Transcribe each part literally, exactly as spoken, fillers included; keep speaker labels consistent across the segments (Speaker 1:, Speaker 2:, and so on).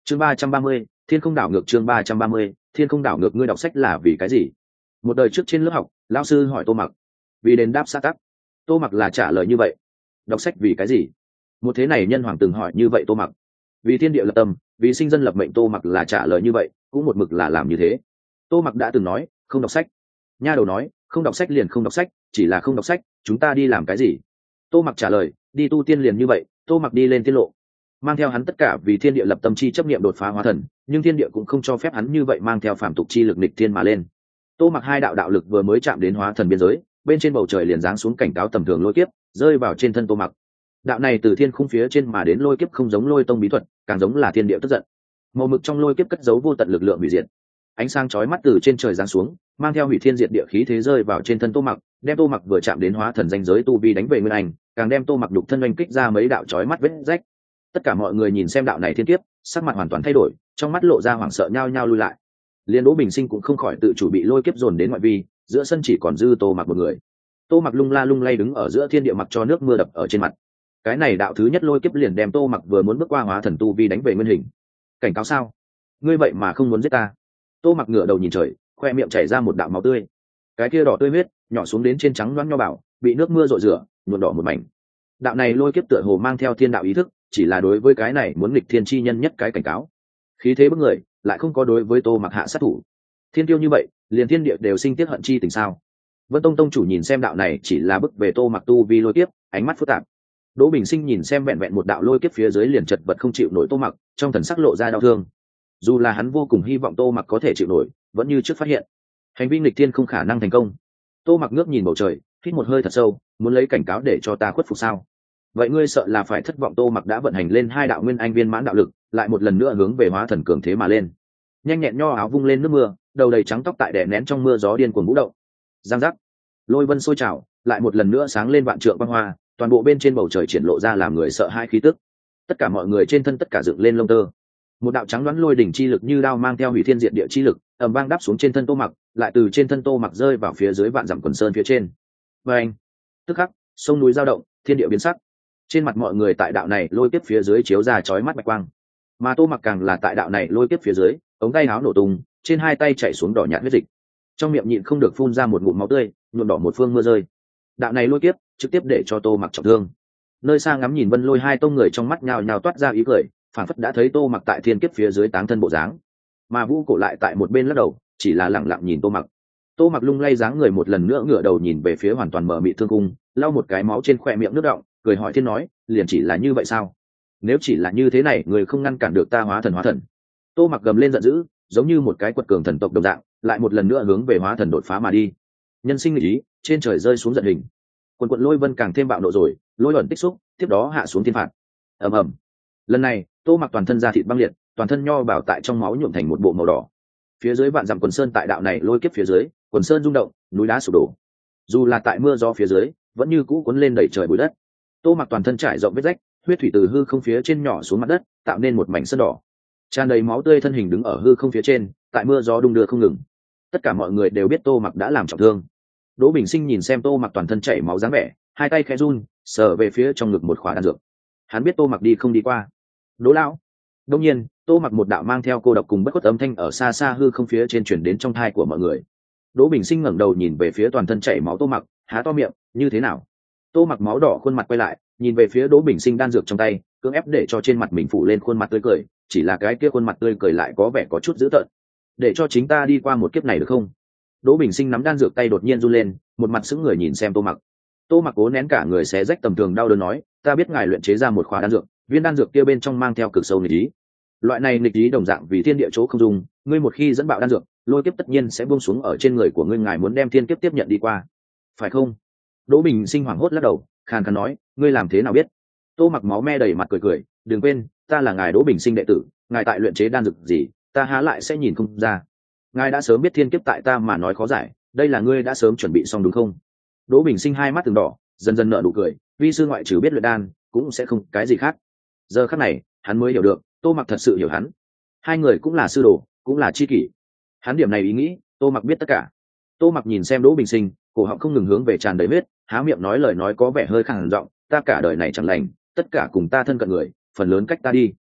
Speaker 1: chương ba trăm ba mươi thiên không đảo ngược. chương ba trăm ba mươi thiên không đảo ngược. Ngươi đọc sách là vì cái gì? Một đời trước trên lớp học, lão sư hỏi Tô Mặc. Vì đền đáp xã tắc. Tô Mặc là trả lời như vậy. Đọc sách vì cái gì? Một thế này nhân hoàng từng hỏi như vậy Tô Mặc. Vì thiên địa lập tâm, vì sinh dân lập mệnh. Tô Mặc là trả lời như vậy, cũng một mực là làm như thế. Tô Mặc đã từng nói không đọc sách. Nha đầu nói không đọc sách liền không đọc sách, chỉ là không đọc sách, chúng ta đi làm cái gì? Tô Mặc trả lời đi tu tiên liền như vậy. Tô Mặc đi lên tiên lộ, mang theo hắn tất cả vì thiên địa lập tâm chi chấp niệm đột phá hóa thần, nhưng thiên địa cũng không cho phép hắn như vậy mang theo phàm tục chi lực nghịch thiên mà lên. Tô Mặc hai đạo đạo lực vừa mới chạm đến hóa thần biên giới, bên trên bầu trời liền giáng xuống cảnh cáo tầm thường lôi kiếp, rơi vào trên thân Tô Mặc. Đạo này từ thiên khung phía trên mà đến lôi kiếp không giống lôi tông bí thuật, càng giống là thiên địa tức giận. Màu mực trong lôi kiếp cất giấu vô tận lực lượng hủy diệt. Ánh sáng chói mắt từ trên trời giáng xuống, mang theo hủy thiên diệt địa khí thế rơi vào trên thân Tô Mặc, đem Tô Mặc vừa chạm đến hóa thần danh giới tu vi đánh về nguyên anh, càng đem Tô Mặc đục thân oanh kích ra mấy đạo chói mắt vết rách. Tất cả mọi người nhìn xem đạo này thiên kiếp, sắc mặt hoàn toàn thay đổi, trong mắt lộ ra hoảng sợ nhao nhao lui lại. Liên Đỗ Bình Sinh cũng không khỏi tự chủ bị lôi kiếp dồn đến ngoại vi, giữa sân chỉ còn dư Tô Mặc một người. Tô Mặc lung la lung lay đứng ở giữa thiên địa, mặc cho nước mưa đập ở trên mặt. Cái này đạo thứ nhất lôi kiếp liền đem Tô Mặc vừa muốn bước qua hóa thần tu vi đánh về nguyên hình. Cảnh cáo sao? Ngươi vậy mà không muốn giết ta? Tô Mặc ngửa đầu nhìn trời, khoe miệng chảy ra một đạo máu tươi. Cái kia đỏ tươi huyết nhỏ xuống đến trên trắng loáng nho bảo, bị nước mưa rội rửa, nhuộm đỏ một mảnh. Đạo này lôi kiếp tựa hồ mang theo thiên đạo ý thức, chỉ là đối với cái này muốn nghịch thiên chi nhân nhất cái cảnh cáo. Khí thế bức người, lại không có đối với Tô Mặc hạ sát thủ. Thiên tiêu như vậy, liền thiên địa đều sinh tiếc hận chi tình sao? Vân Tông tông chủ nhìn xem đạo này chỉ là bức về Tô Mặc tu vi lôi kiếp, ánh mắt phức tạp. Đỗ Bình Sinh nhìn xem vẹn vẹn một đạo lôi kiếp phía dưới liền chật vật không chịu nổi Tô Mặc, trong thần sắc lộ ra đau thương. Dù là hắn vô cùng hy vọng Tô Mặc có thể chịu nổi, vẫn như trước phát hiện hành vi nghịch thiên không khả năng thành công. Tô Mặc ngước nhìn bầu trời, hít một hơi thật sâu, muốn lấy cảnh cáo để cho ta khuất phục sao? Vậy ngươi sợ là phải thất vọng. Tô Mặc đã vận hành lên hai đạo nguyên anh viên mãn đạo lực, lại một lần nữa hướng về hóa thần cường thế mà lên. Nhanh nhẹn nho áo vung lên nước mưa, đầu đầy trắng tóc tại đè nén trong mưa gió điên cuồng vũ động. Giang giác, lôi vân sôi trào, lại một lần nữa sáng lên vạn trượng quang hoa, toàn bộ bên trên bầu trời triển lộ ra làm người sợ hãi khí tức. Tất cả mọi người trên thân tất cả dựng lên lông tơ. Một đạo trắng đoán lôi đỉnh chi lực như đao mang theo hủy thiên diệt địa chi lực, ầm vang đáp xuống trên thân Tô Mặc, lại từ trên thân Tô Mặc rơi vào phía dưới vạn dặm quần sơn phía trên. Và anh, tức khắc, sông núi dao động, thiên địa biến sắc. Trên mặt mọi người tại đạo này lôi kiếp phía dưới chiếu ra chói mắt bạch quang, mà Tô Mặc càng là tại đạo này lôi kiếp phía dưới, ống tay áo nổ tung, trên hai tay chảy xuống đỏ nhạt huyết dịch, trong miệng nhịn không được phun ra một ngụm máu tươi, nhuộm đỏ một phương mưa rơi. Đạo này lôi kiếp trực tiếp để cho Tô Mặc trọng thương. Nơi xa ngắm nhìn Vân Lôi hai tông người trong mắt nhào nhào toát ra ý cười, phảng phất đã thấy Tô Mặc tại thiên kiếp phía dưới táng thân bộ dáng. Mà Vũ Cổ lại tại một bên lắc đầu, chỉ là lẳng lặng nhìn Tô Mặc. Tô Mặc lung lay dáng người một lần nữa ngửa đầu nhìn về phía hoàn toàn mở mịt thương cung, lau một cái máu trên khóe miệng nước đọng, cười hỏi thiên nói, liền chỉ là như vậy sao? Nếu chỉ là như thế này, người không ngăn cản được ta hóa thần hóa thần. Tô Mặc gầm lên giận dữ, giống như một cái quật cường thần tộc đồng dạng, lại một lần nữa hướng về hóa thần đột phá mà đi. Nhân sinh ý, trên trời rơi xuống giận hình. Quần quần lôi vân càng thêm bạo nộ rồi, lôi ẩn tích xúc, tiếp đó hạ xuống thiên phạt. Ầm ầm. Lần này, Tô Mặc toàn thân da thịt băng liệt, toàn thân nho bảo tại trong máu nhuộm thành một bộ màu đỏ. Phía dưới vạn dặm quần sơn tại đạo này lôi kiếp phía dưới, quần sơn rung động, núi đá sụp đổ. Dù là tại mưa gió phía dưới, vẫn như cũ cuốn lên đẩy trời bụi đất. Tô Mặc toàn thân trải rộng vết rách, huyết thủy từ hư không phía trên nhỏ xuống mặt đất, tạo nên một mảnh sơn đỏ. Tràn đầy máu tươi thân hình đứng ở hư không phía trên, tại mưa gió đung đưa không ngừng. Tất cả mọi người đều biết Tô Mặc đã làm trọng thương. Đỗ Bình Sinh nhìn xem Tô Mặc toàn thân chảy máu dáng vẻ, hai tay khẽ run, sờ về phía trong ngực một khỏa đan dược. Hắn biết Tô Mặc đi không đi qua. Đỗ lão. Đương nhiên, Tô Mặc một đạo mang theo cô độc cùng bất khuất âm thanh ở xa xa hư không phía trên truyền đến trong tai của mọi người. Đỗ Bình Sinh ngẩng đầu nhìn về phía toàn thân chảy máu Tô Mặc, há to miệng, như thế nào? Tô Mặc máu đỏ khuôn mặt quay lại, nhìn về phía Đỗ Bình Sinh đan dược trong tay, cưỡng ép để cho trên mặt mình phủ lên khuôn mặt tươi cười, chỉ là cái kia khuôn mặt tươi cười lại có vẻ có chút dữ tợn. Để cho chính ta đi qua một kiếp này được không? Đỗ Bình Sinh nắm đan dược tay đột nhiên run lên, một mặt sững người nhìn xem Tô Mặc. Tô Mặc cố nén cả người xé rách tầm thường đau đớn nói, ta biết ngài luyện chế ra một khóa đan dược, viên đan dược kia bên trong mang theo cực sâu nghịch ý. Loại này nghịch ý đồng dạng vì thiên địa chỗ không dùng, ngươi một khi dẫn bạo đan dược, lôi kiếp tất nhiên sẽ buông xuống ở trên người của ngươi, ngài muốn đem thiên kiếp tiếp nhận đi qua, phải không? Đỗ Bình Sinh hoảng hốt lắc đầu, khàn khàn nói, ngươi làm thế nào biết? Tô Mặc máu me đầy mặt cười cười, đừng quên, ta là ngài Đỗ Bình Sinh đệ tử, ngài tại luyện chế đan dược gì, ta há lại sẽ nhìn không ra. Ngài đã sớm biết thiên kiếp tại ta mà nói khó giải, đây là ngươi đã sớm chuẩn bị xong đúng không? Đỗ Bình Sinh hai mắt từng đỏ, dần dần nở nụ cười, vi sư ngoại trừ biết luyện đan, cũng sẽ không cái gì khác. Giờ khắc này, hắn mới hiểu được, Tô Mặc thật sự hiểu hắn. Hai người cũng là sư đồ, cũng là tri kỷ. Hắn điểm này ý nghĩ, Tô Mặc biết tất cả. Tô Mặc nhìn xem Đỗ Bình Sinh, cổ họng không ngừng hướng về tràn đầy huyết, há miệng nói lời nói có vẻ hơi khàn giọng, ta cả đời này chẳng lành, tất cả cùng ta thân cận người, phần lớn cách ta đi.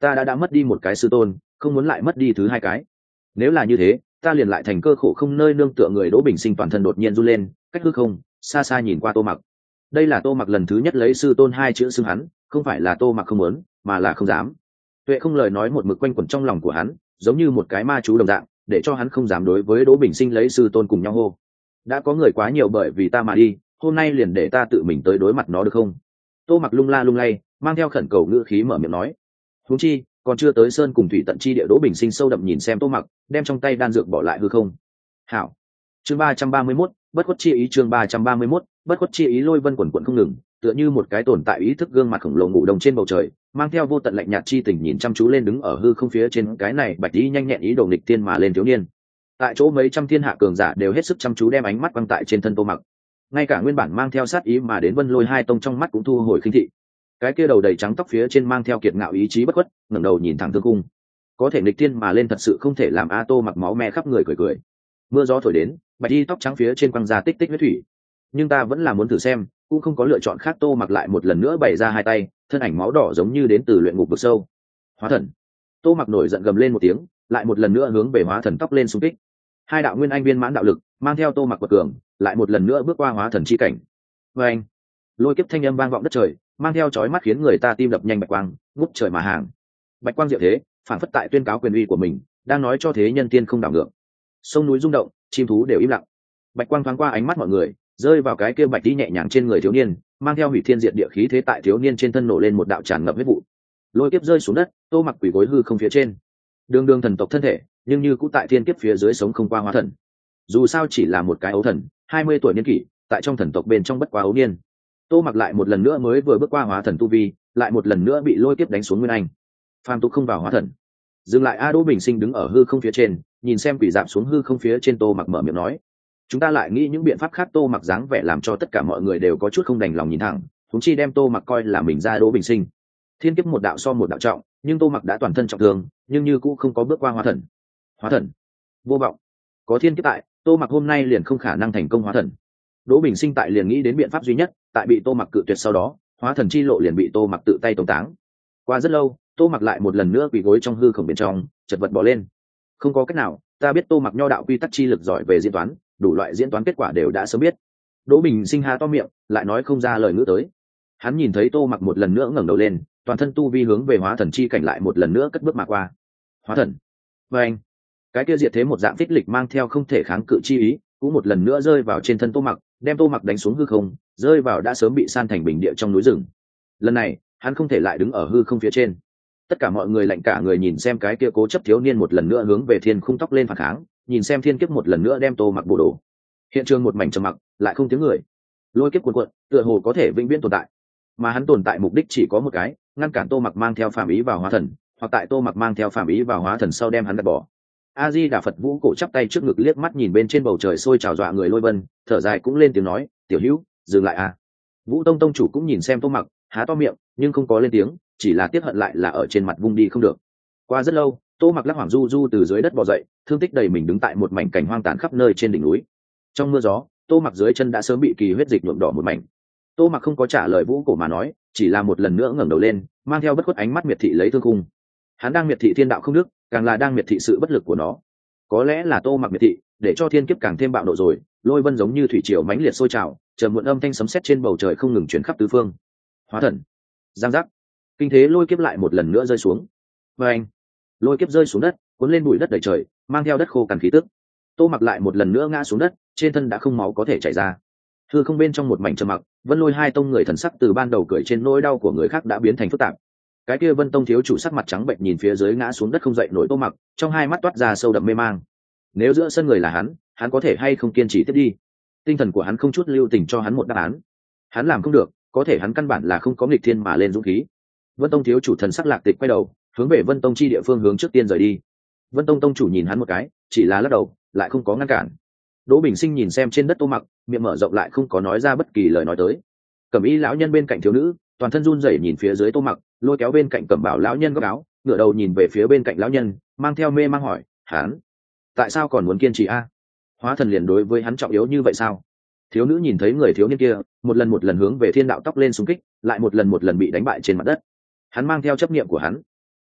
Speaker 1: ta đã đã mất đi một cái sư tôn, không muốn lại mất đi thứ hai cái. Nếu là như thế, ta liền lại thành cơ khổ không nơi nương tựa người. Đỗ Bình Sinh toàn thân đột nhiên run lên, cách hư không xa xa nhìn qua Tô Mặc. Đây là Tô Mặc lần thứ nhất lấy sư tôn hai chữ xưng hắn, không phải là Tô Mặc không muốn, mà là không dám. Tuệ không lời nói một mực quanh quẩn trong lòng của hắn, giống như một cái ma chú đồng dạng, để cho hắn không dám đối với Đỗ Bình Sinh lấy sư tôn cùng nhau hô. Đã có người quá nhiều bởi vì ta mà đi, hôm nay liền để ta tự mình tới đối mặt nó được không? Tô Mặc lung la lung lay, mang theo khẩn cầu ngữ khí mở miệng nói. Huống chi còn chưa tới sơn cùng thủy tận chi địa. Đỗ Bình Sinh sâu đậm nhìn xem Tô Mặc, đem trong tay đan dược bỏ lại hư không. Hảo. Chương ba trăm ba mươi mốt, bất khuất chi ý. Chương ba trăm ba mươi mốt, bất khuất chi ý. Lôi vân quần quần không ngừng, tựa như một cái tồn tại ý thức gương mặt khổng lồ ngủ đông trên bầu trời, mang theo vô tận lạnh nhạt chi tình nhìn chăm chú lên đứng ở hư không phía trên cái này bạch y nhanh nhẹn ý đồ nghịch tiên mà lên thiếu niên. Tại chỗ mấy trăm thiên hạ cường giả đều hết sức chăm chú đem ánh mắt quăng tại trên thân Tô Mặc, ngay cả nguyên bản mang theo sát ý mà đến Vân Lôi hai tông trong mắt cũng thu hồi khinh thị. Cái kia đầu đầy trắng tóc phía trên mang theo kiệt ngạo ý chí bất khuất, ngẩng đầu nhìn thẳng thương cung. Có thể nghịch tiên mà lên thật sự không thể làm a. Tô Mặc máu me khắp người cười cười. Mưa gió thổi đến, bạch y tóc trắng phía trên quăng ra tích tích huyết thủy. Nhưng ta vẫn là muốn thử xem, cũng không có lựa chọn khác. Tô Mặc lại một lần nữa bày ra hai tay, thân ảnh máu đỏ giống như đến từ luyện ngục vực sâu. Hóa thần. Tô Mặc nổi giận gầm lên một tiếng, lại một lần nữa hướng về hóa thần tóc lên xung kích. Hai đạo nguyên anh viên mãn đạo lực mang theo Tô Mặc quật cường, lại một lần nữa bước qua hóa thần chi cảnh. Và anh, lôi kiếp thanh âm vang vọng đất trời, mang theo chói mắt khiến người ta tim đập nhanh bạch quang ngút trời mà hàng. Bạch quang diệu thế, phản phất tại tuyên cáo quyền uy của mình, đang nói cho thế nhân tiên không đảo ngược. Sông núi rung động, chim thú đều im lặng. Bạch quang thoáng qua ánh mắt mọi người, rơi vào cái kia bạch đi nhẹ nhàng trên người thiếu niên, mang theo hủy thiên diệt địa khí thế tại thiếu niên trên thân nổ lên một đạo tràn ngập huyết vụ. Lôi kiếp rơi xuống đất, Tô Mặc quỳ gối hư không phía trên, đường đường thần tộc thân thể, nhưng như cũ tại thiên kiếp phía dưới sống không qua hóa thần. Dù sao chỉ là một cái ấu thần, hai mươi tuổi niên kỷ, tại trong thần tộc bên trong bất quá ấu niên. Tô Mặc lại một lần nữa mới vừa bước qua hóa thần tu vi, lại một lần nữa bị lôi kiếp đánh xuống nguyên anh. Phàm tục không vào hóa thần. Dừng lại a. Đỗ Bình Sinh đứng ở hư không phía trên, nhìn xem quỷ giảm xuống hư không phía trên. Tô Mặc mở miệng nói, chúng ta lại nghĩ những biện pháp khác. Tô Mặc dáng vẻ làm cho tất cả mọi người đều có chút không đành lòng nhìn thẳng, chúng chi đem Tô Mặc coi là mình ra. Đỗ Bình Sinh thiên kiếp một đạo so một đạo trọng, nhưng Tô Mặc đã toàn thân trọng thương, nhưng như cũng không có bước qua hóa thần. Hóa thần vô vọng, có thiên kiếp tại, Tô Mặc hôm nay liền không khả năng thành công hóa thần. Đỗ Bình Sinh tại liền nghĩ đến biện pháp duy nhất, tại bị Tô Mặc cự tuyệt sau đó, hóa thần chi lộ liền bị Tô Mặc tự tay tống táng. Qua rất lâu, Tô Mặc lại một lần nữa quỳ gối trong hư không bên trong, chật vật bỏ lên. Không có cách nào, ta biết Tô Mặc nho đạo quy tắc chi lực giỏi về diễn toán, đủ loại diễn toán kết quả đều đã sớm biết. Đỗ Bình Sinh há to miệng, lại nói không ra lời ngữ tới. Hắn nhìn thấy Tô Mặc một lần nữa ngẩng đầu lên, toàn thân tu vi hướng về hóa thần chi cảnh lại một lần nữa cất bước mà qua. Hóa thần. Và anh, cái kia diệt thế một dạng phích lịch mang theo không thể kháng cự chi ý, cũng một lần nữa rơi vào trên thân Tô Mặc, đem Tô Mặc đánh xuống hư không, rơi vào đã sớm bị san thành bình địa trong núi rừng. Lần này, hắn không thể lại đứng ở hư không phía trên. Tất cả mọi người lạnh cả người nhìn xem cái kia cố chấp thiếu niên một lần nữa hướng về thiên khung tóc lên phản kháng, nhìn xem thiên kiếp một lần nữa đem Tô Mặc bổ đổ. Hiện trường một mảnh trầm mặc, lại không tiếng người. Lôi kiếp cuồn cuộn, tựa hồ có thể vĩnh viễn tồn tại, mà hắn tồn tại mục đích chỉ có một cái, ngăn cản Tô Mặc mang theo phàm ý vào hóa thần, hoặc tại Tô Mặc mang theo phàm ý vào hóa thần sau đem hắn gạt bỏ. A Di Đà Phật. Vũ cổ chắp tay trước ngực liếc mắt nhìn bên trên bầu trời sôi trào dọa người lôi vân, thở dài cũng lên tiếng nói, tiểu hữu dừng lại à. Vũ tông tông chủ cũng nhìn xem Tô Mặc, há to miệng nhưng không có lên tiếng, chỉ là tiếc hận lại là ở trên mặt vung đi không được. Qua rất lâu, Tô Mặc lắc hoảng du du từ dưới đất bò dậy, thương tích đầy mình đứng tại một mảnh cảnh hoang tàn khắp nơi trên đỉnh núi. Trong mưa gió, Tô Mặc dưới chân đã sớm bị kỳ huyết dịch nhuộm đỏ một mảnh. Tô Mặc không có trả lời Vũ cổ mà nói, chỉ là một lần nữa ngẩng đầu lên, mang theo bất khuất ánh mắt miệt thị lấy thương khung. Hắn đang miệt thị thiên đạo không đức, càng là đang miệt thị sự bất lực của nó. Có lẽ là Tô Mặc miệt thị, để cho thiên kiếp càng thêm bạo nộ rồi, lôi vân giống như thủy triều mãnh liệt sôi trào, trầm muộn âm thanh sấm sét trên bầu trời không ngừng chuyển khắp tứ phương. Hóa thần. Giang giác. Kinh thế lôi kiếp lại một lần nữa rơi xuống. Và anh, lôi kiếp rơi xuống đất, cuốn lên bụi đất đầy trời, mang theo đất khô cằn khí tức. Tô Mặc lại một lần nữa ngã xuống đất, trên thân đã không máu có thể chảy ra. Hư không bên trong một mảnh trầm mặc, Vân Lôi hai tông người thần sắc từ ban đầu cười trên nỗi đau của người khác đã biến thành phức tạp. Cái kia Vân tông thiếu chủ sắc mặt trắng bệnh nhìn phía dưới ngã xuống đất không dậy nổi Tô Mặc, trong hai mắt toát ra sâu đậm mê mang. Nếu giữa sân người là hắn, hắn có thể hay không kiên trì tiếp đi? Tinh thần của hắn không chút lưu tình cho hắn một đáp án. Hắn làm không được, có thể hắn căn bản là không có nghịch thiên mà lên dũng khí. Vân tông thiếu chủ thần sắc lạc tịch quay đầu, hướng về Vân tông chi địa phương hướng trước tiên rời đi. Vân tông tông chủ nhìn hắn một cái, chỉ là lắc đầu, lại không có ngăn cản. Đỗ Bình Sinh nhìn xem trên đất Tô Mặc, miệng mở rộng lại không có nói ra bất kỳ lời nói tới. Cẩm y lão nhân bên cạnh thiếu nữ, toàn thân run rẩy nhìn phía dưới Tô Mặc, lôi kéo bên cạnh Cẩm Bảo lão nhân góc áo, ngửa đầu nhìn về phía bên cạnh lão nhân, mang theo mê mang hỏi, hắn tại sao còn muốn kiên trì a? Hóa thần liền đối với hắn trọng yếu như vậy sao? Thiếu nữ nhìn thấy người thiếu niên kia, một lần một lần hướng về thiên đạo tóc lên xung kích, lại một lần một lần bị đánh bại trên mặt đất. Hắn mang theo chấp niệm của hắn,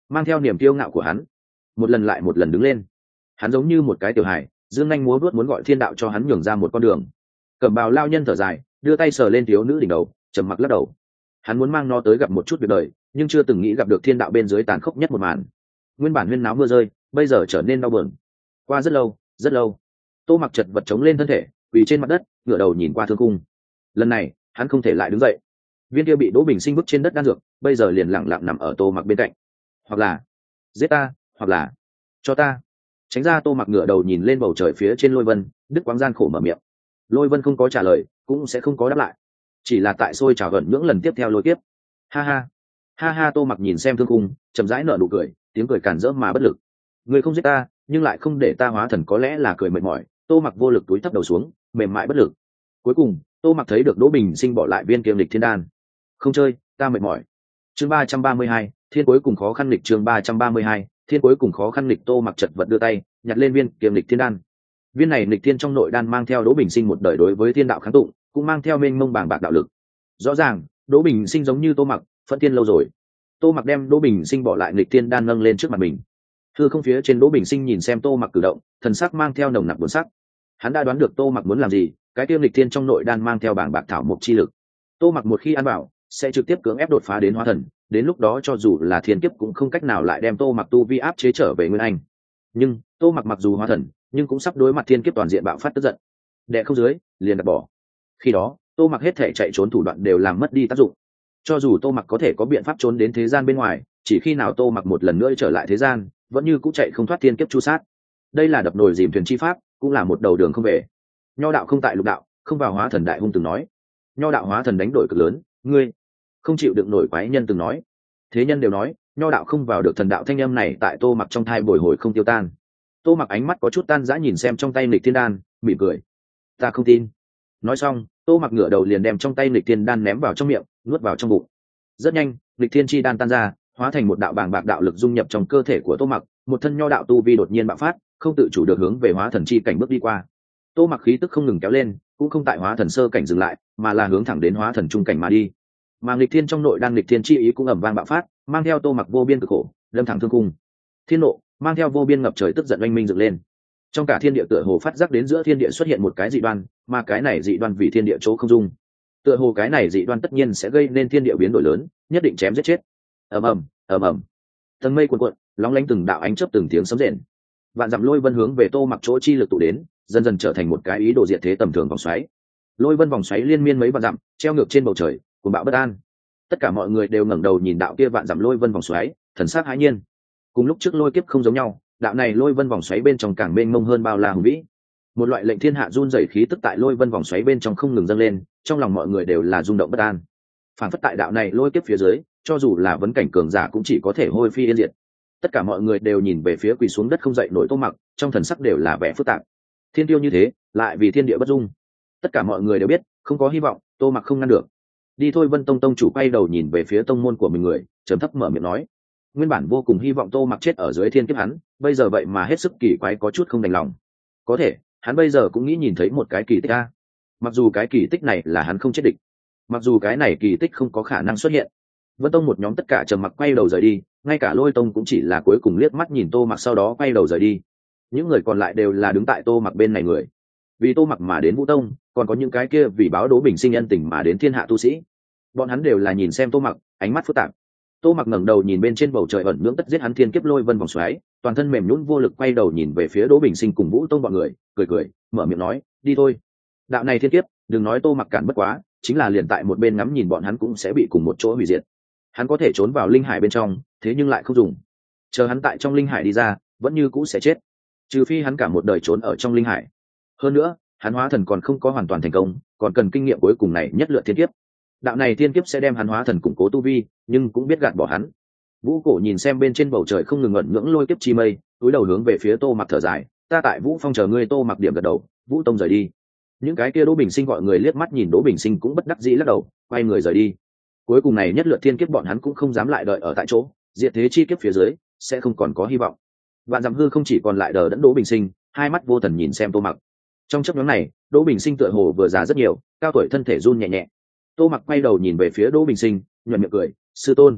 Speaker 1: mang theo niềm kiêu ngạo của hắn một lần lại một lần đứng lên. Hắn giống như một cái tiểu hài dương nhanh múa vuốt muốn gọi thiên đạo cho hắn nhường ra một con đường. Cẩm bào lao nhân thở dài đưa tay sờ lên thiếu nữ đỉnh đầu trầm mặc lắc đầu. Hắn muốn mang nó tới gặp một chút việc đời, nhưng chưa từng nghĩ gặp được thiên đạo bên dưới tàn khốc nhất một màn. Nguyên bản huyên náo mưa rơi bây giờ trở nên đau buồn. Qua rất lâu rất lâu, Tô Mặc chật vật chống lên thân thể quỳ trên mặt đất ngửa đầu nhìn qua thương cung. Lần này hắn không thể lại đứng dậy. Viên kia bị Đỗ Bình Sinh vứt trên đất đan dược bây giờ liền lẳng lặng nằm ở Tô Mặc bên cạnh. Hoặc là giết ta, hoặc là cho ta. Tránh ra. Tô Mặc ngửa đầu nhìn lên bầu trời phía trên Lôi Vân, Đức Quang gian khổ mở miệng. Lôi Vân không có trả lời cũng sẽ không có đáp lại, chỉ là tại sôi trào gần những lần tiếp theo lôi tiếp. Ha ha ha ha. Tô Mặc nhìn xem thương cung chậm rãi nở nụ cười, tiếng cười cản rỡ mà bất lực. Người không giết ta nhưng lại không để ta hóa thần, có lẽ là cười mệt mỏi. Tô Mặc vô lực túi thấp đầu xuống mềm mại bất lực. Cuối cùng Tô Mặc thấy được Đỗ Bình Sinh bỏ lại viên kiềm lịch thiên đan. Không chơi, ta mệt mỏi. Chương ba trăm ba mươi hai, thiên cuối cùng khó khăn lịch. Chương ba trăm ba mươi hai, thiên cuối cùng khó khăn lịch. Tô Mặc chật vật đưa tay nhặt lên viên kiềm lịch thiên đan. Viên này lịch thiên trong nội đan mang theo Đỗ Bình Sinh một đời đối với thiên đạo kháng tụng, cũng mang theo mênh mông bàng bạc đạo lực. Rõ ràng Đỗ Bình Sinh giống như Tô Mặc phẫn thiên lâu rồi. Tô Mặc đem Đỗ Bình Sinh bỏ lại lịch thiên đan nâng lên trước mặt mình. Thư không phía trên Đỗ Bình Sinh nhìn xem Tô Mặc cử động, thần sắc mang theo nồng nặc buồn sắc. Hắn đã đoán được Tô Mặc muốn làm gì, cái tiêm lịch thiên trong nội đan mang theo bảng bạc thảo mộc chi lực. Tô Mặc một khi ăn vào sẽ trực tiếp cưỡng ép đột phá đến hóa thần, đến lúc đó cho dù là thiên kiếp cũng không cách nào lại đem Tô Mặc tu vi áp chế trở về nguyên anh. Nhưng Tô Mặc mặc dù hóa thần nhưng cũng sắp đối mặt thiên kiếp toàn diện bạo phát tức giận. Đệ không dưới liền đặt bỏ. Khi đó Tô Mặc hết thể chạy trốn thủ đoạn đều làm mất đi tác dụng. Cho dù Tô Mặc có thể có biện pháp trốn đến thế gian bên ngoài, chỉ khi nào Tô Mặc một lần nữa trở lại thế gian vẫn như cũng chạy không thoát thiên kiếp chu sát. Đây là đập nồi dìm thuyền chi pháp, cũng là một đầu đường không về. Nho đạo không tại lục đạo, không vào hóa thần đại hung từng nói. Nho đạo hóa thần đánh đổi cực lớn, ngươi không chịu đựng nổi quái nhân từng nói. Thế nhân đều nói nho đạo không vào được thần đạo, thanh âm này tại Tô Mặc trong thai bồi hồi không tiêu tan. Tô Mặc ánh mắt có chút tan rã nhìn xem trong tay nghịch thiên đan mỉm cười. Ta không tin. Nói xong Tô Mặc ngửa đầu liền đem trong tay nghịch thiên đan ném vào trong miệng nuốt vào trong bụng. Rất nhanh nghịch thiên chi đan tan ra hóa thành một đạo bàng bạc đạo lực dung nhập trong cơ thể của Tô Mặc, một thân nho đạo tu vi đột nhiên bạo phát, không tự chủ được hướng về hóa thần chi cảnh bước đi qua. Tô Mặc khí tức không ngừng kéo lên, cũng không tại hóa thần sơ cảnh dừng lại, mà là hướng thẳng đến hóa thần trung cảnh mà đi. Mà nghịch thiên trong nội đan nghịch thiên chi ý cũng ầm vang bạo phát, mang theo Tô Mặc vô biên cực khổ, đâm thẳng thương cung. Thiên nộ mang theo vô biên ngập trời tức giận oanh minh dựng lên. Trong cả thiên địa tựa hồ phát giác đến giữa thiên địa xuất hiện một cái dị đoan, mà cái này dị đoan vì thiên địa chỗ không dung. Tựa hồ cái này dị đoan tất nhiên sẽ gây nên thiên địa biến đổi lớn, nhất định chém giết chết. Ầm ầm, ầm ầm. Tầng mây cuồn cuộn, lóng lánh từng đạo ánh chớp từng tiếng sấm rền. Vạn dặm lôi vân hướng về Tô Mặc chỗ chi lực tụ đến, dần dần trở thành một cái ý đồ diệt thế tầm thường vòng xoáy. Lôi vân vòng xoáy liên miên mấy vạn dặm, treo ngược trên bầu trời, cuồng bạo bất an. Tất cả mọi người đều ngẩng đầu nhìn đạo kia vạn dặm lôi vân vòng xoáy, thần sắc hãi nhiên. Cùng lúc trước lôi kiếp không giống nhau, đạo này lôi vân vòng xoáy bên trong càng mênh mông hơn bao la hùng vĩ. Một loại lệnh thiên hạ run rẩy khí tức tại lôi vân vòng xoáy bên trong không ngừng dâng lên, trong lòng mọi người đều là rung động bất an. Phản phất tại đạo này lôi kiếp phía dưới, cho dù là vấn cảnh cường giả cũng chỉ có thể hôi phi yên diệt. Tất cả mọi người đều nhìn về phía quỳ xuống đất không dậy nổi Tô Mặc, trong thần sắc đều là vẻ phức tạp. Thiên tiêu như thế, lại vì thiên địa bất dung. Tất cả mọi người đều biết, không có hy vọng, Tô Mặc không ngăn được. Đi thôi. Vân Tông tông chủ quay đầu nhìn về phía tông môn của mình người, trầm thấp mở miệng nói. Nguyên bản vô cùng hy vọng Tô Mặc chết ở dưới thiên kiếp hắn, bây giờ vậy mà hết sức kỳ quái, có chút không đành lòng. Có thể, hắn bây giờ cũng nghĩ nhìn thấy một cái kỳ tích a. Mặc dù cái kỳ tích này là hắn không chết địch, mặc dù cái này kỳ tích không có khả năng xuất hiện. Vân Tông một nhóm tất cả trầm mặc quay đầu rời đi, ngay cả Lôi Tông cũng chỉ là cuối cùng liếc mắt nhìn Tô Mặc sau đó quay đầu rời đi. Những người còn lại đều là đứng tại Tô Mặc bên này người. Vì Tô Mặc mà đến Vũ Tông, còn có những cái kia vì báo Đỗ Bình Sinh nhân tình mà đến thiên hạ tu sĩ. Bọn hắn đều là nhìn xem Tô Mặc, ánh mắt phức tạp. Tô Mặc ngẩng đầu nhìn bên trên bầu trời ẩn nhưỡng tất giết hắn thiên kiếp lôi vân vòng xoáy, toàn thân mềm nhũn vô lực quay đầu nhìn về phía Đỗ Bình Sinh cùng Vũ Tông bọn người, cười cười, mở miệng nói, đi thôi. Đạo này thiên kiếp, đừng nói Tô Mặc cản bất quá, chính là liền tại một bên ngắm nhìn bọn hắn cũng sẽ bị cùng một chỗ hủy diệt. Hắn có thể trốn vào linh hải bên trong, thế nhưng lại không dùng. Chờ hắn tại trong linh hải đi ra, vẫn như cũ sẽ chết. Trừ phi hắn cả một đời trốn ở trong linh hải. Hơn nữa, hắn hóa thần còn không có hoàn toàn thành công, còn cần kinh nghiệm cuối cùng này nhất lượt thiên kiếp. Đạo này thiên kiếp sẽ đem hắn hóa thần củng cố tu vi, nhưng cũng biết gạt bỏ hắn. Vũ Cổ nhìn xem bên trên bầu trời không ngừng ngẩn ngưỡng lôi kiếp chi mây, cúi đầu hướng về phía Tô Mặc thở dài, ta tại Vũ Phong chờ ngươi. Tô Mặc điểm gật đầu, Vũ Tông rời đi. Những cái kia Đỗ Bình Sinh gọi người liếc mắt nhìn Đỗ Bình Sinh cũng bất đắc dĩ lắc đầu, quay người rời đi. Cuối cùng này nhất lượt thiên kiếp bọn hắn cũng không dám lại đợi ở tại chỗ, diệt thế chi kiếp phía dưới sẽ không còn có hy vọng. Vạn dặm hư không chỉ còn lại đờ đẫn Đỗ Bình Sinh, hai mắt vô thần nhìn xem Tô Mặc. Trong chốc ngắn này, Đỗ Bình Sinh tựa hồ vừa già rất nhiều, cao tuổi thân thể run nhẹ nhẹ. Tô Mặc quay đầu nhìn về phía Đỗ Bình Sinh, nhuận miệng cười, sư tôn.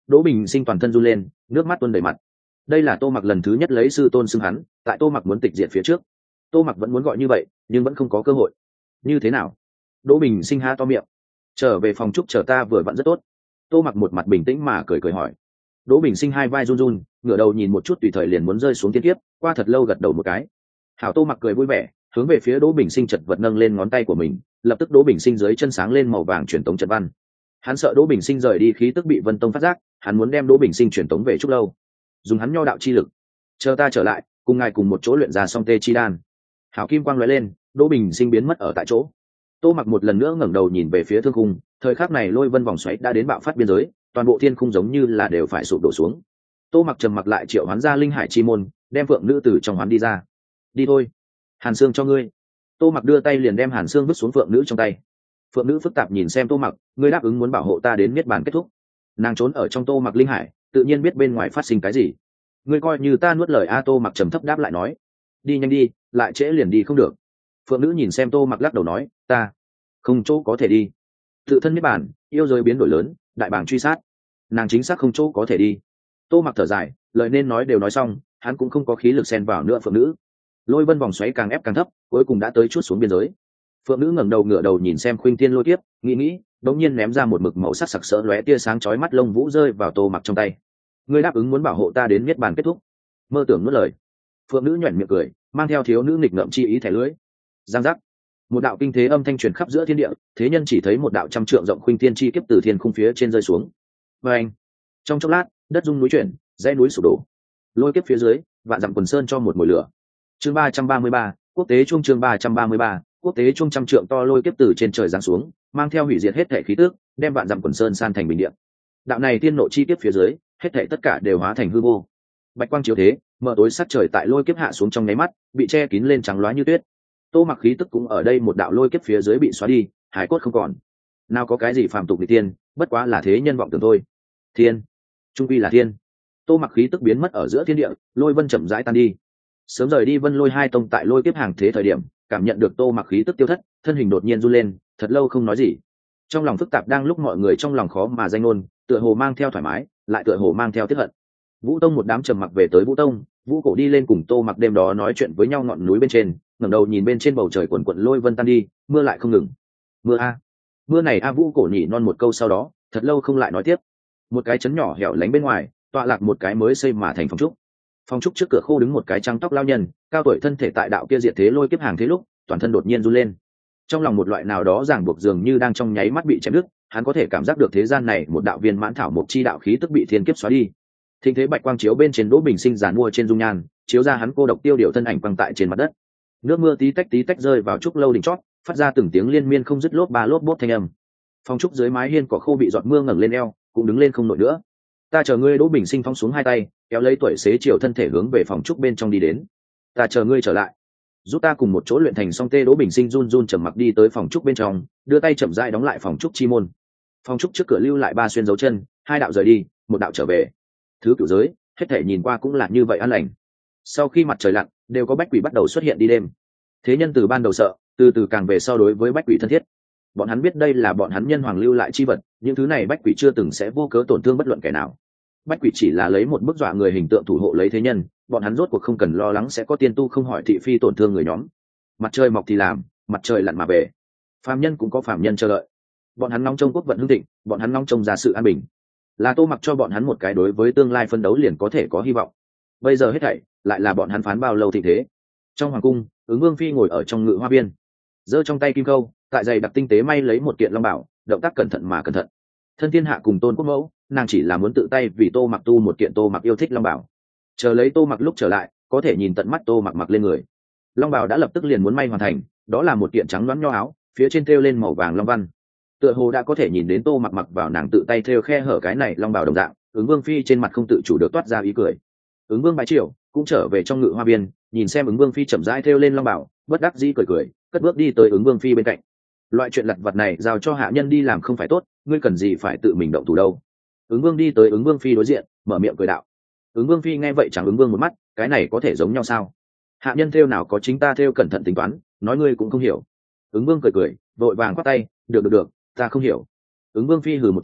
Speaker 1: Đỗ Bình Sinh toàn thân run lên, nước mắt tuôn đầy mặt. Đây là Tô Mặc lần thứ nhất lấy sư tôn xưng hắn, tại Tô Mặc muốn tịch diệt phía trước, Tô Mặc vẫn muốn gọi như vậy, nhưng vẫn không có cơ hội. Như thế nào? Đỗ Bình Sinh há to miệng. Trở về phòng trúc chờ ta vừa vặn rất tốt. Tô Mặc một mặt bình tĩnh mà cười cười hỏi. Đỗ Bình Sinh hai vai run run, ngửa đầu nhìn một chút tùy thời liền muốn rơi xuống thiên kiếp, qua thật lâu gật đầu một cái. Hảo. Tô Mặc cười vui vẻ, hướng về phía Đỗ Bình Sinh chật vật nâng lên ngón tay của mình, lập tức Đỗ Bình Sinh dưới chân sáng lên màu vàng truyền tống trận văn. Hắn sợ Đỗ Bình Sinh rời đi khí tức bị Vân Tông phát giác, hắn muốn đem Đỗ Bình Sinh truyền tống về trúc lâu, dùng hắn nho đạo chi lực, chờ ta trở lại, cùng ngài cùng một chỗ luyện ra song tê chi đan. Hảo kim quang lóe lên, Đỗ Bình Sinh biến mất ở tại chỗ. Tô Mặc một lần nữa ngẩng đầu nhìn về phía thương khung, thời khắc này lôi vân vòng xoáy đã đến bạo phát biên giới, toàn bộ thiên khung giống như là đều phải sụp đổ xuống. Tô Mặc trầm mặc lại triệu hoán ra linh hải chi môn, đem phượng nữ tử trong hoán đi ra. Đi thôi, Hàn Sương cho ngươi. Tô Mặc đưa tay liền đem Hàn Sương vứt xuống phượng nữ trong tay. Phượng nữ phức tạp nhìn xem Tô Mặc, ngươi đáp ứng muốn bảo hộ ta đến niết bàn kết thúc. Nàng trốn ở trong Tô Mặc linh hải, tự nhiên biết bên ngoài phát sinh cái gì. Ngươi coi như ta nuốt lời a. Tô Mặc trầm thấp đáp lại nói. Đi nhanh đi, lại trễ liền đi không được. Phượng nữ nhìn xem Tô Mặc lắc đầu nói, ta không chỗ có thể đi. Tự thân niết bàn, yêu giới biến đổi lớn, đại bảng truy sát, nàng chính xác không chỗ có thể đi. Tô Mặc thở dài, lời nên nói đều nói xong, hắn cũng không có khí lực xen vào nữa. Phượng nữ lôi vân vòng xoáy càng ép càng thấp, cuối cùng đã tới chút xuống biên giới. Phượng nữ ngẩng đầu ngửa đầu nhìn xem khuynh thiên lôi kiếp, nghĩ nghĩ, đống nhiên ném ra một mực màu sắc sặc sỡ lóe tia sáng chói mắt lông vũ rơi vào Tô Mặc trong tay. Ngươi đáp ứng muốn bảo hộ ta đến niết bàn kết thúc. Mơ tưởng nuốt lời. Phượng nữ nhoẻn miệng cười, mang theo thiếu nữ nghịch ngợm chi ý thẻ lưới. Giang giác, một đạo kinh thế âm thanh truyền khắp giữa thiên địa, thế nhân chỉ thấy một đạo trăm trượng rộng khuynh thiên chi kiếp từ thiên khung phía trên rơi xuống. Và anh, trong chốc lát, đất rung núi chuyển, dãy núi sụp đổ. Lôi kiếp phía dưới, vạn dặm quần sơn cho một mùi lửa. Chương ba trăm ba mươi ba, quốc tế trung chương ba trăm ba mươi ba, quốc tế trung trăm trượng to lôi kiếp từ trên trời giáng xuống, mang theo hủy diệt hết thể khí tức, đem vạn dặm quần sơn san thành bình địa. Đạo này tiên nộ chi kiếp phía dưới, hết thể tất cả đều hóa thành hư vô. Bạch quang chiếu thế, mở tối sắc trời tại lôi kiếp hạ xuống trong nháy mắt, bị che kín lên trắng loá như tuyết. Tô Mặc khí tức cũng ở đây một đạo lôi kiếp phía dưới bị xóa đi, hải cốt không còn. Nào có cái gì phàm tục nghịch tiên, bất quá là thế nhân vọng tưởng thôi. Thiên, trung quy là thiên. Tô Mặc khí tức biến mất ở giữa thiên địa, lôi vân chậm rãi tan đi. Sớm rời đi Vân Lôi hai tông tại lôi kiếp hàng thế thời điểm, cảm nhận được Tô Mặc khí tức tiêu thất, thân hình đột nhiên run lên, thật lâu không nói gì. Trong lòng phức tạp đang lúc mọi người trong lòng khó mà danh ngôn, tựa hồ mang theo thoải mái, lại tựa hồ mang theo tiếc hận. Vũ Tông một đám trầm mặc về tới Vũ Tông, Vũ Cổ đi lên cùng Tô Mặc đêm đó nói chuyện với nhau ngọn núi bên trên, ngẩng đầu nhìn bên trên bầu trời quần quần lôi vân tan đi, mưa lại không ngừng. Mưa a, mưa này a. Vũ Cổ nhỉ non một câu sau đó, thật lâu không lại nói tiếp. Một cái trấn nhỏ hẻo lánh bên ngoài, tọa lạc một cái mới xây mà thành phòng trúc. Phòng trúc trước cửa khô đứng một cái trắng tóc lao nhân, cao tuổi thân thể tại đạo kia diệt thế lôi kiếp hàng thế lúc, toàn thân đột nhiên run lên. Trong lòng một loại nào đó ràng buộc dường như đang trong nháy mắt bị chém đứt, hắn có thể cảm giác được thế gian này một đạo viên mãn thảo mộc chi đạo khí tức bị thiên kiếp xóa đi. Thình thế bạch quang chiếu bên trên Đỗ Bình Sinh giàn mua trên dung nhan, chiếu ra hắn cô độc tiêu điều thân ảnh quang tại trên mặt đất. Nước mưa tí tách tí tách rơi vào trúc lâu đỉnh chót, phát ra từng tiếng liên miên không dứt lốp ba lốp bốp thanh âm. Phòng trúc dưới mái hiên cỏ khô bị giọt mưa ngẩng lên eo, cũng đứng lên không nổi nữa. Ta chờ ngươi. Đỗ Bình Sinh phóng xuống hai tay, kéo lấy tuổi xế chiều thân thể hướng về phòng trúc bên trong đi đến. Ta chờ ngươi trở lại, giúp ta cùng một chỗ luyện thành song tê. Đỗ Bình Sinh run run trầm mặc đi tới phòng trúc bên trong, đưa tay chậm rãi đóng lại phòng trúc chi môn. Phòng trúc trước cửa lưu lại ba xuyên dấu chân, hai đạo rời đi, một đạo trở về. Thứ cửu giới, hết thể nhìn qua cũng là như vậy an lành. Sau khi mặt trời lặn, đều có bách quỷ bắt đầu xuất hiện đi đêm. Thế nhân từ ban đầu sợ, từ từ càng về sau đối với bách quỷ thân thiết. Bọn hắn biết đây là bọn hắn nhân hoàng lưu lại chi vật, những thứ này bách quỷ chưa từng sẽ vô cớ tổn thương bất luận kẻ nào. Bách quỷ chỉ là lấy một bức dọa người hình tượng thủ hộ lấy thế nhân, bọn hắn rốt cuộc không cần lo lắng sẽ có tiên tu không hỏi thị phi tổn thương người nhóm. Mặt trời mọc thì làm, mặt trời lặn mà về. Phàm nhân cũng có phàm nhân chờ đợi. Bọn hắn ngóng trông quốc vận hưng thịnh, bọn hắn ngóng trông ra sự an bình. Là Tô Mặc cho bọn hắn một cái đối với tương lai phân đấu liền có thể có hy vọng. Bây giờ hết thảy lại là bọn hắn phán bao lâu thì thế. Trong hoàng cung, Ứng Vương phi ngồi ở trong ngự hoa viên, giơ trong tay kim câu, tại giày đặc tinh tế may lấy một kiện long bảo, động tác cẩn thận mà cẩn thận. Thân thiên hạ cùng tôn quốc mẫu, nàng chỉ là muốn tự tay vì Tô Mặc tu một kiện Tô Mặc yêu thích long bảo, chờ lấy Tô Mặc lúc trở lại có thể nhìn tận mắt Tô Mặc mặc lên người. Long bảo đã lập tức liền muốn may hoàn thành, đó là một kiện trắng loáng nho áo, phía trên thêu lên màu vàng long văn, tựa hồ đã có thể nhìn đến Tô Mặc mặc vào nàng tự tay thêu khe hở cái này long bảo đồng dạng. Ứng Vương phi trên mặt không tự chủ được toát ra ý cười. Ứng Vương bái triều cũng trở về trong ngự hoa viên, nhìn xem Ứng Vương phi chậm rãi thêu lên long bảo, bất đắc dĩ cười cười, cất bước đi tới Ứng Vương phi bên cạnh. Loại chuyện lặt vặt này giao cho hạ nhân đi làm không phải tốt, ngươi cần gì phải tự mình động thủ đâu. Ứng Vương đi tới Ứng Vương phi đối diện, mở miệng cười đạo. Ứng Vương phi nghe vậy chẳng Ứng Vương một mắt, cái này có thể giống nhau sao? Hạ nhân thêu nào có chính ta thêu cẩn thận tính toán, nói ngươi cũng không hiểu. Ứng Vương cười cười, vội vàng quát tay, được được được, ta không hiểu. Ứng Vương phi hừ một tiếng,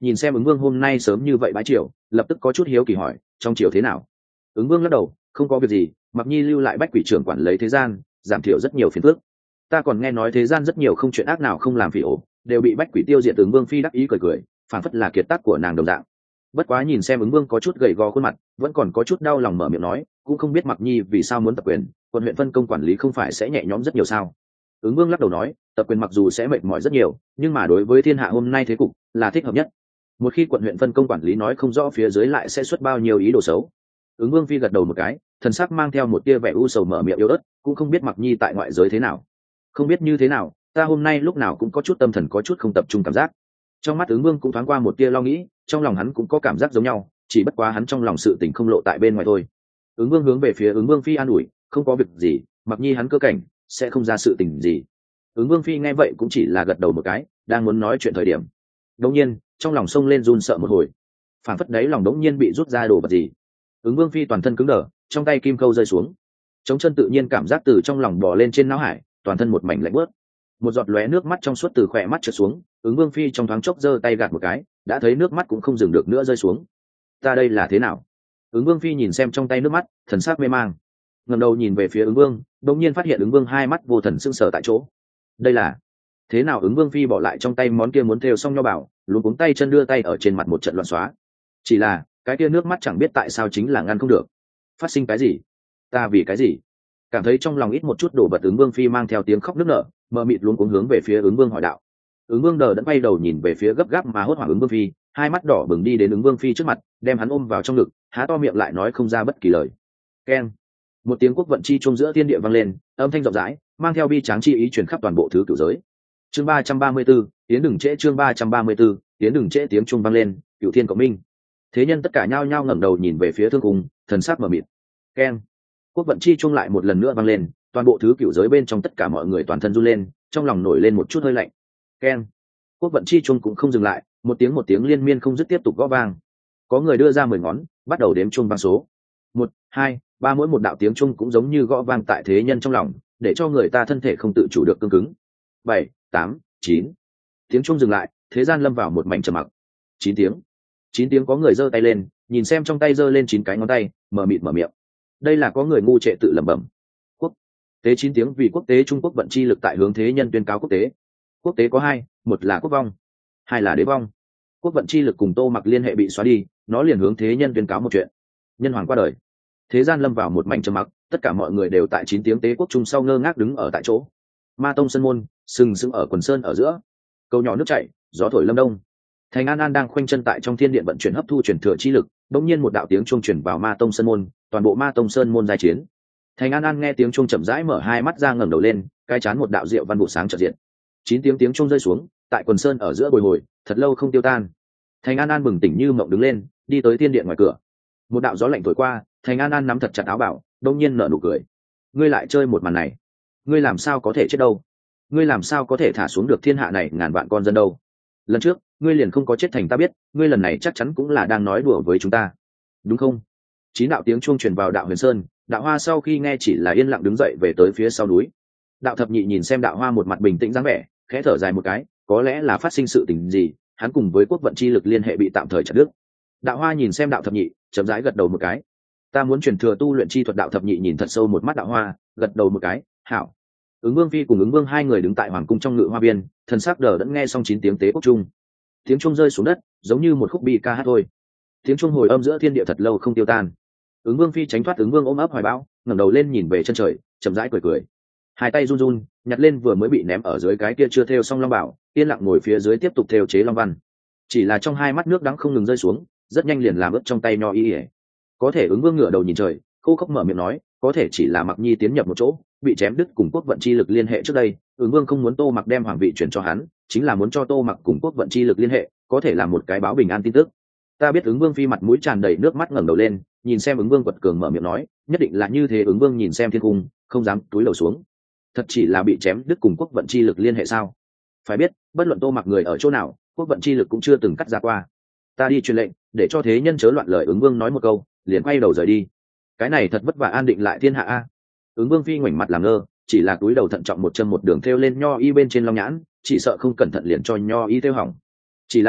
Speaker 1: nhìn xem ứng vương hôm nay sớm như vậy bãi triều, lập tức có chút hiếu kỳ hỏi trong triều thế nào. Ứng vương lắc đầu, không có việc gì, mặc nhi lưu lại bách quỷ trưởng quản lấy thế gian, giảm thiểu rất nhiều phiền phức. Ta còn nghe nói thế gian rất nhiều không chuyện ác nào không làm phỉ ổ, đều bị bách quỷ tiêu diệt. Ứng vương phi đắc ý cười cười, phản phất là kiệt tác của nàng đồng dạng. Bất quá nhìn xem ứng vương có chút gầy gò khuôn mặt, vẫn còn có chút đau lòng mở miệng nói, cũng không biết mặc nhi vì sao muốn tập quyền, quận huyện phân công quản lý không phải sẽ nhẹ nhõm rất nhiều sao. Ứng vương lắc đầu nói, tập quyền mặc dù sẽ mệt mỏi rất nhiều, nhưng mà đối với thiên hạ hôm nay thế cục là thích hợp nhất. Một khi quận huyện phân công quản lý nói không rõ phía dưới lại sẽ xuất bao nhiêu ý đồ xấu. Ứng vương phi gật đầu một cái, thần sắc mang theo một tia vẻ u sầu mở miệng yếu ớt, cũng không biết mặc nhi tại ngoại giới thế nào. Không biết như thế nào, ta hôm nay lúc nào cũng có chút tâm thần có chút không tập trung cảm giác. Trong mắt ứng vương cũng thoáng qua một tia lo nghĩ, trong lòng hắn cũng có cảm giác giống nhau, chỉ bất quá hắn trong lòng sự tình không lộ tại bên ngoài thôi. Ứng vương hướng về phía ứng vương phi an ủi, không có việc gì, mặc nhi hắn cơ cảnh sẽ không ra sự tình gì. Ứng vương phi nghe vậy cũng chỉ là gật đầu một cái, đang muốn nói chuyện thời điểm đống nhiên trong lòng sông lên run sợ một hồi, phản phất đấy lòng đống nhiên bị rút ra đồ vật gì. Ứng vương phi toàn thân cứng đờ, trong tay kim câu rơi xuống, chống chân tự nhiên cảm giác từ trong lòng bò lên trên não hải, toàn thân một mảnh lạnh bớt, một giọt lóe nước mắt trong suốt từ khỏe mắt trượt xuống. Ứng vương phi trong thoáng chốc giơ tay gạt một cái, đã thấy nước mắt cũng không dừng được nữa rơi xuống. Ta đây là thế nào? Ứng vương phi nhìn xem trong tay nước mắt, thần sắc mê mang, ngẩng đầu nhìn về phía ứng vương, đột nhiên phát hiện ứng vương hai mắt vô thần sững sờ tại chỗ. Đây là thế nào? Ứng vương phi bỏ lại trong tay món kia muốn thêu xong nho bảo, luống cuống tay chân đưa tay ở trên mặt một trận loạn xóa. Chỉ là cái kia nước mắt chẳng biết tại sao chính là ngăn không được. Phát sinh cái gì? Ta vì cái gì? Cảm thấy trong lòng ít một chút đổ vật, ứng vương phi mang theo tiếng khóc nức nở, mờ mịt luống cuống hướng về phía ứng vương hỏi đạo. Ứng vương đờ đẫn quay đầu nhìn về phía gấp gáp mà hốt hoảng ứng vương phi, hai mắt đỏ bừng đi đến ứng vương phi trước mặt, đem hắn ôm vào trong ngực, há to miệng lại nói không ra bất kỳ lời. Keng, một tiếng quốc vận chi chuông giữa thiên địa vang lên, âm thanh rộng rãi mang theo bi tráng chi ý truyền khắp toàn bộ thứ cửu giới. Chương ba trăm ba mươi 34, tiến đừng trễ. Chương ba trăm ba mươi 34, tiến đừng trễ. Tiếng chuông vang lên, cửu thiên cộng minh. Thế nhân tất cả nhao nhao ngẩng đầu nhìn về phía thương cung, thần sắc mờ mịt. Keng, quốc vận chi chuông lại một lần nữa vang lên, toàn bộ thứ cửu giới bên trong tất cả mọi người toàn thân run lên, trong lòng nổi lên một chút hơi lạnh. Keng, quốc vận chi chuông cũng không dừng lại, một tiếng một tiếng liên miên không dứt tiếp tục gõ vang. Có người đưa ra mười ngón, bắt đầu đếm chuông vang số. Một, hai, ba, mỗi một đạo tiếng chuông cũng giống như gõ vang tại thế nhân trong lòng, để cho người ta thân thể không tự chủ được cứng cứng. Bảy, tám, chín. Tiếng chuông dừng lại, thế gian lâm vào một mảnh trầm mặc. Chín tiếng. Chín tiếng. Có người giơ tay lên, nhìn xem trong tay giơ lên chín cái ngón tay, mở mịt mở miệng. Đây là có người ngu trệ tự lẩm bẩm. Quốc tế chín tiếng, vì quốc tế Trung Quốc vận chi lực tại hướng thế nhân tuyên cáo quốc tế. Quốc tế có hai, một là quốc vong, hai là đế vong. Quốc vận chi lực cùng Tô Mặc liên hệ bị xóa đi, nó liền hướng thế nhân tuyên cáo một chuyện: nhân hoàng qua đời. Thế gian lâm vào một mảnh trầm mặc, tất cả mọi người đều tại chín tiếng tế quốc chung sau ngơ ngác đứng ở tại chỗ. Ma tông sân môn sừng sững ở quần sơn ở giữa, cầu nhỏ nước chảy, gió thổi lâm đông. Thành An An đang khoanh chân tại trong thiên điện vận chuyển hấp thu truyền thừa chi lực, đống nhiên một đạo tiếng chuông truyền vào Ma tông sân môn, toàn bộ Ma tông sơn môn giai chiến. Thành An An nghe tiếng chuông chậm rãi mở hai mắt ra, ngẩng đầu lên, cái chán một đạo diệu văn vụ sáng chợt diện. Chín tiếng tiếng chuông rơi xuống, tại quần sơn ở giữa bồi hồi, thật lâu không tiêu tan. Thành An An bừng tỉnh như mộng đứng lên, đi tới thiên điện ngoài cửa. Một đạo gió lạnh thổi qua, Thành An An nắm thật chặt áo bảo, đột nhiên nở nụ cười. Ngươi lại chơi một màn này? Ngươi làm sao có thể chết đâu? Ngươi làm sao có thể thả xuống được thiên hạ này ngàn vạn con dân đâu? Lần trước ngươi liền không có chết thành ta biết, ngươi lần này chắc chắn cũng là đang nói đùa với chúng ta, đúng không? Chín đạo tiếng chuông truyền vào đạo Huyền Sơn, Đạo Hoa sau khi nghe chỉ là yên lặng đứng dậy về tới phía sau núi. Đạo Thập Nhị nhìn xem Đạo Hoa một mặt bình tĩnh dáng vẻ, khẽ thở dài một cái, có lẽ là phát sinh sự tình gì, hắn cùng với quốc vận chi lực liên hệ bị tạm thời chặt đứt. Đạo Hoa nhìn xem Đạo Thập Nhị, chậm rãi gật đầu một cái. Ta muốn truyền thừa tu luyện chi thuật. Đạo Thập Nhị nhìn thật sâu một mắt Đạo Hoa, gật đầu một cái, hảo. Ứng Vương phi cùng Ứng Vương hai người đứng tại hoàng cung trong ngự hoa viên, thần sắc đờ đẫn nghe xong chín tiếng tế quốc trung. Tiếng chuông rơi xuống đất, giống như một khúc bi ca hát thôi. Tiếng chuông hồi âm giữa thiên địa thật lâu không tiêu tan. Ứng Vương phi tránh thoát Ứng Vương ôm ấp hoài bão, ngẩng đầu lên nhìn về chân trời, chậm rãi cười cười. Hai tay run run, nhặt lên vừa mới bị ném ở dưới cái kia chưa thêu xong long bảo, yên lặng ngồi phía dưới tiếp tục thêu chế long văn. Chỉ là trong hai mắt nước đắng không ngừng rơi xuống, rất nhanh liền làm ướt trong tay nho y ỉa. Có thể Ứng Vương ngửa đầu nhìn trời, khô khốc mở miệng nói, có thể chỉ là Mặc Nhi tiến nhập một chỗ, bị chém đứt cùng quốc vận chi lực liên hệ trước đây. Ứng Vương không muốn Tô Mặc đem hoàng vị chuyển cho hắn, chính là muốn cho Tô Mặc cùng quốc vận chi lực liên hệ, có thể là một cái báo bình an tin tức. Ta biết. Ứng Vương phi mặt mũi tràn đầy nước mắt ngẩng đầu lên, nhìn xem Ứng Vương quật cường mở miệng nói, nhất định là như thế. Ứng Vương nhìn xem thiên cung, không dám túi đầu xuống. Thật chỉ là bị chém đứt cùng quốc vận chi lực liên hệ sao? Phải biết, bất luận Tô Mặc người ở chỗ nào, quốc vận chi lực cũng chưa từng cắt ra qua. Ta đi truyền lệnh, để cho thế nhân chớ loạn lời. Ứng Vương nói một câu, liền quay đầu rời đi. Cái này thật vất vả an định lại thiên hạ a. Ứng Vương phi ngoảnh mặt làm ngơ, chỉ là túi đầu thận trọng một chân một đường thêu lên nho y bên trên long nhãn, chỉ sợ không cẩn thận liền cho nho y thêu hỏng. Chỉ là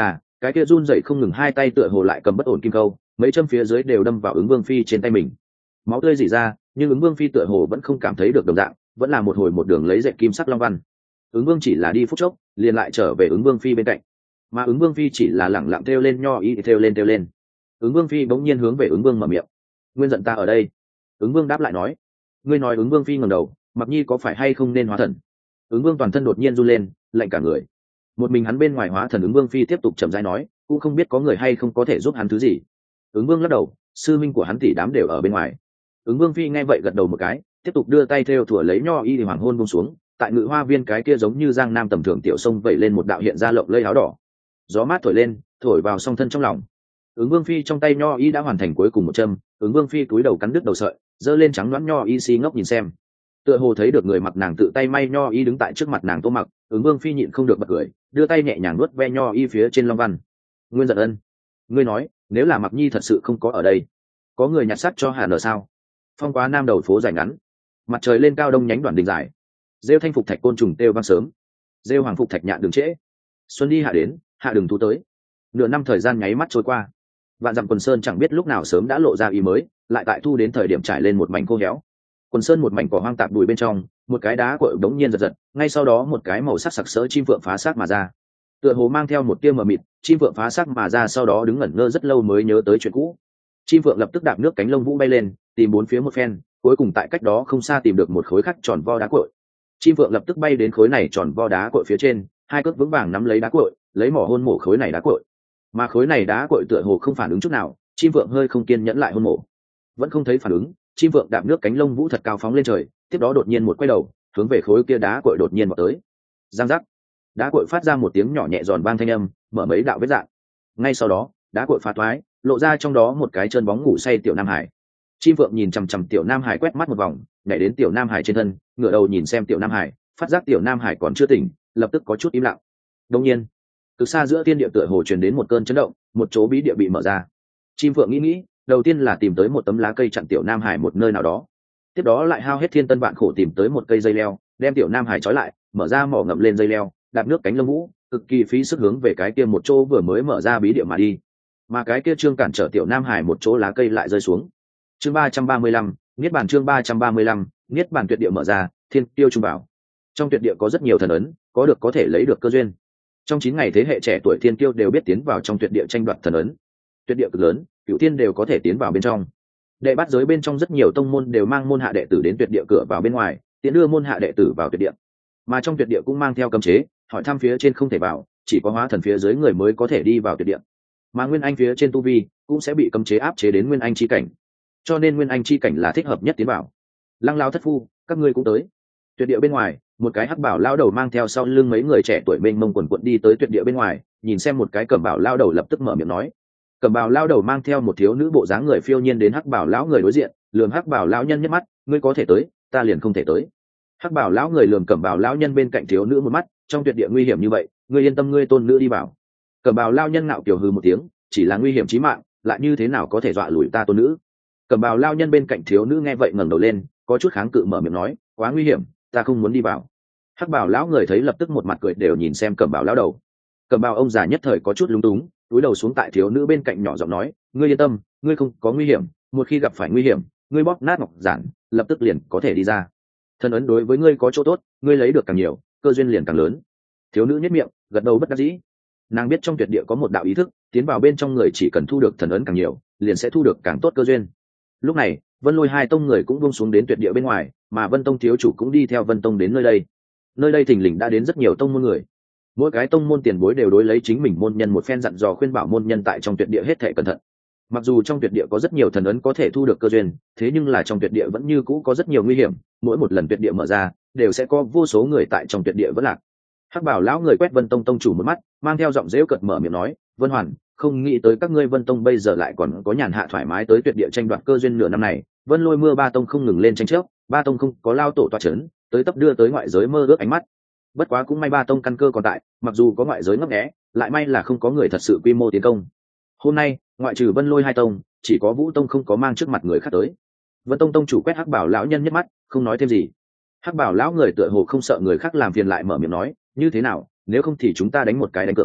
Speaker 1: cái kia run dậy không ngừng hai tay tựa hồ lại cầm bất ổn kim câu, mấy châm phía dưới đều đâm vào ứng vương phi trên tay mình. Máu tươi rỉ ra, nhưng ứng vương phi tựa hồ vẫn không cảm thấy được đồng dạng, vẫn là một hồi một đường lấy dệt kim sắc long văn. Ứng vương chỉ là đi phút chốc liền lại trở về ứng vương phi bên cạnh, mà ứng vương phi chỉ là lẳng lặng thêu lên nho y thêu lên thêu lên. Ứng vương phi bỗng nhiên hướng về ứng vương mở miệng: nguyên giận ta ở đây. Ứng vương đáp lại nói: ngươi nói. Ứng vương phi ngẩng đầu: mặc nhi có phải hay không nên hóa thần? Ứng vương toàn thân đột nhiên run lên, lạnh cả người. Một mình hắn bên ngoài hóa thần. Ứng vương phi tiếp tục chậm rãi nói: cũng không biết có người hay không có thể giúp hắn thứ gì. Ứng vương lắc đầu: sư minh của hắn tỷ đám đều ở bên ngoài. Ứng vương phi nghe vậy gật đầu một cái, tiếp tục đưa tay theo thủa lấy nho y thì hoàng hôn buông xuống. Tại ngự hoa viên cái kia giống như giang nam tầm thường tiểu sông vẩy lên một đạo hiện ra lộng lây áo đỏ. Gió mát thổi lên, thổi vào song thân trong lòng. Ứng vương phi trong tay nho y đã hoàn thành cuối cùng một châm. Ứng vương phi cúi đầu cắn đứt đầu sợi, giơ lên trắng đoán nho y xi ngốc nhìn xem. Tựa hồ thấy được người mặc nàng tự tay may nho y đứng tại trước mặt nàng Tô Mặc, Ứng vương phi nhịn không được bật cười, đưa tay nhẹ nhàng nuốt ve nho y phía trên long văn. Nguyên giận ân, ngươi nói nếu là Mặc nhi thật sự không có ở đây, có người nhặt sắt cho hà nở sao? Phong quá nam đầu phố dài ngắn, mặt trời lên cao đông nhánh đoạn đình dài, rêu thanh phục thạch côn trùng têu vang sớm, rêu hoàng phục thạch nhạn đường trễ, xuân đi hạ đến hạ đường thu tới. Nửa năm thời gian nháy mắt trôi qua, vạn dặm quần sơn chẳng biết lúc nào sớm đã lộ ra ý mới, lại tại thu đến thời điểm trải lên một mảnh khô héo. Quần sơn một mảnh cỏ hoang tạp bụi bên trong, một cái đá cội đống nhiên giật giật, ngay sau đó một cái màu sắc sặc sỡ chim phượng phá xác mà ra. Tựa hồ mang theo một tia mờ mịt, chim phượng phá xác mà ra sau đó đứng ngẩn ngơ rất lâu mới nhớ tới chuyện cũ. Chim phượng lập tức đạp nước cánh lông vũ bay lên, tìm bốn phía một phen, cuối cùng tại cách đó không xa tìm được một khối khắc tròn vo đá cội. Chim phượng lập tức bay đến khối này tròn vo đá cội phía trên, hai cước vững vàng nắm lấy đá cội, lấy mỏ hôn mổ khối này đá cội. Mà khối này đá cội tựa hồ không phản ứng chút nào, chim phượng hơi không kiên nhẫn lại hôn mổ, vẫn không thấy phản ứng. Chim phượng đạp nước cánh lông vũ thật cao phóng lên trời, tiếp đó đột nhiên một quay đầu, hướng về khối kia đá cội đột nhiên vào tới. Giang giác, đá cội phát ra một tiếng nhỏ nhẹ giòn vang thanh âm, mở mấy đạo vết rạn. Ngay sau đó, đá cội phá toái, lộ ra trong đó một cái chân bóng ngủ say tiểu nam hải. Chim phượng nhìn chằm chằm tiểu nam hải quét mắt một vòng, nhảy đến tiểu nam hải trên thân, ngửa đầu nhìn xem tiểu nam hải, phát giác tiểu nam hải còn chưa tỉnh, lập tức có chút im lặng. Đột nhiên, từ xa giữa thiên địa tựa hồ truyền đến một cơn chấn động, một chỗ bí địa bị mở ra. Chim phượng nghĩ nghĩ, đầu tiên là tìm tới một tấm lá cây chặn tiểu nam hải một nơi nào đó, tiếp đó lại hao hết thiên tân vạn khổ tìm tới một cây dây leo, đem tiểu nam hải trói lại, mở ra mỏ ngậm lên dây leo, đạp nước cánh lông vũ, cực kỳ phí sức hướng về cái kia một chỗ vừa mới mở ra bí địa mà đi. Mà cái kia trương cản trở tiểu nam hải một chỗ lá cây lại rơi xuống. Chương ba trăm ba mươi lăm, niết bàn. Chương ba trăm ba mươi lăm, niết bàn. Tuyệt địa mở ra, thiên tiêu trung bảo. Trong tuyệt địa có rất nhiều thần ấn, có được có thể lấy được cơ duyên. Trong chín ngày thế hệ trẻ tuổi thiên tiêu đều biết tiến vào trong tuyệt địa tranh đoạt thần ấn. Tuyệt địa cực lớn, cửu thiên đều có thể tiến vào bên trong. Đệ bát giới bên trong rất nhiều tông môn đều mang môn hạ đệ tử đến tuyệt địa cửa vào bên ngoài, tiến đưa môn hạ đệ tử vào tuyệt địa. Mà trong tuyệt địa cũng mang theo cấm chế, hỏi thăm phía trên không thể vào, chỉ có hóa thần phía dưới người mới có thể đi vào tuyệt địa. Mà nguyên anh phía trên tu vi cũng sẽ bị cấm chế áp chế đến nguyên anh chi cảnh, cho nên nguyên anh chi cảnh là thích hợp nhất tiến vào. Lăng Lão thất phu, các ngươi cũng tới. Tuyệt địa bên ngoài, một cái hắc bảo lão đầu mang theo sau lưng mấy người trẻ tuổi mênh mông quần quận đi tới tuyệt địa bên ngoài, nhìn xem một cái cẩm bảo lão đầu lập tức mở miệng nói. Cẩm bào lão đầu mang theo một thiếu nữ bộ dáng người phiêu nhiên đến hắc bảo lão người đối diện, lườm hắc bảo lão nhân nhất mắt, ngươi có thể tới, ta liền không thể tới. Hắc bảo lão người lườm cẩm bào lão nhân bên cạnh thiếu nữ một mắt, trong tuyệt địa nguy hiểm như vậy, ngươi yên tâm, ngươi tôn nữ đi vào. Cẩm bào lão nhân ngạo kiều hừ một tiếng, chỉ là nguy hiểm chí mạng, lại như thế nào có thể dọa lùi ta tôn nữ. Cẩm bào lão nhân bên cạnh thiếu nữ nghe vậy ngẩng đầu lên, có chút kháng cự mở miệng nói, quá nguy hiểm, ta không muốn đi vào. Hắc bảo lão người thấy lập tức một mặt cười đều nhìn xem cẩm bào lão đầu. Cẩm bào ông già nhất thời có chút lúng túng, cúi đầu xuống tại thiếu nữ bên cạnh nhỏ giọng nói, ngươi yên tâm, ngươi không có nguy hiểm, một khi gặp phải nguy hiểm, ngươi bóp nát ngọc giản, lập tức liền có thể đi ra. Thần ấn đối với ngươi có chỗ tốt, ngươi lấy được càng nhiều, cơ duyên liền càng lớn. Thiếu nữ nhếch miệng, gật đầu bất đắc dĩ. Nàng biết trong tuyệt địa có một đạo ý thức, tiến vào bên trong người chỉ cần thu được thần ấn càng nhiều, liền sẽ thu được càng tốt cơ duyên. Lúc này, Vân Lôi hai tông người cũng buông xuống đến tuyệt địa bên ngoài, mà Vân Tông thiếu chủ cũng đi theo Vân Tông đến nơi đây. Nơi đây thình lình đã đến rất nhiều tông môn người. Mỗi cái tông môn tiền bối đều đối lấy chính mình môn nhân một phen dặn dò khuyên bảo môn nhân tại trong tuyệt địa hết thảy cẩn thận. Mặc dù trong tuyệt địa có rất nhiều thần ấn có thể thu được cơ duyên, thế nhưng là trong tuyệt địa vẫn như cũ có rất nhiều nguy hiểm, mỗi một lần tuyệt địa mở ra, đều sẽ có vô số người tại trong tuyệt địa vẫn lạc. Hắc Bảo lão người quét Vân Tông tông chủ một mắt, mang theo giọng giễu cợt mở miệng nói, "Vân Hoàn, không nghĩ tới các ngươi Vân Tông bây giờ lại còn có nhàn hạ thoải mái tới tuyệt địa tranh đoạt cơ duyên nửa năm này, Vân Lôi mưa ba tông không ngừng lên tranh chấp, ba tông không có lao tổ tọa chấn, tới tấp đưa tới ngoại giới mơ ước ánh mắt. Bất quá cũng may ba tông căn cơ còn tại, mặc dù có ngoại giới ngấp nghé, lại may là không có người thật sự quy mô tiến công. Hôm nay, ngoại trừ Vân Lôi hai tông, chỉ có Vũ tông không có mang trước mặt người khác tới." Vân Tông tông chủ quét Hắc Bảo lão nhân nhất mắt, không nói thêm gì. Hắc Bảo lão người tựa hồ không sợ người khác làm phiền lại mở miệng nói, "Như thế nào, nếu không thì chúng ta đánh một cái đánh cược."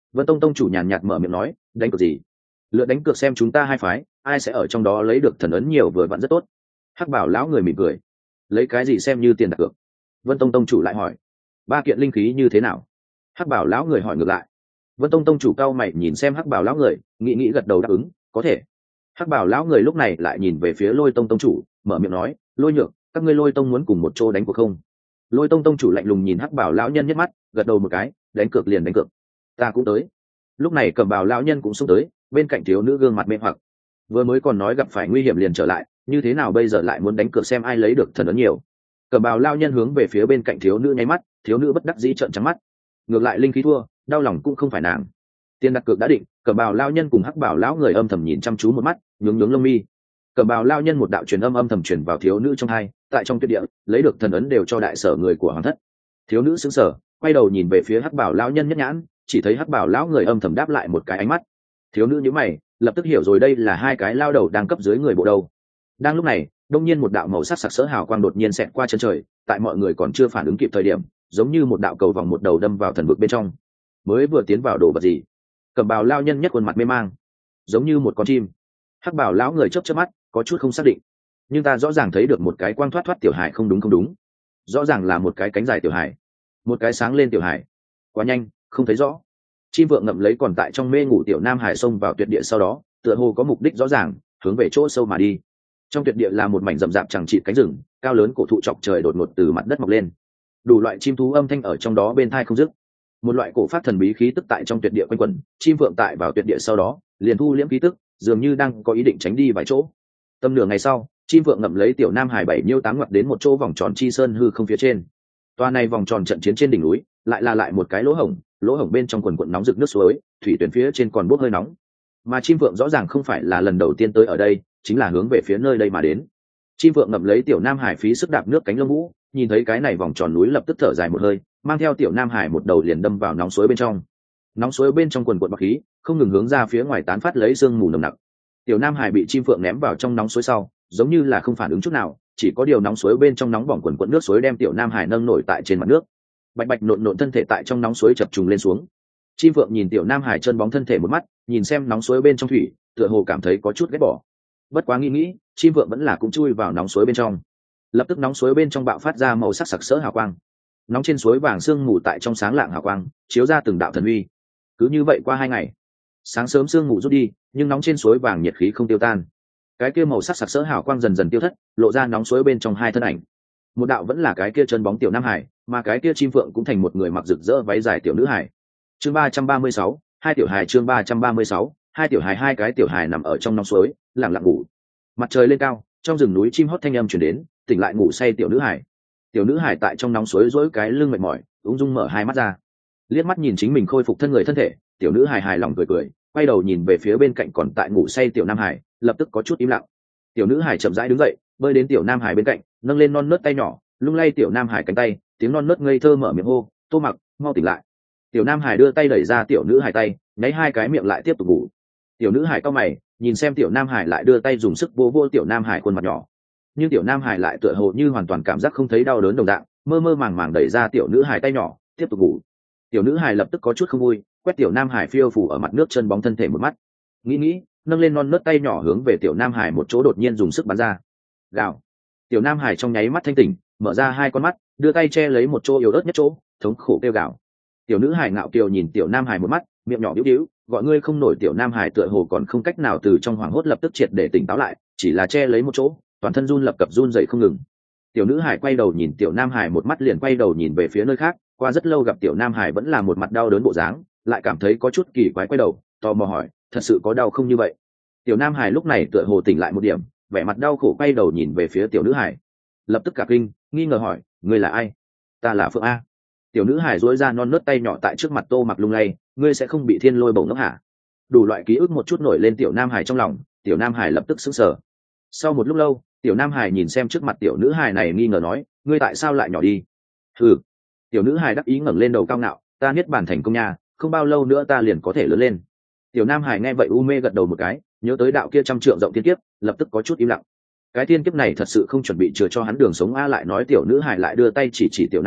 Speaker 1: Vân Tông tông chủ nhàn nhạt mở miệng nói, đánh cược gì? Lựa đánh cược xem chúng ta hai phái ai sẽ ở trong đó lấy được thần ấn nhiều vừa vặn rất tốt. Hắc Bảo lão người mỉm cười, lấy cái gì xem như tiền đặt cược? Vân Tông tông chủ lại hỏi, ba kiện linh khí như thế nào? Hắc Bảo lão người hỏi ngược lại. Vân Tông tông chủ cao mày nhìn xem Hắc Bảo lão người, nghĩ nghĩ gật đầu đáp ứng, có thể. Hắc Bảo lão người lúc này lại nhìn về phía Lôi Tông tông chủ, mở miệng nói, Lôi Nhược, các ngươi Lôi Tông muốn cùng một chỗ đánh cuộc không? Lôi Tông tông chủ lạnh lùng nhìn Hắc Bảo lão nhân nhất mắt, gật đầu một cái, đánh cược liền đánh cược. Ta cũng tới. Lúc này Cẩm Bào lão nhân cũng xông tới, bên cạnh thiếu nữ gương mặt mê hoặc. Vừa mới còn nói gặp phải nguy hiểm liền trở lại, như thế nào bây giờ lại muốn đánh cược xem ai lấy được thần ấn nhiều? Cẩm Bào lão nhân hướng về phía bên cạnh thiếu nữ nháy mắt, thiếu nữ bất đắc dĩ trợn trắng mắt. Ngược lại linh khí thua, đau lòng cũng không phải nàng. Tiền đặt cược đã định, Cẩm Bào lão nhân cùng Hắc Bảo lão người âm thầm nhìn chăm chú một mắt, nhướng nhướng lông mi. Cẩm Bào lão nhân một đạo truyền âm âm thầm truyền vào thiếu nữ trong hai, tại trong tuyệt địa, lấy được thần ấn đều cho đại sở người của hoàng thất. Thiếu nữ sững sờ, quay đầu nhìn về phía Hắc Bảo lão nhân nhất nhãn, chỉ thấy Hắc Bảo lão người âm thầm đáp lại một cái ánh mắt. Thiếu nữ nhíu mày, lập tức hiểu rồi đây là hai cái lao đầu đang cấp dưới người bộ đầu. Đang lúc này, đông nhiên một đạo màu sắc sặc sỡ hào quang đột nhiên xẹt qua chân trời, tại mọi người còn chưa phản ứng kịp thời điểm, giống như một đạo cầu vòng một đầu đâm vào thần vực bên trong. Mới vừa tiến vào đồ vật gì? Cẩm Bào lão nhân nhất khuôn mặt mê mang, giống như một con chim. Hắc Bảo lão người chớp chớp mắt, có chút không xác định. Nhưng ta rõ ràng thấy được một cái quang thoát thoát tiểu hải, không đúng không đúng. Rõ ràng là một cái cánh dài tiểu hải, một cái sáng lên tiểu hải. Quá nhanh, không thấy rõ. Chim vượng ngậm lấy còn tại trong mê ngủ tiểu nam hải xông vào tuyệt địa, sau đó tựa hồ có mục đích rõ ràng, hướng về chỗ sâu mà đi. Trong tuyệt địa là một mảnh rậm rạp chẳng chịt cánh rừng cao lớn, cổ thụ chọc trời đột ngột từ mặt đất mọc lên, đủ loại chim thú âm thanh ở trong đó bên thai không dứt. Một loại cổ phát thần bí khí tức tại trong tuyệt địa quanh quẩn. Chim vượng tại vào tuyệt địa sau đó liền thu liễm khí tức, dường như đang có ý định tránh đi vài chỗ. Tầm nửa ngày sau, chim vượng ngậm lấy tiểu nam hải bảy nhiêu tám ngoặt đến một chỗ vòng tròn chi sơn hư không phía trên. Toa này vòng tròn trận chiến trên đỉnh núi lại là lại một cái lỗ hổng, lỗ hổng bên trong quần quần nóng rực nước suối, thủy tuyển phía trên còn bốc hơi nóng. Mà chim vượng rõ ràng không phải là lần đầu tiên tới ở đây, chính là hướng về phía nơi đây mà đến. Chim vượng ngậm lấy tiểu nam hải phí sức đạp nước cánh lông vũ, nhìn thấy cái này vòng tròn núi lập tức thở dài một hơi, mang theo tiểu nam hải một đầu liền đâm vào nóng suối bên trong. Nóng suối bên trong quần quần bọt khí không ngừng hướng ra phía ngoài tán phát lấy sương mù nồng nặc. Tiểu nam hải bị chim vượng ném vào trong nóng suối sau, giống như là không phản ứng chút nào, chỉ có điều nóng suối bên trong nóng bỏng quần quần nước suối đem tiểu nam hải nâng nổi tại trên mặt nước. Bạch bạch nộn nộn thân thể tại trong nóng suối chập trùng lên xuống. Chim vượng nhìn tiểu nam hải chân bóng thân thể một mắt, nhìn xem nóng suối bên trong thủy, tựa hồ cảm thấy có chút ghét bỏ. Bất quá nghĩ nghĩ, chim vượng vẫn là cũng chui vào nóng suối bên trong. Lập tức nóng suối bên trong bạo phát ra màu sắc sặc sỡ hào quang. Nóng trên suối vàng sương mù tại trong sáng lạng hào quang chiếu ra từng đạo thần uy. Cứ như vậy qua hai ngày, sáng sớm sương mù rút đi, nhưng nóng trên suối vàng nhiệt khí không tiêu tan. Cái kia màu sắc sặc sỡ hào quang dần dần tiêu thất, lộ ra nóng suối bên trong hai thân ảnh. Một đạo vẫn là cái kia chân bóng tiểu nam hải, mà cái kia chim phượng cũng thành một người mặc rực rỡ váy dài tiểu nữ hải. Chương ba trăm ba mươi sáu, hai tiểu hài. Chương ba trăm ba mươi sáu, hai tiểu hài. Hai cái tiểu hài nằm ở trong nóng suối, lặng lặng ngủ. Mặt trời lên cao, trong rừng núi chim hót thanh âm truyền đến, tỉnh lại ngủ say tiểu nữ hải. Tiểu nữ hải tại trong nóng suối duỗi cái lưng mệt mỏi, ung dung mở hai mắt ra, liếc mắt nhìn chính mình khôi phục thân người thân thể. Tiểu nữ hải hài lòng cười cười, quay đầu nhìn về phía bên cạnh còn tại ngủ say tiểu nam hải, lập tức có chút im lặng. Tiểu nữ hải chậm rãi đứng dậy, bơi đến tiểu nam hải bên cạnh, nâng lên non nớt tay nhỏ, lung lay tiểu nam hải cánh tay, tiếng non nớt ngây thơ mở miệng hô, Tô Mặc, mau tỉnh lại. Tiểu nam hải đưa tay đẩy ra tiểu nữ hải tay, nháy hai cái miệng lại tiếp tục ngủ. Tiểu nữ hải cau mày, nhìn xem tiểu nam hải lại đưa tay dùng sức vô vô tiểu nam hải khuôn mặt nhỏ, nhưng tiểu nam hải lại tựa hồ như hoàn toàn cảm giác không thấy đau đớn đồng dạng, mơ mơ màng màng đẩy ra tiểu nữ hải tay nhỏ, tiếp tục ngủ. Tiểu nữ hải lập tức có chút không vui, quét tiểu nam hải phiêu phủ ở mặt nước chân bóng thân thể một mắt, nghĩ nghĩ, nâng lên non nớt tay nhỏ hướng về tiểu nam hải một chỗ đột nhiên dùng sức bắn ra. Gào. Tiểu nam hải trong nháy mắt thanh tỉnh, mở ra hai con mắt, đưa tay che lấy một chỗ yếu ớt nhất chỗ, thống khổ kêu gào. Tiểu nữ hải ngạo kiều nhìn tiểu nam hải một mắt, miệng nhỏ điếu điếu, gọi ngươi không nổi. Tiểu nam hải tựa hồ còn không cách nào từ trong hoảng hốt lập tức triệt để tỉnh táo lại, chỉ là che lấy một chỗ, toàn thân run lập cập run dậy không ngừng. Tiểu nữ hải quay đầu nhìn tiểu nam hải một mắt liền quay đầu nhìn về phía nơi khác, qua rất lâu gặp tiểu nam hải vẫn là một mặt đau đớn bộ dáng, lại cảm thấy có chút kỳ quái, quay đầu tò mò hỏi, thật sự có đau không như vậy? Tiểu nam hải lúc này tựa hồ tỉnh lại một điểm, vẻ mặt đau khổ quay đầu nhìn về phía tiểu nữ hải, lập tức cả kinh, nghi ngờ hỏi, ngươi là ai? Ta là Phượng A. Tiểu nữ hải duỗi ra non nớt tay nhỏ tại trước mặt Tô Mặc lung lay, ngươi sẽ không bị thiên lôi bổng ngốc hả? Đủ loại ký ức một chút nổi lên tiểu nam hải trong lòng, tiểu nam hải lập tức sững sờ. Sau một lúc lâu, tiểu nam hải nhìn xem trước mặt tiểu nữ hải này nghi ngờ nói, ngươi tại sao lại nhỏ đi? Ừ. Tiểu nữ hải đắc ý ngẩng lên đầu cao ngạo, ta niết bàn thành công nha, không bao lâu nữa ta liền có thể lớn lên. Tiểu nam hải nghe vậy u mê gật đầu một cái, nhớ tới đạo kia trăm trượng rộng thiên kiếp, lập tức có chút im lặng. Cái thiên kiếp này thật sự không chuẩn bị chừa cho hắn đường sống a. Lại nói tiểu nữ hải lại đưa tay chỉ chỉ tiểu nam hải,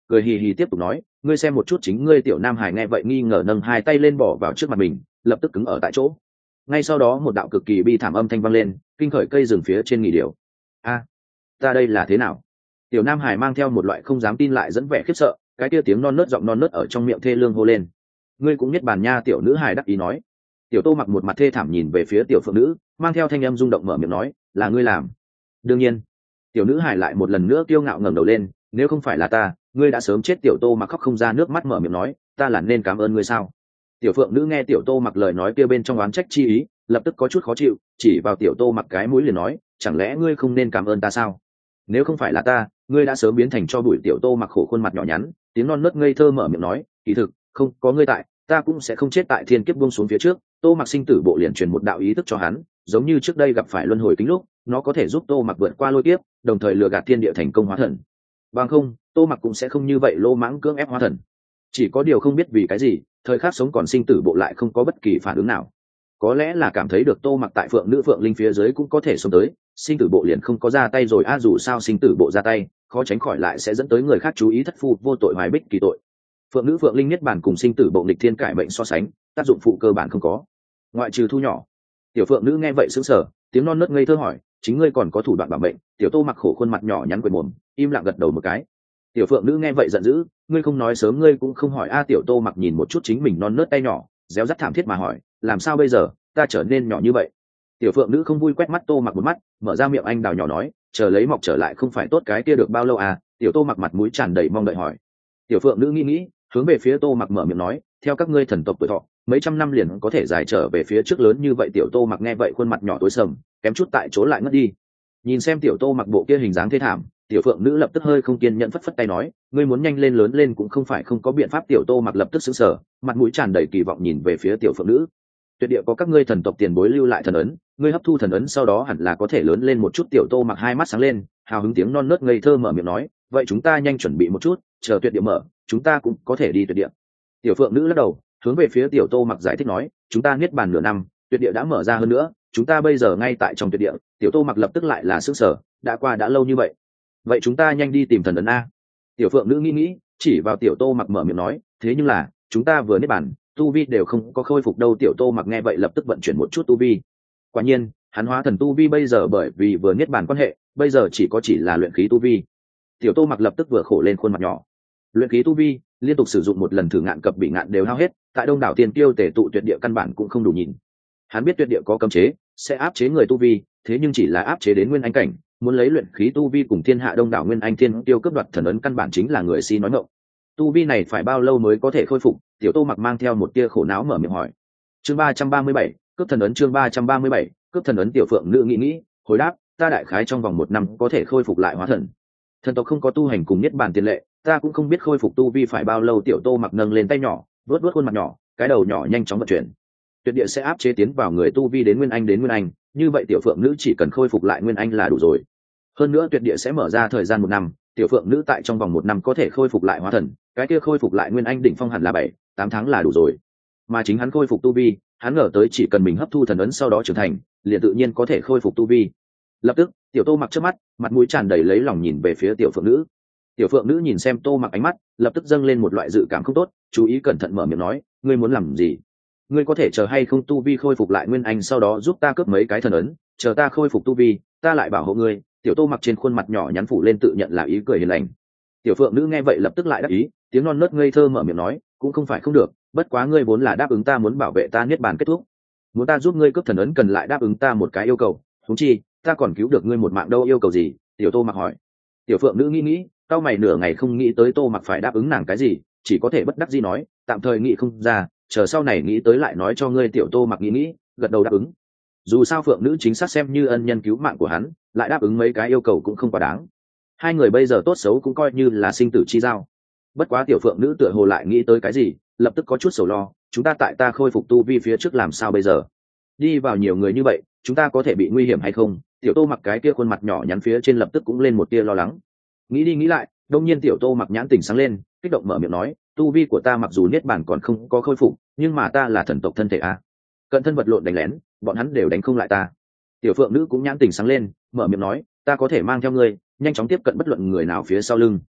Speaker 1: cười hì hì tiếp tục nói, ngươi xem một chút chính ngươi. Tiểu nam hải nghe vậy nghi ngờ nâng hai tay lên bỏ vào trước mặt mình, lập tức cứng ở tại chỗ. Ngay sau đó một đạo cực kỳ bi thảm âm thanh vang lên, kinh khởi cây rừng phía trên nghỉ điều. A, ta đây là thế nào? Tiểu nam hải mang theo một loại không dám tin lại dẫn vẻ khiếp sợ, cái kia tiếng non nớt giọng non nớt ở trong miệng thê lương hô lên. Ngươi cũng biết bàn nha. Tiểu nữ hải đắc ý nói. Tiểu tô mặc một mặt thê thảm nhìn về phía tiểu phượng nữ, mang theo thanh âm rung động mở miệng nói, là ngươi làm? Đương nhiên. Tiểu nữ hải lại một lần nữa kiêu ngạo ngẩng đầu lên, nếu không phải là ta, ngươi đã sớm chết. Tiểu tô mặc khóc không ra nước mắt mở miệng nói, ta là nên cảm ơn ngươi sao? Tiểu phượng nữ nghe tiểu tô mặc lời nói kia bên trong oán trách chi ý, lập tức có chút khó chịu, chỉ vào tiểu tô mặc cái mũi liền nói, chẳng lẽ ngươi không nên cảm ơn ta sao? Nếu không phải là ta, ngươi đã sớm biến thành cho bụi. Tiểu tô mặc khổ khuôn mặt nhỏ nhắn, tiếng non nớt ngây thơ mở miệng nói, kỳ thực không có ngươi tại, ta cũng sẽ không chết. Tại thiên kiếp buông xuống phía trước, tô mặc sinh tử bộ liền truyền một đạo ý thức cho hắn, giống như trước đây gặp phải luân hồi kính lúc, nó có thể giúp tô mặc vượt qua lôi kiếp, đồng thời lừa gạt thiên địa thành công hóa thần. Bằng không, tô mặc cũng sẽ không như vậy lô mãng cưỡng ép hóa thần. Chỉ có điều không biết vì cái gì, thời khắc sống còn sinh tử bộ lại không có bất kỳ phản ứng nào. Có lẽ là cảm thấy được tô mặc tại phượng nữ phượng linh phía dưới cũng có thể xông tới, sinh tử bộ liền không có ra tay rồi. A, dù sao sinh tử bộ ra tay, khó tránh khỏi lại sẽ dẫn tới người khác chú ý, thất phu vô tội hoài bích kỳ tội. Phượng nữ phượng linh nhất bản cùng sinh tử bộ nghịch thiên cải mệnh so sánh, tác dụng phụ cơ bản không có, ngoại trừ thu nhỏ. Tiểu phượng nữ nghe vậy sững sờ, tiếng non nớt ngây thơ hỏi, chính ngươi còn có thủ đoạn bảo mệnh? Tiểu tô mặc khổ khuôn mặt nhỏ nhắn quệt mồm, im lặng gật đầu một cái. Tiểu phượng nữ nghe vậy giận dữ, ngươi không nói sớm, ngươi cũng không hỏi. A, tiểu tô mặc nhìn một chút chính mình non nớt tay nhỏ, réo rắt thảm thiết mà hỏi, làm sao bây giờ, ta trở nên nhỏ như vậy? Tiểu phượng nữ không vui quét mắt tô mặc một mắt, mở ra miệng anh đào nhỏ nói, chờ lấy mọc trở lại không phải tốt, cái kia được bao lâu à? Tiểu tô mặc mặt mũi tràn đầy mong đợi hỏi. Tiểu phượng nữ nghĩ nghĩ, hướng về phía tô mặc mở miệng nói, theo các ngươi thần tộc tuổi thọ, mấy trăm năm liền có thể dài trở về phía trước lớn như vậy. Tiểu tô mặc nghe vậy khuôn mặt nhỏ tối sầm, kém chút tại chỗ lại ngất đi. Nhìn xem tiểu tô mặc bộ kia hình dáng thê thảm, tiểu phượng nữ lập tức hơi không kiên nhẫn phất phất tay nói, ngươi muốn nhanh lên lớn lên cũng không phải không có biện pháp. Tiểu tô mặc lập tức sững sờ, mặt mũi tràn đầy kỳ vọng nhìn về phía tiểu phượng nữ. Tuyệt địa có các ngươi thần tộc tiền bối lưu lại thần ấn, ngươi hấp thu thần ấn sau đó hẳn là có thể lớn lên một chút. Tiểu tô mặc hai mắt sáng lên, hào hứng tiếng non nớt ngây thơ mở miệng nói, vậy chúng ta nhanh chuẩn bị một chút, chờ tuyệt địa mở, chúng ta cũng có thể đi tuyệt địa. Tiểu phượng nữ lắc đầu, hướng về phía tiểu tô mặc giải thích nói, chúng ta niết bàn nửa năm, tuyệt địa đã mở ra hơn nữa, chúng ta bây giờ ngay tại trong tuyệt địa. Tiểu tô mặc lập tức lại là sức sở, đã qua đã lâu như vậy, vậy chúng ta nhanh đi tìm thần ấn a. Tiểu phượng nữ nghĩ nghĩ, chỉ vào tiểu tô mặc mở miệng nói, thế nhưng là chúng ta vừa niết bàn, tu vi đều không có khôi phục đâu. Tiểu tô mặc nghe vậy lập tức vận chuyển một chút tu vi. Quả nhiên, hắn hóa thần tu vi bây giờ bởi vì vừa niết bàn quan hệ, bây giờ chỉ có chỉ là luyện khí tu vi. Tiểu tô mặc lập tức vừa khổ lên khuôn mặt nhỏ. Luyện khí tu vi liên tục sử dụng một lần thử ngạn cập bị ngạn đều hao hết, tại đông đảo tiên tiêu tề tụ tuyệt địa căn bản cũng không đủ nhìn. Hắn biết tuyệt địa có cấm chế sẽ áp chế người tu vi, thế nhưng chỉ là áp chế đến nguyên anh cảnh, muốn lấy luyện khí tu vi cùng thiên hạ đông đảo nguyên anh thiên tiêu cướp đoạt thần ấn căn bản chính là người si nói ngọng. Tu vi này phải bao lâu mới có thể khôi phục? Tiểu tô mặc mang theo một tia khổ não mở miệng hỏi. Chương ba trăm ba mươi bảy, cướp thần ấn. Chương ba trăm ba mươi bảy, cướp thần ấn. Tiểu phượng nữ nghĩ nghĩ, hồi đáp, ta đại khái trong vòng một năm có thể khôi phục lại hóa thần. Thần tộc không có tu hành cùng niết bàn tiền lệ, ta cũng không biết khôi phục tu vi phải bao lâu. Tiểu tô mặc nâng lên tay nhỏ, vớt vớt khuôn mặt nhỏ, cái đầu nhỏ nhanh chóng vận chuyển. Tuyệt địa sẽ áp chế tiến vào người tu vi đến nguyên anh đến nguyên anh, như vậy tiểu phượng nữ chỉ cần khôi phục lại nguyên anh là đủ rồi. Hơn nữa tuyệt địa sẽ mở ra thời gian một năm, tiểu phượng nữ tại trong vòng một năm có thể khôi phục lại hóa thần, cái kia khôi phục lại nguyên anh đỉnh phong hẳn là bảy tám tháng là đủ rồi. Mà chính hắn khôi phục tu vi, hắn ngờ tới chỉ cần mình hấp thu thần ấn sau đó trưởng thành, liền tự nhiên có thể khôi phục tu vi. Lập tức tiểu tô mặc trước mắt, mặt mũi tràn đầy lấy lòng nhìn về phía tiểu phượng nữ. Tiểu phượng nữ nhìn xem tô mặc ánh mắt, lập tức dâng lên một loại dự cảm không tốt, chú ý cẩn thận mở miệng nói, ngươi muốn làm gì? Ngươi có thể chờ hay không tu vi khôi phục lại nguyên anh sau đó giúp ta cướp mấy cái thần ấn, chờ ta khôi phục tu vi, ta lại bảo hộ ngươi. Tiểu tô mặc trên khuôn mặt nhỏ nhắn phủ lên tự nhận là ý cười hiền lành. Tiểu phượng nữ nghe vậy lập tức lại đáp ý, tiếng non nớt ngây thơ mở miệng nói, cũng không phải không được, bất quá ngươi vốn là đáp ứng ta muốn bảo vệ ta niết bàn kết thúc, muốn ta giúp ngươi cướp thần ấn cần lại đáp ứng ta một cái yêu cầu, huống chi ta còn cứu được ngươi một mạng đâu. Yêu cầu gì? Tiểu tô mặc hỏi. Tiểu phượng nữ nghĩ nghĩ, cau mày nửa ngày không nghĩ tới tô mặc phải đáp ứng nàng cái gì, chỉ có thể bất đắc dĩ nói, tạm thời nghĩ không ra, chờ sau này nghĩ tới lại nói cho ngươi. Tiểu tô mặc nghĩ nghĩ, gật đầu đáp ứng. Dù sao phượng nữ chính xác xem như ân nhân cứu mạng của hắn, lại đáp ứng mấy cái yêu cầu cũng không quá đáng. Hai người bây giờ tốt xấu cũng coi như là sinh tử chi giao. Bất quá tiểu phượng nữ tựa hồ lại nghĩ tới cái gì, lập tức có chút sầu lo, chúng ta tại ta khôi phục tu vi phía trước làm sao bây giờ? Đi vào nhiều người như vậy, chúng ta có thể bị nguy hiểm hay không? Tiểu tô mặc cái kia khuôn mặt nhỏ nhắn phía trên lập tức cũng lên một tia lo lắng. Nghĩ đi nghĩ lại, đông nhiên tiểu tô mặc nhãn tỉnh sáng lên, kích động mở miệng nói, tu vi của ta mặc dù niết bàn còn không có khôi phục, nhưng mà ta là thần tộc thân thể a, cận thân vật lộn đánh lén, bọn hắn đều đánh không lại ta. Tiểu phượng nữ cũng nhãn tỉnh sáng lên, mở miệng nói, ta có thể mang theo ngươi, nhanh chóng tiếp cận bất luận người nào phía sau lưng.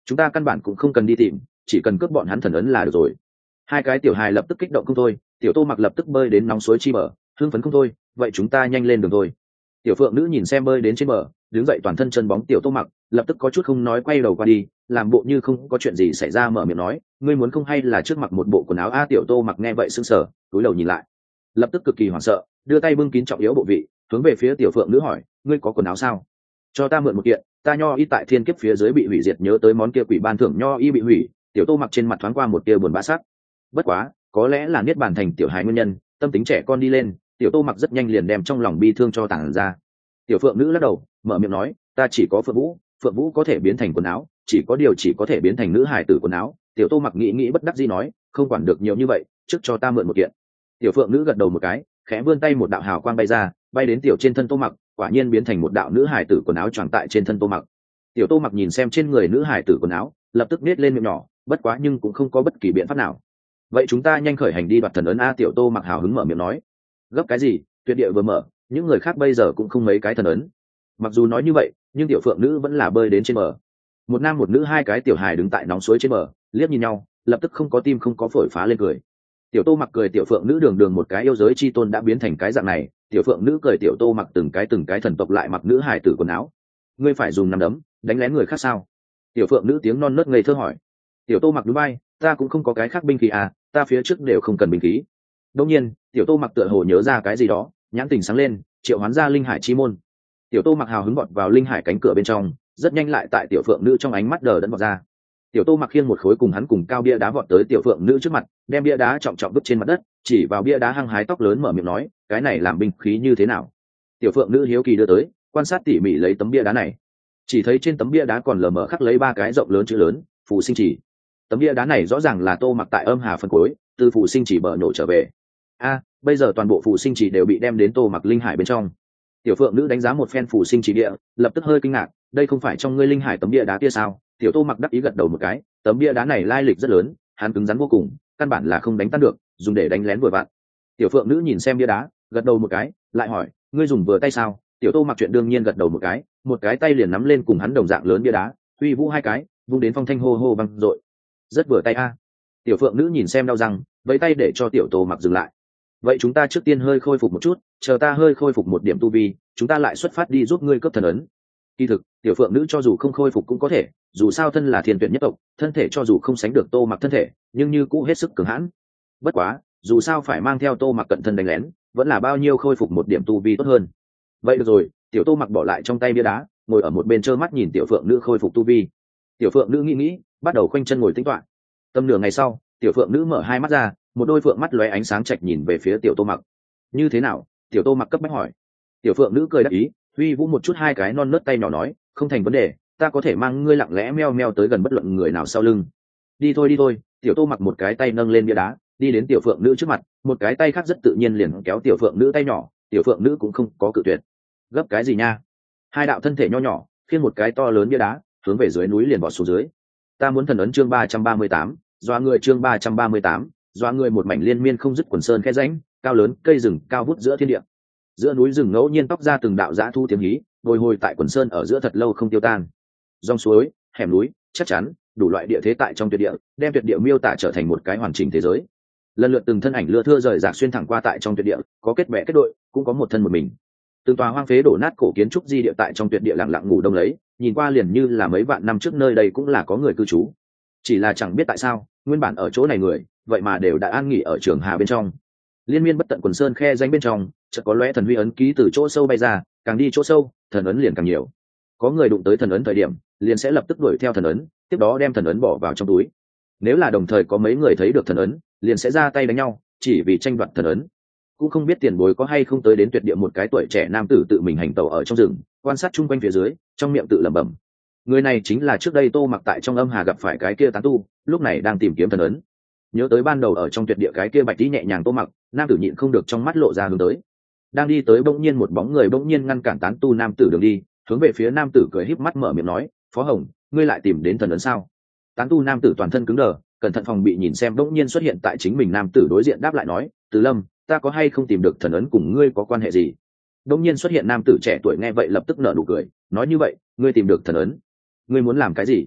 Speaker 1: chúng ta căn bản cũng không cần đi tìm, chỉ cần cướp bọn hắn thần ấn là được rồi. Hai cái tiểu hài lập tức kích động không thôi, tiểu Tô Mặc lập tức bơi đến nóng suối chi bờ, hưng phấn không thôi. Vậy chúng ta nhanh lên đường thôi. Tiểu phượng nữ nhìn xem bơi đến trên bờ, đứng dậy toàn thân chân bóng tiểu Tô Mặc lập tức có chút không nói, quay đầu qua đi, làm bộ như không có chuyện gì xảy ra, mở miệng nói, ngươi muốn không hay là trước mặc một bộ quần áo a? Tiểu Tô Mặc nghe vậy sững sờ, cúi đầu nhìn lại, lập tức cực kỳ hoảng sợ, đưa tay bưng kín trọng yếu bộ vị, hướng về phía tiểu phượng nữ hỏi, ngươi có quần áo sao? Cho ta mượn một kiện, ta nho y tại thiên kiếp phía dưới bị hủy diệt, nhớ tới món kia quỷ ban thưởng nho y bị hủy. Tiểu Tô Mặc trên mặt thoáng qua một tia buồn bã sắc. Bất quá có lẽ là niết bàn thành tiểu hài nguyên nhân, tâm tính trẻ con đi lên, tiểu Tô Mặc rất nhanh liền đem trong lòng bi thương cho tàng ra. Tiểu phượng nữ lắc đầu, mở miệng nói, ta chỉ có phượng vũ, phượng vũ có thể biến thành quần áo, chỉ có điều chỉ có thể biến thành nữ hài tử quần áo. Tiểu Tô Mặc nghĩ nghĩ bất đắc dĩ nói, không quản được nhiều như vậy, trước cho ta mượn một kiện. Tiểu phượng nữ gật đầu một cái, khẽ vươn tay, một đạo hào quang bay ra, bay đến tiểu trên thân Tô Mặc, quả nhiên biến thành một đạo nữ hài tử quần áo choàng tại trên thân Tô Mặc. Tiểu Tô Mặc nhìn xem trên người nữ hài tử quần áo, lập tức nết lên miệng nhỏ, bất quá nhưng cũng không có bất kỳ biện pháp nào. Vậy chúng ta nhanh khởi hành đi đoạt thần ấn a? Tiểu Tô Mặc hào hứng mở miệng nói. Gấp cái gì, tuyệt địa vừa mở, những người khác bây giờ cũng không mấy cái thần ấn. Mặc dù nói như vậy, nhưng tiểu phượng nữ vẫn là bơi đến trên bờ. Một nam một nữ hai cái tiểu hài đứng tại nóng suối trên bờ, liếc nhìn nhau, lập tức không có tim không có phổi phá lên cười. Tiểu Tô Mặc cười, tiểu phượng nữ đường đường một cái yêu giới chi tôn đã biến thành cái dạng này. Tiểu phượng nữ cười, tiểu Tô Mặc từng cái từng cái thần tộc lại mặc nữ hài tử quần áo, ngươi phải dùng nắm đấm đánh lén người khác sao? Tiểu phượng nữ tiếng non nớt ngây thơ hỏi. Tiểu Tô Mặc núi bay, ta cũng không có cái khác binh khí à, ta phía trước đều không cần binh khí. Đương nhiên, tiểu Tô Mặc tựa hồ nhớ ra cái gì đó, nhãn tình sáng lên, triệu hoán ra linh hải chi môn. Tiểu Tô Mặc hào hứng vọt vào linh hải cánh cửa bên trong, rất nhanh lại tại tiểu phượng nữ trong ánh mắt đờ đẫn vọt ra. Tiểu Tô Mặc khiêng một khối cùng hắn cùng cao bia đá vọt tới tiểu phượng nữ trước mặt, đem bia đá trọng trọng vứt trên mặt đất, chỉ vào bia đá hăng hái tóc lớn mở miệng nói, cái này làm binh khí như thế nào? Tiểu phượng nữ hiếu kỳ đưa tới, quan sát tỉ mỉ lấy tấm bia đá này, chỉ thấy trên tấm bia đá còn lờ mờ khắc lấy ba cái rộng lớn chữ lớn, phù sinh chỉ. Tấm bia đá này rõ ràng là Tô Mặc tại âm hà phân cuối từ phù sinh chỉ bờ nổ trở về. A, bây giờ toàn bộ phù sinh chỉ đều bị đem đến Tô Mặc linh hải bên trong. Tiểu phượng nữ đánh giá một phen phù sinh chỉ địa, lập tức hơi kinh ngạc, đây không phải trong ngươi linh hải tấm bia đá kia sao? Tiểu Tô Mặc đắc ý gật đầu một cái, tấm bia đá này lai lịch rất lớn, hắn cứng rắn vô cùng, căn bản là không đánh tan được, dùng để đánh lén vừa vặn. Tiểu phượng nữ nhìn xem bia đá, gật đầu một cái, lại hỏi, ngươi dùng vừa tay sao? Tiểu Tô Mặc chuyện đương nhiên gật đầu một cái, một cái tay liền nắm lên cùng hắn đồng dạng lớn bia đá, huy vũ hai cái, vung đến phong thanh hô hô vang dội. Rất vừa tay a. Tiểu phượng nữ nhìn xem đau răng, vẫy tay để cho tiểu Tô Mặc dừng lại. Vậy chúng ta trước tiên hơi khôi phục một chút, chờ ta hơi khôi phục một điểm tu vi, chúng ta lại xuất phát đi giúp ngươi cấp thần ấn. Kỳ thực, tiểu phượng nữ cho dù không khôi phục cũng có thể, dù sao thân là thiên tuyển nhất tộc, thân thể cho dù không sánh được Tô Mặc thân thể, nhưng như cũ hết sức cường hãn. Bất quá, dù sao phải mang theo Tô Mặc cận thân đánh lén, vẫn là bao nhiêu khôi phục một điểm tu vi tốt hơn. Vậy được rồi, tiểu Tô Mặc bỏ lại trong tay bia đá, ngồi ở một bên trơ mắt nhìn tiểu phượng nữ khôi phục tu vi. Tiểu phượng nữ nghĩ nghĩ, bắt đầu khoanh chân ngồi tĩnh tọa. Tầm nửa ngày sau, tiểu phượng nữ mở hai mắt ra, một đôi phượng mắt lóe ánh sáng trạch nhìn về phía tiểu Tô Mặc. Như thế nào? Tiểu Tô Mặc cấp bách hỏi. Tiểu phượng nữ cười đáp ý, huy vũ một chút hai cái non nớt tay nhỏ nói, không thành vấn đề, ta có thể mang ngươi lặng lẽ meo meo tới gần bất luận người nào sau lưng. Đi thôi đi thôi. Tiểu Tô Mặc một cái tay nâng lên bia đá, đi đến tiểu phượng nữ trước mặt, một cái tay khác rất tự nhiên liền kéo tiểu phượng nữ tay nhỏ. Tiểu phượng nữ cũng không có cự tuyệt. Gấp cái gì nha? Hai đạo thân thể nho nhỏ khiêng một cái to lớn bia đá, hướng về dưới núi liền bỏ xuống dưới. Ta muốn thần ấn chương ba trăm ba mươi tám, doa người chương ba trăm ba mươi tám, doa người. Một mảnh liên miên không dứt quần sơn khe rãnh, cao lớn cây rừng cao vút giữa thiên địa. Giữa núi rừng ngẫu nhiên tóc ra từng đạo dã thu tiếng hí, bồi hồi tại quần sơn ở giữa thật lâu không tiêu tan. Dòng suối, hẻm núi, chắc chắn đủ loại địa thế tại trong tuyệt địa, đem tuyệt địa miêu tả trở thành một cái hoàn chỉnh thế giới. Lần lượt từng thân ảnh lưa thưa rời rạc xuyên thẳng qua tại trong tuyệt địa, có kết bè kết đội, cũng có một thân một mình. Từng tòa hoang phế đổ nát cổ kiến trúc di địa tại trong tuyệt địa lặng lặng ngủ đông lấy, nhìn qua liền như là mấy vạn năm trước nơi đây cũng là có người cư trú. Chỉ là chẳng biết tại sao, nguyên bản ở chỗ này người, vậy mà đều đã an nghỉ ở trường hà bên trong. Liên miên bất tận quần sơn khe danh bên trong, chợt có lóe thần huy ấn ký từ chỗ sâu bay ra, càng đi chỗ sâu, thần ấn liền càng nhiều. Có người đụng tới thần ấn thời điểm, liền sẽ lập tức đuổi theo thần ấn, tiếp đó đem thần ấn bỏ vào trong túi. Nếu là đồng thời có mấy người thấy được thần ấn, liền sẽ ra tay đánh nhau, chỉ vì tranh đoạt thần ấn. Cũng không biết tiền bối có hay không tới đến tuyệt địa một cái tuổi trẻ nam tử tự mình hành tẩu ở trong rừng, quan sát chung quanh phía dưới, trong miệng tự lẩm bẩm. Người này chính là trước đây Tô Mặc tại trong âm hà gặp phải cái kia tán tu, lúc này đang tìm kiếm thần ấn. Nhớ tới ban đầu ở trong tuyệt địa cái kia bạch tí nhẹ nhàng Tô Mặc, nam tử nhịn không được trong mắt lộ ra hướng tới. Đang đi tới bỗng nhiên một bóng người bỗng nhiên ngăn cản tán tu nam tử đường đi, hướng về phía nam tử cười híp mắt mở miệng nói, Phó Hồng, ngươi lại tìm đến thần ấn sao? Tán tu nam tử toàn thân cứng đờ, cẩn thận phòng bị nhìn xem bỗng nhiên xuất hiện tại chính mình nam tử đối diện đáp lại nói, Từ Lâm, ta có hay không tìm được thần ấn cùng ngươi có quan hệ gì? Bỗng nhiên xuất hiện nam tử trẻ tuổi nghe vậy lập tức nở nụ cười, nói như vậy, ngươi tìm được thần ấn, ngươi muốn làm cái gì?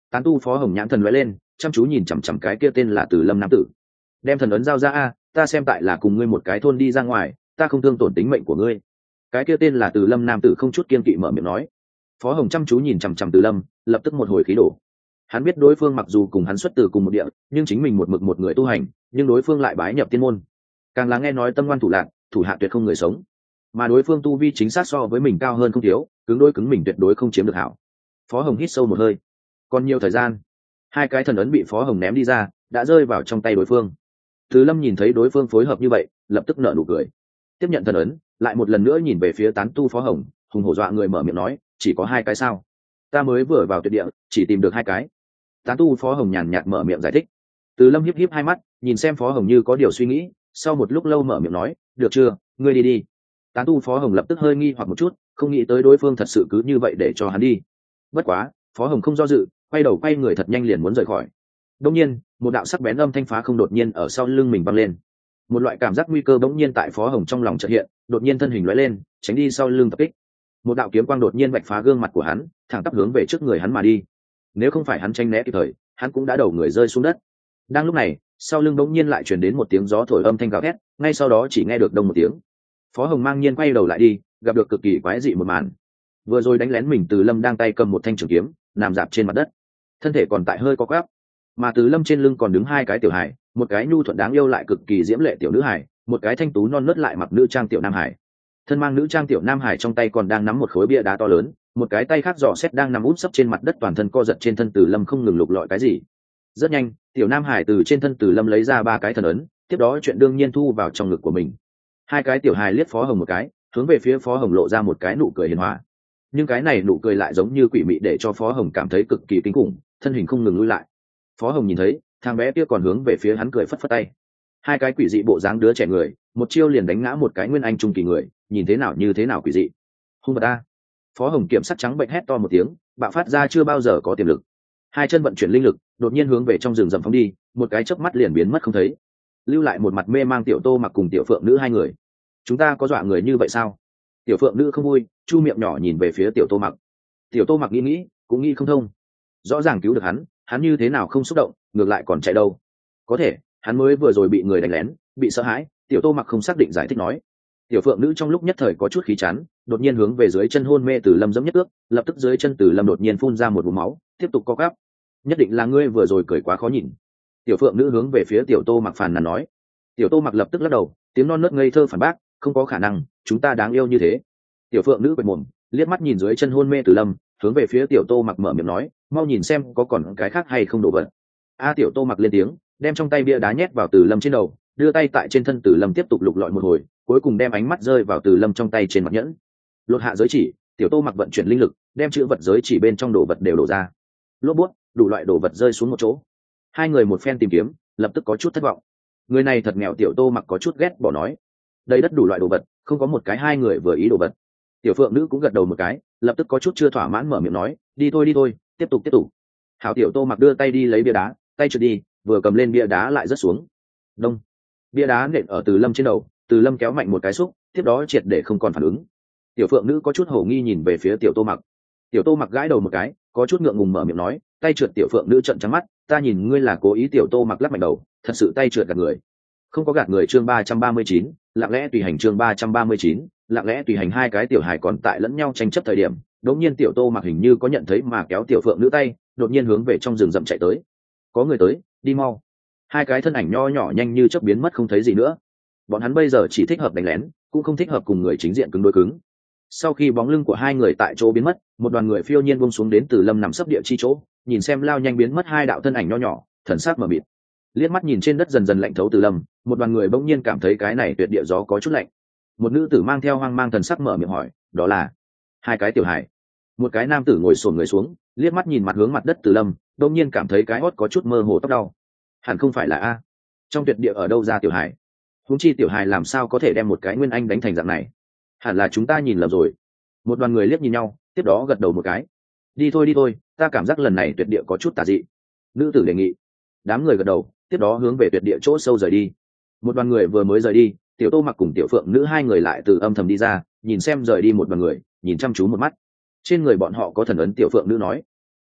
Speaker 1: Tán tu Phó Hồng nhãn thần lóe lên, chăm chú nhìn chằm chằm cái kia tên là Từ Lâm nam tử. Đem thần ấn giao ra a, ta xem tại là cùng ngươi một cái thôn đi ra ngoài, ta không thương tổn tính mệnh của ngươi. Cái kia tên là Từ Lâm nam tử không chút kiên kỵ mở miệng nói. Phó Hồng chăm chú nhìn chằm chằm Từ Lâm, lập tức một hồi khí đổ. Hắn biết đối phương mặc dù cùng hắn xuất từ cùng một địa, nhưng chính mình một mực một người tu hành, nhưng đối phương lại bái nhập tiên môn. Càng là nghe nói tâm ngoan thủ lạc, thủ hạ tuyệt không người sống. Mà đối phương tu vi chính xác so với mình cao hơn không thiếu, cứng đối cứng mình tuyệt đối không chiếm được hảo. Phó Hồng hít sâu một hơi. Còn nhiều thời gian, hai cái thần ấn bị Phó Hồng ném đi ra, đã rơi vào trong tay đối phương. Từ Lâm nhìn thấy đối phương phối hợp như vậy, lập tức nở nụ cười. Tiếp nhận thần ấn, lại một lần nữa nhìn về phía tán tu Phó Hồng, hùng hổ dọa người mở miệng nói, chỉ có hai cái sao? Ta mới vừa vào tuyệt địa, chỉ tìm được hai cái. Tán tu Phó Hồng nhàn nhạt mở miệng giải thích. Từ Lâm híp híp hai mắt, nhìn xem Phó Hồng như có điều suy nghĩ, sau một lúc lâu mở miệng nói, được chưa, ngươi đi đi. Tán tu Phó Hồng lập tức hơi nghi hoặc một chút, không nghĩ tới đối phương thật sự cứ như vậy để cho hắn đi. Bất quá, Phó Hồng không do dự, quay đầu quay người thật nhanh liền muốn rời khỏi. Đột nhiên, một đạo sắc bén âm thanh phá không đột nhiên ở sau lưng mình vang lên. Một loại cảm giác nguy cơ bỗng nhiên tại Phó Hồng trong lòng chợt hiện, đột nhiên thân hình lóe lên, tránh đi sau lưng tập kích. Một đạo kiếm quang đột nhiên vạch phá gương mặt của hắn, thẳng tắp hướng về trước người hắn mà đi. Nếu không phải hắn tranh né kịp thời, hắn cũng đã đầu người rơi xuống đất. Đang lúc này, sau lưng bỗng nhiên lại truyền đến một tiếng gió thổi âm thanh gào thét, ngay sau đó chỉ nghe được đông một tiếng. Phó Hồng mang nhiên quay đầu lại đi, gặp được cực kỳ quái dị một màn. Vừa rồi đánh lén mình Từ Lâm đang tay cầm một thanh trường kiếm, nằm dạp trên mặt đất, thân thể còn tại hơi co quắp, mà Từ Lâm trên lưng còn đứng hai cái tiểu hài, một cái nhu thuận đáng yêu lại cực kỳ diễm lệ tiểu nữ hài, một cái thanh tú non nớt lại mặc nữ trang tiểu nam hải. Thân mang nữ trang tiểu nam hải trong tay còn đang nắm một khối bia đá to lớn, một cái tay khác giò xét đang nằm úp sấp trên mặt đất, toàn thân co giật trên thân Từ Lâm không ngừng lục lọi cái gì. Rất nhanh, tiểu nam hải từ trên thân Từ Lâm lấy ra ba cái thần ấn, tiếp đó chuyện đương nhiên thu vào trong ngực của mình. Hai cái tiểu hài liếc Phó Hồng một cái, hướng về phía Phó Hồng lộ ra một cái nụ cười hiền hòa. Nhưng cái này nụ cười lại giống như quỷ mị, để cho Phó Hồng cảm thấy cực kỳ kinh khủng, thân hình không ngừng lùi lại. Phó Hồng nhìn thấy thằng bé kia còn hướng về phía hắn cười phất phất tay. Hai cái quỷ dị bộ dáng đứa trẻ người, một chiêu liền đánh ngã một cái nguyên anh trung kỳ người, nhìn thế nào như thế nào quỷ dị. Hung vật ta. Phó Hồng kiểm sắc trắng bệnh hét to một tiếng, bạo phát ra chưa bao giờ có tiềm lực. Hai chân vận chuyển linh lực, đột nhiên hướng về trong rừng rậm phóng đi, một cái chớp mắt liền biến mất không thấy, lưu lại một mặt mê mang tiểu Tô Mặc cùng tiểu Phượng Nữ hai người. Chúng ta có dọa người như vậy sao? Tiểu Phượng Nữ không vui, chu miệng nhỏ nhìn về phía tiểu Tô Mặc. Tiểu Tô Mặc nghĩ nghĩ, cũng nghĩ không thông. Rõ ràng cứu được hắn, hắn như thế nào không xúc động, ngược lại còn chạy đâu? Có thể, hắn mới vừa rồi bị người đánh lén, bị sợ hãi. Tiểu Tô Mặc không xác định giải thích nói. Tiểu Phượng Nữ trong lúc nhất thời có chút khí chán, đột nhiên hướng về dưới chân hôn mê Từ Lâm giẫm nhất ước, lập tức dưới chân Từ Lâm đột nhiên phun ra một vùng máu, tiếp tục co quắp. Nhất định là ngươi vừa rồi cười quá khó nhìn. Tiểu Phượng Nữ hướng về phía tiểu Tô Mặc phàn nàn nói. Tiểu Tô Mặc lập tức lắc đầu, tiếng non nớt ngây thơ phản bác, không có khả năng, chúng ta đáng yêu như thế. Tiểu Phượng Nữ quệt mồm, liếc mắt nhìn dưới chân hôn mê Từ Lâm, hướng về phía tiểu Tô Mặc mở miệng nói, mau nhìn xem có còn cái khác hay không đổ vật. A tiểu Tô Mặc lên tiếng, đem trong tay bia đá nhét vào Từ Lâm trên đầu, đưa tay tại trên thân Từ Lâm tiếp tục lục lọi một hồi, cuối cùng đem ánh mắt rơi vào Từ Lâm trong tay trên mặt nhẫn. Lột hạ giới chỉ, tiểu Tô Mặc vận chuyển linh lực, đem chữ vật giới chỉ bên trong đồ vật đều đổ ra. Lốp bút, đủ loại đồ vật rơi xuống một chỗ. Hai người một phen tìm kiếm, lập tức có chút thất vọng. Người này thật nghèo, tiểu Tô Mặc có chút ghét bỏ nói. Đây đất đủ loại đồ vật, không có một cái hai người vừa ý đồ vật. Tiểu Phượng Nữ cũng gật đầu một cái, lập tức có chút chưa thỏa mãn mở miệng nói, đi thôi đi thôi, tiếp tục tiếp tục. Hảo, tiểu Tô Mặc đưa tay đi lấy bia đá, tay trượt đi, vừa cầm lên bia đá lại rớt xuống. Đông. Bia đá nện ở Từ Lâm trên đầu, Từ Lâm kéo mạnh một cái xúc, tiếp đó triệt để không còn phản ứng. Tiểu Phượng Nữ có chút hổ nghi nhìn về phía tiểu Tô Mặc. Tiểu Tô Mặc gãi đầu một cái, có chút ngượng ngùng mở miệng nói, tay trượt. Tiểu Phượng Nữ trợn trắng mắt, ta nhìn ngươi là cố ý. Tiểu Tô Mặc lắc mạnh đầu, thật sự tay trượt gạt người. Không có gạt người. Chương ba trăm ba mươi chín, lặng lẽ tùy hành. Chương ba trăm ba mươi chín, lặng lẽ tùy hành. Hai cái tiểu hài còn tại lẫn nhau tranh chấp thời điểm, đột nhiên tiểu Tô Mặc hình như có nhận thấy mà kéo tiểu Phượng Nữ tay, đột nhiên hướng về trong rừng rậm chạy tới. Có người tới, đi mau. Hai cái thân ảnh nho nhỏ nhanh như chớp biến mất không thấy gì nữa. Bọn hắn bây giờ chỉ thích hợp đánh lén, cũng không thích hợp cùng người chính diện cứng đối cứng. Sau khi bóng lưng của hai người tại chỗ biến mất, một đoàn người phiêu nhiên buông xuống đến Từ Lâm nằm sấp địa chi chỗ, nhìn xem lao nhanh biến mất hai đạo thân ảnh nho nhỏ, thần sắc mờ mịt. Liếc mắt nhìn trên đất dần dần lạnh thấu Từ Lâm, một đoàn người bỗng nhiên cảm thấy cái này tuyệt địa gió có chút lạnh. Một nữ tử mang theo hoang mang thần sắc mở miệng hỏi, đó là hai cái tiểu hài. Một cái nam tử ngồi xổm người xuống, liếc mắt nhìn mặt hướng mặt đất Từ Lâm, bỗng nhiên cảm thấy cái hót có chút mơ hồ tóc đau. Hẳn không phải là a? Trong tuyệt địa ở đâu ra tiểu hài? Huống chi tiểu hài làm sao có thể đem một cái nguyên anh đánh thành dạng này? Hẳn là chúng ta nhìn lầm rồi. Một đoàn người liếc nhìn nhau, tiếp đó gật đầu một cái. Đi thôi đi thôi, ta cảm giác lần này tuyệt địa có chút tà dị. Nữ tử đề nghị. Đám người gật đầu, tiếp đó hướng về tuyệt địa chỗ sâu rời đi. Một đoàn người vừa mới rời đi, tiểu Tô Mặc cùng tiểu Phượng Nữ hai người lại từ âm thầm đi ra, nhìn xem rời đi một đoàn người, nhìn chăm chú một mắt. Trên người bọn họ có thần ấn. Tiểu Phượng Nữ nói.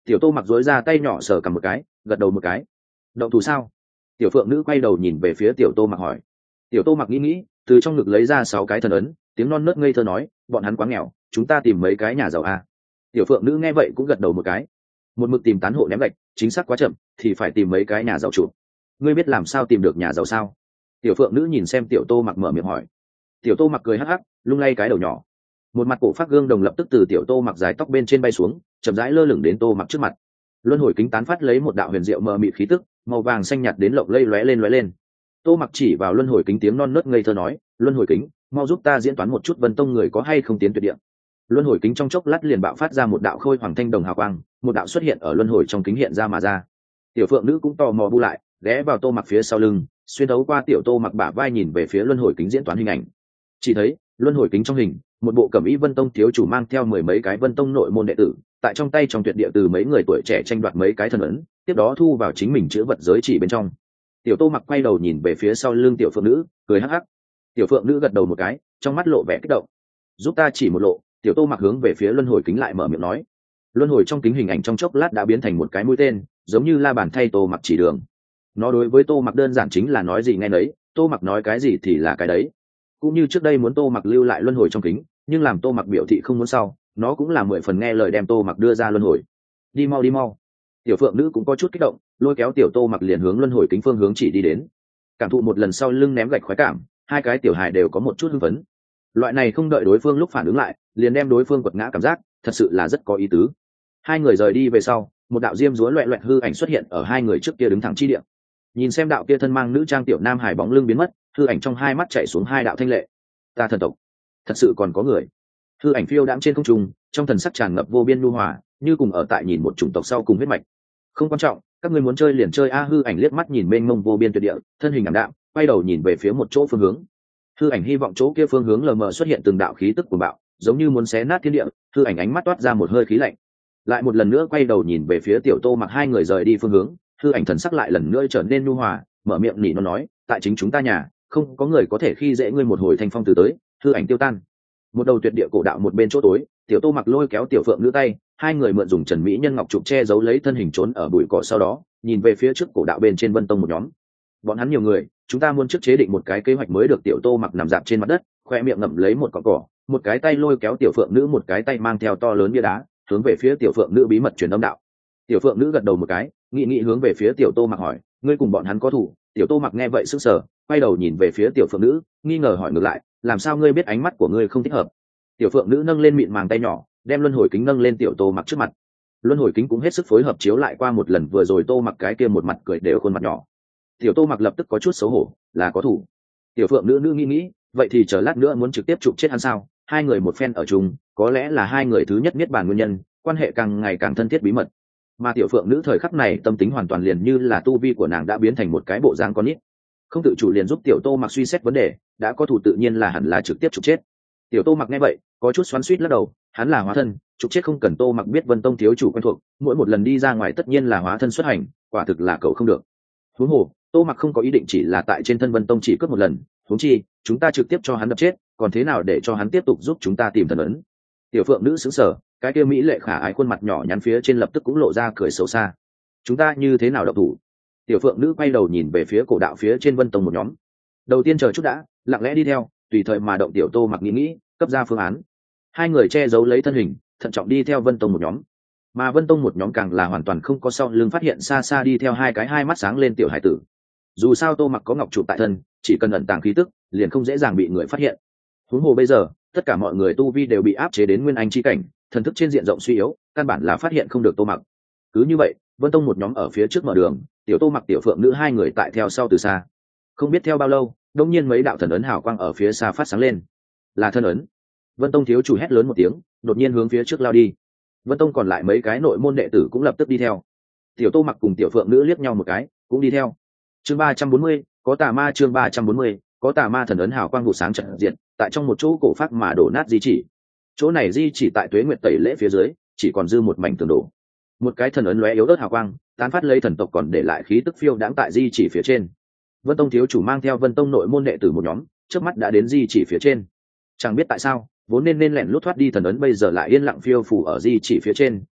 Speaker 1: Tiểu Tô mặc dối ra tay nhỏ sờ cầm một cái, gật đầu một cái. Động thủ sao? Tiểu Phượng nữ quay đầu nhìn về phía Tiểu Tô mặc hỏi. Tiểu Tô mặc nghĩ nghĩ, từ trong ngực lấy ra sáu cái thần ấn, tiếng non nớt ngây thơ nói, bọn hắn quá nghèo, chúng ta tìm mấy cái nhà giàu à. Tiểu Phượng nữ nghe vậy cũng gật đầu một cái. Một mực tìm tán hộ ném gạch, chính xác quá chậm, thì phải tìm mấy cái nhà giàu chủ. Ngươi biết làm sao tìm được nhà giàu sao? Tiểu Phượng nữ nhìn xem Tiểu Tô mặc mở miệng hỏi. Tiểu Tô mặc cười hắc hắc, lung lay cái đầu nhỏ. Một mặt cổ phát gương đồng lập tức từ Tiểu Tô mặc dài tóc bên trên bay xuống, chậm rãi lơ lửng đến Tô mặc trước mặt. Luân hồi kính tán phát lấy một đạo huyền diệu mờ mịt khí tức, màu vàng xanh nhạt đến lộng lây lóe lên lóe lên. Tô mặc chỉ vào luân hồi kính tiếng non nớt ngây thơ nói, luân hồi kính, mau giúp ta diễn toán một chút Vân Tông người có hay không tiến tuyệt địa. Luân hồi kính trong chốc lát liền bạo phát ra một đạo khôi hoàng thanh đồng hào quang, một đạo xuất hiện ở luân hồi trong kính hiện ra mà ra. Tiểu Phượng nữ cũng tò mò bu lại, ghé vào Tô mặc phía sau lưng, xuyên đấu qua Tiểu Tô mặc bả vai nhìn về phía luân hồi kính diễn toán hình ảnh. Chỉ thấy luân hồi kính trong hình, một bộ cẩm y Vân Tông thiếu chủ mang theo mười mấy cái Vân Tông nội môn đệ tử, tại trong tay trong tuyệt địa từ mấy người tuổi trẻ tranh đoạt mấy cái thần ấn, tiếp đó thu vào chính mình chứa vật giới chỉ bên trong. Tiểu Tô mặc quay đầu nhìn về phía sau lưng Tiểu Phượng nữ, cười hắc hắc. Tiểu Phượng nữ gật đầu một cái, trong mắt lộ vẻ kích động. Giúp ta chỉ một lộ. Tiểu Tô mặc hướng về phía luân hồi kính lại mở miệng nói. Luân hồi trong kính hình ảnh trong chốc lát đã biến thành một cái mũi tên, giống như la bàn thay Tô mặc chỉ đường. Nó đối với Tô mặc đơn giản chính là nói gì nghe nấy, Tô mặc nói cái gì thì là cái đấy. Cũng như trước đây muốn Tô mặc lưu lại luân hồi trong kính, nhưng làm Tô mặc biểu thị không muốn sau, nó cũng là mười phần nghe lời đem Tô mặc đưa ra luân hồi. Đi mau đi mau. Tiểu Phượng nữ cũng có chút kích động, lôi kéo Tiểu Tô mặc liền hướng luân hồi kính phương hướng chỉ đi đến. Cảm thụ một lần sau lưng ném gạch khoái cảm, hai cái tiểu hài đều có một chút hưng phấn. Loại này không đợi đối phương lúc phản ứng lại, liền đem đối phương quật ngã cảm giác, thật sự là rất có ý tứ. Hai người rời đi về sau, một đạo diêm dúa loẹt loẹt hư ảnh xuất hiện ở hai người trước kia đứng thẳng chi địa. Nhìn xem đạo kia thân mang nữ trang tiểu nam hải bóng lưng biến mất, hư ảnh trong hai mắt chạy xuống hai đạo thanh lệ. Ta thần tộc, thật sự còn có người. Hư ảnh phiêu đãng trên không trung, trong thần sắc tràn ngập vô biên nhu hòa, như cùng ở tại nhìn một chủng tộc sau cùng huyết mạch. Không quan trọng, các ngươi muốn chơi liền chơi a. Hư ảnh liếc mắt nhìn mênh mông vô biên tuyệt địa, thân hình ảm đạm, quay đầu nhìn về phía một chỗ phương hướng. Hư ảnh hy vọng chỗ kia phương hướng lờ mờ xuất hiện từng đạo khí tức của bạo, giống như muốn xé nát thiên địa. Hư ảnh ánh mắt toát ra một hơi khí lạnh, lại một lần nữa quay đầu nhìn về phía Tiểu Tô mặc hai người rời đi phương hướng. Hư ảnh thần sắc lại lần nữa trở nên nhu hòa, mở miệng nỉ nó nói, tại chính chúng ta nhà, không có người có thể khi dễ ngươi một hồi thanh phong từ tới. Hư ảnh tiêu tan. Một đầu tuyệt địa cổ đạo một bên chỗ tối, Tiểu Tô mặc lôi kéo Tiểu Phượng nữ tay, hai người mượn dùng trần mỹ nhân ngọc trục che giấu lấy thân hình trốn ở bụi cỏ, sau đó nhìn về phía trước cổ đạo bên trên Vân Tông một nhóm. Bọn hắn nhiều người, chúng ta muốn trước chế định một cái kế hoạch mới được. Tiểu Tô mặc nằm dạp trên mặt đất, khoe miệng ngậm lấy một cọng cỏ, một cái tay lôi kéo Tiểu Phượng nữ, một cái tay mang theo to lớn bia đá, hướng về phía Tiểu Phượng nữ bí mật truyền âm đạo. Tiểu Phượng nữ gật đầu một cái, nghị nghị hướng về phía Tiểu Tô mặc hỏi, ngươi cùng bọn hắn có thủ? Tiểu Tô mặc nghe vậy sững sờ, quay đầu nhìn về phía Tiểu Phượng nữ, nghi ngờ hỏi ngược lại, làm sao ngươi biết ánh mắt của ngươi không thích hợp? Tiểu Phượng nữ nâng lên mịn màng tay nhỏ, đem luân hồi kính nâng lên Tiểu Tô mặc trước mặt. Luân hồi kính cũng hết sức phối hợp chiếu lại qua một lần vừa rồi Tô mặc cái kia một mặt cười đều khuôn mặt nhỏ. Tiểu Tô mặc lập tức có chút xấu hổ, là có thủ. Tiểu Phượng nữ nữ nghĩ nghĩ, vậy thì chờ lát nữa muốn trực tiếp chụp chết hắn sao? Hai người một phen ở chung, có lẽ là hai người thứ nhất biết bàn nguyên nhân, quan hệ càng ngày càng thân thiết bí mật. Mà Tiểu Phượng nữ thời khắc này tâm tính hoàn toàn liền như là tu vi của nàng đã biến thành một cái bộ dáng con nít, không tự chủ liền giúp Tiểu Tô mặc suy xét vấn đề, đã có thủ tự nhiên là hẳn là trực tiếp chụp chết. Tiểu Tô mặc nghe vậy có chút xoắn xuýt lắc đầu, hắn là hóa thân, trục chết không cần Tô mặc biết Vân Tông thiếu chủ quen thuộc, mỗi một lần đi ra ngoài tất nhiên là hóa thân xuất hành, quả thực là cậu không được. Huống hồ Tô mặc không có ý định chỉ là tại trên thân Vân Tông chỉ cướp một lần, huống chi chúng ta trực tiếp cho hắn đập chết, còn thế nào để cho hắn tiếp tục giúp chúng ta tìm thần ấn. Tiểu Phượng nữ sững sờ, cái kia mỹ lệ khả ái khuôn mặt nhỏ nhắn phía trên lập tức cũng lộ ra cười xấu xa. Chúng ta như thế nào động thủ? Tiểu Phượng nữ quay đầu nhìn về phía cổ đạo phía trên Vân Tông một nhóm. Đầu tiên chờ chút đã, lặng lẽ đi theo, tùy thời mà động. Tiểu Tô mặc nghĩ nghĩ, cấp ra phương án. Hai người che giấu lấy thân hình, thận trọng đi theo Vân Tông một nhóm. Mà Vân Tông một nhóm càng là hoàn toàn không có sau lưng phát hiện xa xa đi theo hai cái hai mắt sáng lên tiểu hải tử. Dù sao Tô mặc có ngọc trụ tại thân, chỉ cần ẩn tàng khí tức, liền không dễ dàng bị người phát hiện. Huống hồ bây giờ, tất cả mọi người tu vi đều bị áp chế đến nguyên anh chi cảnh, thần thức trên diện rộng suy yếu, căn bản là phát hiện không được Tô mặc. Cứ như vậy, Vân Tông một nhóm ở phía trước mở đường, Tiểu Tô mặc Tiểu Phượng nữ hai người tại theo sau từ xa. Không biết theo bao lâu, đột nhiên mấy đạo thần ấn hào quang ở phía xa phát sáng lên. Là thần ấn. Vân Tông thiếu chủ hét lớn một tiếng, đột nhiên hướng phía trước lao đi. Vân Tông còn lại mấy cái nội môn đệ tử cũng lập tức đi theo. Tiểu Tô mặc cùng Tiểu Phượng nữ liếc nhau một cái, cũng đi theo. Chương ba trăm bốn mươi, có tà ma. Chương ba trăm bốn mươi, có tà ma. Thần ấn hào quang vụ sáng trận diện, tại trong một chỗ cổ phát mà đổ nát di chỉ. Chỗ này di chỉ tại Tuế Nguyệt tẩy lễ phía dưới, chỉ còn dư một mảnh tường đổ. Một cái thần ấn lóe yếu ớt hào quang, tán phát lấy thần tộc còn để lại khí tức phiêu đãng tại di chỉ phía trên. Vân Tông thiếu chủ mang theo Vân Tông nội môn đệ tử một nhóm, trước mắt đã đến di chỉ phía trên. Chẳng biết tại sao, vốn nên nên lẻn lút thoát đi thần ấn bây giờ lại yên lặng phiêu phù ở di chỉ phía trên,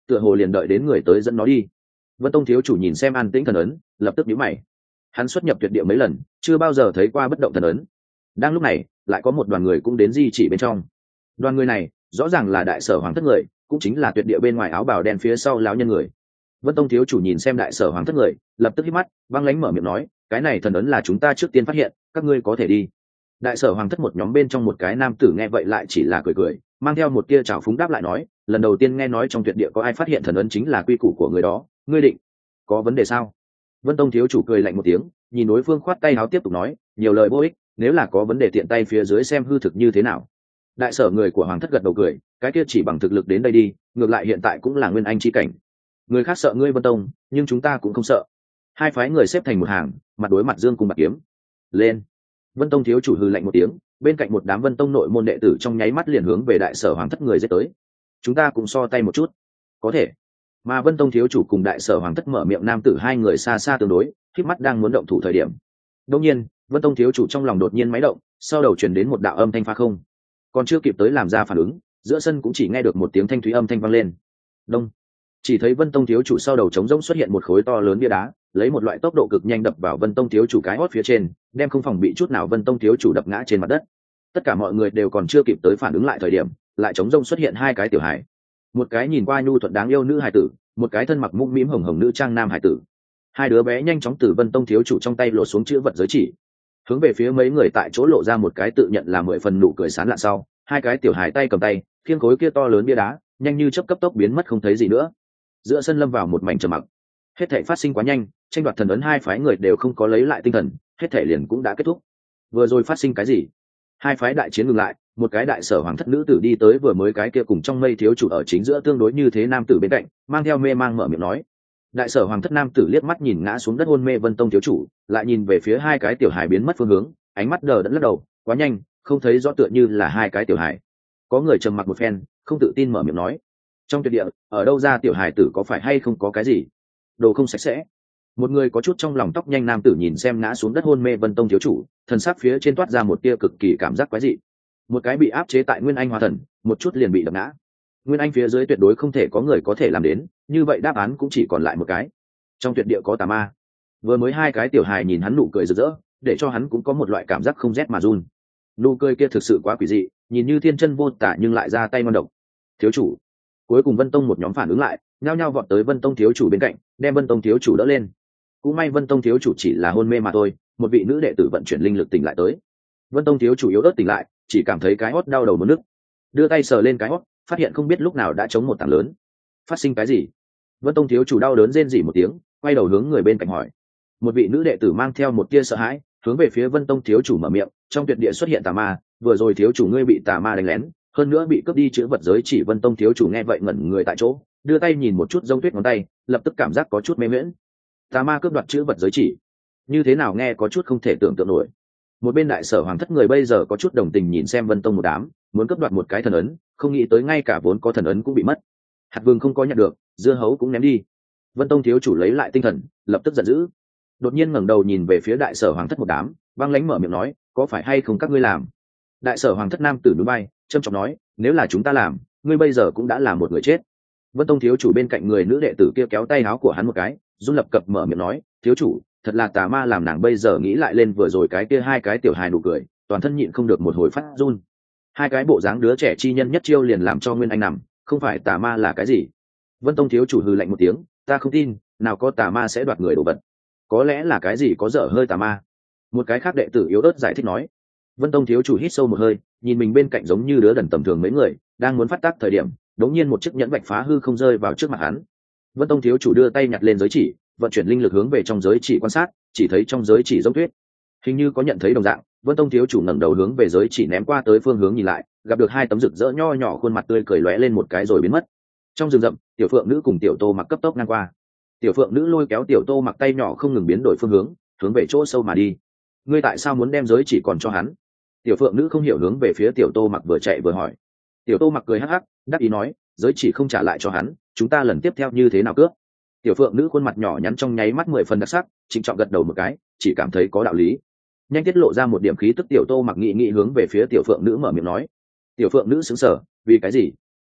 Speaker 1: tựa hồ liền đợi đến người tới dẫn nó đi. Vân Tông thiếu chủ nhìn xem an tĩnh thần ấn, lập tức nhíu mày. Hắn xuất nhập tuyệt địa mấy lần, chưa bao giờ thấy qua bất động thần ấn. Đang lúc này, lại có một đoàn người cũng đến di chỉ bên trong. Đoàn người này, rõ ràng là đại sở hoàng thất người, cũng chính là tuyệt địa bên ngoài áo bào đen phía sau lão nhân người. Vân Tông thiếu chủ nhìn xem đại sở hoàng thất người, lập tức hít mắt, băng lãnh mở miệng nói, cái này thần ấn là chúng ta trước tiên phát hiện, các ngươi có thể đi. Đại sở hoàng thất một nhóm bên trong một cái nam tử nghe vậy lại chỉ là cười cười, mang theo một tia trào phúng đáp lại nói, lần đầu tiên nghe nói trong tuyệt địa có ai phát hiện thần ấn chính là quy củ của người đó, ngươi định có vấn đề sao? Vân Tông thiếu chủ cười lạnh một tiếng, nhìn đối phương khoát tay áo tiếp tục nói, nhiều lời vô ích, nếu là có vấn đề tiện tay phía dưới xem hư thực như thế nào. Đại sở người của hoàng thất gật đầu cười, cái kia chỉ bằng thực lực đến đây đi, ngược lại hiện tại cũng là nguyên anh chi cảnh. Người khác sợ ngươi Vân Tông, nhưng chúng ta cũng không sợ. Hai phái người xếp thành một hàng, mặt đối mặt dương cùng bạc kiếm. Lên. Vân Tông thiếu chủ hừ lạnh một tiếng, bên cạnh một đám Vân Tông nội môn đệ tử trong nháy mắt liền hướng về đại sở hoàng thất người giết tới. Chúng ta cũng so tay một chút. Có thể. Mà Vân Tông thiếu chủ cùng đại sở hoàng thất mở miệng nam tử hai người xa xa tương đối, khép mắt đang muốn động thủ thời điểm. Đột nhiên, Vân Tông thiếu chủ trong lòng đột nhiên máy động, sau đầu truyền đến một đạo âm thanh pha không. Còn chưa kịp tới làm ra phản ứng, giữa sân cũng chỉ nghe được một tiếng thanh thúy âm thanh vang lên. Đông. Chỉ thấy Vân Tông thiếu chủ sau đầu trống rỗng xuất hiện một khối to lớn bia đá, lấy một loại tốc độ cực nhanh đập vào Vân Tông thiếu chủ cái hót phía trên, đem không phòng bị chút nào Vân Tông thiếu chủ đập ngã trên mặt đất. Tất cả mọi người đều còn chưa kịp tới phản ứng lại thời điểm, lại trống rỗng xuất hiện hai cái tiểu hài. Một cái nhìn qua nhu thuận đáng yêu nữ hài tử, một cái thân mặc mũm mĩm hồng hồng nữ trang nam hài tử. Hai đứa bé nhanh chóng từ Vân Tông thiếu chủ trong tay lột xuống chữ vật giới chỉ, hướng về phía mấy người tại chỗ lộ ra một cái tự nhận là mười phần nụ cười sán lạ sau, hai cái tiểu hài tay cầm tay, khiêng khối kia to lớn bia đá, nhanh như chớp cấp tốc biến mất không thấy gì nữa. Giữa sân lâm vào một mảnh trầm mặc. Hết thảy phát sinh quá nhanh, tranh đoạt thần ấn hai phái người đều không có lấy lại tinh thần, hết thảy liền cũng đã kết thúc. Vừa rồi phát sinh cái gì? Hai phái đại chiến ngừng lại, một cái đại sở hoàng thất nữ tử đi tới vừa mới cái kia cùng trong mây thiếu chủ ở chính giữa tương đối như thế nam tử bên cạnh, mang theo mê mang mở miệng nói. Đại sở hoàng thất nam tử liếc mắt nhìn ngã xuống đất hôn mê Vân Tông thiếu chủ, lại nhìn về phía hai cái tiểu hài biến mất phương hướng, ánh mắt đờ đẫn lắc đầu, quá nhanh, không thấy rõ tựa như là hai cái tiểu hài. Có người trầm mặc một phen, không tự tin mở miệng nói, trong tuyệt địa, ở đâu ra tiểu hài tử có phải hay không có cái gì? Đồ không sạch sẽ. Một người có chút trong lòng tóc nhanh nam tử nhìn xem ngã xuống đất hôn mê Vân Tông thiếu chủ, thần sắc phía trên toát ra một tia cực kỳ cảm giác quái dị. Một cái bị áp chế tại Nguyên Anh Hóa Thần, một chút liền bị đập ngã. Nguyên Anh phía dưới tuyệt đối không thể có người có thể làm đến, như vậy đáp án cũng chỉ còn lại một cái. Trong tuyệt địa có tà ma. Vừa mới hai cái tiểu hài nhìn hắn nụ cười rực rỡ, để cho hắn cũng có một loại cảm giác không rét mà run. Nụ cười kia thực sự quá quỷ dị, nhìn như thiên chân vô tả nhưng lại ra tay ngon độc. Thiếu chủ. Cuối cùng Vân Tông một nhóm phản ứng lại, nhao nhao vọt tới Vân Tông thiếu chủ bên cạnh, đem Vân Tông thiếu chủ đỡ lên. Cũng may Vân Tông thiếu chủ chỉ là hôn mê mà thôi, một vị nữ đệ tử vận chuyển linh lực tỉnh lại tới. Vân Tông thiếu chủ yếu ớt tỉnh lại, chỉ cảm thấy cái hót đau đầu muốn nức, đưa tay sờ lên cái hót, phát hiện không biết lúc nào đã trống một tảng lớn. Phát sinh cái gì? Vân Tông thiếu chủ đau đớn rên rỉ một tiếng, quay đầu hướng người bên cạnh hỏi. Một vị nữ đệ tử mang theo một tia sợ hãi, hướng về phía Vân Tông thiếu chủ mở miệng, trong tuyệt địa xuất hiện tà ma, vừa rồi thiếu chủ ngươi bị tà ma đánh lén, hơn nữa bị cướp đi chữ vật giới chỉ. Vân Tông thiếu chủ nghe vậy ngẩn người tại chỗ, đưa tay nhìn một chút Dông Tuyết ngón tay, lập tức cảm giác có chút mê miễn. Tà ma cướp đoạt chữ vật giới chỉ, như thế nào nghe có chút không thể tưởng tượng nổi. Một bên đại sở hoàng thất người bây giờ có chút đồng tình nhìn xem Vân Tông một đám, muốn cướp đoạt một cái thần ấn, không nghĩ tới ngay cả vốn có thần ấn cũng bị mất. Hạt vương không có nhận được, dưa hấu cũng ném đi. Vân Tông thiếu chủ lấy lại tinh thần, lập tức giận dữ, đột nhiên ngẩng đầu nhìn về phía đại sở hoàng thất một đám, băng lãnh mở miệng nói, có phải hay không các ngươi làm? Đại sở hoàng thất nam tử núi bay, trâm trọng nói, nếu là chúng ta làm, ngươi bây giờ cũng đã là một người chết. Vân Tông thiếu chủ bên cạnh người nữ đệ tử kia kéo tay áo của hắn một cái, run lập cập mở miệng nói, thiếu chủ, thật là tà ma làm. Nàng bây giờ nghĩ lại lên vừa rồi cái kia hai cái tiểu hài nụ cười, toàn thân nhịn không được một hồi phát run. Hai cái bộ dáng đứa trẻ chi nhân nhất chiêu liền làm cho Nguyên Anh nằm, không phải tà ma là cái gì? Vân Tông thiếu chủ hừ lạnh một tiếng, ta không tin, nào có tà ma sẽ đoạt người đồ vật, có lẽ là cái gì có dở hơi tà ma. Một cái khác đệ tử yếu ớt giải thích nói. Vân Tông thiếu chủ hít sâu một hơi, nhìn mình bên cạnh giống như đứa đần tầm thường mấy người, đang muốn phát tác thời điểm, đống nhiên một chiếc nhẫn bạch phá hư không rơi vào trước mặt hắn. Vân Tông thiếu chủ đưa tay nhặt lên giới chỉ, vận chuyển linh lực hướng về trong giới chỉ quan sát, chỉ thấy trong giới chỉ giống tuyết, hình như có nhận thấy đồng dạng. Vân Tông thiếu chủ ngẩng đầu hướng về giới chỉ ném qua tới phương hướng nhìn lại, gặp được hai tấm rực rỡ nho nhỏ khuôn mặt tươi cười lóe lên một cái rồi biến mất. Trong rừng rậm, tiểu phượng nữ cùng tiểu tô mặc cấp tốc ngang qua. Tiểu phượng nữ lôi kéo tiểu tô mặc tay nhỏ không ngừng biến đổi phương hướng, hướng về chỗ sâu mà đi. Ngươi tại sao muốn đem giới chỉ còn cho hắn? Tiểu phượng nữ không hiểu hướng về phía tiểu tô mặc vừa chạy vừa hỏi. Tiểu tô mặc cười hắc hắc, đáp ý nói, giới chỉ không trả lại cho hắn, chúng ta lần tiếp theo như thế nào cướp? Tiểu phượng nữ khuôn mặt nhỏ nhắn trong nháy mắt mười phần đặc sắc, trịnh trọng gật đầu một cái, chỉ cảm thấy có đạo lý. Nhanh tiết lộ ra một điểm khí tức, tiểu tô mặc nghị nghị hướng về phía tiểu phượng nữ mở miệng nói. Tiểu phượng nữ sững sờ, vì cái gì?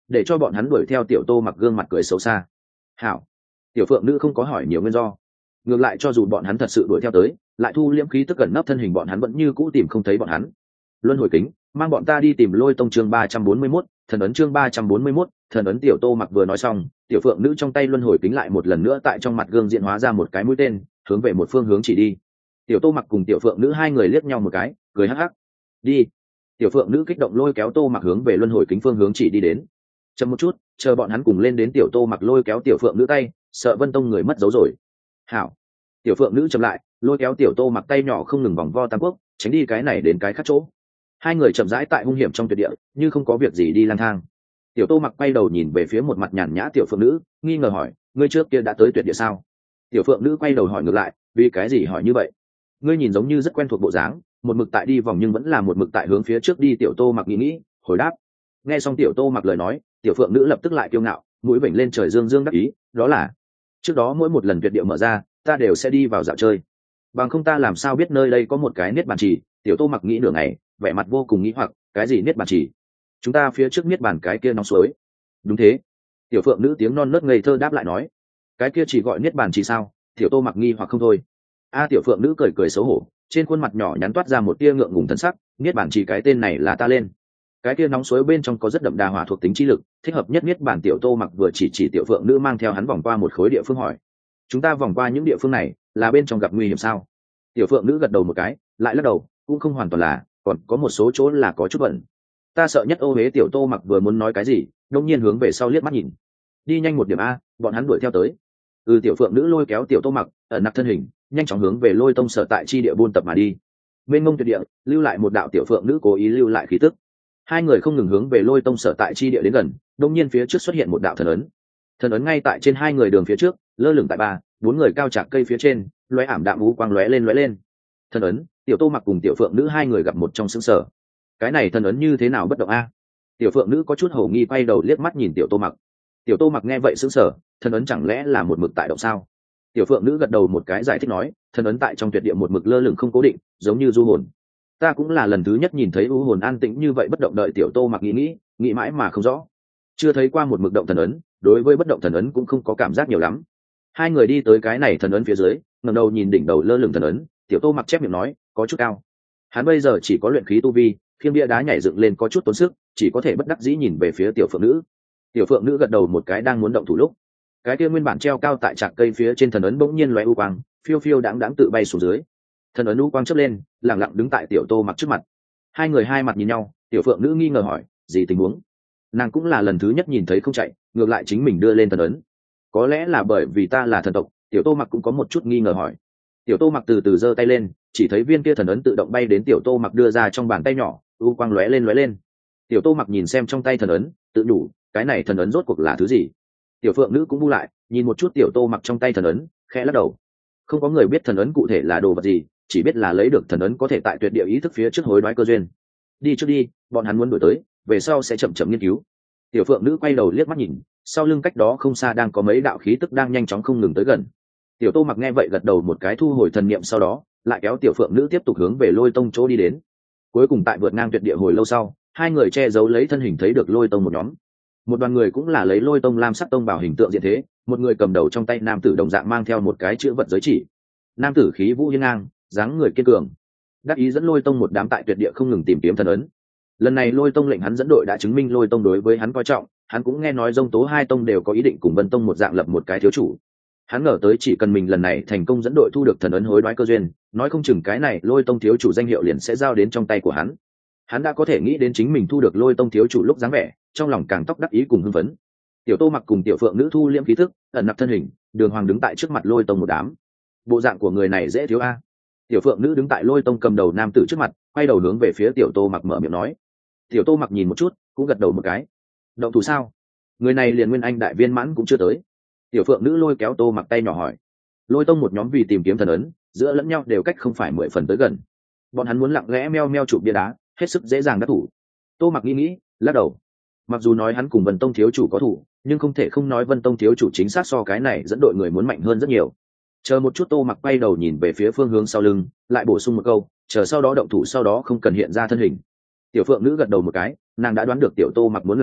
Speaker 1: để cho bọn hắn đuổi theo tiểu tô mặc gương mặt cười xấu xa. Hảo. Tiểu phượng nữ không có hỏi nhiều nguyên do, ngược lại cho dù bọn hắn thật sự đuổi theo tới, lại thu liễm khí tức cẩn nấp thân hình, bọn hắn vẫn như cũ tìm không thấy bọn hắn. Luân hồi kính, mang bọn ta đi tìm Lôi Tông. Chương ba trăm bốn mươi mốt, thần ấn. Chương ba trăm bốn mươi mốt, thần ấn. Tiểu tô mặc vừa nói xong, tiểu phượng nữ trong tay luân hồi kính lại một lần nữa tại trong mặt gương diện hóa ra một cái mũi tên, hướng về một phương hướng chỉ đi. Tiểu tô mặc cùng tiểu phượng nữ hai người liếc nhau một cái, cười hắc hắc. Đi. Tiểu phượng nữ kích động lôi kéo tô mặc hướng về luân hồi kính phương hướng chỉ đi đến. Chậm một chút, chờ bọn hắn cùng lên đến, tiểu tô mặc lôi kéo tiểu phượng nữ tay, sợ Vân Tông người mất dấu rồi. Hảo. Tiểu phượng nữ chậm lại, lôi kéo tiểu tô mặc tay nhỏ không ngừng vòng vo tam quốc, tránh đi cái này đến cái khác chỗ. Hai người chậm rãi tại hung hiểm trong tuyệt địa, như không có việc gì đi lang thang. Tiểu tô mặc quay đầu nhìn về phía một mặt nhàn nhã tiểu phượng nữ, nghi ngờ hỏi, ngươi trước kia đã tới tuyệt địa sao? Tiểu phượng nữ quay đầu hỏi ngược lại, vì cái gì hỏi như vậy? Ngươi nhìn giống như rất quen thuộc bộ dáng, một mực tại đi vòng nhưng vẫn là một mực tại hướng phía trước đi. Tiểu tô mặc nghĩ nghĩ, hồi đáp. Nghe xong tiểu tô mặc lời nói, tiểu phượng nữ lập tức lại kiêu ngạo, mũi vểnh lên trời dương dương đắc ý, đó là trước đó mỗi một lần tuyệt địa mở ra, ta đều sẽ đi vào dạo chơi, bằng không ta làm sao biết nơi đây có một cái niết bàn trì. Tiểu tô mặc nghĩ nửa ngày, vẻ mặt vô cùng nghĩ hoặc, cái gì niết bàn trì? Chúng ta phía trước niết bàn cái kia nóng suối. Đúng thế. Tiểu phượng nữ tiếng non nớt ngây thơ đáp lại nói, cái kia chỉ gọi niết bàn trì sao? Tiểu tô mặc nghi hoặc không thôi. A tiểu phượng nữ cười cười xấu hổ, trên khuôn mặt nhỏ nhắn toát ra một tia ngượng ngùng thân sắc, niết bàn trì cái tên này là ta lên. Cái kia nóng suối bên trong có rất đậm đà hỏa thuộc tính chi lực, thích hợp nhất niết bàn. Tiểu tô mặc vừa chỉ chỉ tiểu phượng nữ mang theo hắn vòng qua một khối địa phương hỏi, chúng ta vòng qua những địa phương này là bên trong gặp nguy hiểm sao? Tiểu phượng nữ gật đầu một cái, lại lắc đầu, cũng không hoàn toàn là, còn có một số chỗ là có chút bẩn. Ta sợ nhất ô huế. Tiểu tô mặc vừa muốn nói cái gì, đông nhiên hướng về sau liếc mắt nhìn, đi nhanh một điểm a, bọn hắn đuổi theo tới. Ừ. Tiểu phượng nữ lôi kéo tiểu tô mặc ẩn nặc thân hình, nhanh chóng hướng về Lôi Tông sở tại chi địa buôn tập mà đi. Bên ngông tuyệt địa lưu lại một đạo, tiểu phượng nữ cố ý lưu lại khí tức. Hai người không ngừng hướng về Lôi Tông sở tại chi địa đến gần, đông nhiên phía trước xuất hiện một đạo thần ấn. Thần ấn ngay tại trên hai người đường phía trước, lơ lửng tại ba bốn người cao chạc cây phía trên, lóe ảm đạm u quang lóe lên lóe lên. Thần ấn. Tiểu tô mặc cùng tiểu phượng nữ hai người gặp một trong sững sờ. Cái này thần ấn như thế nào bất động a? Tiểu phượng nữ có chút hổ nghi quay đầu liếc mắt nhìn tiểu tô mặc. Tiểu tô mặc nghe vậy sững sờ, thần ấn chẳng lẽ là một mực tại động sao? Tiểu phượng nữ gật đầu một cái giải thích nói, thần ấn tại trong tuyệt địa một mực lơ lửng không cố định, giống như du hồn. Ta cũng là lần thứ nhất nhìn thấy u hồn an tĩnh như vậy bất động. Đợi tiểu tô mặc nghĩ nghĩ, nghĩ mãi mà không rõ, chưa thấy qua một mực động thần ấn, đối với bất động thần ấn cũng không có cảm giác nhiều lắm. Hai người đi tới cái này thần ấn phía dưới, ngẩng đầu nhìn đỉnh đầu lơ lửng thần ấn, tiểu tô mặc chép miệng nói, có chút cao. Hắn bây giờ chỉ có luyện khí tu vi, khiêng bia đá nhảy dựng lên có chút tốn sức, chỉ có thể bất đắc dĩ nhìn về phía tiểu phượng nữ. Tiểu phượng nữ gật đầu một cái, đang muốn động thủ lúc, cái kia nguyên bản treo cao tại trạc cây phía trên thần ấn bỗng nhiên lóe u quang, phiêu phiêu đãng đãng tự bay xuống dưới. Thần ấn u quang chớp lên, lặng lặng đứng tại tiểu tô mặc trước mặt. Hai người hai mặt nhìn nhau, tiểu phượng nữ nghi ngờ hỏi, gì tình huống? Nàng cũng là lần thứ nhất nhìn thấy không chạy, ngược lại chính mình đưa lên thần ấn. Có lẽ là bởi vì ta là thần tộc, tiểu tô mặc cũng có một chút nghi ngờ hỏi. Tiểu tô mặc từ từ giơ tay lên, chỉ thấy viên kia thần ấn tự động bay đến tiểu tô mặc đưa ra trong bàn tay nhỏ, u quang lóe lên lóe lên. Tiểu tô mặc nhìn xem trong tay thần ấn, tự nhủ, cái này thần ấn rốt cuộc là thứ gì? Tiểu phượng nữ cũng bu lại, nhìn một chút tiểu tô mặc trong tay thần ấn, khẽ lắc đầu. Không có người biết thần ấn cụ thể là đồ vật gì, chỉ biết là lấy được thần ấn có thể tại tuyệt địa ý thức phía trước hối đoái cơ duyên. Đi trước đi, bọn hắn muốn đuổi tới, về sau sẽ chậm chậm nghiên cứu. Tiểu phượng nữ quay đầu liếc mắt nhìn, sau lưng cách đó không xa đang có mấy đạo khí tức đang nhanh chóng không ngừng tới gần. Tiểu tô mặc nghe vậy gật đầu một cái, thu hồi thần niệm, sau đó lại kéo tiểu phượng nữ tiếp tục hướng về Lôi Tông chỗ đi đến. Cuối cùng tại vượt ngang tuyệt địa hồi lâu sau, hai người che giấu lấy thân hình thấy được Lôi Tông một nhóm. Một đoàn người cũng là lấy Lôi Tông lam sắc tông bảo hình tượng diện thế, một người cầm đầu trong tay nam tử đồng dạng mang theo một cái chữ vật giới chỉ. Nam tử khí vũ hiên ngang, dáng người kiên cường, đắc ý dẫn Lôi Tông một đám tại tuyệt địa không ngừng tìm kiếm thần ấn. Lần này Lôi Tông lệnh hắn dẫn đội đã chứng minh Lôi Tông đối với hắn coi trọng, hắn cũng nghe nói Dông Tố hai tông đều có ý định cùng Vân Tông một dạng lập một cái thiếu chủ. Hắn ngờ tới chỉ cần mình lần này thành công dẫn đội thu được thần ấn hối đoái cơ duyên, nói không chừng cái này Lôi Tông thiếu chủ danh hiệu liền sẽ giao đến trong tay của hắn. Hắn đã có thể nghĩ đến chính mình thu được Lôi Tông thiếu chủ lúc dáng vẻ, trong lòng càng tóc đắc ý cùng hưng phấn. Tiểu tô mặc cùng tiểu phượng nữ thu liễm khí thức, ẩn nặc thân hình, đường hoàng đứng tại trước mặt Lôi Tông một đám. Bộ dạng của người này dễ thiếu a. Tiểu phượng nữ đứng tại Lôi Tông cầm đầu nam tử trước mặt, quay đầu hướng về phía tiểu tô mặc mở miệng nói. Tiểu tô mặc nhìn một chút, cũng gật đầu một cái. Động thủ sao? Người này liền nguyên anh đại viên mãn cũng chưa tới. Tiểu phượng nữ lôi kéo tô mặc tay nhỏ hỏi. Lôi Tông một nhóm vì tìm kiếm thần ấn, giữa lẫn nhau đều cách không phải mười phần tới gần. Bọn hắn muốn lặng lẽ meo meo chụp bia đá, hết sức dễ dàng đắc thủ. Tô mặc nghĩ nghĩ, lắc đầu. Mặc dù nói hắn cùng Vân Tông thiếu chủ có thủ, nhưng không thể không nói Vân Tông thiếu chủ chính xác so cái này dẫn đội người muốn mạnh hơn rất nhiều. Chờ một chút, tô mặc quay đầu nhìn về phía phương hướng sau lưng, lại bổ sung một câu, chờ sau đó động thủ, sau đó không cần hiện ra thân hình. Tiểu phượng nữ gật đầu một cái, nàng đã đoán được tiểu tô mặc muốn làm gì,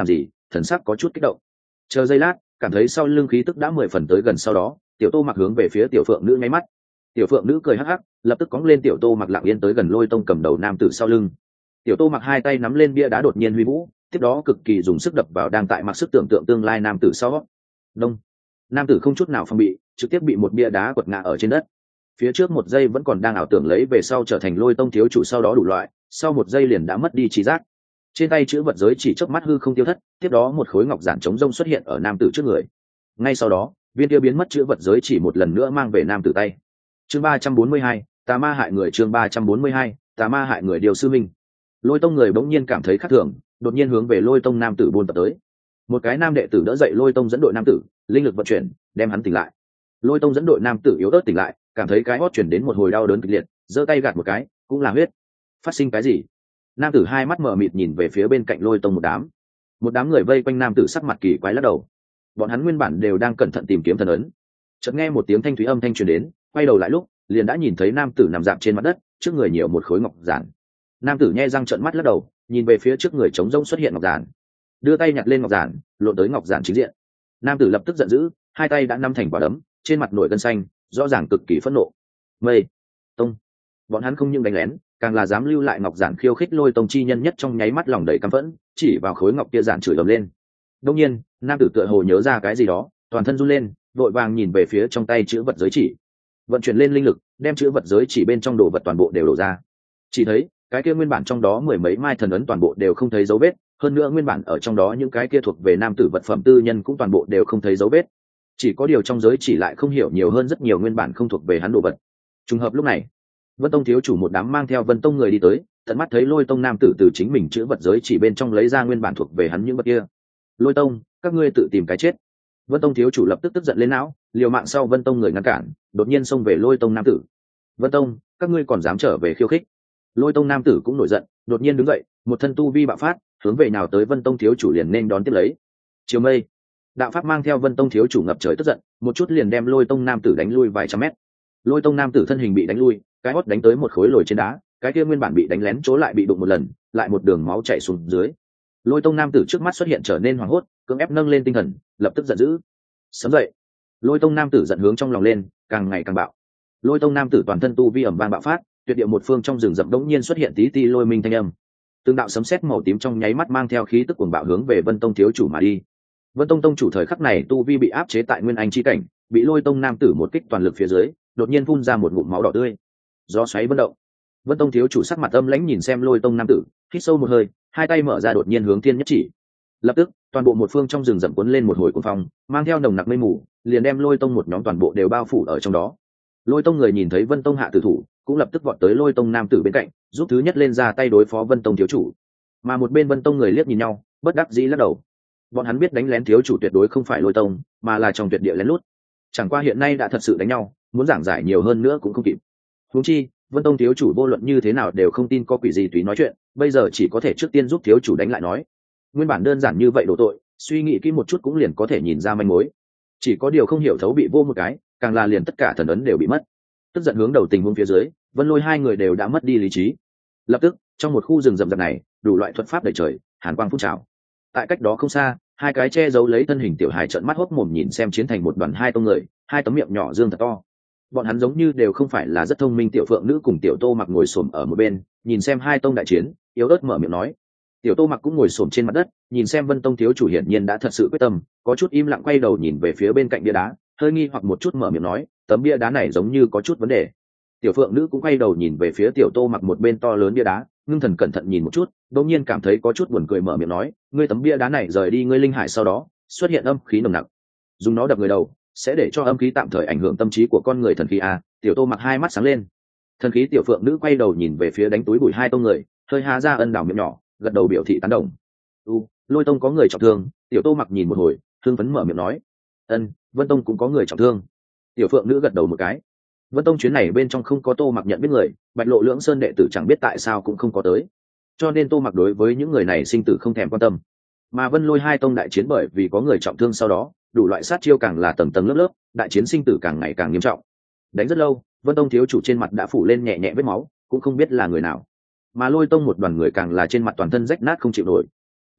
Speaker 1: thần sắc có chút kích động. Chờ giây lát, cảm thấy sau lưng khí tức đã mười phần tới gần, sau đó tiểu tô mặc hướng về phía tiểu phượng nữ nháy mắt. Tiểu phượng nữ cười hắc hắc, lập tức cóng lên tiểu tô mặc lặng yên tới gần Lôi Tông cầm đầu nam tử sau lưng. Tiểu tô mặc hai tay nắm lên bia đá đột nhiên huy vũ, tiếp đó cực kỳ dùng sức đập vào đang tại mặc sức tưởng tượng tương lai nam tử sau. Đông. Nam tử không chút nào phòng bị, trực tiếp bị một bia đá quật ngã ở trên đất. Phía trước một giây vẫn còn đang ảo tưởng lấy về sau trở thành Lôi Tông thiếu chủ sau đó đủ loại, sau một giây liền đã mất đi trí giác. Trên tay chữ vật giới chỉ chớp mắt hư không tiêu thất, tiếp đó một khối ngọc giản trống rông xuất hiện ở nam tử trước người. Ngay sau đó, viên kia biến mất chữ vật giới chỉ một lần nữa mang về nam tử tay. Chương ba trăm bốn mươi hai, tà ma hại người. Chương ba trăm bốn mươi hai, tà ma hại người. Điều sư minh. Lôi Tông người bỗng nhiên cảm thấy khác thường, đột nhiên hướng về Lôi Tông nam tử buôn tập tới. Một cái nam đệ tử đỡ dậy Lôi Tông dẫn đội nam tử, linh lực vận chuyển, đem hắn tỉnh lại. Lôi Tông dẫn đội nam tử yếu ớt tỉnh lại, cảm thấy cái hót chuyển đến một hồi đau đớn kịch liệt, giơ tay gạt một cái, cũng là huyết. Phát sinh cái gì? Nam tử hai mắt mở mịt nhìn về phía bên cạnh Lôi Tông một đám. Một đám người vây quanh nam tử sắc mặt kỳ quái lắc đầu. Bọn hắn nguyên bản đều đang cẩn thận tìm kiếm thần ấn. Chợt nghe một tiếng thanh thúy âm thanh truyền đến, quay đầu lại lúc, liền đã nhìn thấy nam tử nằm dạp trên mặt đất, trước người nhiều một khối ngọc giản. Nam tử nhe răng trợn mắt lắc đầu, nhìn về phía trước người trống rỗng xuất hiện ngọc giản, đưa tay nhặt lên ngọc giản, lộn tới ngọc giản chính diện. Nam tử lập tức giận dữ, hai tay đã nắm thành quả đấm, trên mặt nổi gân xanh, rõ ràng cực kỳ phẫn nộ. Mây Tông, bọn hắn không những đánh lén, càng là dám lưu lại ngọc giản khiêu khích Lôi Tông chi nhân nhất, trong nháy mắt lòng đầy căm phẫn, chỉ vào khối ngọc kia giản chửi ầm lên. Đương nhiên, nam tử tựa hồ nhớ ra cái gì đó, toàn thân run lên, vội vàng nhìn về phía trong tay chữ vật giới chỉ, vận chuyển lên linh lực, đem chữ vật giới chỉ bên trong đồ vật toàn bộ đều đổ ra. Chỉ thấy cái kia nguyên bản trong đó mười mấy mai thần ấn toàn bộ đều không thấy dấu vết, hơn nữa nguyên bản ở trong đó những cái kia thuộc về nam tử vật phẩm tư nhân cũng toàn bộ đều không thấy dấu vết. Chỉ có điều trong giới chỉ lại không hiểu nhiều hơn rất nhiều nguyên bản không thuộc về hắn đồ vật. Trùng hợp lúc này, Vân Tông thiếu chủ một đám mang theo Vân Tông người đi tới, tận mắt thấy Lôi Tông nam tử từ chính mình chữ vật giới chỉ bên trong lấy ra nguyên bản thuộc về hắn những vật kia. Lôi Tông, các ngươi tự tìm cái chết. Vân Tông thiếu chủ lập tức tức giận lên não, liều mạng sau Vân Tông người ngăn cản, đột nhiên xông về Lôi Tông nam tử. Vân Tông, các ngươi còn dám trở về khiêu khích? Lôi Tông nam tử cũng nổi giận, đột nhiên đứng dậy, một thân tu vi bạo phát, hướng về nào tới Vân Tông thiếu chủ liền nên đón tiếp lấy. Chiều mây, đạo pháp mang theo Vân Tông thiếu chủ ngập trời tức giận, một chút liền đem Lôi Tông nam tử đánh lui vài trăm mét. Lôi Tông nam tử thân hình bị đánh lui, cái hót đánh tới một khối lồi trên đá, cái kia nguyên bản bị đánh lén chỗ lại bị đụng một lần, lại một đường máu chảy xuống dưới. Lôi Tông nam tử trước mắt xuất hiện trở nên hoảng hốt, cưỡng ép nâng lên tinh thần, lập tức giận dữ. Sớm dậy. Lôi Tông nam tử giận hướng trong lòng lên, càng ngày càng bạo. Lôi Tông nam tử toàn thân tu vi ầm vang bạo phát, tuyệt địa một phương trong rừng rậm đống nhiên xuất hiện tí ti lôi minh thanh âm. Từng đạo sấm sét màu tím trong nháy mắt mang theo khí tức cuồng bạo hướng về Vân Tông thiếu chủ mà đi. Vân Tông tông chủ thời khắc này tu vi bị áp chế tại nguyên anh chi cảnh, bị Lôi Tông nam tử một kích toàn lực phía dưới, đột nhiên phun ra một ngụm máu đỏ tươi. Gió xoáy vân động. Vân Tông thiếu chủ sắc mặt âm lãnh nhìn xem Lôi Tông nam tử, hít sâu một hơi, hai tay mở ra đột nhiên hướng thiên nhất chỉ. Lập tức, toàn bộ một phương trong rừng rậm cuốn lên một hồi cuồng phong, mang theo nồng nặc mây mù, liền đem Lôi Tông một nhóm toàn bộ đều bao phủ ở trong đó. Lôi Tông người nhìn thấy Vân Tông hạ tử thủ, cũng lập tức vọt tới Lôi Tông nam tử bên cạnh, giúp thứ nhất lên ra tay đối phó Vân Tông thiếu chủ. Mà một bên Vân Tông người liếc nhìn nhau, bất đắc dĩ lắc đầu. Bọn hắn biết đánh lén thiếu chủ tuyệt đối không phải Lôi Tông, mà là trong tuyệt địa lén lút. Chẳng qua hiện nay đã thật sự đánh nhau, muốn giảng giải nhiều hơn nữa cũng không kịp. Huống chi, Vân Tông thiếu chủ vô luận như thế nào đều không tin có quỷ gì tùy nói chuyện, bây giờ chỉ có thể trước tiên giúp thiếu chủ đánh lại nói. Nguyên bản đơn giản như vậy đổ tội, suy nghĩ kỹ một chút cũng liền có thể nhìn ra manh mối. Chỉ có điều không hiểu thấu bị vô một cái, càng là liền tất cả thần ấn đều bị mất. Tức giận hướng đầu tình huống phía dưới, Vân Lôi hai người đều đã mất đi lý trí. Lập tức, trong một khu rừng rậm rạp này, đủ loại thuật pháp đầy trời, hàn quang phun trào. Tại cách đó không xa, hai cái che giấu lấy thân hình tiểu hài trợn mắt hốc mồm nhìn xem chiến thành một đoàn hai tông người, hai tấm miệng nhỏ dương thật to. Bọn hắn giống như đều không phải là rất thông minh. Tiểu Phượng nữ cùng Tiểu Tô mặc ngồi xổm ở một bên, nhìn xem hai tông đại chiến, yếu ớt mở miệng nói. Tiểu Tô mặc cũng ngồi xổm trên mặt đất, nhìn xem Vân Tông thiếu chủ hiển nhiên đã thật sự quyết tâm, có chút im lặng quay đầu nhìn về phía bên cạnh bia đá, hơi nghi hoặc một chút mở miệng nói, tấm bia đá này giống như có chút vấn đề. Tiểu Phượng nữ cũng quay đầu nhìn về phía Tiểu Tô mặc một bên to lớn bia đá, ngưng thần cẩn thận nhìn một chút, đột nhiên cảm thấy có chút buồn cười mở miệng nói, ngươi tấm bia đá này rời đi ngươi linh hải sau đó, xuất hiện âm khí nồng nặc, dùng nó đập người đầu, sẽ để cho âm khí tạm thời ảnh hưởng tâm trí của con người. Thần khí à? Tiểu Tô mặc hai mắt sáng lên. Thần khí. Tiểu Phượng nữ quay đầu nhìn về phía đánh túi bụi hai tông người, hơi há ra ân đảo miệng nhỏ, gật đầu biểu thị tán đồng. U, Lôi Tông có người trọng thương. Tiểu Tô mặc nhìn một hồi, hưng phấn mở miệng nói, ân, Vân Tông cũng có người trọng thương. Tiểu Phượng nữ gật đầu một cái. Vân Tông chuyến này bên trong không có Tô mặc nhận biết người, Bạch Lộ Lưỡng Sơn đệ tử chẳng biết tại sao cũng không có tới, cho nên Tô mặc đối với những người này sinh tử không thèm quan tâm. Mà Vân Lôi hai tông đại chiến bởi vì có người trọng thương, sau đó đủ loại sát chiêu càng là tầng tầng lớp lớp, đại chiến sinh tử càng ngày càng nghiêm trọng. Đánh rất lâu, Vân Tông thiếu chủ trên mặt đã phủ lên nhẹ nhẹ vết máu, cũng không biết là người nào. Mà Lôi Tông một đoàn người càng là trên mặt toàn thân rách nát không chịu nổi.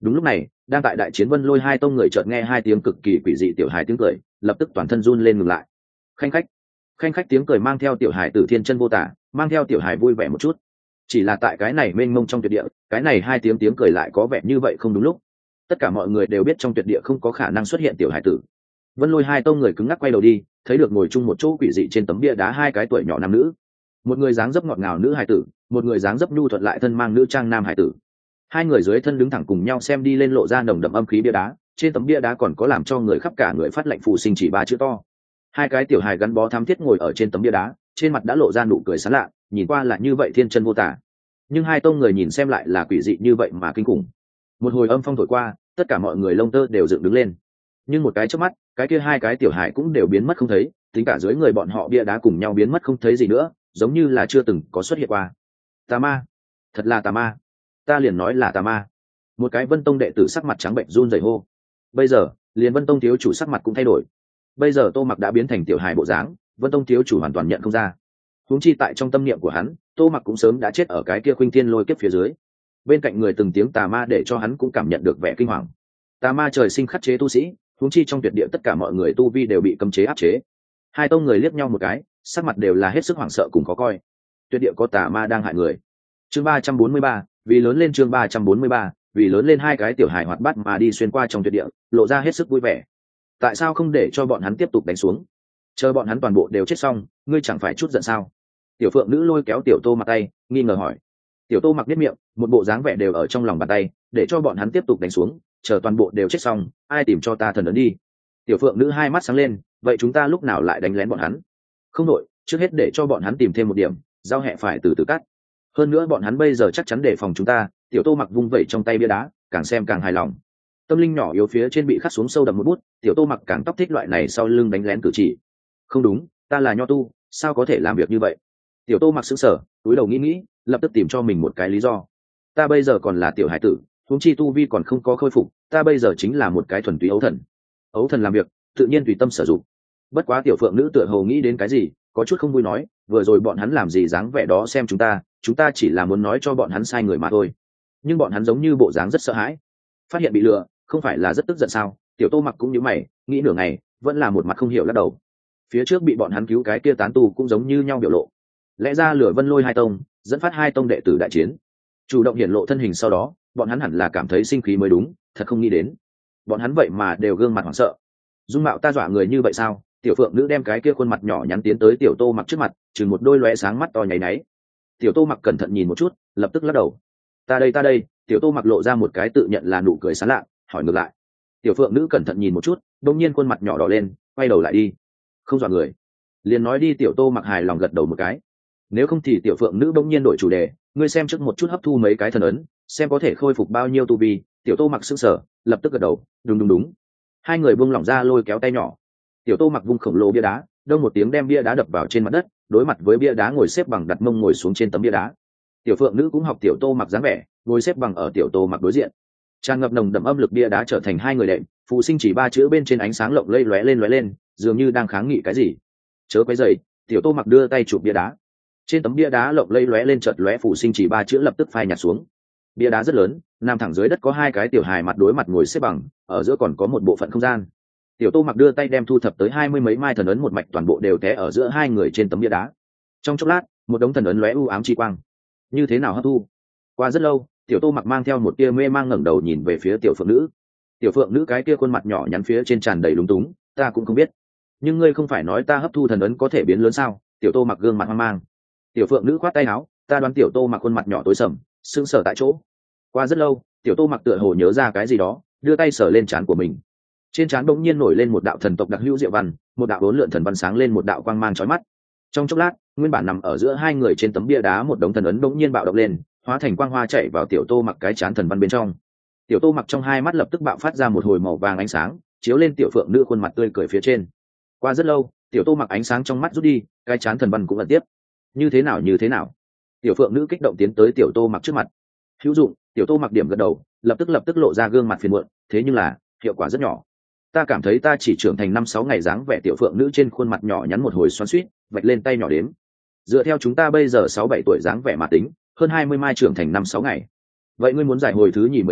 Speaker 1: Đúng lúc này, đang tại đại chiến Vân Lôi hai tông người chợt nghe hai tiếng cực kỳ quỷ dị tiểu hài tiếng cười, lập tức toàn thân run lên ngừng lại. Khanh khách, khanh khách tiếng cười mang theo tiểu hài tử thiên chân vô tả, mang theo tiểu hài vui vẻ một chút. Chỉ là tại cái này mênh mông trong tuyệt địa, cái này hai tiếng tiếng cười lại có vẻ như vậy không đúng lúc. Tất cả mọi người đều biết trong tuyệt địa không có khả năng xuất hiện tiểu hài tử. Vân Lôi hai tông người cứng ngắc quay đầu đi, thấy được ngồi chung một chỗ quỷ dị trên tấm bia đá hai cái tuổi nhỏ nam nữ. Một người dáng dấp ngọt ngào nữ hài tử, một người dáng dấp nhu thuận lại thân mang nữ trang nam hài tử. Hai người dưới thân đứng thẳng cùng nhau xem đi lên lộ ra nồng đậm âm khí bia đá, trên tấm bia đá còn có làm cho người khắp cả người phát lệnh phù sinh chỉ ba chữ to. Hai cái tiểu hài gắn bó thắm thiết ngồi ở trên tấm bia đá, trên mặt đã lộ ra nụ cười sán lạ, nhìn qua là như vậy thiên chân vô tả. Nhưng hai tông người nhìn xem lại là quỷ dị như vậy mà kinh khủng. Một hồi âm phong thổi qua, tất cả mọi người lông tơ đều dựng đứng lên. Nhưng một cái chớp mắt, cái kia hai cái tiểu hài cũng đều biến mất không thấy, tính cả dưới người bọn họ bia đá cùng nhau biến mất không thấy gì nữa, giống như là chưa từng có xuất hiện qua. Tà ma, thật là tà ma, ta liền nói là tà ma. Một cái Vân Tông đệ tử sắc mặt trắng bệnh run rẩy hô. Bây giờ, liền Vân Tông thiếu chủ sắc mặt cũng thay đổi. Bây giờ Tô Mặc đã biến thành tiểu hài bộ dáng, Vân Tông thiếu chủ hoàn toàn nhận không ra. Huống chi tại trong tâm niệm của hắn, Tô Mặc cũng sớm đã chết ở cái kia khuynh thiên lôi kiếp phía dưới. Bên cạnh người từng tiếng tà ma để cho hắn cũng cảm nhận được vẻ kinh hoàng. Tà ma trời sinh khắc chế tu sĩ, huống chi trong tuyệt địa tất cả mọi người tu vi đều bị cấm chế áp chế. Hai tông người liếc nhau một cái, sắc mặt đều là hết sức hoảng sợ cùng khó coi. Tuyệt địa có tà ma đang hại người. Chương ba trăm bốn mươi ba, vì lớn lên chương ba trăm bốn mươi ba, vì lớn lên hai cái tiểu hài hoạt bát mà đi xuyên qua trong tuyệt địa, lộ ra hết sức vui vẻ. Tại sao không để cho bọn hắn tiếp tục đánh xuống? Chờ bọn hắn toàn bộ đều chết xong, ngươi chẳng phải chút giận sao? Tiểu Phượng nữ lôi kéo Tiểu Tô Mặc tay, nghi ngờ hỏi. Tiểu Tô Mặc biết miệng, một bộ dáng vẻ đều ở trong lòng bàn tay, để cho bọn hắn tiếp tục đánh xuống, chờ toàn bộ đều chết xong, ai tìm cho ta thần ấn đi. Tiểu Phượng nữ hai mắt sáng lên, vậy chúng ta lúc nào lại đánh lén bọn hắn? Không đội, trước hết để cho bọn hắn tìm thêm một điểm, giao hẹ phải từ từ cắt. Hơn nữa bọn hắn bây giờ chắc chắn đề phòng chúng ta. Tiểu Tô Mặc vung vẩy trong tay bia đá, càng xem càng hài lòng. Tâm linh nhỏ yếu phía trên bị khắc xuống sâu đậm một bút, Tiểu Tô Mặc càng tóc thích loại này sau lưng đánh lén cử chỉ. Không đúng, ta là nho tu, sao có thể làm việc như vậy? Tiểu Tô Mặc sững sờ, túi đầu nghĩ nghĩ, lập tức tìm cho mình một cái lý do. Ta bây giờ còn là tiểu hải tử, huống chi tu vi còn không có khôi phục, ta bây giờ chính là một cái thuần túy ấu thần. Ấu thần làm việc, tự nhiên tùy tâm sử dụng. Bất quá Tiểu Phượng nữ tựa hồ nghĩ đến cái gì, có chút không vui nói, vừa rồi bọn hắn làm gì dáng vẻ đó xem chúng ta, chúng ta chỉ là muốn nói cho bọn hắn sai người mà thôi. Nhưng bọn hắn giống như bộ dáng rất sợ hãi, phát hiện bị lừa, không phải là rất tức giận sao? Tiểu Tô Mặc cũng nhíu mày, nghĩ nửa ngày, vẫn là một mặt không hiểu lắc đầu. Phía trước bị bọn hắn cứu cái kia tán tu cũng giống như nhau biểu lộ. Lẽ ra lừa Vân Lôi hai tông, dẫn phát hai tông đệ tử đại chiến, chủ động hiển lộ thân hình sau đó, bọn hắn hẳn là cảm thấy sinh khí mới đúng, thật không nghĩ đến, bọn hắn vậy mà đều gương mặt hoảng sợ. Dung mạo ta dọa người như vậy sao? Tiểu Phượng nữ đem cái kia khuôn mặt nhỏ nhắn tiến tới Tiểu Tô Mặc trước mặt, chừng một đôi lóe sáng mắt to nháy náy. Tiểu Tô Mặc cẩn thận nhìn một chút, lập tức lắc đầu. Ta đây ta đây. Tiểu Tô Mặc lộ ra một cái tự nhận là nụ cười sán lạ, hỏi ngược lại. Tiểu Phượng nữ cẩn thận nhìn một chút, đột nhiên khuôn mặt nhỏ đỏ lên, quay đầu lại đi. Không dọa người. Liền nói đi. Tiểu Tô Mặc hài lòng gật đầu một cái. Nếu không thì Tiểu Phượng nữ bỗng nhiên đổi chủ đề, ngươi xem trước một chút hấp thu mấy cái thần ấn, xem có thể khôi phục bao nhiêu tu vi. Tiểu Tô Mặc sững sờ, lập tức gật đầu, đúng đúng đúng. Hai người buông lỏng ra lôi kéo tay nhỏ. Tiểu Tô Mặc vung khổng lồ bia đá, đông một tiếng đem bia đá đập vào trên mặt đất, đối mặt với bia đá ngồi xếp bằng đặt mông ngồi xuống trên tấm bia đá. Tiểu Phượng nữ cũng học Tiểu Tô Mặc dáng vẻ, ngồi xếp bằng ở Tiểu Tô Mặc đối diện. Tràn ngập nồng đậm âm lực bia đá trở thành hai người đệm, phù sinh chỉ ba chữ bên trên ánh sáng lộng lây lóe lên lóe lên, dường như đang kháng nghị cái gì. Chớ quấy rầy. Tiểu Tô Mặc đưa tay chụp bia đá. Trên tấm bia đá lộng lây lóe lên chợt lóe phù sinh chỉ ba chữ lập tức phai nhạt xuống. Bia đá rất lớn, nằm thẳng dưới đất có hai cái tiểu hài mặt đối mặt ngồi xếp bằng, ở giữa còn có một bộ phận không gian. Tiểu Tô Mặc đưa tay đem thu thập tới hai mươi mấy mai thần ấn một mạch toàn bộ đều té ở giữa hai người trên tấm bia đá. Trong chốc lát, một đống thần ấn lóe u ám chi quang. Như thế nào hấp thu? Qua rất lâu, Tiểu Tô Mặc mang theo một tia mê mang ngẩng đầu nhìn về phía Tiểu Phượng nữ. Tiểu Phượng nữ cái kia khuôn mặt nhỏ nhắn phía trên tràn đầy lúng túng, ta cũng không biết. Nhưng ngươi không phải nói ta hấp thu thần ấn có thể biến lớn sao? Tiểu Tô Mặc gương mặt hoang mang. Tiểu Phượng nữ khoát tay áo, ta đoán Tiểu Tô Mặc khuôn mặt nhỏ tối sầm, sững sờ tại chỗ. Qua rất lâu, Tiểu Tô Mặc tựa hồ nhớ ra cái gì đó, đưa tay sờ lên trán của mình. Trên trán bỗng nhiên nổi lên một đạo thần tộc đặc hữu diệu văn, một đạo uốn lượn thần văn sáng lên một đạo quang mang chói mắt. Trong chốc lát, nguyên bản nằm ở giữa hai người trên tấm bia đá một đống thần ấn bỗng nhiên bạo động lên, hóa thành quang hoa chạy vào Tiểu Tô Mặc cái trán thần văn bên trong. Tiểu Tô Mặc trong hai mắt lập tức bạo phát ra một hồi màu vàng ánh sáng, chiếu lên Tiểu Phượng nữ khuôn mặt tươi cười phía trên. Qua rất lâu, Tiểu Tô Mặc ánh sáng trong mắt rút đi, cái trán thần văn cũng ẩn tiếp. Như thế nào như thế nào? Tiểu Phượng nữ kích động tiến tới Tiểu Tô Mặc trước mặt. Hữu dụng. Tiểu Tô Mặc điểm gật đầu, lập tức lập tức lộ ra gương mặt phiền muộn, thế nhưng là hiệu quả rất nhỏ. Ta cảm thấy ta chỉ trưởng thành năm sáu ngày dáng vẻ. Tiểu Phượng nữ trên khuôn mặt nhỏ nhắn một hồi xoắn xuýt, vạch lên tay nhỏ đếm. Dựa theo chúng ta bây giờ sáu bảy tuổi dáng vẻ mà tính, hơn hai mươi mai trưởng thành năm sáu ngày. Vậy ngươi muốn giải hồi thứ nhì mười tuổi,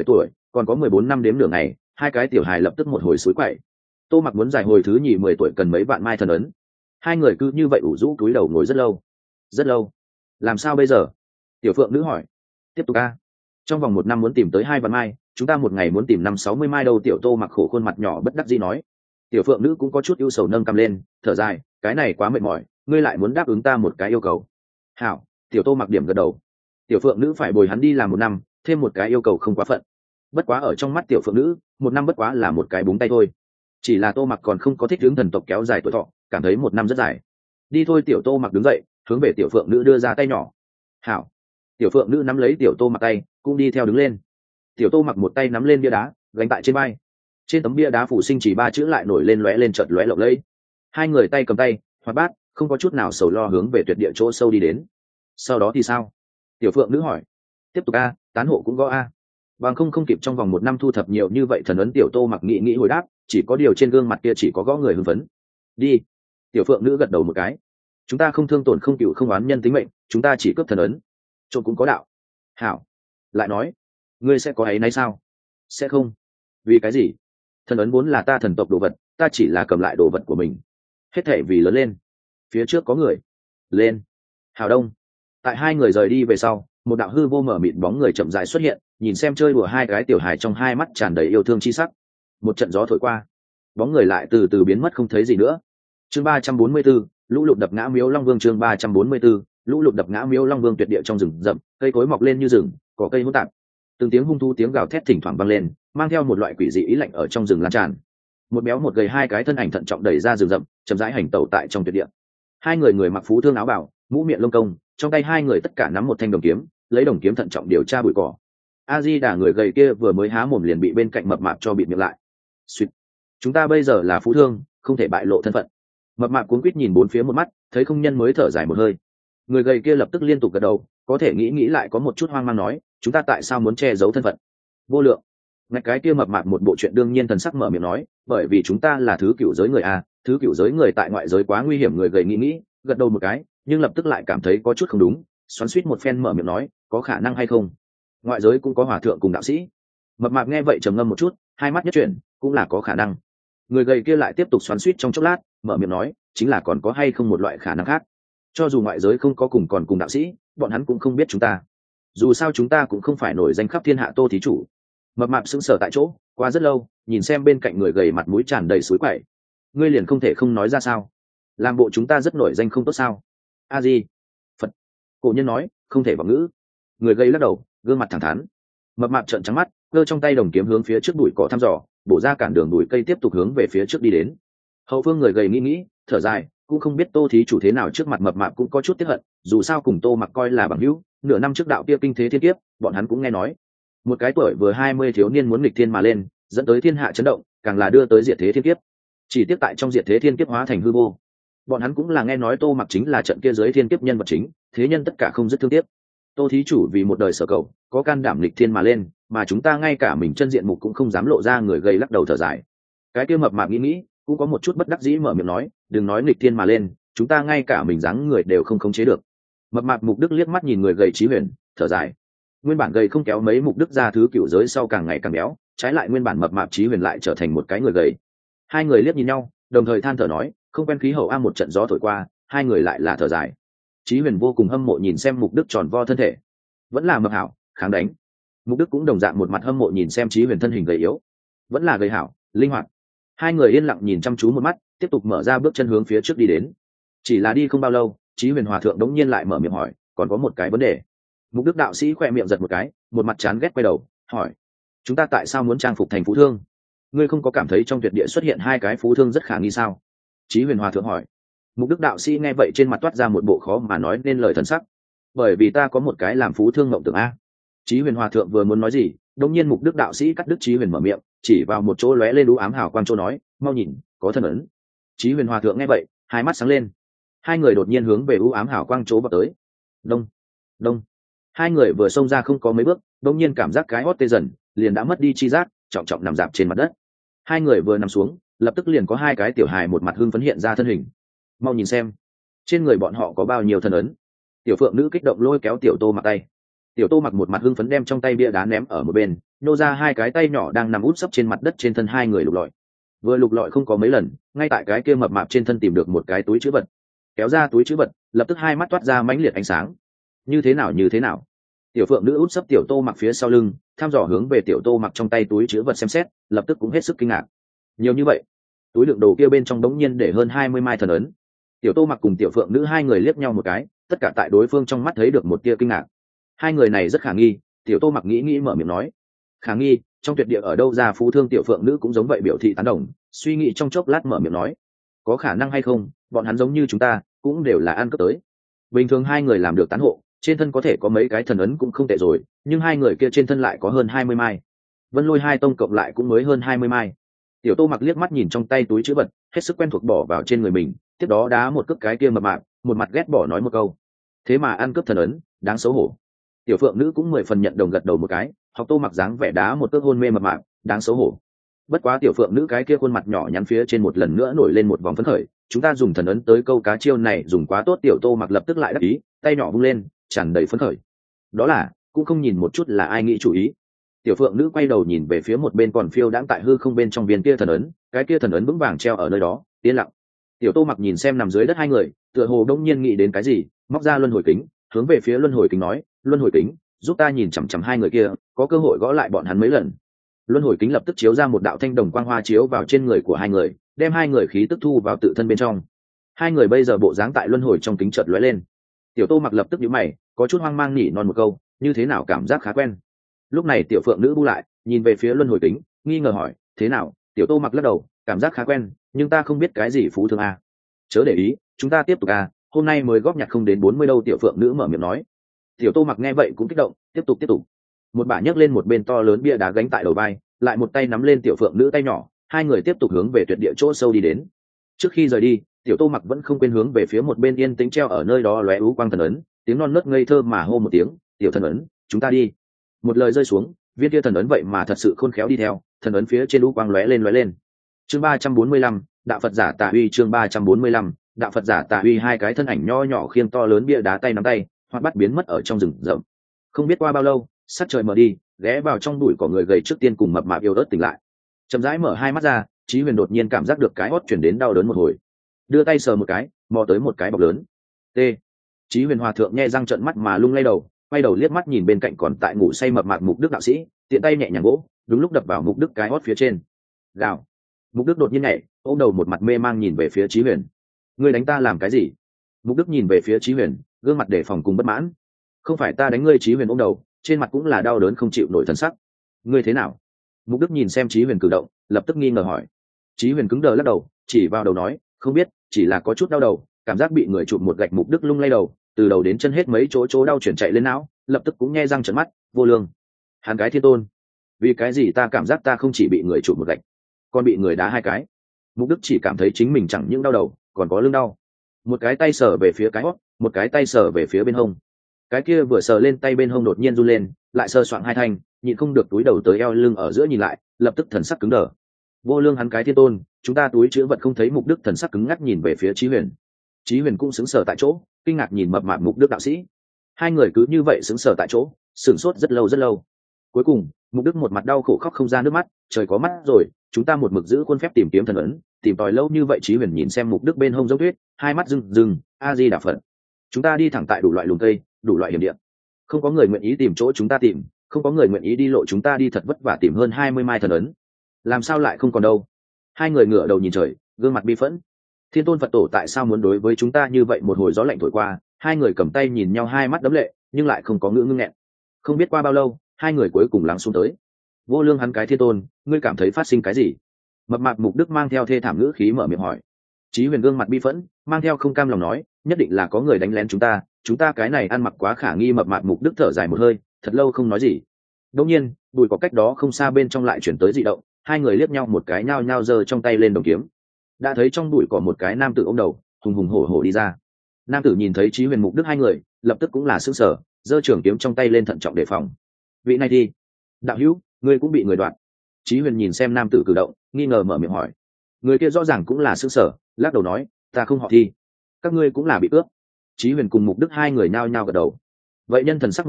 Speaker 1: còn có mười bốn năm đếm nửa ngày, hai cái tiểu hài lập tức một hồi suối quậy. Tô Mặc muốn giải hồi thứ nhì mười tuổi cần mấy vạn mai thần ấn. Hai người cứ như vậy ủ rũ cúi đầu ngồi rất lâu rất lâu. Làm sao bây giờ? Tiểu Phượng nữ hỏi. Tiếp tục a, trong vòng một năm muốn tìm tới hai vạn mai, chúng ta một ngày muốn tìm năm sáu mươi mai đâu. Tiểu Tô Mặc khổ khuôn mặt nhỏ bất đắc dĩ nói. Tiểu Phượng nữ cũng có chút ưu sầu nâng cầm lên, thở dài, cái này quá mệt mỏi, ngươi lại muốn đáp ứng ta một cái yêu cầu. Hảo. Tiểu Tô Mặc điểm gật đầu. Tiểu Phượng nữ phải bồi hắn đi làm một năm, thêm một cái yêu cầu không quá phận. Bất quá ở trong mắt Tiểu Phượng nữ, một năm bất quá là một cái búng tay thôi. Chỉ là Tô Mặc còn không có thích hướng thần tộc kéo dài tuổi thọ, cảm thấy một năm rất dài. Đi thôi. Tiểu Tô Mặc đứng dậy, hướng về Tiểu Phượng nữ đưa ra tay nhỏ. Hảo. Tiểu Phượng nữ nắm lấy Tiểu Tô Mặc tay, cũng đi theo đứng lên. Tiểu Tô Mặc một tay nắm lên bia đá, gánh tại trên vai. Trên tấm bia đá phủ sinh chỉ ba chữ lại nổi lên lóe lên chợt lóe lộng lẫy. Hai người tay cầm tay, hoạt bát, không có chút nào sầu lo hướng về tuyệt địa chỗ sâu đi đến. Sau đó thì sao? Tiểu Phượng nữ hỏi. Tiếp tục a, tán hộ cũng gõ a. Bằng không không kịp trong vòng một năm thu thập nhiều như vậy thần ấn. Tiểu Tô Mặc nghĩ nghĩ hồi đáp, chỉ có điều trên gương mặt kia chỉ có gõ người hưng phấn. Đi. Tiểu Phượng nữ gật đầu một cái. Chúng ta không thương tổn không cựu không oán nhân tính mệnh, chúng ta chỉ cướp thần ấn. Trộm cũng có đạo. Hảo. Lại nói, ngươi sẽ có ấy nấy sao? Sẽ không. Vì cái gì? Thần ấn vốn là ta thần tộc đồ vật, ta chỉ là cầm lại đồ vật của mình. Hết thể vì lớn lên. Phía trước có người. Lên. Hảo Đông. Tại hai người rời đi về sau, một đạo hư vô mở mịt bóng người chậm rãi xuất hiện, nhìn xem chơi đùa hai cái tiểu hài trong hai mắt tràn đầy yêu thương chi sắc. Một trận gió thổi qua, bóng người lại từ từ biến mất không thấy gì nữa. Chương ba trăm bốn mươi 4, lũ lụt đập ngã Miếu Long Vương. Chương ba trăm bốn mươi 4, lũ lụt đập ngã Miếu Long Vương. Tuyệt địa trong rừng rậm, cây cối mọc lên như rừng, cỏ cây hỗn tạp. Từng tiếng hung thú tiếng gào thét thỉnh thoảng vang lên, mang theo một loại quỷ dị ý lạnh ở trong rừng lan tràn. Một béo một gầy hai cái thân ảnh thận trọng đẩy ra rừng rậm, chậm rãi hành tẩu tại trong tuyệt địa. Hai người người mặc phú thương áo bào, mũ miệng lông công, trong tay hai người tất cả nắm một thanh đồng kiếm, lấy đồng kiếm thận trọng điều tra bụi cỏ. A Di Đà người gầy kia vừa mới há mồm liền bị bên cạnh mập mạp cho bịt miệng lại. Suýt. Chúng ta bây giờ là phú thương, không thể bại lộ thân phận. Mập mạp cuống quýt nhìn bốn phía một mắt, thấy không nhân mới thở dài một hơi. Người gầy kia lập tức liên tục gật đầu, có thể nghĩ nghĩ lại có một chút hoang mang nói, chúng ta tại sao muốn che giấu thân phận? Vô lượng. Ngay cái kia mập mạp một bộ chuyện đương nhiên thần sắc mở miệng nói, bởi vì chúng ta là thứ cựu giới người a, thứ cựu giới người tại ngoại giới quá nguy hiểm. Người gầy nghĩ nghĩ, gật đầu một cái, nhưng lập tức lại cảm thấy có chút không đúng, xoắn xuýt một phen mở miệng nói, có khả năng hay không? Ngoại giới cũng có hòa thượng cùng đạo sĩ. Mập mạp nghe vậy trầm ngâm một chút, hai mắt nhất chuyển, cũng là có khả năng. Người gầy kia lại tiếp tục xoắn xuýt trong chốc lát, mở miệng nói, chính là còn có hay không một loại khả năng khác. Cho dù ngoại giới không có cùng còn cùng đạo sĩ, bọn hắn cũng không biết chúng ta. Dù sao chúng ta cũng không phải nổi danh khắp thiên hạ Tô thí chủ. Mập mạp sững sờ tại chỗ, qua rất lâu, nhìn xem bên cạnh người gầy mặt mũi tràn đầy suối quậy. Ngươi liền không thể không nói ra sao? Làm bộ chúng ta rất nổi danh không tốt sao? A Di Phật. Cổ nhân nói, không thể vào ngữ. Người gầy lắc đầu, gương mặt thẳng thắn. Mập mạp trợn trắng mắt, giơ trong tay đồng kiếm hướng phía trước bụi cỏ thăm dò, bổ ra cản đường bụi cây tiếp tục hướng về phía trước đi đến. Hậu phương người gầy nghĩ nghĩ, thở dài, cũng không biết Tô thí chủ thế nào. Trước mặt mập mạp cũng có chút tiếc hận, dù sao cùng Tô Mặc coi là bằng hữu, nửa năm trước đạo kia kinh thế thiên kiếp, bọn hắn cũng nghe nói. Một cái tuổi vừa hai mươi thiếu niên muốn nghịch thiên mà lên, dẫn tới thiên hạ chấn động, càng là đưa tới diệt thế thiên kiếp. Chỉ tiếc tại trong diệt thế thiên kiếp hóa thành hư vô. Bọn hắn cũng là nghe nói Tô Mặc chính là trận kia dưới thiên kiếp nhân vật chính, thế nhân tất cả không dứt thương tiếc. Tô thí chủ vì một đời sở cầu, có can đảm nghịch thiên mà lên, mà chúng ta ngay cả mình chân diện mục cũng không dám lộ ra. Người gầy lắc đầu thở dài. Cái kia mập mạp nghĩ nghĩ, cũng có một chút bất đắc dĩ mở miệng nói, đừng nói nghịch thiên mà lên, chúng ta ngay cả mình dáng người đều không khống chế được. Mập mạp Mục Đức liếc mắt nhìn người gầy Chí Huyền, thở dài. Nguyên bản gầy không kéo mấy Mục Đức ra thứ cựu giới sau càng ngày càng béo, trái lại nguyên bản mập mạp Chí Huyền lại trở thành một cái người gầy. Hai người liếc nhìn nhau, đồng thời than thở nói, không quen khí hậu a. Một trận gió thổi qua, hai người lại là thở dài. Chí Huyền vô cùng hâm mộ nhìn xem Mục Đức tròn vo thân thể, vẫn là mập hảo, kháng đánh. Mục Đức cũng đồng dạng một mặt hâm mộ nhìn xem Chí Huyền thân hình gầy yếu, vẫn là gầy hảo, linh hoạt. Hai người yên lặng nhìn chăm chú một mắt, tiếp tục mở ra bước chân hướng phía trước đi đến. Chỉ là đi không bao lâu, Chí Huyền hòa thượng đống nhiên lại mở miệng hỏi, còn có một cái vấn đề. Mục Đức đạo sĩ khoe miệng giật một cái, một mặt chán ghét quay đầu hỏi, chúng ta tại sao muốn trang phục thành phú thương? Ngươi không có cảm thấy trong tuyệt địa xuất hiện hai cái phú thương rất khả nghi sao? Chí Huyền hòa thượng hỏi. Mục Đức đạo sĩ nghe vậy trên mặt toát ra một bộ khó mà nói nên lời thần sắc. Bởi vì ta có một cái làm phú thương mộng tưởng a. Chí Huyền hòa thượng vừa muốn nói gì, đống nhiên Mục Đức đạo sĩ cắt đứt Chí Huyền mở miệng, chỉ vào một chỗ lóe lên u ám hào quang chỗ nói, mau nhìn, có thần ấn. Chí Huyền hòa thượng nghe vậy, hai mắt sáng lên. Hai người đột nhiên hướng về u ám hào quang chỗ vào tới. Đông, đông. Hai người vừa xông ra không có mấy bước, đột nhiên cảm giác cái hót tê dần, liền đã mất đi chi giác, trọng trọng nằm dạp trên mặt đất. Hai người vừa nằm xuống, lập tức liền có hai cái tiểu hài một mặt hưng phấn hiện ra thân hình. Mau nhìn xem, trên người bọn họ có bao nhiêu thần ấn. Tiểu Phượng nữ kích động lôi kéo Tiểu Tô Mặc tay. Tiểu Tô Mặc một mặt hưng phấn đem trong tay bia đá ném ở một bên, nhô ra hai cái tay nhỏ đang nằm úp sấp trên mặt đất trên thân hai người lục lọi. Vừa lục lọi không có mấy lần, ngay tại cái kia mập mạp trên thân tìm được một cái túi chữ vật. Kéo ra túi chữ vật, lập tức hai mắt toát ra mãnh liệt ánh sáng. Như thế nào như thế nào? Tiểu phượng nữ úp sấp tiểu tô mặc phía sau lưng, thăm dò hướng về tiểu tô mặc trong tay túi chữ vật xem xét, lập tức cũng hết sức kinh ngạc. Nhiều như vậy, túi đựng đồ kia bên trong đống nhiên để hơn hai mươi mai thần ấn. Tiểu tô mặc cùng tiểu phượng nữ hai người liếc nhau một cái, tất cả tại đối phương trong mắt thấy được một tia kinh ngạc. Hai người này rất khả nghi. Tiểu tô mặc nghĩ nghĩ mở miệng nói, khả nghi, trong tuyệt địa ở đâu ra phú thương? Tiểu phượng nữ cũng giống vậy biểu thị tán đồng, suy nghĩ trong chốc lát mở miệng nói, có khả năng hay không, bọn hắn giống như chúng ta cũng đều là ăn cướp tới. Bình thường hai người làm được tán hộ, trên thân có thể có mấy cái thần ấn cũng không tệ rồi, nhưng hai người kia trên thân lại có hơn hai mươi mai. Vân Lôi hai tông cộng lại cũng mới hơn hai mươi mai. Tiểu tô mặc liếc mắt nhìn trong tay túi chữ vật, hết sức quen thuộc bỏ vào trên người mình, tiếp đó đá một cước cái kia mập mạp, một mặt ghét bỏ nói một câu, thế mà ăn cướp thần ấn, đáng xấu hổ. Tiểu phượng nữ cũng mười phần nhận đồng gật đầu một cái, học tô mặc dáng vẻ đá một cước hôn mê mập mạp, đáng xấu hổ. Bất quá tiểu phượng nữ cái kia khuôn mặt nhỏ nhắn phía trên một lần nữa nổi lên một vòng phấn khởi, chúng ta dùng thần ấn tới câu cá, chiêu này dùng quá tốt. Tiểu tô mặc lập tức lại đắc ý, tay nhỏ vung lên, tràn đầy phấn khởi. Đó là, cũng không nhìn một chút là ai nghĩ chủ ý. Tiểu phượng nữ quay đầu nhìn về phía một bên còn phiêu đãng tại hư không bên trong viên kia thần ấn, cái kia thần ấn vững vàng treo ở nơi đó, yên lặng. Tiểu tô mặc nhìn xem nằm dưới đất hai người, tựa hồ đông nhiên nghĩ đến cái gì, móc ra luân hồi kính, hướng về phía luân hồi kính nói, luân hồi kính, giúp ta nhìn chằm chằm hai người kia, có cơ hội gõ lại bọn hắn mấy lần. Luân hồi kính lập tức chiếu ra một đạo thanh đồng quang hoa chiếu vào trên người của hai người, đem hai người khí tức thu vào tự thân bên trong. Hai người bây giờ bộ dáng tại luân hồi trong kính chợt lóe lên. Tiểu tô mặc lập tức nhíu mày, có chút hoang mang nhỉ non một câu, như thế nào cảm giác khá quen. Lúc này tiểu phượng nữ bu lại, nhìn về phía luân hồi kính, nghi ngờ hỏi, thế nào? Tiểu tô mặc lắc đầu, cảm giác khá quen, nhưng ta không biết cái gì phú thương a. Chớ để ý, chúng ta tiếp tục a, hôm nay mới góp nhặt không đến bốn mươi đâu. Tiểu phượng nữ mở miệng nói. Tiểu tô mặc nghe vậy cũng kích động, tiếp tục tiếp tục. Một bà nhấc lên một bên to lớn bia đá gánh tại đầu vai, lại một tay nắm lên tiểu phượng nữ tay nhỏ, hai người tiếp tục hướng về tuyệt địa chỗ sâu đi đến. Trước khi rời đi, tiểu tô mặc vẫn không quên hướng về phía một bên yên tĩnh treo ở nơi đó lóe ú quang thần ấn, tiếng non nớt ngây thơ mà hô một tiếng, tiểu thần ấn, chúng ta đi. Một lời rơi xuống, viên kia thần ấn vậy mà thật sự khôn khéo đi theo, thần ấn phía trên ú quang lóe lên lóe lên. Chương ba trăm bốn mươi lăm, đạo Phật giả Tà Uy. Chương ba trăm bốn mươi lăm, đạo Phật giả Tà Uy. Hai cái thân ảnh nho nhỏ khiêng to lớn bia đá tay nắm tay, hoặc bắt biến mất ở trong rừng rậm. Không biết qua bao lâu, sắc trời mở đi, ghé vào trong bụi cỏ người gầy trước tiên cùng mập mạp yêu ớt tỉnh lại. Chậm rãi mở hai mắt ra, Chí Huyền đột nhiên cảm giác được cái hót chuyển đến đau đớn một hồi, đưa tay sờ một cái, mò tới một cái bọc lớn. T. Chí Huyền hòa thượng nhe răng trợn mắt mà lung lay đầu, quay đầu liếc mắt nhìn bên cạnh còn tại ngủ say mập mạp Mục Đức đạo sĩ, tiện tay nhẹ nhàng gỗ, đúng lúc đập vào Mục Đức cái hót phía trên. Gào. Mục Đức đột nhiên nhảy, ôm đầu một mặt mê mang nhìn về phía Chí Huyền. Ngươi đánh ta làm cái gì? Mục Đức nhìn về phía Chí Huyền, gương mặt đề phòng cùng bất mãn. Không phải ta đánh ngươi. Chí Huyền ôm đầu, trên mặt cũng là đau đớn không chịu nổi thần sắc. Ngươi thế nào? Mục Đức nhìn xem Chí Huyền cử động, lập tức nghi ngờ hỏi. Chí Huyền cứng đờ lắc đầu, chỉ vào đầu nói, không biết, chỉ là có chút đau đầu, cảm giác bị người chụp một gạch. Mục Đức lung lay đầu, từ đầu đến chân hết mấy chỗ chỗ đau chuyển chạy lên não, lập tức cũng nhe răng trợn mắt, vô lương. Hắn cái thiên tôn, vì cái gì ta cảm giác ta không chỉ bị người chụp một gạch, còn bị người đá hai cái. Mục Đức chỉ cảm thấy chính mình chẳng những đau đầu, còn có lưng đau. Một cái tay sờ về phía cái hót, một cái tay sờ về phía bên hông. Cái kia vừa sờ lên tay bên hông đột nhiên run lên, lại sờ soạng hai thanh, nhịn không được túi đầu tới eo lưng ở giữa nhìn lại, lập tức thần sắc cứng đờ. Vô lương hắn cái thiên tôn, chúng ta túi chứa vật không thấy. Mục Đức thần sắc cứng ngắc nhìn về phía Chí Huyền. Chí Huyền cũng sững sờ tại chỗ, kinh ngạc nhìn mập mạp Mục Đức đạo sĩ. Hai người cứ như vậy sững sờ tại chỗ, sửng sốt rất lâu rất lâu. Cuối cùng, Mục Đức một mặt đau khổ khóc không ra nước mắt, trời có mắt rồi, chúng ta một mực giữ khuôn phép tìm kiếm thần ấn, tìm tòi lâu như vậy. Chí Huyền nhìn xem Mục Đức bên hông dấu tuyết, hai mắt rưng rưng, a di đà Phật. Chúng ta đi thẳng tại đủ loại lùm cây, đủ loại hiểm địa, không có người nguyện ý tìm chỗ chúng ta tìm, không có người nguyện ý đi lộ chúng ta đi, thật vất vả tìm hơn hai mươi mai thần ấn, làm sao lại không còn đâu? Hai người ngửa đầu nhìn trời, gương mặt bi phẫn. Thiên tôn Phật tổ tại sao muốn đối với chúng ta như vậy? Một hồi gió lạnh thổi qua, hai người cầm tay nhìn nhau, hai mắt đẫm lệ, nhưng lại không có ngữ ngưng nghẹn. Không biết qua bao lâu, hai người cuối cùng lắng xuống tới. Vô lương hắn cái thiên tôn, ngươi cảm thấy phát sinh cái gì? Mập mạp Mục Đức mang theo thê thảm ngữ khí mở miệng hỏi. Chí Huyền gương mặt bi phẫn, mang theo không cam lòng nói, nhất định là có người đánh lén chúng ta, chúng ta cái này ăn mặc quá khả nghi. Mập mạp Mục Đức thở dài một hơi, thật lâu không nói gì. Đột nhiên, bụi có cách đó không xa bên trong lại chuyển tới dị động, hai người liếc nhau một cái, nhao nhao giơ trong tay lên đồng kiếm. Đã thấy trong bụi có một cái nam tử ôm đầu, hùng hùng hổ hổ đi ra. Nam tử nhìn thấy Chí Huyền Mục Đức hai người, lập tức cũng là sững sờ, giơ trường kiếm trong tay lên thận trọng đề phòng. Vị này đi, đạo hữu, ngươi cũng bị người đoạt. Chí Huyền nhìn xem nam tử cử động, nghi ngờ mở miệng hỏi. Người kia rõ ràng cũng là sững sờ, lắc đầu nói, ta không họ Thi. Các ngươi cũng là bị cướp. Chí Huyền cùng Mục Đức hai người nhao nhao gật đầu. Vậy nhân thần sắc một đắng,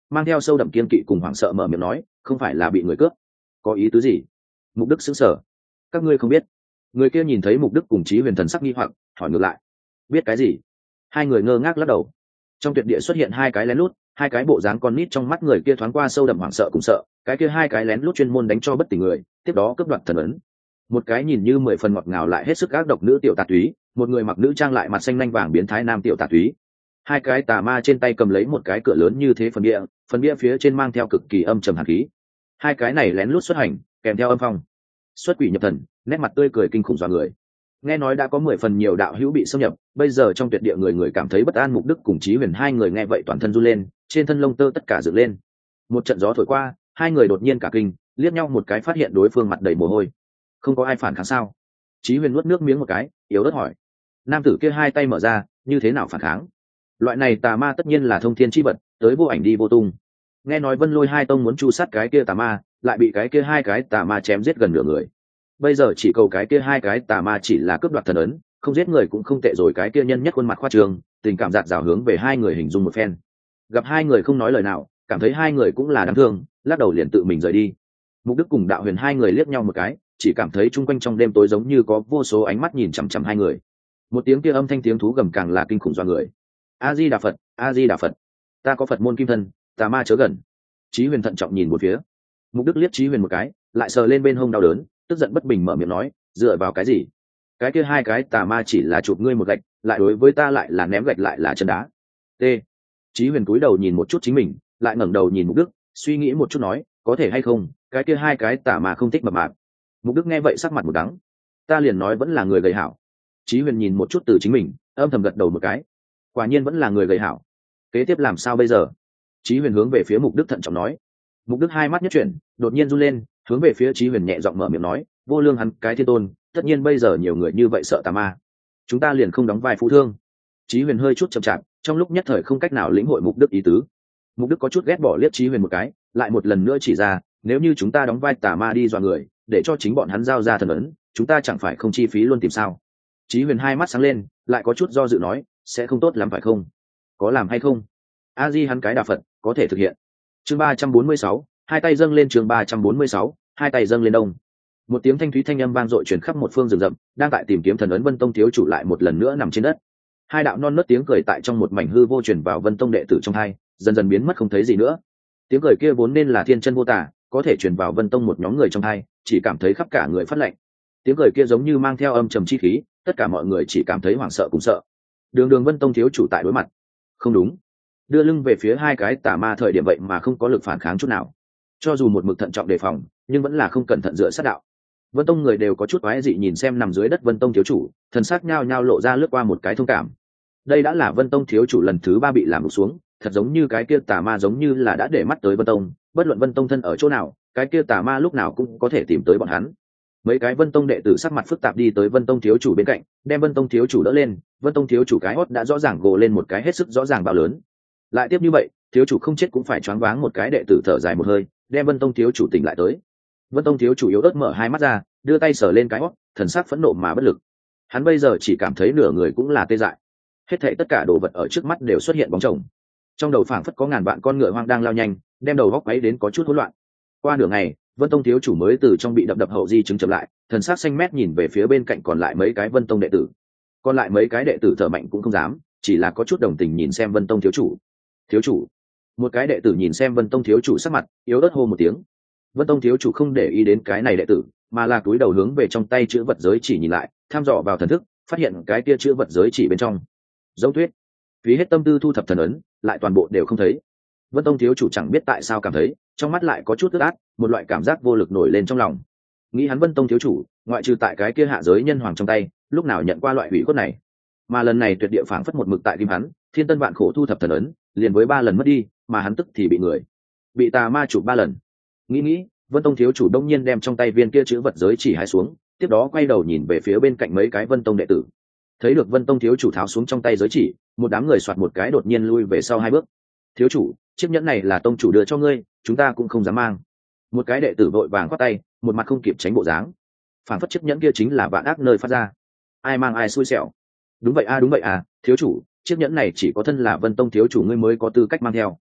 Speaker 1: mang theo sâu đậm kiên kỵ cùng hoảng sợ mở miệng nói, không phải là bị người cướp. Có ý tứ gì? Mục Đức sững sờ. Các ngươi không biết? Người kia nhìn thấy Mục Đức cùng Chí Huyền thần sắc nghi hoặc, hỏi ngược lại. Biết cái gì? Hai người ngơ ngác lắc đầu. Trong tuyệt địa xuất hiện hai cái lén lút, hai cái bộ dáng con nít trong mắt người kia thoáng qua sâu đậm hoảng sợ cùng sợ, cái kia hai cái lén lút chuyên môn đánh cho bất tỉnh người, tiếp đó cướp đoạt thần ấn. Một cái nhìn như mười phần ngọt ngào lại hết sức ác độc nữ tiểu tà túy, một người mặc nữ trang lại mặt xanh lanh vàng biến thái nam tiểu tà túy. Hai cái tà ma trên tay cầm lấy một cái cửa lớn như thế phần bia, phần bia phía trên mang theo cực kỳ âm trầm hàn khí. Hai cái này lén lút xuất hành, kèm theo âm phong. Xuất quỷ nhập thần, nét mặt tươi cười kinh khủng dọa người. Nghe nói đã có mười phần nhiều đạo hữu bị xâm nhập, bây giờ trong tuyệt địa người người cảm thấy bất an. Mục Đức cùng Chí Huyền hai người nghe vậy toàn thân run lên, trên thân lông tơ tất cả dựng lên. Một trận gió thổi qua, hai người đột nhiên cả kinh, liếc nhau một cái phát hiện đối phương mặt đầy mồ hôi. Không có ai phản kháng sao? Chí Huyền nuốt nước miếng một cái, yếu ớt hỏi. Nam tử kia hai tay mở ra, như thế nào phản kháng? Loại này tà ma tất nhiên là thông thiên chi vật, tới vô ảnh đi vô tung. Nghe nói Vân Lôi hai tông muốn chu sát cái kia tà ma, lại bị cái kia hai cái tà ma chém giết gần nửa người. Bây giờ chỉ cầu cái kia hai cái tà ma chỉ là cướp đoạt thần ấn, không giết người cũng không tệ rồi. Cái kia nhân nhất khuôn mặt khoa trương, tình cảm dạt dào hướng về hai người hình dung một phen. Gặp hai người không nói lời nào, cảm thấy hai người cũng là đáng thương, lắc đầu liền tự mình rời đi. Mục Đức cùng Đạo Huyền hai người liếc nhau một cái, chỉ cảm thấy chung quanh trong đêm tối giống như có vô số ánh mắt nhìn chằm chằm hai người. Một tiếng kia âm thanh tiếng thú gầm càng là kinh khủng do người. A Di Đà Phật, A Di Đà Phật, ta có Phật môn kim thân, tà ma chớ gần. Chí Huyền thận trọng nhìn một phía. Mục Đức liếc Chí Huyền một cái, lại sờ lên bên hông đau đớn, tức giận bất bình mở miệng nói, dựa vào cái gì? Cái kia hai cái tà ma chỉ là chụp ngươi một gạch, lại đối với ta lại là ném gạch lại là chân đá. T. Chí Huyền cúi đầu nhìn một chút chính mình, lại ngẩng đầu nhìn Mục Đức, suy nghĩ một chút nói, có thể hay không, cái kia hai cái tà ma không thích mập mạp. Mục Đức nghe vậy sắc mặt một đắng, ta liền nói vẫn là người gầy hảo. Chí Huyền nhìn một chút từ chính mình, âm thầm gật đầu một cái, quả nhiên vẫn là người gầy hảo. Kế tiếp làm sao bây giờ? Chí Huyền hướng về phía Mục Đức thận trọng nói. Mục Đức hai mắt nhất chuyển, đột nhiên run lên, hướng về phía Chí Huyền nhẹ giọng mở miệng nói, vô lương hắn cái thiên tôn, tất nhiên bây giờ nhiều người như vậy sợ tà ma, chúng ta liền không đóng vai phú thương. Chí Huyền hơi chút chậm chạp, trong lúc nhất thời không cách nào lĩnh hội Mục Đức ý tứ. Mục Đức có chút ghét bỏ liếc Chí Huyền một cái, lại một lần nữa chỉ ra, nếu như chúng ta đóng vai tà ma đi dọa người, để cho chính bọn hắn giao ra thần ấn, chúng ta chẳng phải không chi phí luôn tìm sao? Chí Huyền hai mắt sáng lên, lại có chút do dự nói, sẽ không tốt lắm phải không? Có làm hay không? A Di hắn cái Đà Phật, có thể thực hiện. Chương ba trăm bốn mươi sáu, hai tay dâng lên. Chương ba trăm bốn mươi sáu, hai tay dâng lên đông. Một tiếng thanh thúy thanh âm vang dội truyền khắp một phương rừng rậm, đang tại tìm kiếm thần ấn Vân Tông thiếu chủ lại một lần nữa nằm trên đất. Hai đạo non nớt tiếng cười tại trong một mảnh hư vô truyền vào Vân Tông đệ tử trong hai, dần dần biến mất không thấy gì nữa. Tiếng cười kia vốn nên là thiên chân vô tả, có thể truyền vào Vân Tông một nhóm người trong hai, chỉ cảm thấy khắp cả người phát lạnh. Tiếng cười kia giống như mang theo âm trầm chi khí, tất cả mọi người chỉ cảm thấy hoảng sợ cùng sợ. Đường Đường Vân Tông thiếu chủ tại đối mặt, không đúng, đưa lưng về phía hai cái tà ma thời điểm vậy mà không có lực phản kháng chút nào. Cho dù một mực thận trọng đề phòng, nhưng vẫn là không cẩn thận dựa sát đạo. Vân Tông người đều có chút quái dị nhìn xem nằm dưới đất Vân Tông thiếu chủ, thần sắc nhao nhao lộ ra lướt qua một cái thông cảm. Đây đã là Vân Tông thiếu chủ lần thứ ba bị làm đục xuống, thật giống như cái kia tà ma giống như là đã để mắt tới Vân Tông, bất luận Vân Tông thân ở chỗ nào, cái kia tà ma lúc nào cũng có thể tìm tới bọn hắn. Mấy cái Vân Tông đệ tử sắc mặt phức tạp đi tới Vân Tông thiếu chủ bên cạnh, đem Vân Tông thiếu chủ đỡ lên. Vân Tông thiếu chủ cái hót đã rõ ràng gồ lên một cái hết sức rõ ràng bao lớn. Lại tiếp như vậy, thiếu chủ không chết cũng phải choáng váng. Một cái đệ tử thở dài một hơi, đem Vân Tông thiếu chủ tỉnh lại tới. Vân Tông thiếu chủ yếu ớt mở hai mắt ra, đưa tay sờ lên cái hót, thần sắc phẫn nộ mà bất lực. Hắn bây giờ chỉ cảm thấy nửa người cũng là tê dại, hết thảy tất cả đồ vật ở trước mắt đều xuất hiện bóng chồng. Trong đầu phảng phất có ngàn vạn con ngựa hoang đang lao nhanh, đem đầu góc quấy đến có chút hỗn loạn. Qua nửa ngày, Vân Tông thiếu chủ mới từ trong bị đập đập hậu di chứng chậm lại, thần sắc xanh mét nhìn về phía bên cạnh còn lại mấy cái Vân Tông đệ tử. Còn lại mấy cái đệ tử thở mạnh cũng không dám, chỉ là có chút đồng tình nhìn xem Vân Tông thiếu chủ. Thiếu chủ. Một cái đệ tử nhìn xem Vân Tông thiếu chủ sắc mặt, yếu ớt hô một tiếng. Vân Tông thiếu chủ không để ý đến cái này đệ tử, mà là cúi đầu hướng về trong tay chữ vật giới chỉ nhìn lại, tham dò vào thần thức, phát hiện cái kia chữ vật giới chỉ bên trong giống tuyết. Phí hết tâm tư thu thập thần ấn, lại toàn bộ đều không thấy. Vân Tông thiếu chủ chẳng biết tại sao cảm thấy trong mắt lại có chút ướt át, một loại cảm giác vô lực nổi lên trong lòng. Nghĩ hắn Vân Tông thiếu chủ, ngoại trừ tại cái kia hạ giới nhân hoàng trong tay, lúc nào nhận qua loại hủy khuất này. Mà lần này tuyệt địa phảng phất một mực tại tim hắn, thiên tân vạn khổ thu thập thần ấn, liền với ba lần mất đi, mà hắn tức thì bị người bị tà ma chụp ba lần. Nghĩ nghĩ, Vân Tông thiếu chủ đông nhiên đem trong tay viên kia chữ vật giới chỉ hái xuống, tiếp đó quay đầu nhìn về phía bên cạnh mấy cái Vân Tông đệ tử. Thấy được Vân Tông thiếu chủ tháo xuống trong tay giới chỉ, một đám người soạt một cái đột nhiên lui về sau hai bước. Thiếu chủ, chiếc nhẫn này là tông chủ đưa cho ngươi, chúng ta cũng không dám mang. Một cái đệ tử vội vàng khoát tay, một mặt không kịp tránh bộ dáng. Phản phất chiếc nhẫn kia chính là vạn ác nơi phát ra, ai mang ai xui xẻo. Đúng vậy a, à, đúng vậy à, thiếu chủ, chiếc nhẫn này chỉ có thân là Vân Tông thiếu chủ ngươi mới có tư cách mang theo.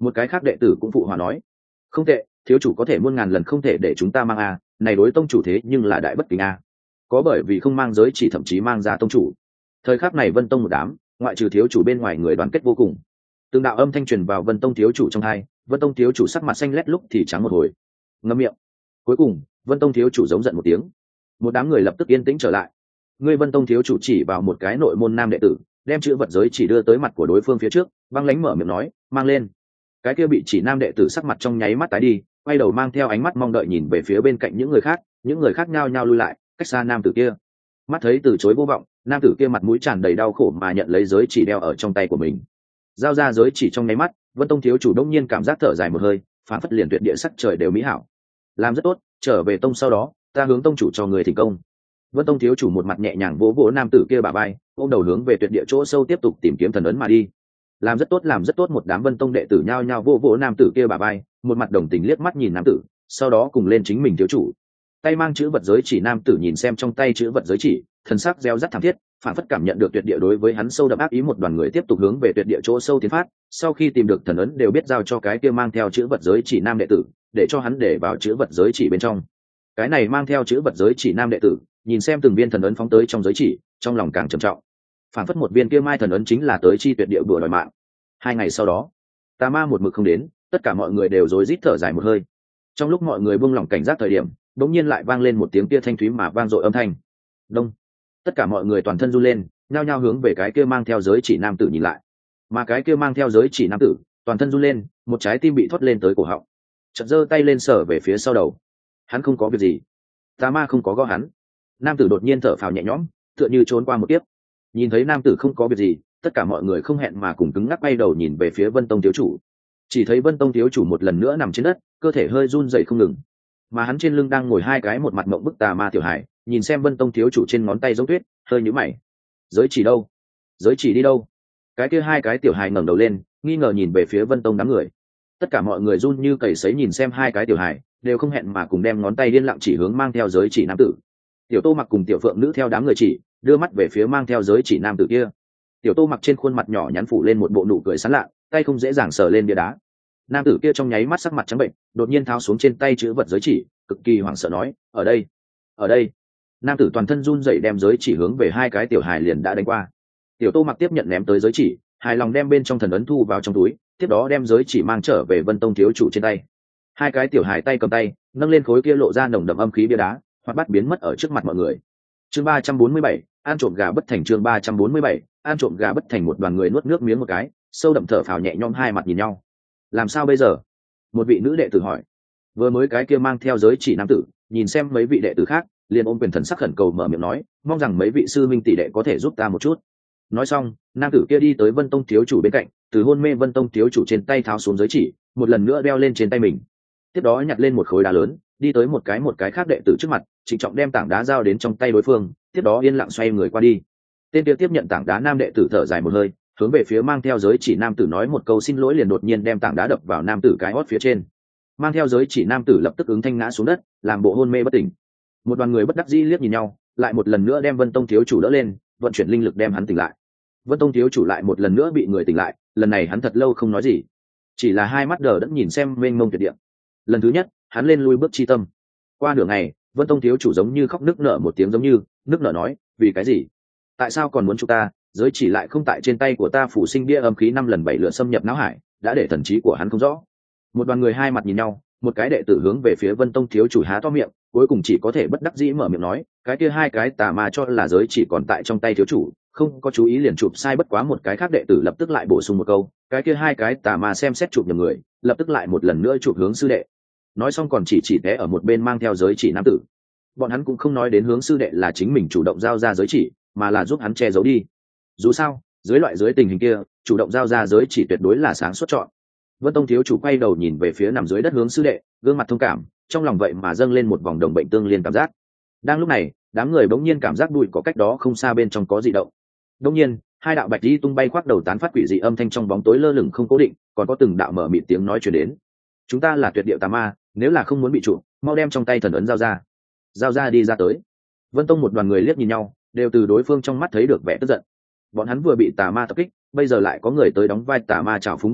Speaker 1: Một cái khác đệ tử cũng phụ hòa nói, không tệ, thiếu chủ có thể muôn ngàn lần không thể để chúng ta mang a, này đối tông chủ thế nhưng là đại bất kính a. Có bởi vì không mang giới chỉ thậm chí mang ra tông chủ. Thời khắc này Vân Tông một đám, ngoại trừ thiếu chủ bên ngoài người đoàn kết vô cùng. Từng đạo âm thanh truyền vào Vân Tông thiếu chủ trong hai, Vân Tông thiếu chủ sắc mặt xanh lét lúc thì trắng một hồi. Ngậm miệng. Cuối cùng, Vân Tông thiếu chủ giống giận một tiếng. Một đám người lập tức yên tĩnh trở lại. Ngươi Vân Tông thiếu chủ chỉ vào một cái nội môn nam đệ tử, đem chữ vật giới chỉ đưa tới mặt của đối phương phía trước, băng lãnh mở miệng nói, mang lên. Cái kia bị chỉ nam đệ tử sắc mặt trong nháy mắt tái đi, quay đầu mang theo ánh mắt mong đợi nhìn về phía bên cạnh những người khác, những người khác nhao nhao lui lại, cách xa nam tử kia. Mắt thấy từ chối vô vọng, nam tử kia mặt mũi tràn đầy đau khổ mà nhận lấy giới chỉ đeo ở trong tay của mình. Giao ra giới chỉ trong nháy mắt, Vân Tông thiếu chủ đông nhiên cảm giác thở dài một hơi, phản phất liền tuyệt địa sắc trời đều mỹ hảo. Làm rất tốt, trở về tông sau đó, ta hướng tông chủ cho người thành công. Vân Tông thiếu chủ một mặt nhẹ nhàng vỗ vỗ nam tử kia bả vai, ôm đầu hướng về tuyệt địa chỗ sâu tiếp tục tìm kiếm thần ấn mà đi. Làm rất tốt, làm rất tốt, một đám Vân Tông đệ tử nhao nhao vỗ vỗ nam tử kia bả vai, một mặt đồng tình liếc mắt nhìn nam tử, sau đó cùng lên chính mình thiếu chủ. Tay mang chữ vật giới chỉ nam tử nhìn xem trong tay chữ vật giới chỉ, thần sắc reo rắt thảm thiết, phản phất cảm nhận được tuyệt địa đối với hắn sâu đậm ác ý. Một đoàn người tiếp tục hướng về tuyệt địa chỗ sâu tiến phát, sau khi tìm được thần ấn đều biết giao cho cái kia mang theo chữ vật giới chỉ nam đệ tử, để cho hắn để vào chữ vật giới chỉ bên trong. Cái này mang theo chữ vật giới chỉ nam đệ tử nhìn xem từng viên thần ấn phóng tới trong giới chỉ, trong lòng càng trầm trọng. Phản phất một viên kia mai thần ấn chính là tới chi tuyệt địa bùa đòi mạng. Hai ngày sau đó, tà ma một mực không đến, tất cả mọi người đều rối rít thở dài một hơi. Trong lúc mọi người buông lỏng cảnh giác thời điểm, đột nhiên lại vang lên một tiếng kia thanh thúy mà vang dội âm thanh. Đông. Tất cả mọi người toàn thân run lên, nhao nhao hướng về cái kia mang theo giới chỉ nam tử nhìn lại. Mà cái kia mang theo giới chỉ nam tử, toàn thân run lên, một trái tim bị thoát lên tới cổ họng. Chợt giơ tay lên sờ về phía sau đầu. Hắn không có việc gì. Tà ma không có gõ hắn. Nam tử đột nhiên thở phào nhẹ nhõm, tựa như trốn qua một kiếp. Nhìn thấy nam tử không có việc gì, tất cả mọi người không hẹn mà cùng cứng ngắc bay đầu nhìn về phía Vân Tông thiếu chủ. Chỉ thấy Vân Tông thiếu chủ một lần nữa nằm trên đất, cơ thể hơi run rẩy không ngừng. Mà hắn trên lưng đang ngồi hai cái một mặt mộng bức tà ma tiểu hải, nhìn xem Vân Tông thiếu chủ trên ngón tay giống tuyết, hơi nhíu mày. Giới chỉ đâu? Giới chỉ đi đâu? Cái kia hai cái tiểu hài ngẩng đầu lên, nghi ngờ nhìn về phía Vân Tông đám người. Tất cả mọi người run như cầy sấy nhìn xem hai cái tiểu hài, đều không hẹn mà cùng đem ngón tay điên lặng chỉ hướng mang theo giới chỉ nam tử. Tiểu Tô Mặc cùng Tiểu Phượng Nữ theo đám người chỉ, đưa mắt về phía mang theo giới chỉ nam tử kia. Tiểu Tô Mặc trên khuôn mặt nhỏ nhắn phủ lên một bộ nụ cười sán lạ, tay không dễ dàng sờ lên bia đá. Nam tử kia trong nháy mắt sắc mặt trắng bệnh, đột nhiên tháo xuống trên tay chữ vật giới chỉ, cực kỳ hoảng sợ nói, ở đây, ở đây. Nam tử toàn thân run rẩy đem giới chỉ hướng về hai cái tiểu hài liền đã đánh qua. Tiểu Tô Mặc tiếp nhận ném tới giới chỉ, hài lòng đem bên trong thần ấn thu vào trong túi, tiếp đó đem giới chỉ mang trở về Vân Tông thiếu chủ trên tay. Hai cái tiểu hài tay cầm tay, nâng lên khối kia lộ ra nồng đậm âm khí bia đá, hoặc bắt biến mất ở trước mặt mọi người. Chương ba trăm bốn mươi bảy, ăn trộm gà bất thành. Chương ba trăm bốn mươi bảy, ăn trộm gà bất thành. Một đoàn người nuốt nước miếng một cái, sâu đậm thở phào nhẹ nhõm, hai mặt nhìn nhau. Làm sao bây giờ? Một vị nữ đệ tử hỏi. Vừa mới cái kia mang theo giới chỉ nam tử, nhìn xem mấy vị đệ tử khác, liền ôm quyền thần sắc khẩn cầu mở miệng nói, mong rằng mấy vị sư minh tỷ đệ có thể giúp ta một chút. Nói xong, nam tử kia đi tới Vân Tông thiếu chủ bên cạnh, từ hôn mê Vân Tông thiếu chủ trên tay tháo xuống giới chỉ, một lần nữa đeo lên trên tay mình. Tiếp đó nhặt lên một khối đá lớn, đi tới một cái một cái khác đệ tử trước mặt, trịnh trọng đem tảng đá giao đến trong tay đối phương, tiếp đó yên lặng xoay người qua đi. Tên kia tiếp nhận tảng đá nam đệ tử thở dài một hơi, hướng về phía mang theo giới chỉ nam tử nói một câu xin lỗi, liền đột nhiên đem tảng đá đập vào nam tử cái hót phía trên. Mang theo giới chỉ nam tử lập tức ứng thanh ngã xuống đất, làm bộ hôn mê bất tỉnh. Một đoàn người bất đắc dĩ liếc nhìn nhau, lại một lần nữa đem Vân Tông thiếu chủ đỡ lên, vận chuyển linh lực đem hắn tỉnh lại. Vân Tông thiếu chủ lại một lần nữa bị người tỉnh lại, lần này hắn thật lâu không nói gì, chỉ là hai mắt đờ đẫn nhìn xem mênh mông tuyệt địa. Lần thứ nhất, hắn lên lui bước chi tâm. Qua nửa ngày, Vân Tông thiếu chủ giống như khóc nức nở một tiếng, giống như nức nở nói, vì cái gì? Tại sao còn muốn chúng ta? Giới chỉ lại không tại trên tay của ta, phủ sinh bia âm khí năm lần bảy lượt xâm nhập não hải, đã để thần trí của hắn không rõ. Một đoàn người hai mặt nhìn nhau, một cái đệ tử hướng về phía Vân Tông thiếu chủ há to miệng, cuối cùng chỉ có thể bất đắc dĩ mở miệng nói, cái kia hai cái tà ma cho là giới chỉ còn tại trong tay thiếu chủ, không có chú ý liền chụp sai. Bất quá một cái khác đệ tử lập tức lại bổ sung một câu, cái kia hai cái tà ma xem xét chụp nhầm người, lập tức lại một lần nữa chụp hướng sư đệ. Nói xong còn chỉ chỉ té ở một bên mang theo giới chỉ nam tử. Bọn hắn cũng không nói đến hướng sư đệ là chính mình chủ động giao ra giới chỉ, mà là giúp hắn che giấu đi. Dù sao, dưới loại dưới tình hình kia, chủ động giao ra giới chỉ tuyệt đối là sáng suốt chọn. Vân Tông thiếu chủ quay đầu nhìn về phía nằm dưới đất hướng sư đệ, gương mặt thông cảm, trong lòng vậy mà dâng lên một vòng đồng bệnh tương liên cảm giác. Đang lúc này, đám người bỗng nhiên cảm giác bụi có cách đó không xa bên trong có dị động. Đột nhiên, hai đạo bạch đi tung bay khoác đầu tán phát quỷ dị âm thanh trong bóng tối lơ lửng không cố định, còn có từng đạo mở mịt tiếng nói truyền đến. Chúng ta là tuyệt địa tà ma, nếu là không muốn bị trụ, mau đem trong tay thần ấn giao ra. Giao ra đi ra tới. Vân Tông một đoàn người liếc nhìn nhau, đều từ đối phương trong mắt thấy được vẻ tức giận. Bọn hắn vừa bị tà ma tập kích, bây giờ lại có người tới đóng vai tà ma trào phúng bọn hắn,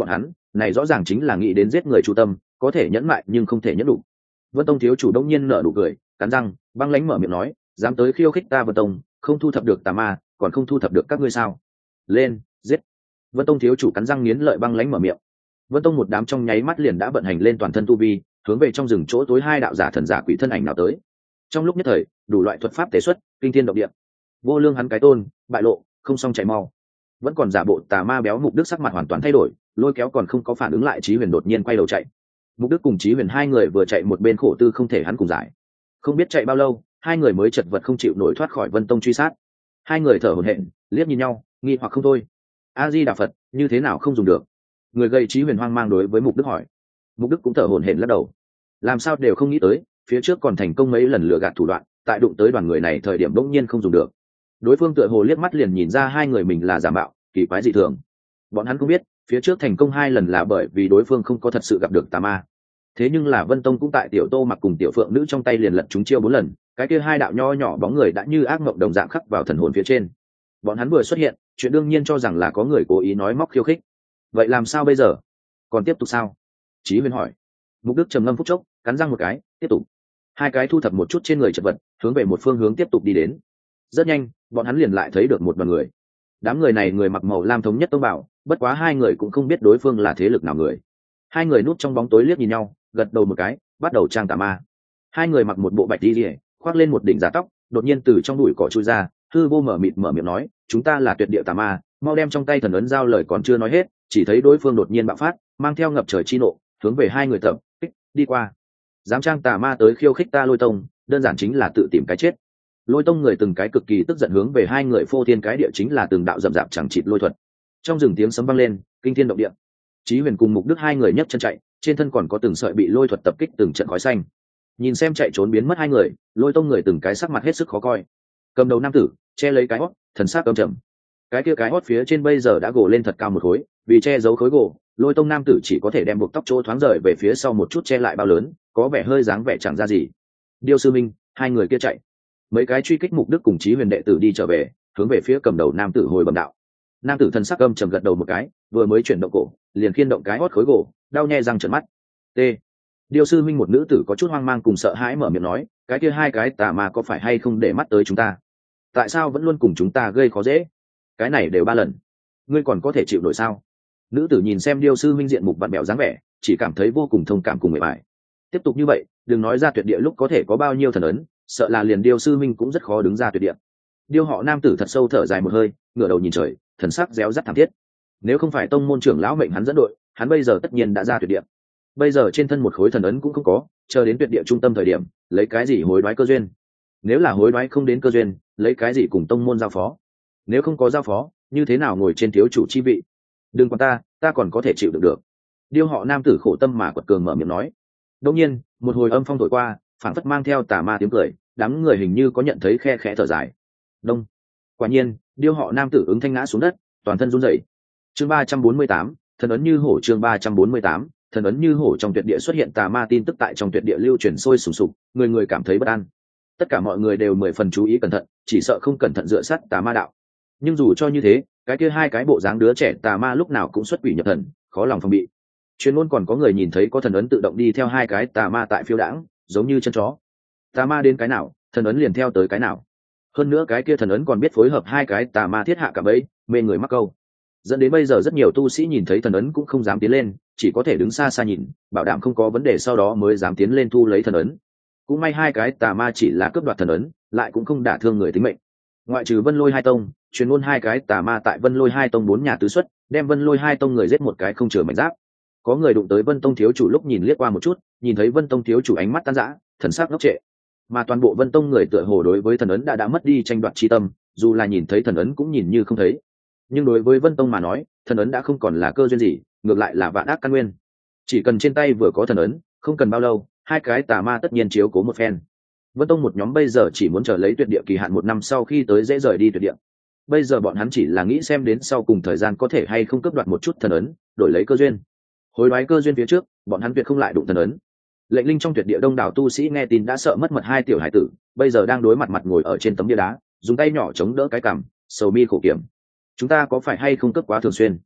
Speaker 1: này rõ ràng chính là nghĩ đến giết người chu tâm, có thể nhẫn mại nhưng không thể nhẫn đủ. Vân Tông thiếu chủ đông nhiên nở nụ cười, cắn răng băng lãnh mở miệng nói, dám tới khiêu khích ta Vân Tông, không thu thập được tà ma còn không thu thập được các ngươi sao? Lên, giết! Vân Tông thiếu chủ cắn răng nghiến lợi băng lãnh mở miệng. Vân Tông một đám trong nháy mắt liền đã vận hành lên toàn thân tu vi, hướng về trong rừng chỗ tối hai đạo giả thần giả quỷ thân ảnh nào tới. Trong lúc nhất thời, đủ loại thuật pháp tế xuất, kinh thiên động địa. Vô Lương hắn cái tôn, bại lộ, không xong chạy mau. Vẫn còn giả bộ tà ma béo Mục Đức sắc mặt hoàn toàn thay đổi, lôi kéo còn không có phản ứng lại Chí Huyền đột nhiên quay đầu chạy. Mục Đức cùng Chí Huyền hai người vừa chạy một bên khổ tư không thể hắn cùng giải. Không biết chạy bao lâu, hai người mới chật vật không chịu nổi thoát khỏi Vân Tông truy sát. Hai người thở hổn hển, liếc nhìn nhau, nghi hoặc không thôi. A Di Đà Phật, như thế nào không dùng được? Người gây Chí Huyền hoang mang đối với Mục Đức hỏi. Mục Đức cũng thở hổn hển lắc đầu. Làm sao đều không nghĩ tới, phía trước còn thành công mấy lần lừa gạt thủ đoạn, tại đụng tới đoàn người này thời điểm bỗng nhiên không dùng được. Đối phương tựa hồ liếc mắt liền nhìn ra hai người mình là giả mạo, kỳ quái dị thường. Bọn hắn không biết, phía trước thành công hai lần là bởi vì đối phương không có thật sự gặp được tà ma. Thế nhưng là Vân Tông cũng tại tiểu Tô Mặc cùng tiểu Phượng Nữ trong tay liền lật chúng chiêu bốn lần, cái kia hai đạo nho nhỏ bóng người đã như ác mộng đồng dạng khắc vào thần hồn phía trên. Bọn hắn vừa xuất hiện, chuyện đương nhiên cho rằng là có người cố ý nói móc khiêu khích. Vậy làm sao bây giờ? Còn tiếp tục sao? Chí Huyền hỏi. Mục Đức trầm ngâm phút chốc, cắn răng một cái, tiếp tục. Hai cái thu thập một chút trên người chật vật, hướng về một phương hướng tiếp tục đi đến. Rất nhanh, bọn hắn liền lại thấy được một đoàn người. Đám người này người mặc màu lam thống nhất tông bảo, bất quá hai người cũng không biết đối phương là thế lực nào người. Hai người núp trong bóng tối liếc nhìn nhau, gật đầu một cái, bắt đầu trang tà ma. Hai người mặc một bộ bạch y liễu, khoác lên một đỉnh giả tóc, đột nhiên từ trong bụi cỏ chui ra, hư vô mở mịt mở miệng nói, chúng ta là tuyệt địa tà ma, mau đem trong tay thần ấn giao lời còn chưa nói hết, chỉ thấy đối phương đột nhiên bạo phát, mang theo ngập trời chi nộ, hướng về hai người tập kích đi qua. Dám trang tà ma tới khiêu khích ta Lôi Tông, đơn giản chính là tự tìm cái chết. Lôi Tông người từng cái cực kỳ tức giận hướng về hai người phô thiên cái địa chính là từng đạo rậm rạp chẳng chịt lôi thuật. Trong rừng tiếng sấm vang lên, kinh thiên động địa. Chí Huyền cùng Mục Đức hai người nhấc chân chạy, trên thân còn có từng sợi bị lôi thuật tập kích từng trận khói xanh. Nhìn xem chạy trốn biến mất hai người, Lôi Tông người từng cái sắc mặt hết sức khó coi. Cầm đầu nam tử che lấy cái hót, thần sắc âm trầm. Cái kia cái hót phía trên bây giờ đã gồ lên thật cao một khối, vì che giấu khối gỗ, Lôi Tông nam tử chỉ có thể đem buộc tóc chỗ thoáng rời về phía sau một chút che lại bao lớn, có vẻ hơi dáng vẻ chẳng ra gì. Điêu Sư Minh, hai người kia chạy. Mấy cái truy kích Mục Đức cùng Chí Huyền đệ tử đi trở về, hướng về phía cầm đầu nam tử hồi bẩm đạo. Nam tử thần sắc âm trầm gật đầu một cái, vừa mới chuyển động cổ, liền khiên động cái hót khối gỗ, đau nhè răng trợn mắt. T. Điêu Sư Minh một nữ tử có chút hoang mang cùng sợ hãi mở miệng nói, cái kia hai cái tà ma có phải hay không để mắt tới chúng ta? Tại sao vẫn luôn cùng chúng ta gây khó dễ? Cái này đều ba lần, ngươi còn có thể chịu nổi sao? Nữ tử nhìn xem Điêu Sư Minh diện mục vặn bẹo dáng vẻ, chỉ cảm thấy vô cùng thông cảm cùng mệt mỏi. Tiếp tục như vậy, đừng nói ra tuyệt địa lúc có thể có bao nhiêu thần ấn, sợ là liền Điêu Sư Minh cũng rất khó đứng ra tuyệt địa. Điêu họ nam tử thật sâu thở dài một hơi, ngửa đầu nhìn trời, thần sắc réo rắt thảm thiết. Nếu không phải tông môn trưởng lão mệnh hắn dẫn đội, hắn bây giờ tất nhiên đã ra tuyệt địa. Bây giờ trên thân một khối thần ấn cũng không có, chờ đến tuyệt địa trung tâm thời điểm, lấy cái gì hối đoái cơ duyên? Nếu là hối đoái không đến cơ duyên, lấy cái gì cùng tông môn giao phó? Nếu không có giao phó, như thế nào ngồi trên thiếu chủ chi vị? Đừng quan ta, ta còn có thể chịu được được. Điêu họ nam tử khổ tâm mà quật cường mở miệng nói. Đột nhiên, một hồi âm phong thổi qua, phảng phất mang theo tà ma tiếng cười, đám người hình như có nhận thấy khe khẽ thở dài. Đông. Quả nhiên, điêu họ nam tử ứng thanh ngã xuống đất, toàn thân run rẩy. Chương ba trăm bốn mươi tám, thần ấn như hổ. Chương ba trăm bốn mươi tám, thần ấn như hổ. Trong tuyệt địa xuất hiện tà ma tin tức tại trong tuyệt địa lưu truyền sôi sùng sục, người người cảm thấy bất an. Tất cả mọi người đều mười phần chú ý cẩn thận, chỉ sợ không cẩn thận dựa sát tà ma đạo. Nhưng dù cho như thế, cái kia hai cái bộ dáng đứa trẻ tà ma lúc nào cũng xuất quỷ nhập thần, khó lòng phòng bị. Chuyên môn còn có người nhìn thấy có thần ấn tự động đi theo hai cái tà ma tại phiêu đãng, giống như chân chó. Tà ma đến cái nào, thần ấn liền theo tới cái nào. Hơn nữa cái kia thần ấn còn biết phối hợp hai cái tà ma thiết hạ cả bẫy, mê người mắc câu. Dẫn đến bây giờ rất nhiều tu sĩ nhìn thấy thần ấn cũng không dám tiến lên, chỉ có thể đứng xa xa nhìn, bảo đảm không có vấn đề sau đó mới dám tiến lên thu lấy thần ấn. Cũng may hai cái tà ma chỉ là cướp đoạt thần ấn, lại cũng không đả thương người tính mệnh. Ngoại trừ Vân Lôi hai tông, truyền ngôn hai cái tà ma tại Vân Lôi hai tông bốn nhà tứ xuất, đem Vân Lôi hai tông người giết một cái không chừa mảnh giáp. Có người đụng tới Vân Tông thiếu chủ lúc nhìn liếc qua một chút, nhìn thấy Vân Tông thiếu chủ ánh mắt tan rã, thần sắc ngốc trệ. Mà toàn bộ Vân Tông người tựa hồ đối với thần ấn đã đã mất đi tranh đoạt chi tâm, dù là nhìn thấy thần ấn cũng nhìn như không thấy. Nhưng đối với Vân Tông mà nói, thần ấn đã không còn là cơ duyên gì, ngược lại là vạn ác căn nguyên. Chỉ cần trên tay vừa có thần ấn, không cần bao lâu, hai cái tà ma tất nhiên chiếu cố một phen. Vân Tông một nhóm bây giờ chỉ muốn chờ lấy tuyệt địa kỳ hạn một năm sau khi tới dễ rời đi tuyệt địa. Bây giờ bọn hắn chỉ là nghĩ xem đến sau cùng thời gian có thể hay không cướp đoạt một chút thần ấn, đổi lấy cơ duyên. Hối đoái cơ duyên phía trước, bọn hắn tuyệt không lại đụng thần ấn. Lệnh linh trong tuyệt địa đông đảo tu sĩ nghe tin đã sợ mất mật hai tiểu hải tử, bây giờ đang đối mặt mặt ngồi ở trên tấm bia đá, dùng tay nhỏ chống đỡ cái cằm, sầu mi khổ kiểm. Chúng ta có phải hay không cướp quá thường xuyên?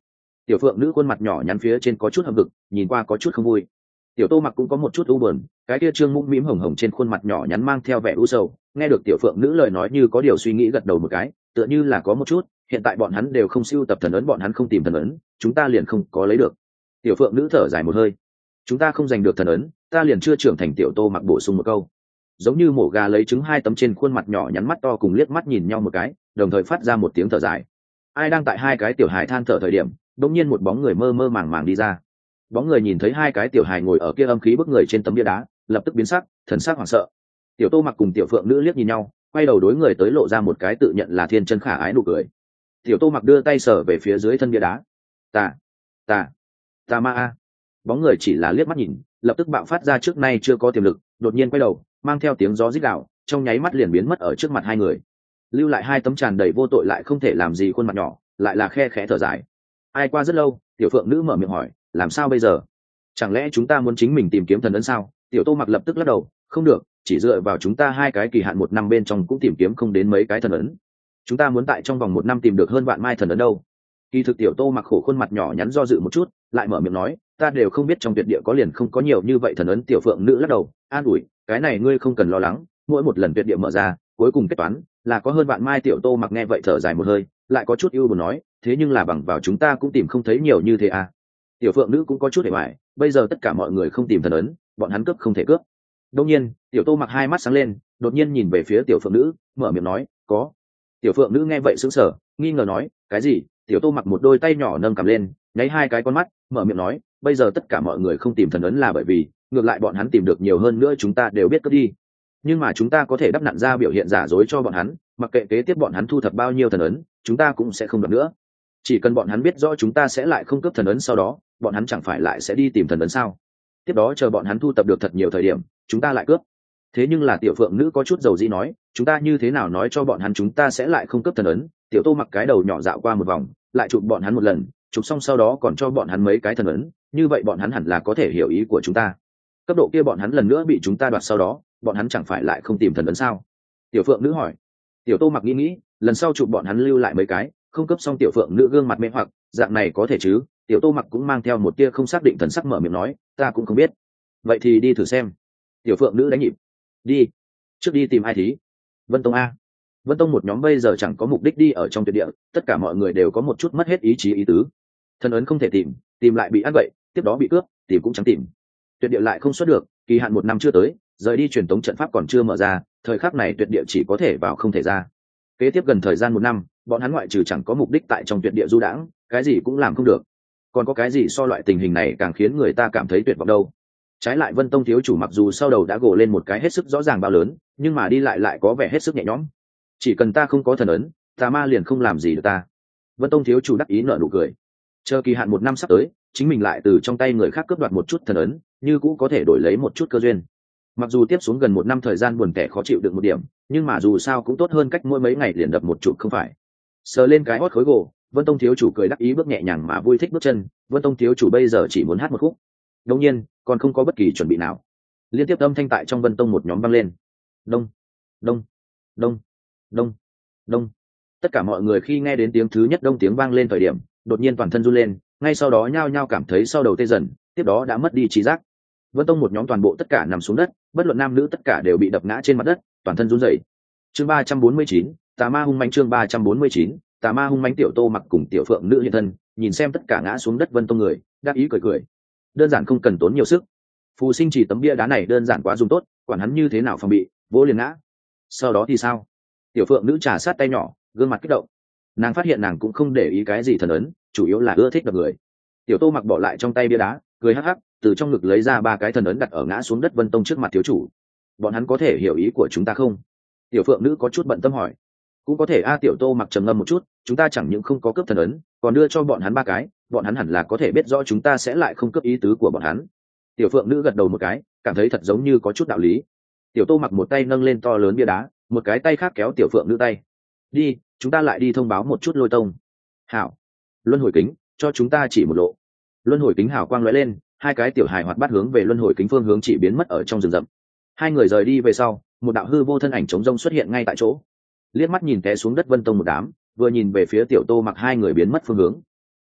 Speaker 1: Tiểu phượng nữ khuôn mặt nhỏ nhắn phía trên có chút hậm hực, nhìn qua có chút không vui. Tiểu tô mặc cũng có một chút u buồn, cái kia trương mũm mĩm hồng hồng trên khuôn mặt nhỏ nhắn mang theo vẻ u sầu. Nghe được tiểu phượng nữ lời nói như có điều suy nghĩ, gật đầu một cái, tựa như là có một chút. Hiện tại bọn hắn đều không sưu tập thần ấn, bọn hắn không tìm thần ấn, chúng ta liền không có lấy được. Tiểu phượng nữ thở dài một hơi, chúng ta không giành được thần ấn, ta liền chưa trưởng thành. Tiểu tô mặc bổ sung một câu, giống như mổ gà lấy trứng, hai tấm trên khuôn mặt nhỏ nhắn mắt to cùng liếc mắt nhìn nhau một cái, đồng thời phát ra một tiếng thở dài. Ai đang tại hai cái tiểu hài than thở thời điểm, đột nhiên một bóng người mơ mơ màng màng đi ra. Bóng người nhìn thấy hai cái tiểu hài ngồi ở kia âm khí bức người trên tấm bia đá, lập tức biến sắc, thần sắc hoảng sợ. Tiểu tô mặc cùng tiểu phượng nữ liếc nhìn nhau, quay đầu đối người tới lộ ra một cái tự nhận là thiên chân khả ái nụ cười. Tiểu tô mặc đưa tay sờ về phía dưới thân bia đá. Tà, tà, tà ma a. Bóng người chỉ là liếc mắt nhìn, lập tức bạo phát ra trước nay chưa có tiềm lực, đột nhiên quay đầu, mang theo tiếng gió rít gào, trong nháy mắt liền biến mất ở trước mặt hai người, lưu lại hai tấm tràn đầy vô tội lại không thể làm gì khuôn mặt nhỏ, lại là khe khẽ thở dài. Ai qua rất lâu, tiểu phượng nữ mở miệng hỏi, làm sao bây giờ? Chẳng lẽ chúng ta muốn chính mình tìm kiếm thần ấn sao? Tiểu tô mặc lập tức lắc đầu, không được, chỉ dựa vào chúng ta hai cái kỳ hạn một năm bên trong cũng tìm kiếm không đến mấy cái thần ấn. Chúng ta muốn tại trong vòng một năm tìm được hơn vạn mai thần ấn đâu. Kỳ thực tiểu tô mặc khổ khuôn mặt nhỏ nhắn do dự một chút, lại mở miệng nói, ta đều không biết trong tuyệt địa có liền không có nhiều như vậy thần ấn. Tiểu phượng nữ lắc đầu, an ủi, cái này ngươi không cần lo lắng, mỗi một lần tuyệt địa mở ra, cuối cùng kết toán là có hơn vạn mai. Tiểu tô mặc nghe vậy thở dài một hơi, lại có chút ưu buồn nói, thế nhưng là bằng vào chúng ta cũng tìm không thấy nhiều như thế à. Tiểu phượng nữ cũng có chút để hoài, bây giờ tất cả mọi người không tìm thần ấn, bọn hắn cướp không thể cướp. Đông nhiên tiểu tô mặc hai mắt sáng lên, đột nhiên nhìn về phía tiểu phượng nữ, mở miệng nói, có. Tiểu phượng nữ nghe vậy sững sờ, nghi ngờ nói, cái gì? Tiểu tô mặc một đôi tay nhỏ nâng cầm lên, nháy hai cái con mắt, mở miệng nói, bây giờ tất cả mọi người không tìm thần ấn là bởi vì ngược lại bọn hắn tìm được nhiều hơn nữa, chúng ta đều biết cướp đi. Nhưng mà chúng ta có thể đắp nặn ra biểu hiện giả dối cho bọn hắn, mặc kệ kế tiếp bọn hắn thu thập bao nhiêu thần ấn, chúng ta cũng sẽ không đoạt nữa. Chỉ cần bọn hắn biết rõ chúng ta sẽ lại không cướp thần ấn, sau đó bọn hắn chẳng phải lại sẽ đi tìm thần ấn sao? Tiếp đó chờ bọn hắn thu thập được thật nhiều thời điểm, chúng ta lại cướp. Thế nhưng là tiểu phượng nữ có chút dầu dĩ nói, chúng ta như thế nào nói cho bọn hắn chúng ta sẽ lại không cướp thần ấn? Tiểu tô mặc cái đầu nhỏ dạo qua một vòng, lại chụp bọn hắn một lần, chụp xong sau đó còn cho bọn hắn mấy cái thần ấn, như vậy bọn hắn hẳn là có thể hiểu ý của chúng ta. Cấp độ kia bọn hắn lần nữa bị chúng ta đoạt, sau đó bọn hắn chẳng phải lại không tìm thần ấn sao? Tiểu phượng nữ hỏi. Tiểu tô mặc nghĩ nghĩ, lần sau chụp bọn hắn lưu lại mấy cái, không cấp xong. Tiểu phượng nữ gương mặt mê hoặc, dạng này có thể chứ? Tiểu tô mặc cũng mang theo một tia không xác định thần sắc, mở miệng nói, ta cũng không biết. Vậy thì đi thử xem. Tiểu phượng nữ đánh nhịp. Đi. Trước đi tìm ai thí? Vân tông a. Vân tông một nhóm bây giờ chẳng có mục đích đi ở trong tuyệt địa, tất cả mọi người đều có một chút mất hết ý chí ý tứ. Thần ấn không thể tìm, tìm lại bị ăn vậy, tiếp đó bị cướp, tìm cũng chẳng tìm. Tuyệt địa lại không xuất được, kỳ hạn một năm chưa tới, rời đi truyền tống trận pháp còn chưa mở ra, thời khắc này tuyệt địa chỉ có thể vào không thể ra. Kế tiếp gần thời gian một năm, bọn hắn ngoại trừ chẳng có mục đích tại trong tuyệt địa du đãng, cái gì cũng làm không được. Còn có cái gì so loại tình hình này càng khiến người ta cảm thấy tuyệt vọng đâu? Trái lại Vân Tông thiếu chủ mặc dù sau đầu đã gồ lên một cái hết sức rõ ràng bao lớn, nhưng mà đi lại lại có vẻ hết sức nhẹ nhõm. Chỉ cần ta không có thần ấn, tà ma liền không làm gì được ta. Vân Tông thiếu chủ đắc ý nở nụ cười. Chờ kỳ hạn một năm sắp tới, chính mình lại từ trong tay người khác cướp đoạt một chút thần ấn, như cũ có thể đổi lấy một chút cơ duyên. Mặc dù tiếp xuống gần một năm thời gian buồn tẻ khó chịu được một điểm, nhưng mà dù sao cũng tốt hơn cách mỗi mấy ngày liền đập một chụp không phải. Sờ lên cái hót khối gỗ, Vân Tông thiếu chủ cười đắc ý bước nhẹ nhàng mà vui thích bước chân. Vân Tông thiếu chủ bây giờ chỉ muốn hát một khúc. Đương nhiên, còn không có bất kỳ chuẩn bị nào. Liên tiếp âm thanh tại trong Vân Tông một nhóm vang lên. Đông, đông, đông, đông, đông. Tất cả mọi người khi nghe đến tiếng thứ nhất đông tiếng vang lên thời điểm, đột nhiên toàn thân run lên, ngay sau đó nhao nhao cảm thấy sau đầu tê dần, tiếp đó đã mất đi trí giác. Vân Tông một nhóm toàn bộ tất cả nằm xuống đất, bất luận nam nữ tất cả đều bị đập ngã trên mặt đất, toàn thân run rẩy. Chương ba trăm bốn mươi chín, Tà ma hung mãnh. Chương ba trăm bốn mươi chín, Tà ma hung mãnh. Tiểu Tô mặc cùng tiểu phượng nữ hiện thân, nhìn xem tất cả ngã xuống đất Vân Tông người, đáp ý cười cười. Đơn giản không cần tốn nhiều sức. Phù sinh chỉ tấm bia đá này đơn giản quá dùng tốt, quản hắn như thế nào phòng bị, vô liền ngã. Sau đó thì sao? Tiểu phượng nữ trà sát tay nhỏ, gương mặt kích động. Nàng phát hiện nàng cũng không để ý cái gì thần ấn, chủ yếu là ưa thích đập người. Tiểu Tô mặc bỏ lại trong tay bia đá, cười hắc hắc, từ trong ngực lấy ra ba cái thần ấn đặt ở ngã xuống đất Vân Tông trước mặt thiếu chủ. Bọn hắn có thể hiểu ý của chúng ta không? Tiểu phượng nữ có chút bận tâm hỏi. Cũng có thể a. Tiểu Tô mặc trầm ngâm một chút, chúng ta chẳng những không có cướp thần ấn, còn đưa cho bọn hắn ba cái, bọn hắn hẳn là có thể biết rõ chúng ta sẽ lại không cướp ý tứ của bọn hắn. Tiểu phượng nữ gật đầu một cái, cảm thấy thật giống như có chút đạo lý. Tiểu Tô mặc một tay nâng lên to lớn bia đá, một cái tay khác kéo tiểu phượng nữ tay. Đi, chúng ta lại đi thông báo một chút Lôi Tông. Hảo. Luân hồi kính, cho chúng ta chỉ một lộ. Luân hồi kính hào quang lóe lên, hai cái tiểu hài hoạt bát hướng về luân hồi kính phương hướng chỉ biến mất ở trong rừng rậm. Hai người rời đi về sau, một đạo hư vô thân ảnh trống rông xuất hiện ngay tại chỗ. Liếc mắt nhìn té xuống đất Vân Tông một đám, vừa nhìn về phía tiểu Tô mặc, hai người biến mất phương hướng.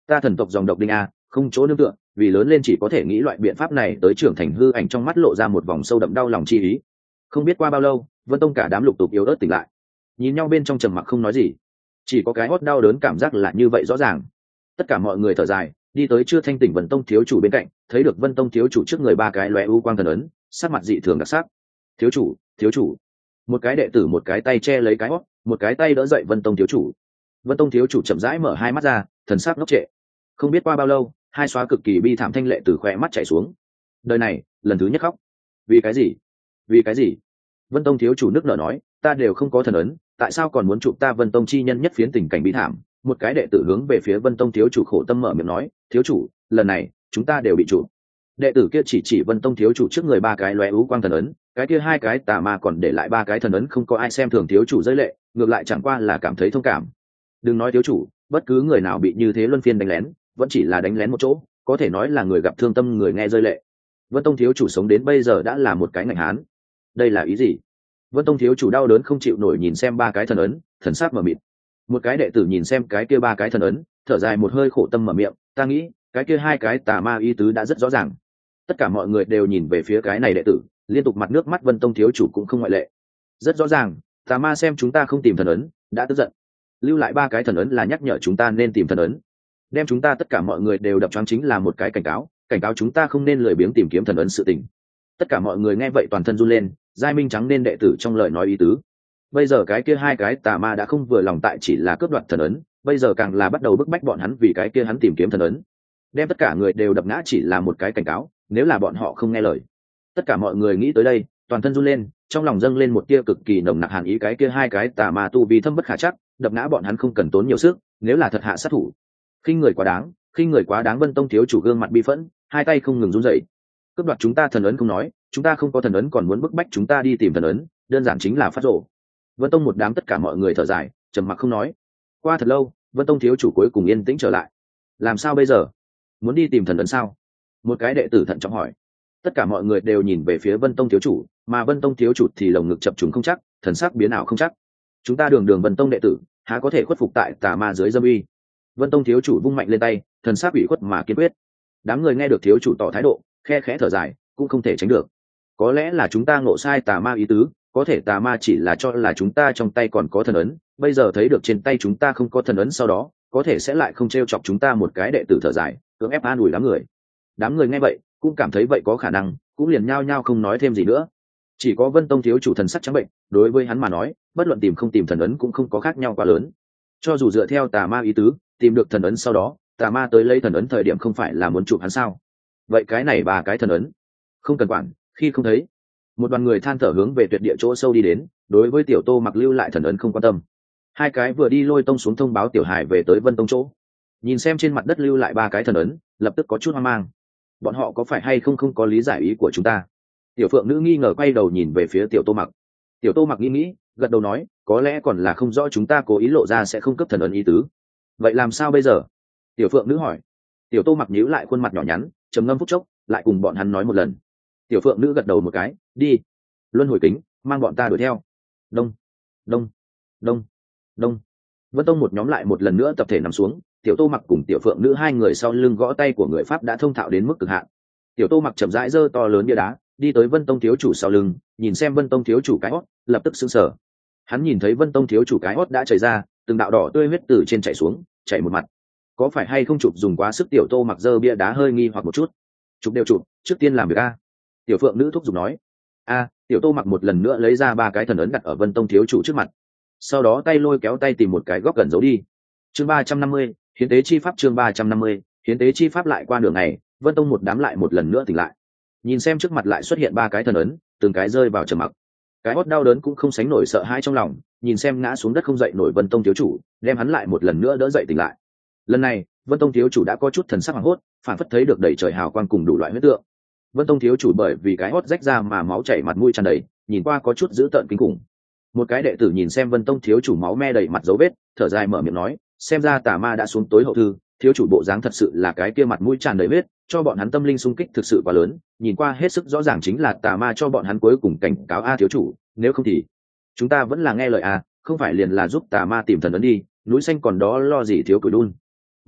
Speaker 1: ta thần tộc dòng độc đinh a, không chỗ nương tựa, vì lớn lên chỉ có thể nghĩ loại biện pháp này tới trưởng thành. Hư ảnh trong mắt lộ ra một vòng sâu đậm đau lòng chi ý. Không biết qua bao lâu, Vân Tông cả đám lục tục yếu ớt tỉnh lại, nhìn nhau bên trong trầm mặc không nói gì, chỉ có cái hót đau đớn cảm giác là như vậy rõ ràng. Tất cả mọi người thở dài, đi tới chưa thanh tỉnh Vân Tông thiếu chủ bên cạnh, thấy được Vân Tông thiếu chủ trước người ba cái lóe u quang thần ấn, sắc mặt dị thường đặc sắc. Thiếu chủ, thiếu chủ. Một cái đệ tử một cái tay che lấy cái hót, một cái tay đỡ dậy Vân Tông thiếu chủ. Vân Tông thiếu chủ chậm rãi mở hai mắt ra, thần sắc ngốc trệ. Không biết qua bao lâu, hai xóa cực kỳ bi thảm thanh lệ từ khóe mắt chảy xuống. Đời này, lần thứ nhất khóc. Vì cái gì? Vì cái gì? Vân Tông thiếu chủ nước nở nói, ta đều không có thần ấn, tại sao còn muốn chụp ta? Vân Tông chi nhân nhất phiến tình cảnh bi thảm. Một cái đệ tử hướng về phía Vân Tông thiếu chủ khổ tâm mở miệng nói, thiếu chủ, lần này chúng ta đều bị chụp. Đệ tử kia chỉ chỉ Vân Tông thiếu chủ trước người ba cái lóe ú quang thần ấn, cái kia hai cái tà ma còn để lại ba cái thần ấn, không có ai xem thường thiếu chủ rơi lệ, ngược lại chẳng qua là cảm thấy thông cảm. Đừng nói thiếu chủ, bất cứ người nào bị như thế luân phiên đánh lén, vẫn chỉ là đánh lén một chỗ, có thể nói là người gặp thương tâm người nghe rơi lệ. Vân Tông thiếu chủ sống đến bây giờ đã là một cái ngạnh hán. Đây là ý gì? Vân Tông thiếu chủ đau đớn không chịu nổi nhìn xem ba cái thần ấn, thần sắc mờ mịt. Một cái đệ tử nhìn xem cái kia ba cái thần ấn, thở dài một hơi khổ tâm mở miệng, ta nghĩ cái kia hai cái tà ma ý tứ đã rất rõ ràng. Tất cả mọi người đều nhìn về phía cái này đệ tử, liên tục mặt nước mắt. Vân Tông thiếu chủ cũng không ngoại lệ. Rất rõ ràng, tà ma xem chúng ta không tìm thần ấn, đã tức giận. Lưu lại ba cái thần ấn là nhắc nhở chúng ta nên tìm thần ấn. Đem chúng ta tất cả mọi người đều đập choáng chính là một cái cảnh cáo, cảnh cáo chúng ta không nên lười biếng tìm kiếm thần ấn sự tình. Tất cả mọi người nghe vậy toàn thân run lên, giai minh trắng nên đệ tử trong lời nói ý tứ. Bây giờ cái kia hai cái tà ma đã không vừa lòng tại chỉ là cướp đoạt thần ấn, bây giờ càng là bắt đầu bức bách bọn hắn vì cái kia hắn tìm kiếm thần ấn. Đem tất cả người đều đập ngã chỉ là một cái cảnh cáo, nếu là bọn họ không nghe lời. Tất cả mọi người nghĩ tới đây, toàn thân run lên, trong lòng dâng lên một tia cực kỳ nồng nặc hàn ý. Cái kia hai cái tà ma tu vi thâm bất khả chắc, đập ngã bọn hắn không cần tốn nhiều sức, nếu là thật hạ sát thủ. Khinh người quá đáng, khinh người quá đáng. Vân Tông thiếu chủ gương mặt bi phẫn, hai tay không ngừng run rẩy. Cướp đoạt chúng ta thần ấn không nói, chúng ta không có thần ấn còn muốn bức bách chúng ta đi tìm thần ấn, đơn giản chính là phát rồ. Vân Tông một đám tất cả mọi người thở dài, trầm mặc không nói. Qua thật lâu, Vân Tông thiếu chủ cuối cùng yên tĩnh trở lại. Làm sao bây giờ? Muốn đi tìm thần ấn sao? Một cái đệ tử thận trọng hỏi. Tất cả mọi người đều nhìn về phía Vân Tông thiếu chủ, mà Vân Tông thiếu chủ thì lồng ngực chập trùng không chắc, thần sắc biến ảo không chắc. Chúng ta đường đường Vân Tông đệ tử, há có thể khuất phục tại tà ma dưới dâm uy? Vân Tông thiếu chủ vung mạnh lên tay, thần sắc ủy khuất mà kiên quyết. Đám người nghe được thiếu chủ tỏ thái độ, khe khẽ thở dài, cũng không thể tránh được. Có lẽ là chúng ta ngộ sai tà ma ý tứ, có thể tà ma chỉ là cho là chúng ta trong tay còn có thần ấn, bây giờ thấy được trên tay chúng ta không có thần ấn, sau đó có thể sẽ lại không t r e o chọc chúng ta. Một cái đệ tử thở dài, cưỡng ép an ủi đám người. Đám người nghe vậy cũng cảm thấy vậy có khả năng, cũng liền nhao nhao không nói thêm gì nữa. Chỉ có Vân Tông thiếu chủ thần sắc trắng bệnh, đối với hắn mà nói, bất luận tìm không tìm thần ấn cũng không có khác nhau quá lớn. Cho dù dựa theo tà ma ý tứ, tìm được thần ấn sau đó, tà ma tới lấy thần ấn thời điểm không phải là muốn chụp hắn sao? Vậy cái này ba cái thần ấn không cần quản, khi không thấy. Một đoàn người than thở hướng về tuyệt địa chỗ sâu đi đến, đối với Tiểu Tô Mặc lưu lại thần ấn không quan tâm. Hai cái vừa đi Lôi Tông xuống thông báo Tiểu Hải về tới Vân Tông chỗ, nhìn xem trên mặt đất lưu lại ba cái thần ấn, lập tức có chút hoang mang. Bọn họ có phải hay không không có lý giải ý của chúng ta? Tiểu Phượng nữ nghi ngờ quay đầu nhìn về phía Tiểu Tô Mặc. Tiểu Tô Mặc nghĩ nghĩ, gật đầu nói, có lẽ còn là không rõ chúng ta cố ý lộ ra sẽ không cấp thần ấn ý tứ. Vậy làm sao bây giờ? Tiểu Phượng nữ hỏi. Tiểu Tô Mặc nhíu lại khuôn mặt nhỏ nhắn, trầm ngâm phút chốc, lại cùng bọn hắn nói một lần. Tiểu Phượng nữ gật đầu một cái, đi. Luân hồi kính, mang bọn ta đuổi theo. Đông, đông, đông, đông. Vân Tông một nhóm lại một lần nữa tập thể nằm xuống. Tiểu Tô Mặc cùng Tiểu Phượng nữ hai người sau lưng gõ tay của người Pháp đã thông thạo đến mức cực hạn. Tiểu Tô Mặc chậm rãi giơ to lớn bia đá, đi tới Vân Tông thiếu chủ sau lưng, nhìn xem Vân Tông thiếu chủ cái hót, lập tức sững sờ. Hắn nhìn thấy Vân Tông thiếu chủ cái hót đã chảy ra, từng đạo đỏ tươi huyết từ trên chảy xuống, chảy một mặt. Có phải hay không chụp dùng quá sức? Tiểu Tô Mặc giơ bia đá hơi nghi hoặc một chút. Chụp đều chụp, trước tiên làm việc a. Tiểu Phượng nữ thúc giục nói. A, Tiểu Tô Mặc một lần nữa lấy ra ba cái thần ấn đặt ở Vân Tông thiếu chủ trước mặt, sau đó tay lôi kéo tay tìm một cái góc gần giấu đi. Chương ba trăm năm mươi, hiến tế chi pháp. Chương ba trăm năm mươi, hiến tế chi pháp. Lại qua đường này, Vân Tông một đám lại một lần nữa tỉnh lại, nhìn xem trước mặt lại xuất hiện ba cái thần ấn, từng cái rơi vào trầm mặc. Cái hót đau đớn cũng không sánh nổi sợ hãi trong lòng, nhìn xem ngã xuống đất không dậy nổi Vân Tông thiếu chủ, đem hắn lại một lần nữa đỡ dậy tỉnh lại. Lần này, Vân Tông thiếu chủ đã có chút thần sắc hoảng hốt, phản phất thấy được đầy trời hào quang cùng đủ loại huyết tượng. Vân Tông thiếu chủ bởi vì cái hót rách ra mà máu chảy mặt mũi tràn đầy, nhìn qua có chút dữ tợn kinh khủng. Một cái đệ tử nhìn xem Vân Tông thiếu chủ máu me đầy mặt dấu vết, thở dài mở miệng nói, xem ra tà ma đã xuống tối hậu thư, thiếu chủ bộ dáng thật sự là cái kia mặt mũi tràn đầy huyết, cho bọn hắn tâm linh xung kích thực sự quá lớn, nhìn qua hết sức rõ ràng chính là tà ma cho bọn hắn cuối cùng cảnh cáo a thiếu chủ, nếu không thì chúng ta vẫn là nghe lời a, không phải liền là giúp tà ma tìm thần ấn đi, núi xanh còn đó lo gì thiếu cửi đun.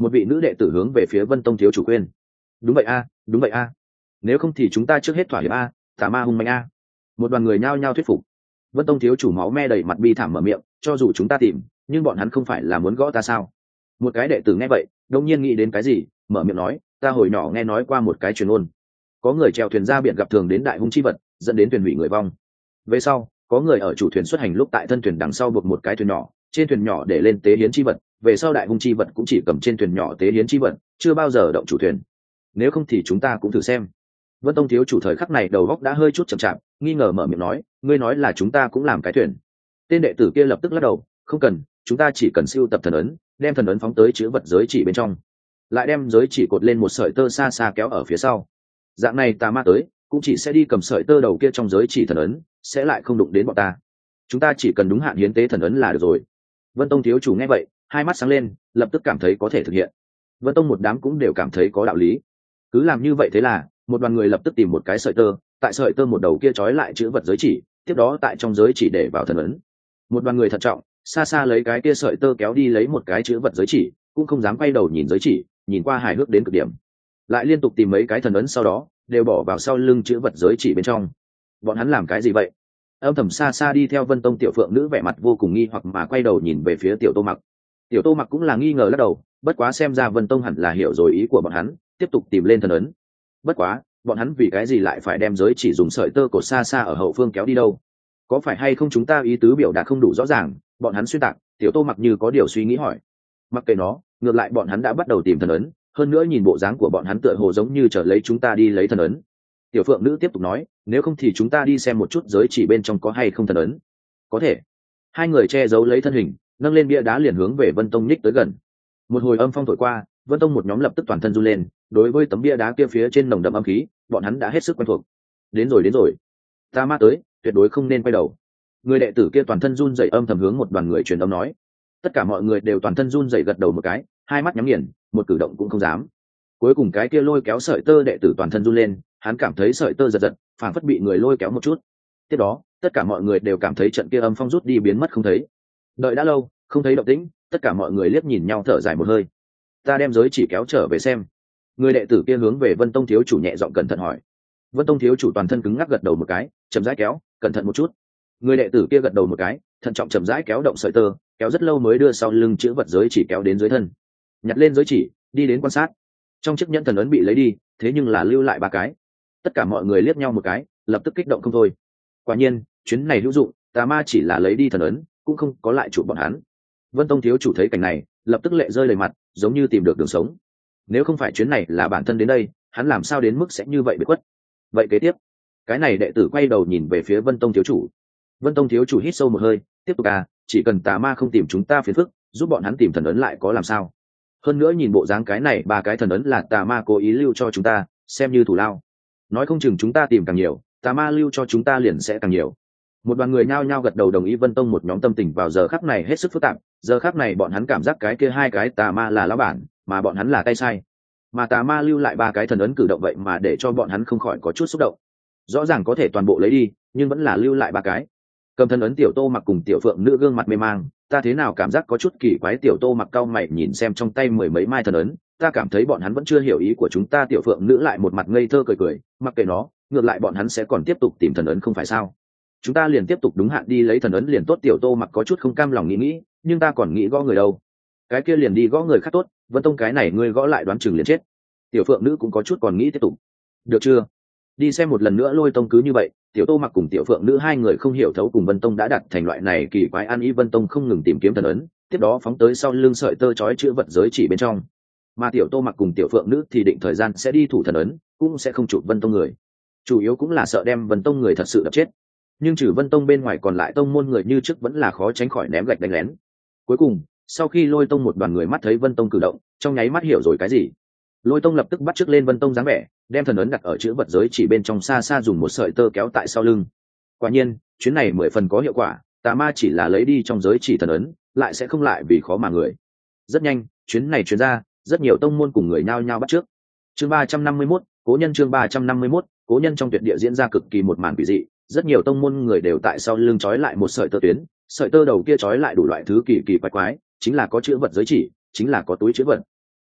Speaker 1: Một vị nữ đệ tử hướng về phía Vân Tông thiếu chủ khuyên. Đúng vậy a, đúng vậy a. Nếu không thì chúng ta trước hết thỏa hiệp a, tà ma hung mạnh a. Một đoàn người nhao nhao thuyết phục. Vân Tông thiếu chủ máu me đầy mặt bi thảm mở miệng, cho dù chúng ta tìm, nhưng bọn hắn không phải là muốn gõ ta sao? Một cái đệ tử nghe vậy, đột nhiên nghĩ đến cái gì, mở miệng nói, ta hồi nhỏ nghe nói qua một cái truyền ngôn. Có người chèo thuyền ra biển gặp thường đến đại hung chi vật, dẫn đến thuyền hủy người vong. Về sau, có người ở chủ thuyền xuất hành lúc tại thân thuyền đằng sau buộc một cái thuyền nhỏ, trên thuyền nhỏ để lên tế hiến chi vật, về sau đại hung chi vật cũng chỉ cầm trên thuyền nhỏ tế hiến chi vật, chưa bao giờ động chủ thuyền. Nếu không thì chúng ta cũng thử xem. Vân Tông thiếu chủ thời khắc này đầu óc đã hơi chút chậm chạp, nghi ngờ mở miệng nói, ngươi nói là chúng ta cũng làm cái thuyền. Tên đệ tử kia lập tức lắc đầu, không cần, chúng ta chỉ cần siêu tập thần ấn, đem thần ấn phóng tới chữ vật giới chỉ bên trong, lại đem giới chỉ cột lên một sợi tơ xa xa kéo ở phía sau. Dạng này tà ma tới, cũng chỉ sẽ đi cầm sợi tơ đầu kia trong giới chỉ thần ấn, sẽ lại không đụng đến bọn ta. Chúng ta chỉ cần đúng hạn hiến tế thần ấn là được rồi. Vân Tông thiếu chủ nghe vậy, hai mắt sáng lên, lập tức cảm thấy có thể thực hiện. Vân Tông một đám cũng đều cảm thấy có đạo lý. Cứ làm như vậy thế là, một đoàn người lập tức tìm một cái sợi tơ, tại sợi tơ một đầu kia trói lại chữ vật giới chỉ, tiếp đó tại trong giới chỉ để vào thần ấn. Một đoàn người thận trọng, xa xa lấy cái kia sợi tơ kéo đi lấy một cái chữ vật giới chỉ, cũng không dám quay đầu nhìn giới chỉ, nhìn qua hài hước đến cực điểm. Lại liên tục tìm mấy cái thần ấn sau đó, đều bỏ vào sau lưng chữ vật giới chỉ bên trong. Bọn hắn làm cái gì vậy? Âm thầm xa xa đi theo Vân Tông tiểu phượng nữ vẻ mặt vô cùng nghi hoặc mà quay đầu nhìn về phía tiểu Tô Mặc. Tiểu Tô Mặc cũng là nghi ngờ lắc đầu, bất quá xem ra Vân Tông hẳn là hiểu rồi ý của bọn hắn, tiếp tục tìm lên thần ấn. Bất quá, bọn hắn vì cái gì lại phải đem giới chỉ dùng sợi tơ cột xa xa ở hậu phương kéo đi đâu? Có phải hay không chúng ta ý tứ biểu đạt không đủ rõ ràng? Bọn hắn xuyên tạc. Tiểu Tô Mặc như có điều suy nghĩ hỏi. Mặc kệ nó, ngược lại bọn hắn đã bắt đầu tìm thần ấn, hơn nữa nhìn bộ dáng của bọn hắn tựa hồ giống như chờ lấy chúng ta đi lấy thần ấn. Tiểu Phượng nữ tiếp tục nói, nếu không thì chúng ta đi xem một chút giới chỉ bên trong có hay không thần ấn. Có thể. Hai người che giấu lấy thân hình, nâng lên bia đá liền hướng về Vân Tông nhích tới gần. Một hồi âm phong thổi qua, Vân Tông một nhóm lập tức toàn thân run lên, đối với tấm bia đá kia phía trên nồng đậm âm khí, bọn hắn đã hết sức quen thuộc. Đến rồi đến rồi. Ta ma tới, tuyệt đối không nên quay đầu. Người đệ tử kia toàn thân run rẩy âm thầm hướng một đoàn người truyền âm nói. Tất cả mọi người đều toàn thân run rẩy gật đầu một cái, hai mắt nhắm nghiền, một cử động cũng không dám. Cuối cùng cái kia lôi kéo sợi tơ đệ tử toàn thân run lên, hắn cảm thấy sợi tơ giật giật, phảng phất bị người lôi kéo một chút. Tiếp đó, tất cả mọi người đều cảm thấy trận kia âm phong rút đi biến mất không thấy. Đợi đã lâu, không thấy động tĩnh, tất cả mọi người liếc nhìn nhau thở dài một hơi. Ta đem giới chỉ kéo trở về xem. Người đệ tử kia hướng về Vân Tông thiếu chủ nhẹ giọng cẩn thận hỏi. Vân Tông thiếu chủ toàn thân cứng ngắc gật đầu một cái, chậm rãi kéo, cẩn thận một chút. Người đệ tử kia gật đầu một cái, thận trọng chậm rãi kéo động sợi tơ, kéo rất lâu mới đưa sau lưng chữ vật giới chỉ kéo đến dưới thân. Nhặt lên giới chỉ, đi đến quan sát. Trong chiếc nhẫn thần ấn bị lấy đi, thế nhưng là lưu lại ba cái. Tất cả mọi người liếc nhau một cái, lập tức kích động không thôi. Quả nhiên, chuyến này hữu dụng, tà ma chỉ là lấy đi thần ấn, cũng không có lại chụp bọn hắn. Vân Tông thiếu chủ thấy cảnh này, lập tức lệ rơi đầy mặt, giống như tìm được đường sống. Nếu không phải chuyến này là bản thân đến đây, hắn làm sao đến mức sẽ như vậy bị quất. Vậy kế tiếp, cái này đệ tử quay đầu nhìn về phía Vân Tông thiếu chủ. Vân Tông thiếu chủ hít sâu một hơi, tiếp tục à, chỉ cần tà ma không tìm chúng ta phiền phức, giúp bọn hắn tìm thần ấn lại có làm sao? Hơn nữa nhìn bộ dáng cái này ba cái thần ấn là tà ma cố ý lưu cho chúng ta, xem như thủ lao. Nói không chừng chúng ta tìm càng nhiều, tà ma lưu cho chúng ta liền sẽ càng nhiều. Một đoàn người nhao nhao gật đầu đồng ý. Vân Tông một nhóm tâm tình vào giờ khắc này hết sức phức tạp. Giờ khắc này bọn hắn cảm giác cái kia hai cái tà ma là lão bản, mà bọn hắn là tay sai. Mà tà ma lưu lại ba cái thần ấn cử động vậy mà để cho bọn hắn không khỏi có chút xúc động. Rõ ràng có thể toàn bộ lấy đi, nhưng vẫn là lưu lại ba cái. Cầm thần ấn Tiểu Tô Mặc cùng Tiểu Phượng nữ gương mặt mê mang, ta thế nào cảm giác có chút kỳ quái. Tiểu Tô Mặc cau mày nhìn xem trong tay mười mấy mai thần ấn, ta cảm thấy bọn hắn vẫn chưa hiểu ý của chúng ta. Tiểu Phượng nữ lại một mặt ngây thơ cười cười, mặc kệ nó, ngược lại bọn hắn sẽ còn tiếp tục tìm thần ấn không phải sao? Chúng ta liền tiếp tục đúng hạn đi lấy thần ấn liền tốt. Tiểu Tô Mặc có chút không cam lòng nghĩ nghĩ, nhưng ta còn nghĩ gõ người đâu. Cái kia liền đi gõ người khác tốt, Vân Tông cái này ngươi gõ lại đoán chừng liền chết. Tiểu Phượng nữ cũng có chút còn nghĩ tiếp tục. Được chưa? Đi xem một lần nữa. Lôi Tông cứ như vậy, Tiểu Tô Mặc cùng Tiểu Phượng nữ hai người không hiểu thấu cùng Vân Tông đã đặt thành loại này kỳ quái an ý. Vân Tông không ngừng tìm kiếm thần ấn, tiếp đó phóng tới sau lưng sợi tơ trói chữ vật giới chỉ bên trong. Mà Tiểu Tô Mặc cùng Tiểu Phượng nữ thì định thời gian sẽ đi thủ thần ấn, cũng sẽ không chụp Vân Tông người. Chủ yếu cũng là sợ đem Vân Tông người thật sự đập chết. Nhưng trừ Vân Tông bên ngoài còn lại tông môn người như trước vẫn là khó tránh khỏi ném gạch đánh lén. Cuối cùng, sau khi Lôi Tông một đoàn người mắt thấy Vân Tông cử động, trong nháy mắt hiểu rồi cái gì. Lôi Tông lập tức bắt chước lên Vân Tông dáng vẻ, đem thần ấn đặt ở chữ vật giới chỉ bên trong, xa xa dùng một sợi tơ kéo tại sau lưng. Quả nhiên, chuyến này mười phần có hiệu quả, tà ma chỉ là lấy đi trong giới chỉ thần ấn, lại sẽ không lại vì khó mà người. Rất nhanh, chuyến này chuyến ra, rất nhiều tông môn cùng người nhao nhao bắt chước. Chương ba trăm năm mươi mốt, cố nhân. Chương ba trăm năm mươi mốt, cố nhân. Trong tuyệt địa diễn ra cực kỳ một màn quỷ dị, rất nhiều tông môn người đều tại sau lưng trói lại một sợi tơ tuyến, sợi tơ đầu kia trói lại đủ loại thứ kỳ kỳ quái quái, chính là có chữ vật giới chỉ, chính là có túi chữ vật.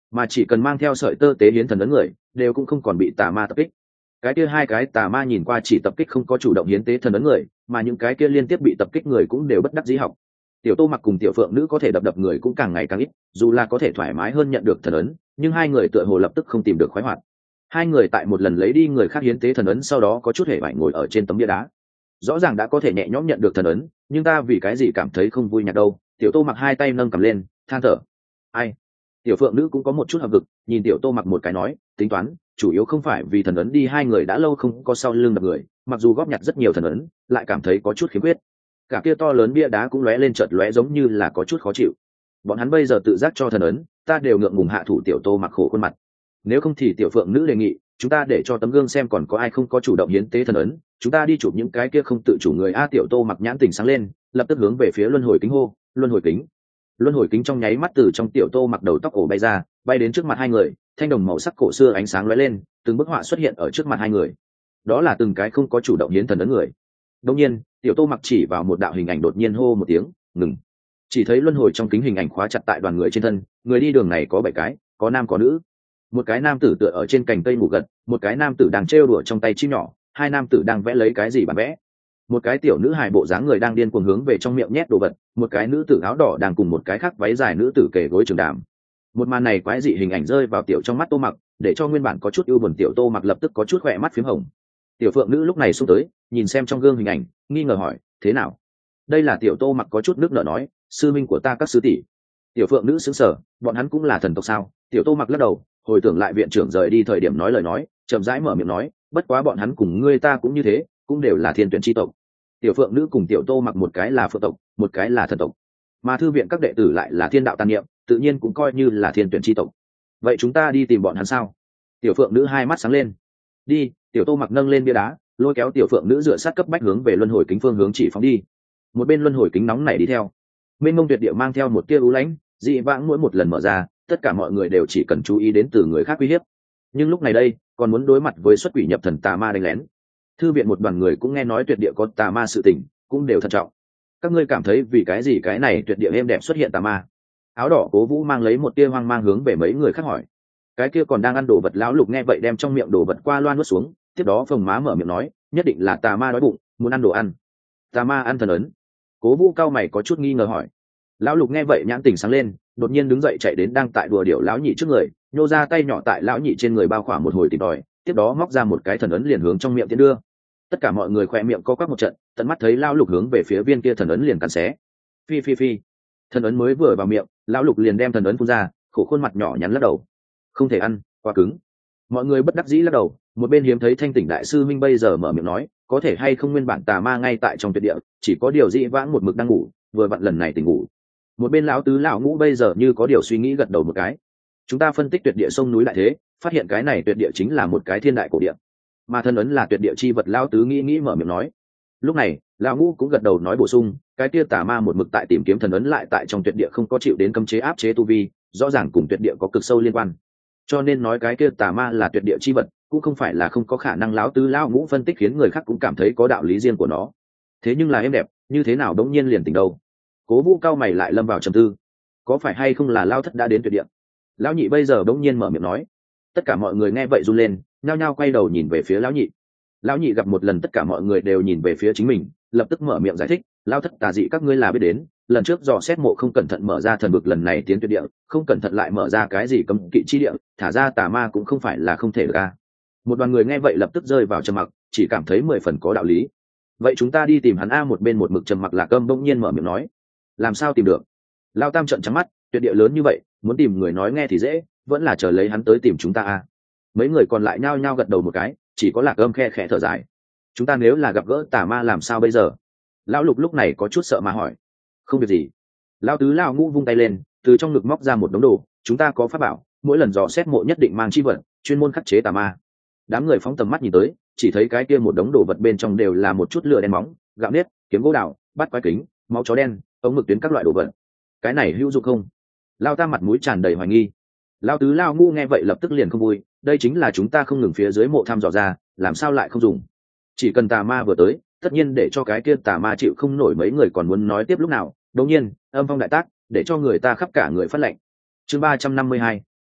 Speaker 1: mà chỉ cần mang theo sợi tơ tế hiến thần ấn người đều cũng không còn bị tà ma tập kích. Cái kia hai cái tà ma nhìn qua chỉ tập kích không có chủ động hiến tế thần ấn người, mà những cái kia liên tiếp bị tập kích người cũng đều bất đắc dĩ học. Tiểu Tô Mặc cùng Tiểu Phượng Nữ có thể đập đập người cũng càng ngày càng ít, dù là có thể thoải mái hơn nhận được thần ấn, nhưng hai người tựa hồ lập tức không tìm được khoái hoạt. Hai người tại một lần lấy đi người khác hiến tế thần ấn sau đó có chút hề bại ngồi ở trên tấm bia đá. Rõ ràng đã có thể nhẹ nhõm nhận được thần ấn, nhưng ta vì cái gì cảm thấy không vui nhạt đâu? Tiểu Tô Mặc hai tay nâng cầm lên, than thở. Ai? Tiểu Phượng Nữ cũng có một chút hợp vực, nhìn Tiểu Tô Mặc một cái nói, tính toán, chủ yếu không phải vì thần ấn đi, hai người đã lâu không có sau lưng đập người, mặc dù góp nhặt rất nhiều thần ấn, lại cảm thấy có chút khiếm khuyết. Cả kia to lớn bia đá cũng lóe lên chợt lóe giống như là có chút khó chịu. Bọn hắn bây giờ tự giác cho thần ấn, ta đều ngượng ngùng hạ thủ. Tiểu Tô Mặc khổ khuôn mặt. Nếu không thì Tiểu Phượng Nữ đề nghị, chúng ta để cho tấm gương xem còn có ai không có chủ động hiến tế thần ấn, chúng ta đi chụp những cái kia không tự chủ người. A Tiểu Tô Mặc nhãn tỉnh sáng lên, lập tức hướng về phía luân hồi kính hô, luân hồi kính. Luân hồi kính trong nháy mắt từ trong Tiểu Tô Mặc đầu tóc cổ bay ra, bay đến trước mặt hai người, thanh đồng màu sắc cổ xưa ánh sáng lóe lên, từng bức họa xuất hiện ở trước mặt hai người. Đó là từng cái không có chủ động hiến thần ấn người. Đương nhiên, Tiểu Tô Mặc chỉ vào một đạo hình ảnh đột nhiên hô một tiếng, ngừng. Chỉ thấy luân hồi trong kính hình ảnh khóa chặt tại đoàn người trên thân, người đi đường này có bảy cái, có nam có nữ. Một cái nam tử tựa ở trên cành cây ngủ gật, một cái nam tử đang trêu đùa trong tay chim nhỏ, hai nam tử đang vẽ lấy cái gì bản vẽ. Một cái tiểu nữ hài bộ dáng người đang điên cuồng hướng về trong miệng nhét đồ vật, một cái nữ tử áo đỏ đang cùng một cái khác váy dài nữ tử kề gối trường đàm. Một màn này quái dị hình ảnh rơi vào tiểu trong mắt Tô Mặc, để cho nguyên bản có chút ưu buồn Tiểu Tô Mặc lập tức có chút khỏe mắt phím hồng. Tiểu Phượng Nữ lúc này xông tới, nhìn xem trong gương hình ảnh, nghi ngờ hỏi, thế nào? Đây là Tiểu Tô Mặc có chút nước nở nói, sư minh của ta các sư tỷ. Tiểu Phượng Nữ sững sờ, bọn hắn cũng là thần tộc sao? Tiểu Tô Mặc lắc đầu, hồi tưởng lại viện trưởng rời đi thời điểm nói lời nói, chậm rãi mở miệng nói, bất quá bọn hắn cùng ngươi ta cũng như thế, cũng đều là thiên tuyển chi tộc. Tiểu Phượng Nữ cùng Tiểu Tô Mặc một cái là phượng tộc, một cái là thần tộc, mà thư viện các đệ tử lại là thiên đạo tàn niệm, tự nhiên cũng coi như là thiên tuyển chi tộc. Vậy chúng ta đi tìm bọn hắn sao? Tiểu Phượng Nữ hai mắt sáng lên. Đi. Tiểu Tô Mặc nâng lên bia đá, lôi kéo Tiểu Phượng Nữ dựa sát cấp bách hướng về luân hồi kính phương hướng chỉ phóng đi. Một bên luân hồi kính nóng nảy đi theo. Mênh mông tuyệt địa mang theo một tia u lãnh, dị vãng mỗi một lần mở ra, tất cả mọi người đều chỉ cần chú ý đến từ người khác uy hiếp. Nhưng lúc này đây, còn muốn đối mặt với xuất quỷ nhập thần tà ma đánh lén. Thư viện một đoàn người cũng nghe nói tuyệt địa có tà ma sự tình, cũng đều thận trọng. Các ngươi cảm thấy vì cái gì cái này tuyệt địa êm đẹp xuất hiện tà ma? Áo đỏ Cố Vũ mang lấy một tia hoang mang hướng về mấy người khác hỏi. Cái kia còn đang ăn đồ vật lão Lục nghe vậy đem trong miệng đồ vật qua loa nuốt xuống, tiếp đó phồng má mở miệng nói, nhất định là tà ma đói bụng, muốn ăn đồ ăn. Tà ma ăn thần ấn. Cố Vũ cao mày có chút nghi ngờ hỏi. Lão Lục nghe vậy nhãn tỉnh sáng lên, đột nhiên đứng dậy chạy đến đang tại đùa điểu lão nhị trước người, nhô ra tay nhỏ tại lão nhị trên người bao khỏa một hồi tìm tòi, tiếp đó móc ra một cái thần ấn liền hướng trong miệng tiến đưa. Tất cả mọi người khoe miệng co quắp một trận, tận mắt thấy lão Lục hướng về phía viên kia thần ấn liền cắn xé. Phi phi phi. Thần ấn mới vừa vào miệng, lão Lục liền đem thần ấn phun ra, khổ khuôn mặt nhỏ nhắn lắc đầu. Không thể ăn, quá cứng. Mọi người bất đắc dĩ lắc đầu, một bên hiếm thấy thanh tỉnh đại sư minh bây giờ mở miệng nói, có thể hay không nguyên bản tà ma ngay tại trong tuyệt địa, chỉ có điều dị vãng một mực đang ngủ, vừa vặn lần này tỉnh ngủ. Một bên lão tứ lão ngũ bây giờ như có điều suy nghĩ gật đầu một cái. Chúng ta phân tích tuyệt địa sông núi lại thế, phát hiện cái này tuyệt địa chính là một cái thiên đại cổ địa, mà thân ấn là tuyệt địa chi vật. Lão tứ nghĩ nghĩ mở miệng nói. Lúc này lão ngũ cũng gật đầu nói bổ sung, cái kia tà ma một mực tại tìm kiếm thần ấn lại tại trong tuyệt địa không có chịu đến cấm chế áp chế tu vi, rõ ràng cùng tuyệt địa có cực sâu liên quan, cho nên nói cái kia tà ma là tuyệt địa chi vật cũng không phải là không có khả năng. Lão tứ lão ngũ phân tích khiến người khác cũng cảm thấy có đạo lý riêng của nó. Thế nhưng là êm đẹp như thế nào đống nhiên liền tỉnh đâu? Cố Vũ cao mày lại lâm vào trầm tư, có phải hay không là Lão thất đã đến tuyệt địa? Lão nhị bây giờ đống nhiên mở miệng nói. Tất cả mọi người nghe vậy run lên, nhao nhao quay đầu nhìn về phía lão nhị. Lão nhị gặp một lần tất cả mọi người đều nhìn về phía chính mình, lập tức mở miệng giải thích, Lão thất tà dị các ngươi là biết đến, lần trước dò xét mộ không cẩn thận mở ra thần vực, lần này tiến tuyệt địa không cẩn thận lại mở ra cái gì cấm kỵ chi địa, thả ra tà ma cũng không phải là không thể được a. Một đoàn người nghe vậy lập tức rơi vào trầm mặc, chỉ cảm thấy mười phần có đạo lý. Vậy chúng ta đi tìm hắn a. Một bên một mực trầm mặc Lạc Âm bỗng nhiên mở miệng nói. Làm sao tìm được? Lao Tam trợn trắng mắt, tuyệt địa lớn như vậy, muốn tìm người nói nghe thì dễ, vẫn là chờ lấy hắn tới tìm chúng ta a. Mấy người còn lại nhao nhao gật đầu một cái, chỉ có Lạc Âm khe khẽ thở dài. Chúng ta nếu là gặp gỡ tà ma làm sao bây giờ? Lão Lục lúc này có chút sợ mà hỏi. Không việc gì. Lão tứ lão ngũ vung tay lên, từ trong ngực móc ra một đống đồ, chúng ta có pháp bảo, mỗi lần dò xét mộ nhất định mang chi vật, chuyên môn khắc chế tà ma. Đám người phóng tầm mắt nhìn tới, chỉ thấy cái kia một đống đồ vật bên trong đều là một chút lửa đen móng, gạo nếp, kiếm gỗ đào, bát quái kính, máu chó đen, ống mực tuyến các loại đồ vật. Cái này hữu dụng không? Lão Tam mặt mũi tràn đầy hoài nghi. Lão tứ lão ngũ nghe vậy lập tức liền không vui, đây chính là chúng ta không ngừng phía dưới mộ thăm dò ra, làm sao lại không dùng? Chỉ cần tà ma vừa tới, tất nhiên để cho cái kia tà ma chịu không nổi. Mấy người còn muốn nói tiếp lúc nào, đột nhiên âm phong đại tác, để cho người ta khắp cả người phát lệnh. Chương ba trăm năm mươi hai,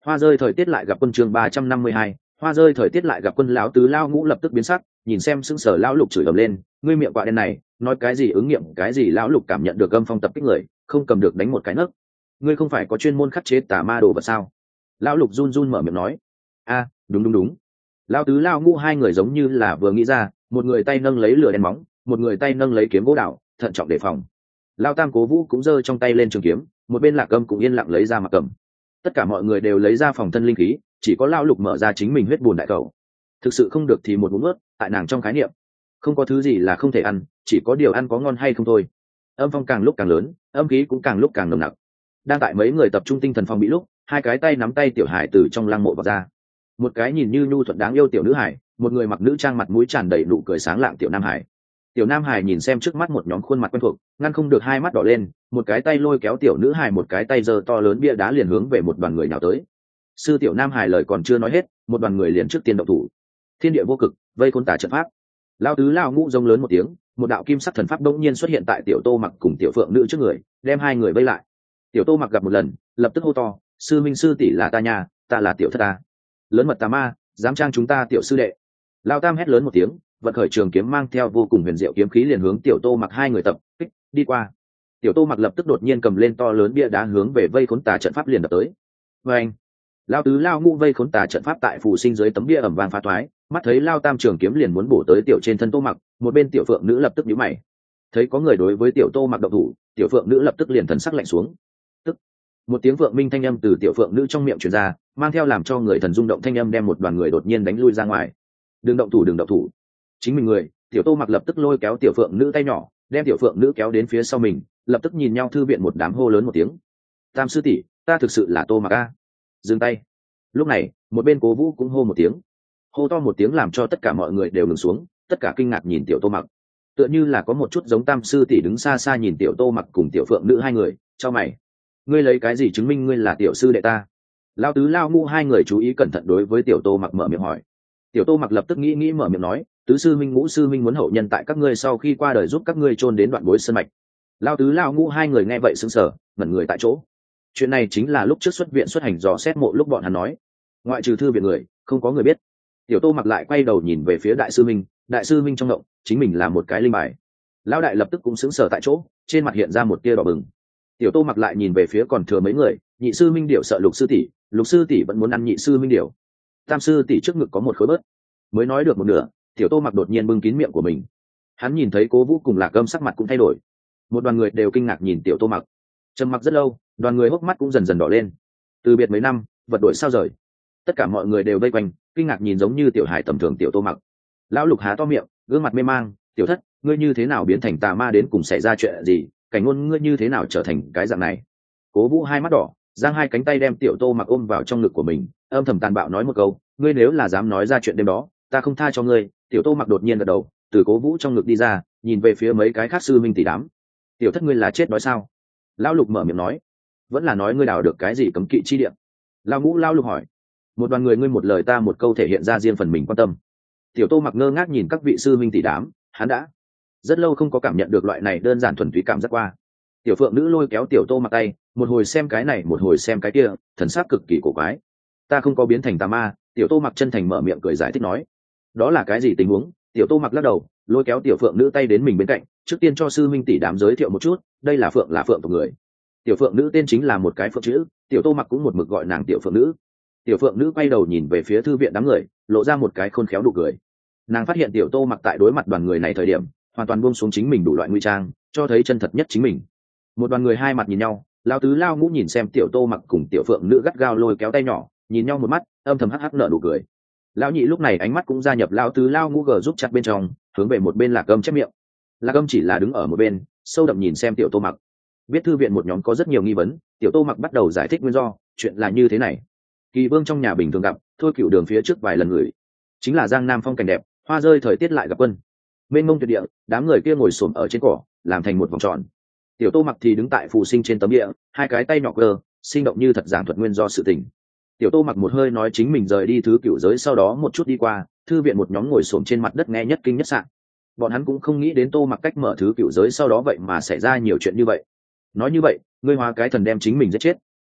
Speaker 1: Hoa rơi thời tiết lại gặp quân chương ba trăm năm mươi hai, hoa rơi thời tiết lại gặp quân. Lão tứ lao ngũ lập tức biến sắc, nhìn xem sững sờ lão lục chửi ầm lên, ngươi miệng quạ đen này, nói cái gì ứng nghiệm cái gì. Lão lục cảm nhận được âm phong tập kích người, không cầm được đánh một cái nấc. Ngươi không phải có chuyên môn khắc chế tà ma đồ vật sao? Lão lục run run mở miệng nói. A, đúng đúng đúng. Lão tứ lao ngũ hai người giống như là vừa nghĩ ra, một người tay nâng lấy lửa đen móng, một người tay nâng lấy kiếm gỗ đào, thận trọng đề phòng. Lão tam cố vũ cũng giơ trong tay lên trường kiếm, một bên Lạc Âm cũng yên lặng lấy ra mặc cầm. Tất cả mọi người đều lấy ra phòng thân linh khí, chỉ có Lão lục mở ra chính mình huyết bùn đại cầu. Thực sự không được thì một uống ướt, tại nàng trong khái niệm không có thứ gì là không thể ăn, chỉ có điều ăn có ngon hay không thôi. Âm phong càng lúc càng lớn, âm khí cũng càng lúc càng nồng nặc. Đang tại mấy người tập trung tinh thần phòng bị lúc, hai cái tay nắm tay tiểu hải từ trong lăng mộ vào ra. Một cái nhìn như nhu thuận đáng yêu tiểu nữ hải, một người mặc nữ trang mặt mũi tràn đầy nụ cười sáng lạng tiểu nam hải. Tiểu nam hải nhìn xem trước mắt một nhóm khuôn mặt quen thuộc, ngăn không được hai mắt đỏ lên, một cái tay lôi kéo tiểu nữ hải, một cái tay giơ to lớn bia đá liền hướng về một đoàn người nào tới. Sư tiểu nam hải lời còn chưa nói hết, một đoàn người liền trước tiên động thủ. Thiên địa vô cực, vây khôn tà trận pháp. Lao tứ lao ngũ rống lớn một tiếng, một đạo kim sắc thần pháp đột nhiên xuất hiện tại tiểu Tô Mặc cùng tiểu Phượng Nữ trước người, đem hai người vây lại. Tiểu Tô Mặc gặp một lần, lập tức hô to, sư minh sư tỷ là ta nhà, ta là tiểu thất ta. Lớn mật tà ma, dám trang chúng ta tiểu sư đệ. Lao tam hét lớn một tiếng, vận khởi trường kiếm mang theo vô cùng huyền diệu kiếm khí liền hướng tiểu Tô Mặc hai người tập kích đi qua. Tiểu Tô Mặc lập tức đột nhiên cầm lên to lớn bia đá hướng về vây khốn tà trận pháp liền đập tới. Vâng! Lao tứ lao ngũ vây khốn tà trận pháp tại phù sinh dưới tấm bia ẩm vàng phá thoái, mắt thấy Lao tam trường kiếm liền muốn bổ tới tiểu trên thân Tô Mặc, một bên tiểu Phượng Nữ lập tức nhíu mày. Thấy có người đối với tiểu Tô Mặc động thủ, tiểu Phượng Nữ lập tức liền thần sắc lạnh xuống. Tức một tiếng vượng minh thanh âm từ tiểu Phượng Nữ trong miệng truyền ra, mang theo làm cho người thần rung động thanh âm đem một đoàn người đột nhiên đánh lui ra ngoài. Đừng động thủ, đừng động thủ. Chính mình người, tiểu Tô Mặc lập tức lôi kéo tiểu Phượng Nữ tay nhỏ, đem tiểu Phượng Nữ kéo đến phía sau mình, lập tức nhìn nhau thư viện một đám hô lớn một tiếng. Tam sư tỷ, ta thực sự là Tô Mặc a. Dừng tay. Lúc này, một bên Cố Vũ cũng hô một tiếng. Hô to một tiếng làm cho tất cả mọi người đều ngừng xuống, tất cả kinh ngạc nhìn tiểu Tô Mặc. Tựa như là có một chút giống Tam sư tỷ đứng xa xa nhìn tiểu Tô Mặc cùng tiểu Phượng Nữ hai người, cho mày. Ngươi lấy cái gì chứng minh ngươi là tiểu sư đệ ta? Lao tứ lao ngũ hai người chú ý cẩn thận đối với tiểu Tô Mặc mở miệng hỏi. Tiểu Tô Mặc lập tức nghĩ nghĩ mở miệng nói, tứ sư minh ngũ sư minh muốn hậu nhân tại các ngươi sau khi qua đời giúp các ngươi chôn đến đoạn bối sơn mạch. Lao tứ lao ngũ hai người nghe vậy sững sờ, ngẩn người tại chỗ. Chuyện này chính là lúc trước xuất viện xuất hành dò xét mộ lúc bọn hắn nói, ngoại trừ thư viện người không có người biết. Tiểu Tô Mặc lại quay đầu nhìn về phía đại sư minh, đại sư minh trong động chính mình là một cái linh bài. Lão đại lập tức cũng sững sờ tại chỗ, trên mặt hiện ra một tia đỏ bừng. Tiểu Tô Mặc lại nhìn về phía còn thừa mấy người, nhị sư minh điểu sợ lục sư tỷ, lục sư tỷ vẫn muốn ăn nhị sư minh điểu, tam sư tỷ trước ngực có một khối bớt. Mới nói được một nửa, tiểu Tô Mặc đột nhiên bưng kín miệng của mình. Hắn nhìn thấy Cố Vũ cùng Lạc Âm sắc mặt cũng thay đổi, một đoàn người đều kinh ngạc nhìn tiểu Tô Mặc. Trầm mặc rất lâu, đoàn người hốc mắt cũng dần dần đỏ lên. Từ biệt mấy năm, vật đổi sao rời, tất cả mọi người đều vây quanh kinh ngạc nhìn giống như tiểu hải tầm thường tiểu Tô Mặc. Lão lục há to miệng, gương mặt mê mang, tiểu thất, ngươi như thế nào biến thành tà ma, đến cùng xảy ra chuyện gì, cảnh ngôn ngươi như thế nào trở thành cái dạng này? Cố Vũ hai mắt đỏ, giang hai cánh tay đem tiểu Tô Mặc ôm vào trong ngực của mình, âm thầm tàn bạo nói một câu, ngươi nếu là dám nói ra chuyện đêm đó, ta không tha cho ngươi. Tiểu Tô Mặc đột nhiên gật đầu, từ Cố Vũ trong ngực đi ra, nhìn về phía mấy cái khác sư minh tỷ đám. Tiểu thất, ngươi là chết đói sao? Lão lục mở miệng nói. Vẫn là nói ngươi đào được cái gì cấm kỵ chi địa? Lão ngũ lão lục hỏi. Một đoàn người ngươi một lời ta một câu thể hiện ra riêng phần mình quan tâm. Tiểu Tô Mặc ngơ ngác nhìn các vị sư minh tỷ đám, hắn đã rất lâu không có cảm nhận được loại này đơn giản thuần túy cảm giác qua. Tiểu Phượng Nữ lôi kéo tiểu Tô Mặc tay, một hồi xem cái này một hồi xem cái kia, thần sắc cực kỳ cổ quái. Ta không có biến thành tà ma. Tiểu Tô Mặc chân thành mở miệng cười giải thích nói. Đó là cái gì tình huống? Tiểu Tô Mặc lắc đầu, lôi kéo tiểu Phượng Nữ tay đến mình bên cạnh, trước tiên cho sư minh tỷ đám giới thiệu một chút, đây là Phượng là Phượng tộc người. Tiểu Phượng Nữ tên chính là một cái phượng chữ, tiểu Tô Mặc cũng một mực gọi nàng tiểu Phượng Nữ. Tiểu Phượng Nữ quay đầu nhìn về phía thư viện đám người, lộ ra một cái khôn khéo nụ cười. Nàng phát hiện tiểu Tô Mặc tại đối mặt đoàn người này thời điểm hoàn toàn buông xuống chính mình đủ loại nguy trang, cho thấy chân thật nhất chính mình. Một đoàn người hai mặt nhìn nhau, Lão tứ lao ngũ nhìn xem tiểu Tô Mặc cùng tiểu Phượng Nữ gắt gao lôi kéo tay nhỏ, nhìn nhau một mắt, âm thầm hắc hắc nở nụ cười. Lão nhị lúc này ánh mắt cũng gia nhập Lão tứ lao ngũ gờ giúp chặt bên trong, hướng về một bên Lạc Âm chép miệng. Lạc Âm chỉ là đứng ở một bên, sâu đậm nhìn xem tiểu Tô Mặc. Biết thư viện một nhóm có rất nhiều nghi vấn, tiểu Tô Mặc bắt đầu giải thích nguyên do, chuyện là như thế này. Kỳ Vương trong nhà bình thường gặp, thôi cựu đường phía trước vài lần gửi, chính là Giang Nam phong cảnh đẹp, hoa rơi thời tiết lại gặp quân. Mênh mông tuyệt địa, đám người kia ngồi xổm ở trên cỏ, làm thành một vòng tròn. Tiểu Tô Mặc thì đứng tại phù sinh trên tấm địa, hai cái tay nhỏ cơ, sinh động như thật giảng thuật nguyên do sự tình. Tiểu Tô Mặc một hơi nói chính mình rời đi thứ cựu giới, sau đó một chút đi qua, thư viện một nhóm ngồi xổm trên mặt đất nghe nhất kinh nhất sạn. Bọn hắn cũng không nghĩ đến Tô Mặc cách mở thứ cựu giới sau đó vậy mà xảy ra nhiều chuyện như vậy. Nói như vậy, ngươi hóa cái thần đem chính mình giết chết.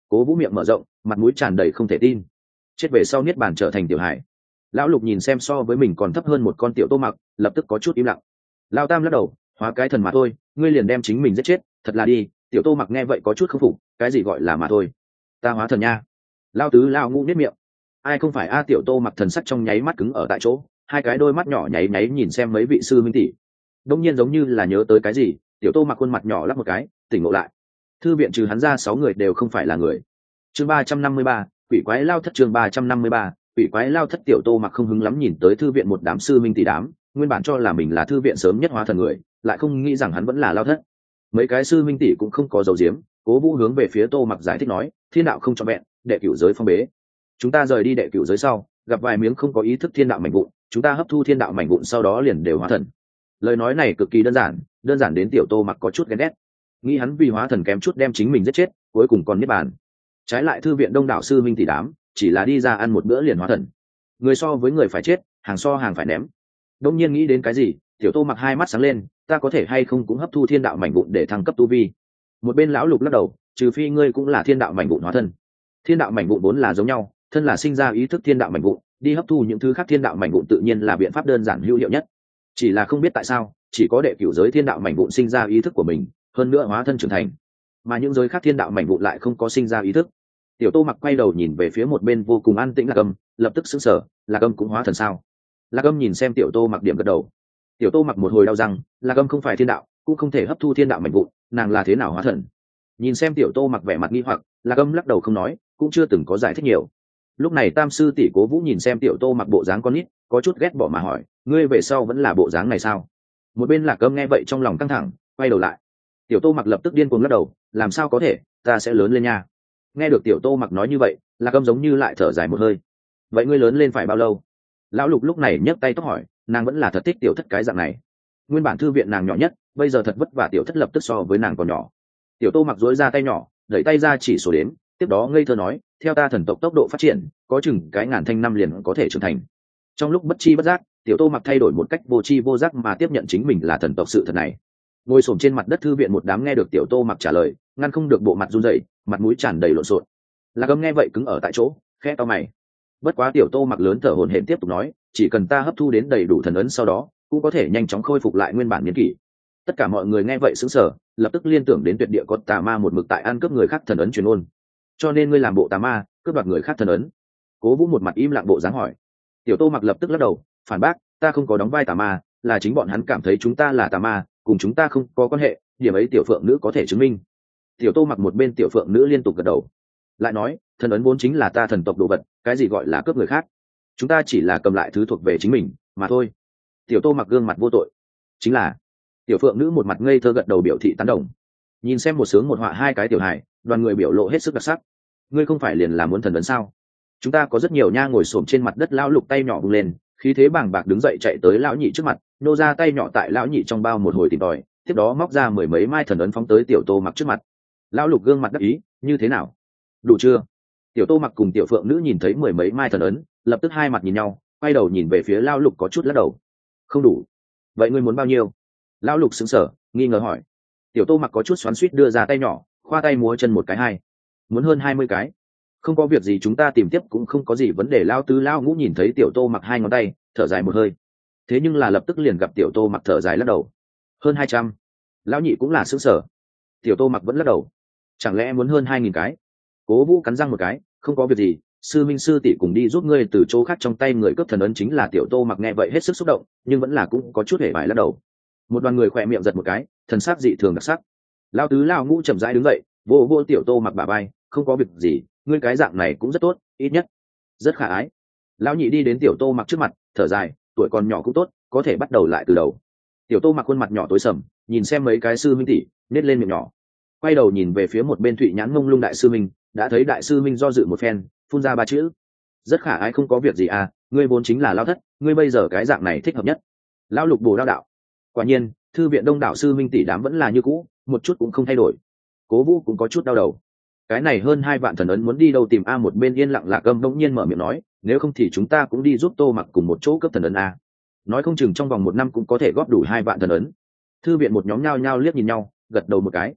Speaker 1: Cố Vũ miệng mở rộng, mặt mũi tràn đầy không thể tin. Chết về sau niết bàn trở thành tiểu hải. Lão Lục nhìn xem so với mình còn thấp hơn một con tiểu Tô Mặc, lập tức có chút im lặng. Lão Tam lắc đầu, hóa cái thần mà thôi, ngươi liền đem chính mình giết chết, thật là đi. Tiểu Tô Mặc nghe vậy có chút không phục, cái gì gọi là mà thôi? Ta hóa thần nha. Lão Tứ lão Ngũ niết miệng. Ai không phải a? Tiểu Tô Mặc thần sắc trong nháy mắt cứng ở tại chỗ, hai cái đôi mắt nhỏ nháy nháy nhìn xem mấy vị sư minh tỷ. Đông nhiên giống như là nhớ tới cái gì, Tiểu Tô Mặc khuôn mặt nhỏ lắc một cái, tỉnh ngộ lại. Thư viện trừ hắn ra sáu người đều không phải là người. Chương ba trăm năm mươi ba, quỷ quái lao thất. Chương ba trăm năm mươi ba, quỷ quái lao thất. Tiểu Tô Mặc không hứng lắm nhìn tới thư viện một đám sư minh tỷ đám, nguyên bản cho là mình là thư viện sớm nhất hóa thần người, lại không nghĩ rằng hắn vẫn là lao thất. Mấy cái sư minh tỷ cũng không có dấu diếm, Cố Vũ hướng về phía Tô Mặc giải thích nói, thiên đạo không cho vẹn, đệ cửu giới phong bế. Chúng ta rời đi đệ cửu giới sau, gặp vài miếng không có ý thức thiên đạo mảnh vụn, chúng ta hấp thu thiên đạo mảnh vụn sau đó liền đều hóa thần. Lời nói này cực kỳ đơn giản, đơn giản đến Tiểu Tô Mặc có chút ghen ghét. Nghĩ hắn vì hóa thần kém chút đem chính mình giết chết, cuối cùng còn niết bàn. Trái lại thư viện đông đảo sư minh tỷ đám, chỉ là đi ra ăn một bữa liền hóa thần. Người so với người phải chết, hàng so hàng phải ném. Đông nhiên nghĩ đến cái gì, Tiểu Tô Mặc hai mắt sáng lên, ta có thể hay không cũng hấp thu thiên đạo mảnh vụn để thăng cấp tu vi? Một bên lão Lục lắc đầu, trừ phi ngươi cũng là thiên đạo mảnh vụn hóa thân. Thiên đạo mảnh vụn vốn là giống nhau, thân là sinh ra ý thức thiên đạo mảnh vụn, đi hấp thu những thứ khác thiên đạo mảnh vụn tự nhiên là biện pháp đơn giản hữu hiệu nhất. Chỉ là không biết tại sao, chỉ có đệ cửu giới thiên đạo mảnh vụn sinh ra ý thức của mình, hơn nữa hóa thân trưởng thành, mà những giới khác thiên đạo mảnh vụn lại không có sinh ra ý thức. Tiểu Tô Mặc quay đầu nhìn về phía một bên vô cùng an tĩnh Lạc Âm, lập tức sững sờ, Lạc Âm cũng hóa thần sao? Lạc Âm nhìn xem Tiểu Tô Mặc điểm gật đầu. Tiểu Tô Mặc một hồi đau răng, Lạc Âm không phải thiên đạo, cũng không thể hấp thu thiên đạo mảnh vụn, nàng là thế nào hóa thần? Nhìn xem Tiểu Tô Mặc vẻ mặt nghi hoặc, Lạc Âm lắc đầu không nói, cũng chưa từng có giải thích nhiều. Lúc này Tam sư tỷ Cố Vũ nhìn xem Tiểu Tô Mặc bộ dáng con nít, có chút ghét bỏ mà hỏi, ngươi về sau vẫn là bộ dáng này sao? Một bên Lạc Âm nghe vậy trong lòng căng thẳng, quay đầu lại. Tiểu Tô Mặc lập tức điên cuồng lắc đầu, làm sao có thể, ta sẽ lớn lên nha. Nghe được Tiểu Tô Mặc nói như vậy, Lạc Âm giống như lại thở dài một hơi. Vậy ngươi lớn lên phải bao lâu? Lão Lục lúc này nhấc tay tóc hỏi, nàng vẫn là thật thích Tiểu Thất cái dạng này. Nguyên bản thư viện nàng nhỏ nhất, bây giờ thật vất vả Tiểu Thất lập tức so với nàng còn nhỏ. Tiểu Tô Mặc duỗi ra tay nhỏ, đẩy tay ra chỉ số đếm, tiếp đó ngây thơ nói, theo ta thần tộc tốc độ phát triển, có chừng cái ngàn thanh năm liền có thể trưởng thành. Trong lúc bất chi bất giác, Tiểu Tô Mặc thay đổi một cách vô tri vô giác mà tiếp nhận chính mình là thần tộc sự thật này. Ngồi xổm trên mặt đất thư viện một đám nghe được Tiểu Tô Mặc trả lời, ngăn không được bộ mặt run rẩy, mặt mũi tràn đầy lộn xộn. Lạc Âm nghe vậy cứng ở tại chỗ, khẽ to mày. Bất quá Tiểu Tô Mặc lớn thở hổn hển tiếp tục nói, chỉ cần ta hấp thu đến đầy đủ thần ấn sau đó, cũng có thể nhanh chóng khôi phục lại nguyên bản niên kỷ. Tất cả mọi người nghe vậy sững sờ, lập tức liên tưởng đến tuyệt địa có tà ma một mực tại ăn cướp người khác thần ấn truyền ôn. Cho nên ngươi làm bộ tà ma, cướp đoạt người khác thần ấn? Cố Vũ một mặt im lặng bộ dáng hỏi. Tiểu Tô Mặc lập tức lắc đầu, phản bác, ta không có đóng vai tà ma, là chính bọn hắn cảm thấy chúng ta là tà ma, cùng chúng ta không có quan hệ, điểm ấy tiểu phượng nữ có thể chứng minh. Tiểu Tô Mặc một bên tiểu phượng nữ liên tục gật đầu, lại nói, thần ấn vốn chính là ta thần tộc đồ vật, cái gì gọi là cướp người khác? Chúng ta chỉ là cầm lại thứ thuộc về chính mình mà thôi. Tiểu Tô Mặc gương mặt vô tội. Chính là. Tiểu phượng nữ một mặt ngây thơ gật đầu biểu thị tán đồng. Nhìn xem một sướng một họa hai cái tiểu hài, đoàn người biểu lộ hết sức đặc sắc. Ngươi không phải liền là muốn thần ấn sao? Chúng ta có rất nhiều nha. Ngồi xổm trên mặt đất lão Lục tay nhỏ vung lên, khí thế bàng bạc đứng dậy chạy tới lão nhị trước mặt, nô ra tay nhỏ tại lão nhị trong bao một hồi tìm tòi, tiếp đó móc ra mười mấy mai thần ấn phóng tới Tiểu Tô Mặc trước mặt. Lão Lục gương mặt đắc ý, như thế nào? Đủ chưa? Tiểu Tô Mặc cùng tiểu phượng nữ nhìn thấy mười mấy mai thần ấn, lập tức hai mặt nhìn nhau, quay đầu nhìn về phía lão Lục có chút lắc đầu. Không đủ. Vậy ngươi muốn bao nhiêu? Lão Lục sững sờ, nghi ngờ hỏi. Tiểu Tô Mặc có chút xoắn xuýt đưa ra tay nhỏ, khoa tay múa chân một cái hai. Muốn hơn hai mươi cái. Không có việc gì chúng ta tìm tiếp cũng không có gì vấn đề. Lão Tứ lão Ngũ nhìn thấy Tiểu Tô Mặc hai ngón tay, thở dài một hơi. Thế nhưng là lập tức liền gặp Tiểu Tô Mặc thở dài lắc đầu. Hơn hai trăm. Lão Nhị cũng là sững sờ. Tiểu Tô Mặc vẫn lắc đầu. Chẳng lẽ muốn hơn hai nghìn cái? Cố Vũ cắn răng một cái, không có việc gì, sư minh sư tỷ cùng đi giúp ngươi từ chỗ khác trong tay người cướp thần ấn. Chính là Tiểu Tô Mặc nghe vậy hết sức xúc động, nhưng vẫn là cũng có chút hề bại lắc đầu. Một đoàn người khỏe miệng giật một cái, thần sắc dị thường đặc sắc. Lão Tứ lão Ngũ chậm rãi đứng dậy, vô vô Tiểu Tô Mặc bả vai, không có việc gì, ngươi cái dạng này cũng rất tốt, ít nhất rất khả ái. Lão Nhị đi đến Tiểu Tô Mặc trước mặt, thở dài, tuổi còn nhỏ cũng tốt, có thể bắt đầu lại từ đầu. Tiểu Tô Mặc khuôn mặt nhỏ tối sầm, nhìn xem mấy cái sư minh tỷ, nết lên miệng nhỏ, quay đầu nhìn về phía một bên Thụy Nhãn Mông Lung đại sư minh, đã thấy đại sư minh do dự một phen, phun ra ba chữ: rất khả ái. Không có việc gì à, ngươi vốn chính là Lão Thất, ngươi bây giờ cái dạng này thích hợp nhất. Lão Lục bổ đao đạo. Quả nhiên, thư viện đông đảo sư minh tỷ đám vẫn là như cũ, một chút cũng không thay đổi. Cố Vũ cũng có chút đau đầu. Cái này hơn hai vạn thần ấn muốn đi đâu tìm a? Một bên yên lặng Lạc Âm bỗng nhiên mở miệng nói, nếu không thì chúng ta cũng đi giúp Tô Mặc cùng một chỗ cấp thần ấn a. Nói không chừng trong vòng một năm cũng có thể góp đủ hai vạn thần ấn. Thư viện một nhóm nhao nhao liếc nhìn nhau, gật đầu một cái.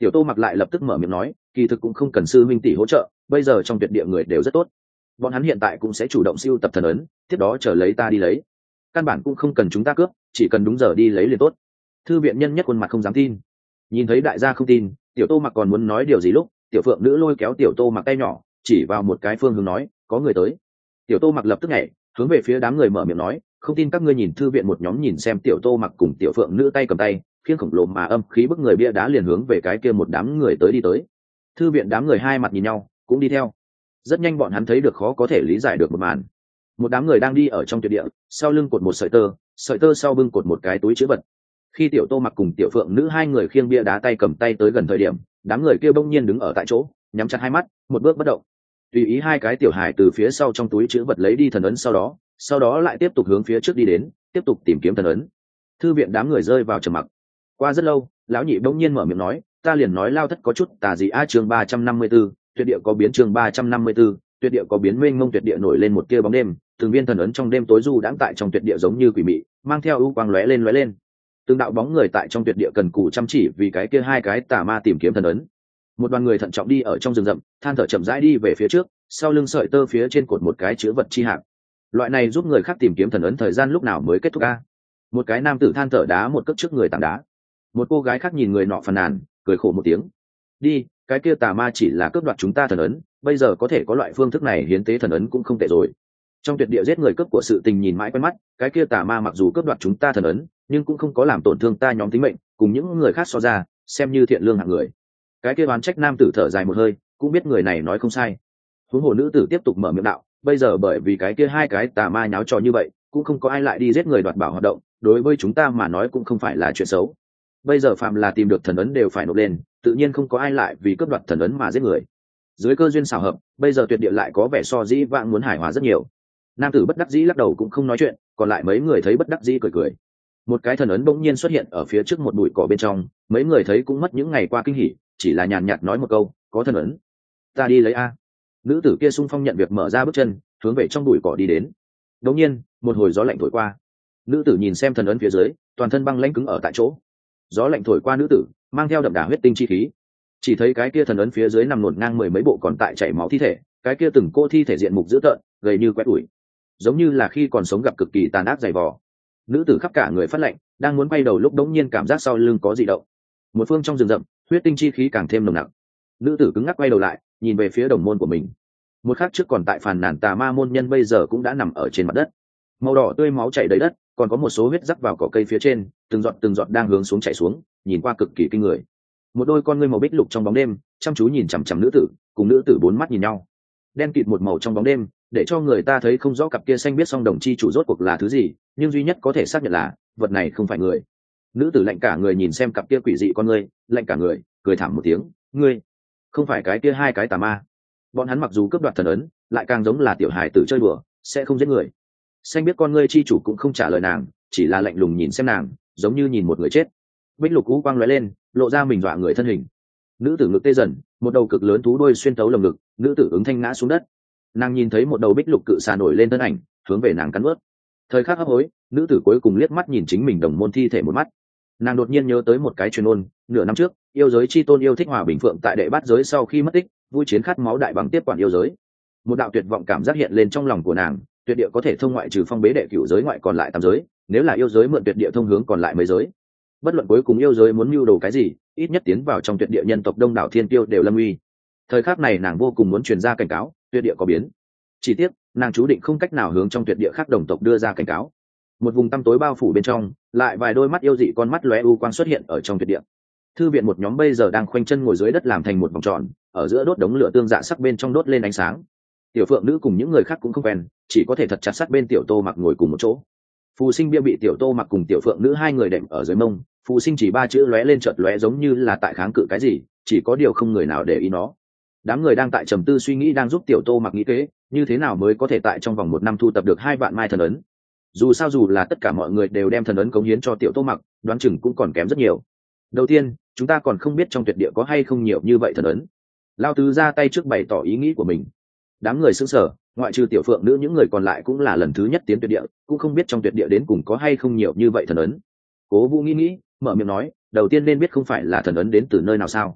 Speaker 1: Tiểu Tô Mặc lại lập tức mở miệng nói, kỳ thực cũng không cần sư minh tỷ hỗ trợ, bây giờ trong tuyệt địa người đều rất tốt, bọn hắn hiện tại cũng sẽ chủ động siêu tập thần ấn, tiếp đó chờ lấy ta đi lấy, căn bản cũng không cần chúng ta cướp, chỉ cần đúng giờ đi lấy liền tốt. Thư viện nhân nhất khuôn mặt không dám tin. Nhìn thấy đại gia không tin, Tiểu Tô Mặc còn muốn nói điều gì lúc Tiểu Phượng nữ lôi kéo Tiểu Tô Mặc tay nhỏ, chỉ vào một cái phương hướng nói, có người tới. Tiểu Tô Mặc lập tức nhảy hướng về phía đám người mở miệng nói, không tin các ngươi nhìn thư viện một nhóm nhìn xem Tiểu Tô Mặc cùng Tiểu Phượng nữ tay cầm tay khiêng khổng lồ mà âm khí bức người bia đá liền hướng về cái kia một đám người tới đi tới. Thư viện đám người hai mặt nhìn nhau cũng đi theo. Rất nhanh bọn hắn thấy được khó có thể lý giải được một màn. Một đám người đang đi ở trong tuyệt địa, sau lưng cột một sợi tơ, sợi tơ sau bưng cột một cái túi chữ vật. Khi Tiểu Tô Mặc cùng Tiểu Phượng nữ hai người khiêng bia đá tay cầm tay tới gần thời điểm, đám người kia bỗng nhiên đứng ở tại chỗ, nhắm chặt hai mắt, một bước bất động. Tùy ý hai cái tiểu hài từ phía sau trong túi chữ vật lấy đi thần ấn, sau đó, sau đó lại tiếp tục hướng phía trước đi đến, tiếp tục tìm kiếm thần ấn. Thư viện đám người rơi vào trầm mặc. Qua rất lâu, lão nhị bỗng nhiên mở miệng nói, ta liền nói Lao Thất có chút tà gì a. Chương ba trăm năm mươi 34, tuyệt địa có biến. Chương ba trăm năm mươi 34, tuyệt địa có biến. Mênh mông tuyệt địa nổi lên một tia bóng đêm, từng viên thần ấn trong đêm tối du đãng tại trong tuyệt địa giống như quỷ mị, mang theo ưu quang lóe lên lóe lên. Từng đạo bóng người tại trong tuyệt địa cần cù chăm chỉ vì cái kia hai cái tà ma tìm kiếm thần ấn. Một đoàn người thận trọng đi ở trong rừng rậm, than thở chậm rãi đi về phía trước, sau lưng sợi tơ phía trên cột một cái chữ vật chi hạng. Loại này giúp người khác tìm kiếm thần ấn thời gian lúc nào mới kết thúc a? Một cái nam tử than thở đá một cước trước người tảng đá. Một cô gái khác nhìn người nọ phàn nàn, cười khổ một tiếng. Đi, cái kia tà ma chỉ là cướp đoạt chúng ta thần ấn, bây giờ có thể có loại phương thức này hiến tế thần ấn cũng không tệ rồi. Trong tuyệt địa giết người cướp của sự tình nhìn mãi quen mắt, cái kia tà ma mặc dù cướp đoạt chúng ta thần ấn, nhưng cũng không có làm tổn thương ta nhóm tính mệnh, cùng những người khác so ra, xem như thiện lương hạng người. Cái kia oán trách nam tử thở dài một hơi, cũng biết người này nói không sai. Huống hồ nữ tử tiếp tục mở miệng đạo, bây giờ bởi vì cái kia hai cái tà ma nháo trò như vậy, cũng không có ai lại đi giết người đoạt bảo hoạt động, đối với chúng ta mà nói cũng không phải là chuyện xấu. Bây giờ phàm là tìm được thần ấn đều phải nộp lên, tự nhiên không có ai lại vì cướp đoạt thần ấn mà giết người. Dưới cơ duyên xảo hợp, bây giờ tuyệt địa lại có vẻ so dĩ vãng muốn hài hòa rất nhiều. Nam tử bất đắc dĩ lắc đầu cũng không nói chuyện, còn lại mấy người thấy bất đắc dĩ cười cười. Một cái thần ấn bỗng nhiên xuất hiện ở phía trước một bụi cỏ bên trong, mấy người thấy cũng mất những ngày qua kinh hỉ, chỉ là nhàn nhạt nói một câu, có thần ấn, ta đi lấy a. Nữ tử kia sung phong nhận việc mở ra bước chân, hướng về trong bụi cỏ đi đến. Đột nhiên, một hồi gió lạnh thổi qua. Nữ tử nhìn xem thần ấn phía dưới, toàn thân băng lãnh cứng ở tại chỗ. Gió lạnh thổi qua nữ tử, mang theo đậm đà huyết tinh chi khí. Chỉ thấy cái kia thần ấn phía dưới nằm luồn ngang mười mấy bộ còn tại chảy máu thi thể, cái kia từng cô thi thể diện mục dữ tợn, gầy như quét ủi, giống như là khi còn sống gặp cực kỳ tàn ác dày vò. Nữ tử khắp cả người phát lạnh, đang muốn quay đầu lúc đống nhiên cảm giác sau lưng có dị động. Một phương trong rừng rậm, huyết tinh chi khí càng thêm nồng nặc. Nữ tử cứng ngắc quay đầu lại, nhìn về phía đồng môn của mình. Một khắc trước còn tại phàn nàn tà ma môn nhân bây giờ cũng đã nằm ở trên mặt đất, màu đỏ tươi máu chảy đầy đất, còn có một số huyết rắc vào cỏ cây phía trên, từng giọt từng giọt đang hướng xuống chảy xuống, nhìn qua cực kỳ kinh người. Một đôi con ngươi màu bích lục trong bóng đêm, chăm chú nhìn chằm chằm nữ tử, cùng nữ tử bốn mắt nhìn nhau, đen kịt một màu trong bóng đêm, để cho người ta thấy không rõ cặp kia xanh biết song đồng chi chủ rốt cuộc là thứ gì, nhưng duy nhất có thể xác nhận là vật này không phải người. Nữ tử lạnh cả người nhìn xem cặp kia quỷ dị con ngươi, lạnh cả người, cười thảm một tiếng, ngươi không phải cái kia hai cái tà ma. Bọn hắn mặc dù cướp đoạt thần ấn, lại càng giống là tiểu hài tử chơi đùa, sẽ không giết người. Xanh biết con ngươi chi chủ cũng không trả lời nàng, chỉ là lạnh lùng nhìn xem nàng, giống như nhìn một người chết. Bích lục cú quang lóe lên, lộ ra mình dọa người thân hình. Nữ tử ngực tê dần, một đầu cực lớn thú đuôi xuyên tấu lồng ngực, nữ tử ứng thanh ngã xuống đất. Nàng nhìn thấy một đầu bích lục cự xà nổi lên thân ảnh, hướng về nàng cắn ướt. Thời khắc hấp hối, nữ tử cuối cùng liếc mắt nhìn chính mình đồng môn thi thể một mắt. Nàng đột nhiên nhớ tới một cái truyền ôn, nửa năm trước, yêu giới chi tôn yêu thích hòa bình phượng tại đệ bát giới sau khi mất tích, vui chiến khát máu đại bằng tiếp quản yêu giới. Một đạo tuyệt vọng cảm giác hiện lên trong lòng của nàng, tuyệt địa có thể thông ngoại trừ phong bế đệ cửu giới ngoại còn lại tam giới, nếu là yêu giới mượn tuyệt địa thông hướng còn lại mấy giới. Bất luận cuối cùng yêu giới muốn mưu đồ cái gì, ít nhất tiến vào trong tuyệt địa nhân tộc đông đảo thiên tiêu đều lâm uy. Thời khắc này nàng vô cùng muốn truyền ra cảnh cáo, tuyệt địa có biến. Chỉ tiếc, nàng chú định không cách nào hướng trong tuyệt địa khác đồng tộc đưa ra cảnh cáo. Một vùng tăm tối bao phủ bên trong, lại vài đôi mắt yêu dị con mắt lóe u quang xuất hiện ở trong tuyệt địa. Thư viện một nhóm bây giờ đang khoanh chân ngồi dưới đất làm thành một vòng tròn, ở giữa đốt đống lửa tương dạ sắc bên trong đốt lên ánh sáng. Tiểu Phượng nữ cùng những người khác cũng không quen, chỉ có thể thật chặt sát bên Tiểu Tô Mặc ngồi cùng một chỗ. Phù Sinh bia bị Tiểu Tô Mặc cùng Tiểu Phượng nữ hai người đệm ở dưới mông, Phù Sinh chỉ ba chữ lóe lên chợt lóe giống như là tại kháng cự cái gì, chỉ có điều không người nào để ý nó. Đám người đang tại trầm tư suy nghĩ đang giúp Tiểu Tô Mặc nghĩ kế, như thế nào mới có thể tại trong vòng một năm thu tập được hai vạn mai thần ấn. Dù sao dù là tất cả mọi người đều đem thần ấn cống hiến cho Tiểu Tô Mặc, đoán chừng cũng còn kém rất nhiều. Đầu tiên, chúng ta còn không biết trong tuyệt địa có hay không nhiều như vậy thần ấn. Lao Tứ ra tay trước bày tỏ ý nghĩ của mình. Đám người sững sờ, ngoại trừ Tiểu Phượng nữ những người còn lại cũng là lần thứ nhất tiến tuyệt địa, cũng không biết trong tuyệt địa đến cùng có hay không nhiều như vậy thần ấn. Cố Vũ nghĩ nghĩ, mở miệng nói, đầu tiên nên biết không phải là thần ấn đến từ nơi nào sao?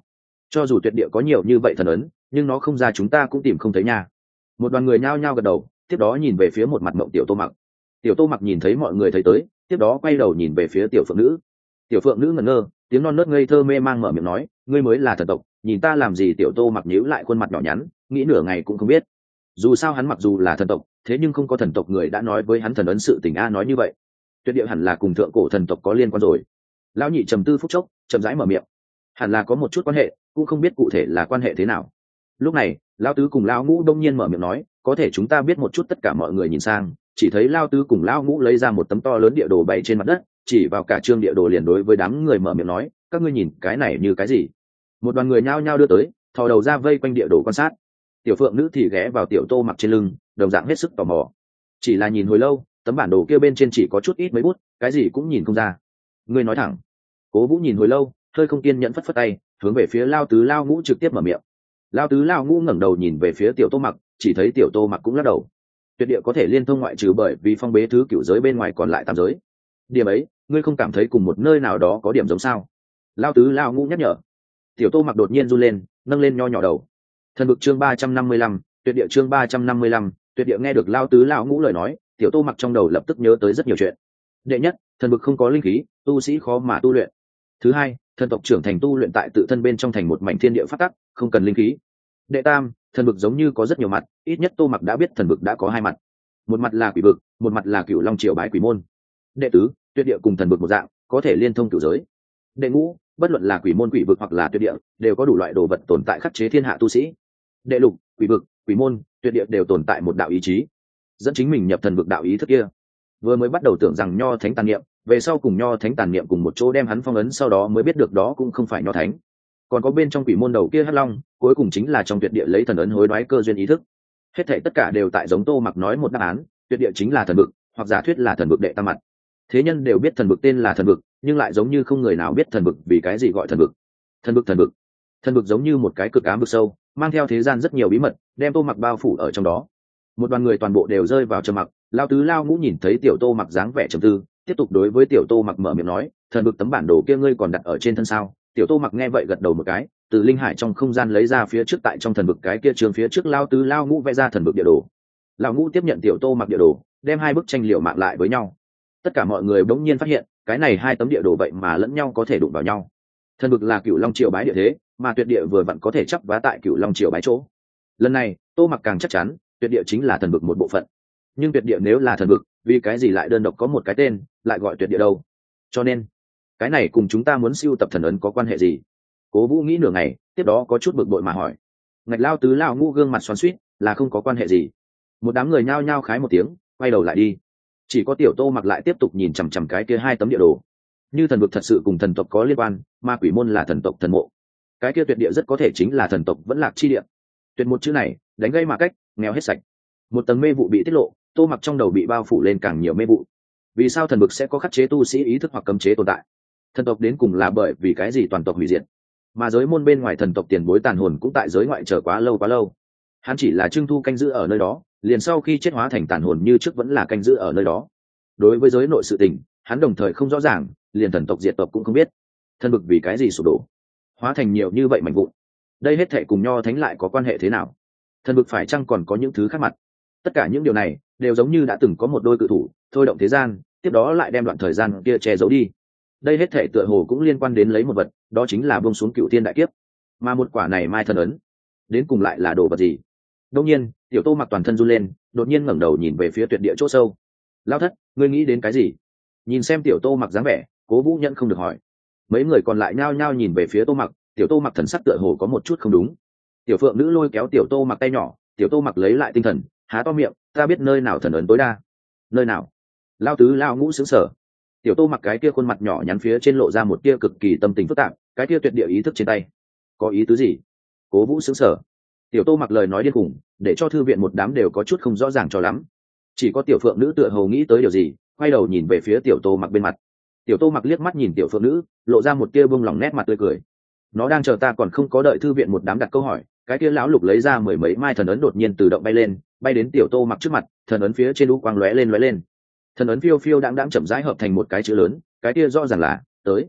Speaker 1: cho dù tuyệt địa có nhiều như vậy thần ấn, nhưng nó không ra chúng ta cũng tìm không thấy nha. Một đoàn người nhao nhao gật đầu, tiếp đó nhìn về phía một mặt mộng tiểu Tô Mặc. Tiểu Tô Mặc nhìn thấy mọi người thấy tới, tiếp đó quay đầu nhìn về phía tiểu phượng nữ. Tiểu phượng nữ ngẩn ngơ, tiếng non nớt ngây thơ mê mang mở miệng nói, ngươi mới là thần tộc, nhìn ta làm gì? Tiểu Tô Mặc nhíu lại khuôn mặt nhỏ nhắn, nghĩ nửa ngày cũng không biết. Dù sao hắn mặc dù là thần tộc, thế nhưng không có thần tộc người đã nói với hắn thần ấn sự tình a nói như vậy, tuyệt địa hẳn là cùng thượng cổ thần tộc có liên quan rồi. Lão nhị trầm tư phút chốc, chậm rãi mở miệng, hẳn là có một chút quan hệ, cũng không biết cụ thể là quan hệ thế nào. Lúc này lão tứ cùng lão ngũ đông nhiên mở miệng nói, có thể chúng ta biết một chút. Tất cả mọi người nhìn sang, chỉ thấy lão tứ cùng lão ngũ lấy ra một tấm to lớn địa đồ bày trên mặt đất, chỉ vào cả trương địa đồ liền đối với đám người mở miệng nói, các ngươi nhìn cái này như cái gì? Một đoàn người nhao nhao đưa tới, thò đầu ra vây quanh địa đồ quan sát. Tiểu phượng nữ thì ghé vào tiểu Tô Mặc trên lưng, đồng dạng hết sức tò mò. Chỉ là nhìn hồi lâu, tấm bản đồ kia bên trên chỉ có chút ít mấy bút, cái gì cũng nhìn không ra. Ngươi nói thẳng. Cố Vũ nhìn hồi lâu, hơi không kiên nhẫn phất phất tay, hướng về phía Lao tứ Lao ngũ trực tiếp mở miệng. Lao tứ Lao ngũ ngẩng đầu nhìn về phía tiểu Tô Mặc, chỉ thấy tiểu Tô Mặc cũng lắc đầu. Tuyệt địa có thể liên thông ngoại trừ bởi vì phong bế thứ cửu giới bên ngoài còn lại tam giới. Điểm ấy, ngươi không cảm thấy cùng một nơi nào đó có điểm giống sao? Lao tứ Lao ngũ nhắc nhở. Tiểu Tô Mặc đột nhiên run lên, nâng lên nho nhỏ đầu. Thần vực chương ba trăm năm mươi lăm, tuyệt địa chương ba trăm năm mươi lăm, tuyệt địa nghe được Lao tứ Lao ngũ lời nói, tiểu Tô Mặc trong đầu lập tức nhớ tới rất nhiều chuyện. Đệ nhất, thần vực không có linh khí, tu sĩ khó mà tu luyện. Thứ hai, thần tộc trưởng thành tu luyện tại tự thân bên trong thành một mảnh thiên địa phát tắc, không cần linh khí. Đệ tam, thần vực giống như có rất nhiều mặt, ít nhất Tô Mặc đã biết thần vực đã có hai mặt, một mặt là quỷ vực, một mặt là cửu long triều bái quỷ môn. Đệ tứ, tuyệt địa cùng thần vực một dạng, có thể liên thông cửu giới. Đệ ngũ, bất luận là quỷ môn quỷ vực hoặc là tuyệt địa, đều có đủ loại đồ vật tồn tại khắc chế thiên hạ tu sĩ. Đệ lục, quỷ vực, quỷ môn, tuyệt địa đều tồn tại một đạo ý chí, dẫn chính mình nhập thần vực đạo ý thức kia. Vừa mới bắt đầu tưởng rằng nho thánh tàn niệm, về sau cùng nho thánh tàn niệm cùng một chỗ đem hắn phong ấn, sau đó mới biết được đó cũng không phải nho thánh. Còn có bên trong quỷ môn đầu kia hắc long, cuối cùng chính là trong tuyệt địa lấy thần ấn hối đoái cơ duyên ý thức. Hết thảy tất cả đều tại giống Tô Mặc nói một đáp án, tuyệt địa chính là thần vực, hoặc giả thuyết là thần vực đệ tam mặt. Thế nhân đều biết thần vực tên là thần vực, nhưng lại giống như không người nào biết thần vực vì cái gì gọi thần vực. Thần vực thần vực, thần vực giống như một cái cực ám vực sâu, mang theo thế gian rất nhiều bí mật, đem Tô Mặc bao phủ ở trong đó. Một đoàn người toàn bộ đều rơi vào trầm mặc. Lao tứ Lao ngũ nhìn thấy tiểu Tô Mặc dáng vẻ trầm tư, tiếp tục đối với tiểu Tô Mặc mở miệng nói, thần vực tấm bản đồ kia ngươi còn đặt ở trên thân sao? Tiểu Tô Mặc nghe vậy gật đầu một cái, từ linh hải trong không gian lấy ra phía trước tại trong thần vực cái kia trường phía trước Lao tứ Lao ngũ vẽ ra thần vực địa đồ. Lão ngũ tiếp nhận tiểu Tô Mặc địa đồ, đem hai bức tranh liệu mạng lại với nhau. Tất cả mọi người bỗng nhiên phát hiện, cái này hai tấm địa đồ vậy mà lẫn nhau có thể đụng vào nhau. Thần vực là cửu long triều bái địa thế, mà tuyệt địa vừa vặn có thể chấp vá tại cửu long triều bái chỗ. Lần này Tô Mặc càng chắc chắn, tuyệt địa chính là thần vực một bộ phận. Nhưng tuyệt địa nếu là thần vực, vì cái gì lại đơn độc có một cái tên, lại gọi tuyệt địa đâu? Cho nên cái này cùng chúng ta muốn siêu tập thần ấn có quan hệ gì? Cố Vũ nghĩ nửa ngày, tiếp đó có chút bực bội mà hỏi. Ngạch Lao tứ Lao ngu gương mặt xoắn xuýt, là không có quan hệ gì. Một đám người nhao nhao khái một tiếng, quay đầu lại đi. Chỉ có tiểu Tô Mặc lại tiếp tục nhìn chằm chằm cái kia hai tấm địa đồ. Như thần vực thật sự cùng thần tộc có liên quan, ma quỷ môn là thần tộc thần mộ, cái kia tuyệt địa rất có thể chính là thần tộc vẫn lạc chi địa. Tuyệt một chữ này đánh gây mà cách, nghèo hết sạch. Một tầng mê vụ bị tiết lộ, Tô Mặc trong đầu bị bao phủ lên càng nhiều mê vụ. Vì sao thần vực sẽ có khắc chế tu sĩ ý thức hoặc cấm chế tồn tại? Thần tộc đến cùng là bởi vì cái gì toàn tộc hủy diệt? Mà giới môn bên ngoài thần tộc tiền bối tàn hồn cũng tại giới ngoại chờ quá lâu quá lâu. Hắn chỉ là trưng thu canh giữ ở nơi đó, liền sau khi chết hóa thành tàn hồn như trước vẫn là canh giữ ở nơi đó. Đối với giới nội sự tình, hắn đồng thời không rõ ràng, liền thần tộc diệt tộc cũng không biết. Thần vực vì cái gì sụp đổ, hóa thành nhiều như vậy mảnh vụn? Đây hết thảy cùng nho thánh lại có quan hệ thế nào? Thần vực phải chăng còn có những thứ khác mặt? Tất cả những điều này đều giống như đã từng có một đôi cự thủ thôi động thế gian, tiếp đó lại đem đoạn thời gian kia che giấu đi. Đây hết thảy tựa hồ cũng liên quan đến lấy một vật, đó chính là buông xuống cựu thiên đại kiếp. Mà một quả này mai thần ấn, đến cùng lại là đồ vật gì? Đương nhiên, tiểu Tô Mặc toàn thân run lên, đột nhiên ngẩng đầu nhìn về phía tuyệt địa chỗ sâu. Lao thất, ngươi nghĩ đến cái gì? Nhìn xem tiểu Tô Mặc dáng vẻ, Cố Vũ Nhẫn không được hỏi. Mấy người còn lại nhao nhao nhìn về phía Tô Mặc, tiểu Tô Mặc thần sắc tựa hồ có một chút không đúng. Tiểu Phượng nữ lôi kéo tiểu Tô Mặc tay nhỏ, tiểu Tô Mặc lấy lại tinh thần, há to miệng, ta biết nơi nào thần ấn tối đa. Nơi nào? Lao tứ Lao ngũ sững sờ. Tiểu Tô Mặc cái kia khuôn mặt nhỏ nhắn phía trên lộ ra một tia cực kỳ tâm tình phức tạp, cái kia tuyệt địa ý thức trên tay, có ý tứ gì? Cố Vũ sững sờ. Tiểu Tô Mặc lời nói điên khủng, để cho thư viện một đám đều có chút không rõ ràng cho lắm. Chỉ có tiểu Phượng nữ tựa hồ nghĩ tới điều gì, quay đầu nhìn về phía tiểu Tô Mặc bên mặt. Tiểu Tô Mặc liếc mắt nhìn tiểu Phượng nữ, lộ ra một tia buông lỏng nét mặt tươi cười. Nó đang chờ ta, còn không có đợi thư viện một đám đặt câu hỏi, cái kia lão lục lấy ra mười mấy mai thần ấn đột nhiên tự động bay lên, bay đến tiểu Tô Mặc trước mặt, thần ấn phía trên lũ quang lóe lên lóe lên. Thần ấn phiêu phiêu đãng đãng chậm rãi hợp thành một cái chữ lớn, cái kia rõ ràng là tới.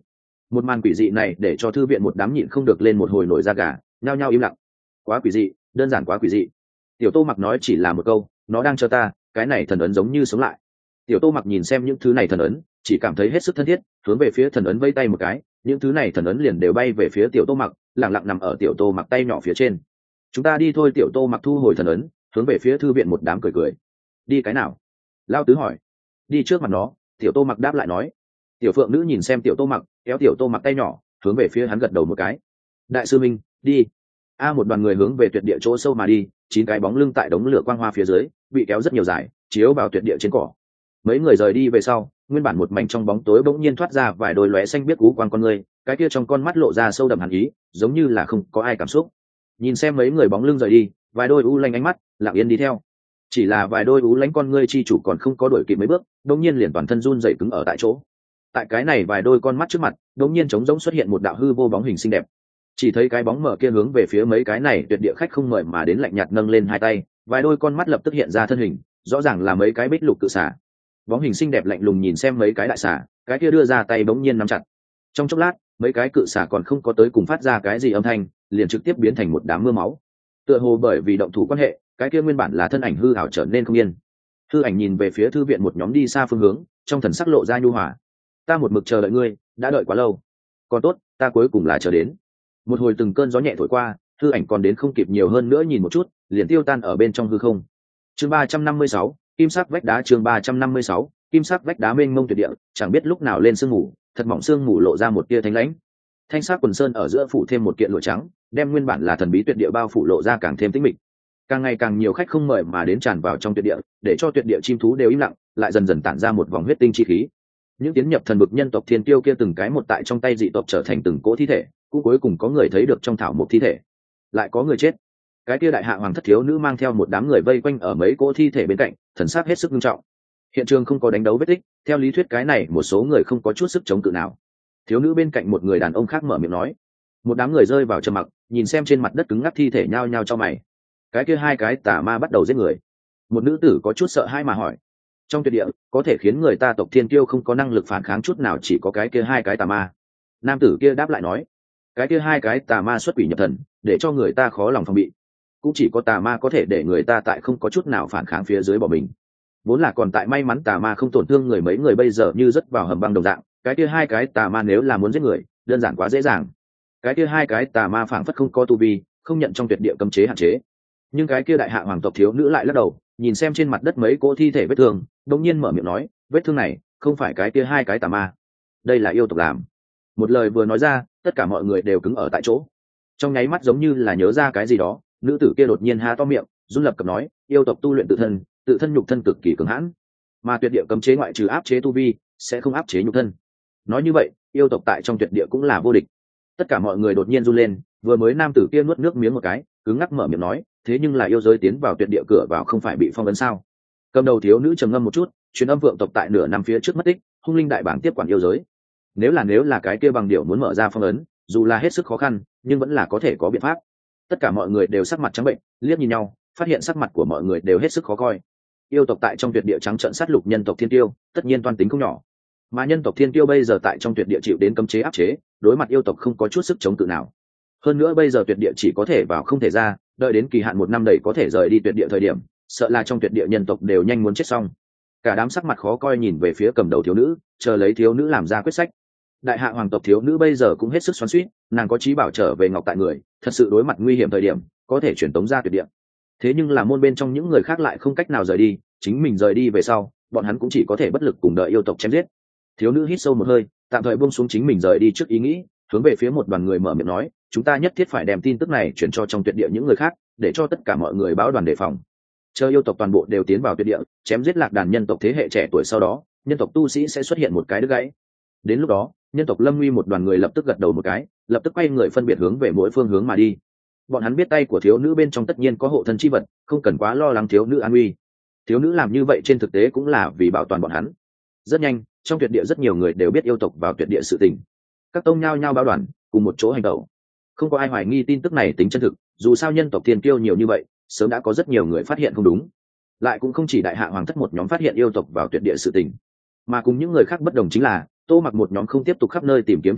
Speaker 1: Một màn quỷ dị này để cho thư viện một đám nhịn không được lên một hồi nổi da gà, nhao nhao im lặng. Quá quỷ dị, đơn giản quá quỷ dị. Tiểu Tô Mặc nói chỉ là một câu, nó đang chờ ta, cái này thần ấn giống như sống lại. Tiểu Tô Mặc nhìn xem những thứ này thần ấn, chỉ cảm thấy hết sức thân thiết, hướng về phía thần ấn vây tay một cái, những thứ này thần ấn liền đều bay về phía Tiểu Tô Mặc, lặng lặng nằm ở Tiểu Tô Mặc tay nhỏ phía trên. Chúng ta đi thôi. Tiểu Tô Mặc thu hồi thần ấn, hướng về phía thư viện một đám cười cười. Đi cái nào? Lao Tứ hỏi. Đi trước mặt nó. Tiểu Tô Mặc đáp lại nói. Tiểu Phượng Nữ nhìn xem Tiểu Tô Mặc, kéo Tiểu Tô Mặc tay nhỏ, hướng về phía hắn gật đầu một cái. Đại sư Minh, đi. A một đoàn người hướng về tuyệt địa chỗ sâu mà đi, chín cái bóng lưng tại đống lửa quang hoa phía dưới, bị kéo rất nhiều dài, chiếu vào tuyệt địa trên cỏ. Mấy người rời đi về sau, nguyên bản một mảnh trong bóng tối bỗng nhiên thoát ra vài đôi lóe xanh biếc cú quang con người, cái kia trong con mắt lộ ra sâu đậm hàn ý, giống như là không có ai cảm xúc. Nhìn xem mấy người bóng lưng rời đi, vài đôi u lanh ánh mắt lặng yên đi theo. Chỉ là vài đôi u lanh con ngươi chi chủ còn không có đuổi kịp mấy bước, bỗng nhiên liền toàn thân run rẩy cứng ở tại chỗ. Tại cái này vài đôi con mắt trước mặt, bỗng nhiên trống rỗng xuất hiện một đạo hư vô bóng hình xinh đẹp. Chỉ thấy cái bóng mở kia hướng về phía mấy cái này tuyệt địa khách không mời mà đến lạnh nhạt nâng lên hai tay, vài đôi con mắt lập tức hiện ra thân hình, rõ ràng là mấy cái bích lục cự xà. Bóng hình xinh đẹp lạnh lùng nhìn xem mấy cái đại xà, cái kia đưa ra tay bỗng nhiên nắm chặt. Trong chốc lát, mấy cái cự xà còn không có tới cùng phát ra cái gì âm thanh, liền trực tiếp biến thành một đám mưa máu. Tựa hồ bởi vì động thủ quan hệ, cái kia nguyên bản là thân ảnh hư ảo trở nên không yên. Hư ảnh nhìn về phía thư viện một nhóm đi xa phương hướng, trong thần sắc lộ ra nhu hòa. Ta một mực chờ đợi ngươi, đã đợi quá lâu. Còn tốt, ta cuối cùng là chờ đến. Một hồi từng cơn gió nhẹ thổi qua, hư ảnh còn đến không kịp nhiều hơn nữa nhìn một chút, liền tiêu tan ở bên trong hư không. Chương ba trăm năm mươi sáu, kim sắc vách đá. Chương ba trăm năm mươi sáu, kim sắc vách đá mênh mông tuyệt địa, chẳng biết lúc nào lên sương mù, thật mỏng sương mù lộ ra một tia thanh lãnh. Thanh sắc quần sơn ở giữa phủ thêm một kiện lụa trắng, đem nguyên bản là thần bí tuyệt địa bao phủ lộ ra càng thêm tĩnh mịch. Càng ngày càng nhiều khách không mời mà đến tràn vào trong tuyệt địa, để cho tuyệt địa chim thú đều im lặng, lại dần dần tản ra một vòng huyết tinh chi khí. Những tiến nhập thần bực nhân tộc thiên tiêu kia từng cái một tại trong tay dị tộc trở thành từng cỗ thi thể, cũng cuối cùng có người thấy được trong thảo một thi thể, lại có người chết. Cái kia đại hạ hoàng thất thiếu nữ mang theo một đám người vây quanh ở mấy cỗ thi thể bên cạnh, thần sắc hết sức nghiêm trọng. Hiện trường không có đánh đấu vết tích, theo lý thuyết cái này một số người không có chút sức chống cự nào. Thiếu nữ bên cạnh một người đàn ông khác mở miệng nói. Một đám người rơi vào trầm mặc, nhìn xem trên mặt đất cứng ngắc thi thể nhao nhao cho mày. Cái kia hai cái tà ma bắt đầu giết người. Một nữ tử có chút sợ hãi mà hỏi. Trong tuyệt địa có thể khiến người ta tộc thiên kiêu không có năng lực phản kháng chút nào, chỉ có cái kia hai cái tà ma. Nam tử kia đáp lại nói. Cái kia hai cái tà ma xuất quỷ nhập thần, để cho người ta khó lòng phòng bị. Cũng chỉ có tà ma có thể để người ta tại không có chút nào phản kháng phía dưới bỏ mình. Vốn là còn tại may mắn tà ma không tổn thương người, mấy người bây giờ như rớt vào hầm băng đồng dạng. Cái kia hai cái tà ma nếu là muốn giết người, đơn giản quá dễ dàng. Cái kia hai cái tà ma phảng phất không có tu vi, không nhận trong tuyệt địa cấm chế hạn chế. Nhưng cái kia đại hạ hoàng tộc thiếu nữ lại lắc đầu, nhìn xem trên mặt đất mấy cỗ thi thể vết thương, đột nhiên mở miệng nói, vết thương này không phải cái kia hai cái tà ma, đây là yêu tộc làm. Một lời vừa nói ra, tất cả mọi người đều cứng ở tại chỗ. Trong nháy mắt giống như là nhớ ra cái gì đó, nữ tử kia đột nhiên há to miệng, run lập cập nói, yêu tộc tu luyện tự thân, tự thân nhục thân cực kỳ cường hãn, mà tuyệt địa cấm chế ngoại trừ áp chế tu vi, sẽ không áp chế nhục thân. Nói như vậy, yêu tộc tại trong tuyệt địa cũng là vô địch. Tất cả mọi người đột nhiên run lên, vừa mới nam tử kia nuốt nước miếng một cái, cứng ngắc mở miệng nói, thế nhưng là yêu giới tiến vào tuyệt địa cửa vào không phải bị phong ấn sao? Cầm đầu thiếu nữ trầm ngâm một chút, truyền âm vượng tộc tại nửa năm phía trước mất tích, hung linh đại bảng tiếp quản yêu giới. Nếu là nếu là cái kia bằng điệu muốn mở ra phong ấn, dù là hết sức khó khăn, nhưng vẫn là có thể có biện pháp. Tất cả mọi người đều sắc mặt trắng bệnh, liếc nhìn nhau, phát hiện sắc mặt của mọi người đều hết sức khó coi. Yêu tộc tại trong tuyệt địa trắng trợn sát lục nhân tộc thiên tiêu, tất nhiên toan tính không nhỏ. Mà nhân tộc thiên tiêu bây giờ tại trong tuyệt địa chịu đến cấm chế áp chế, đối mặt yêu tộc không có chút sức chống cự nào. Hơn nữa bây giờ tuyệt địa chỉ có thể vào không thể ra, đợi đến kỳ hạn một năm đầy có thể rời đi tuyệt địa thời điểm, sợ là trong tuyệt địa nhân tộc đều nhanh muốn chết xong. Cả đám sắc mặt khó coi nhìn về phía cầm đầu thiếu nữ, chờ lấy thiếu nữ làm ra quyết sách. Đại hạ hoàng tộc thiếu nữ bây giờ cũng hết sức xoắn xuýt, nàng có chí bảo trở về ngọc tại người, thật sự đối mặt nguy hiểm thời điểm, có thể chuyển tống ra tuyệt địa. Thế nhưng là môn bên trong những người khác lại không cách nào rời đi, chính mình rời đi về sau, bọn hắn cũng chỉ có thể bất lực cùng đợi yêu tộc chém giết. Thiếu nữ hít sâu một hơi, tạm thời buông xuống chính mình rời đi trước ý nghĩ, hướng về phía một đoàn người mở miệng nói, chúng ta nhất thiết phải đem tin tức này chuyển cho trong tuyệt địa những người khác, để cho tất cả mọi người báo đoàn đề phòng. Chờ yêu tộc toàn bộ đều tiến vào tuyệt địa, chém giết lạc đàn nhân tộc thế hệ trẻ tuổi, sau đó nhân tộc tu sĩ sẽ xuất hiện một cái đứt gãy. Đến lúc đó, nhân tộc lâm nguy một đoàn người lập tức gật đầu một cái, lập tức quay người phân biệt hướng về mỗi phương hướng mà đi. Bọn hắn biết tay của thiếu nữ bên trong tất nhiên có hộ thân chi vật, không cần quá lo lắng thiếu nữ an nguy. Thiếu nữ làm như vậy trên thực tế cũng là vì bảo toàn bọn hắn. Rất nhanh, trong tuyệt địa rất nhiều người đều biết yêu tộc vào tuyệt địa sự tình. Các tông nhao nhao báo đoàn, cùng một chỗ hành động. Không có ai hoài nghi tin tức này tính chân thực, dù sao nhân tộc thiên kiêu nhiều như vậy, sớm đã có rất nhiều người phát hiện không đúng. Lại cũng không chỉ đại hạ hoàng thất một nhóm phát hiện yêu tộc vào tuyệt địa sự tình, mà cùng những người khác bất đồng chính là, Tô Mặc một nhóm không tiếp tục khắp nơi tìm kiếm thần ấn,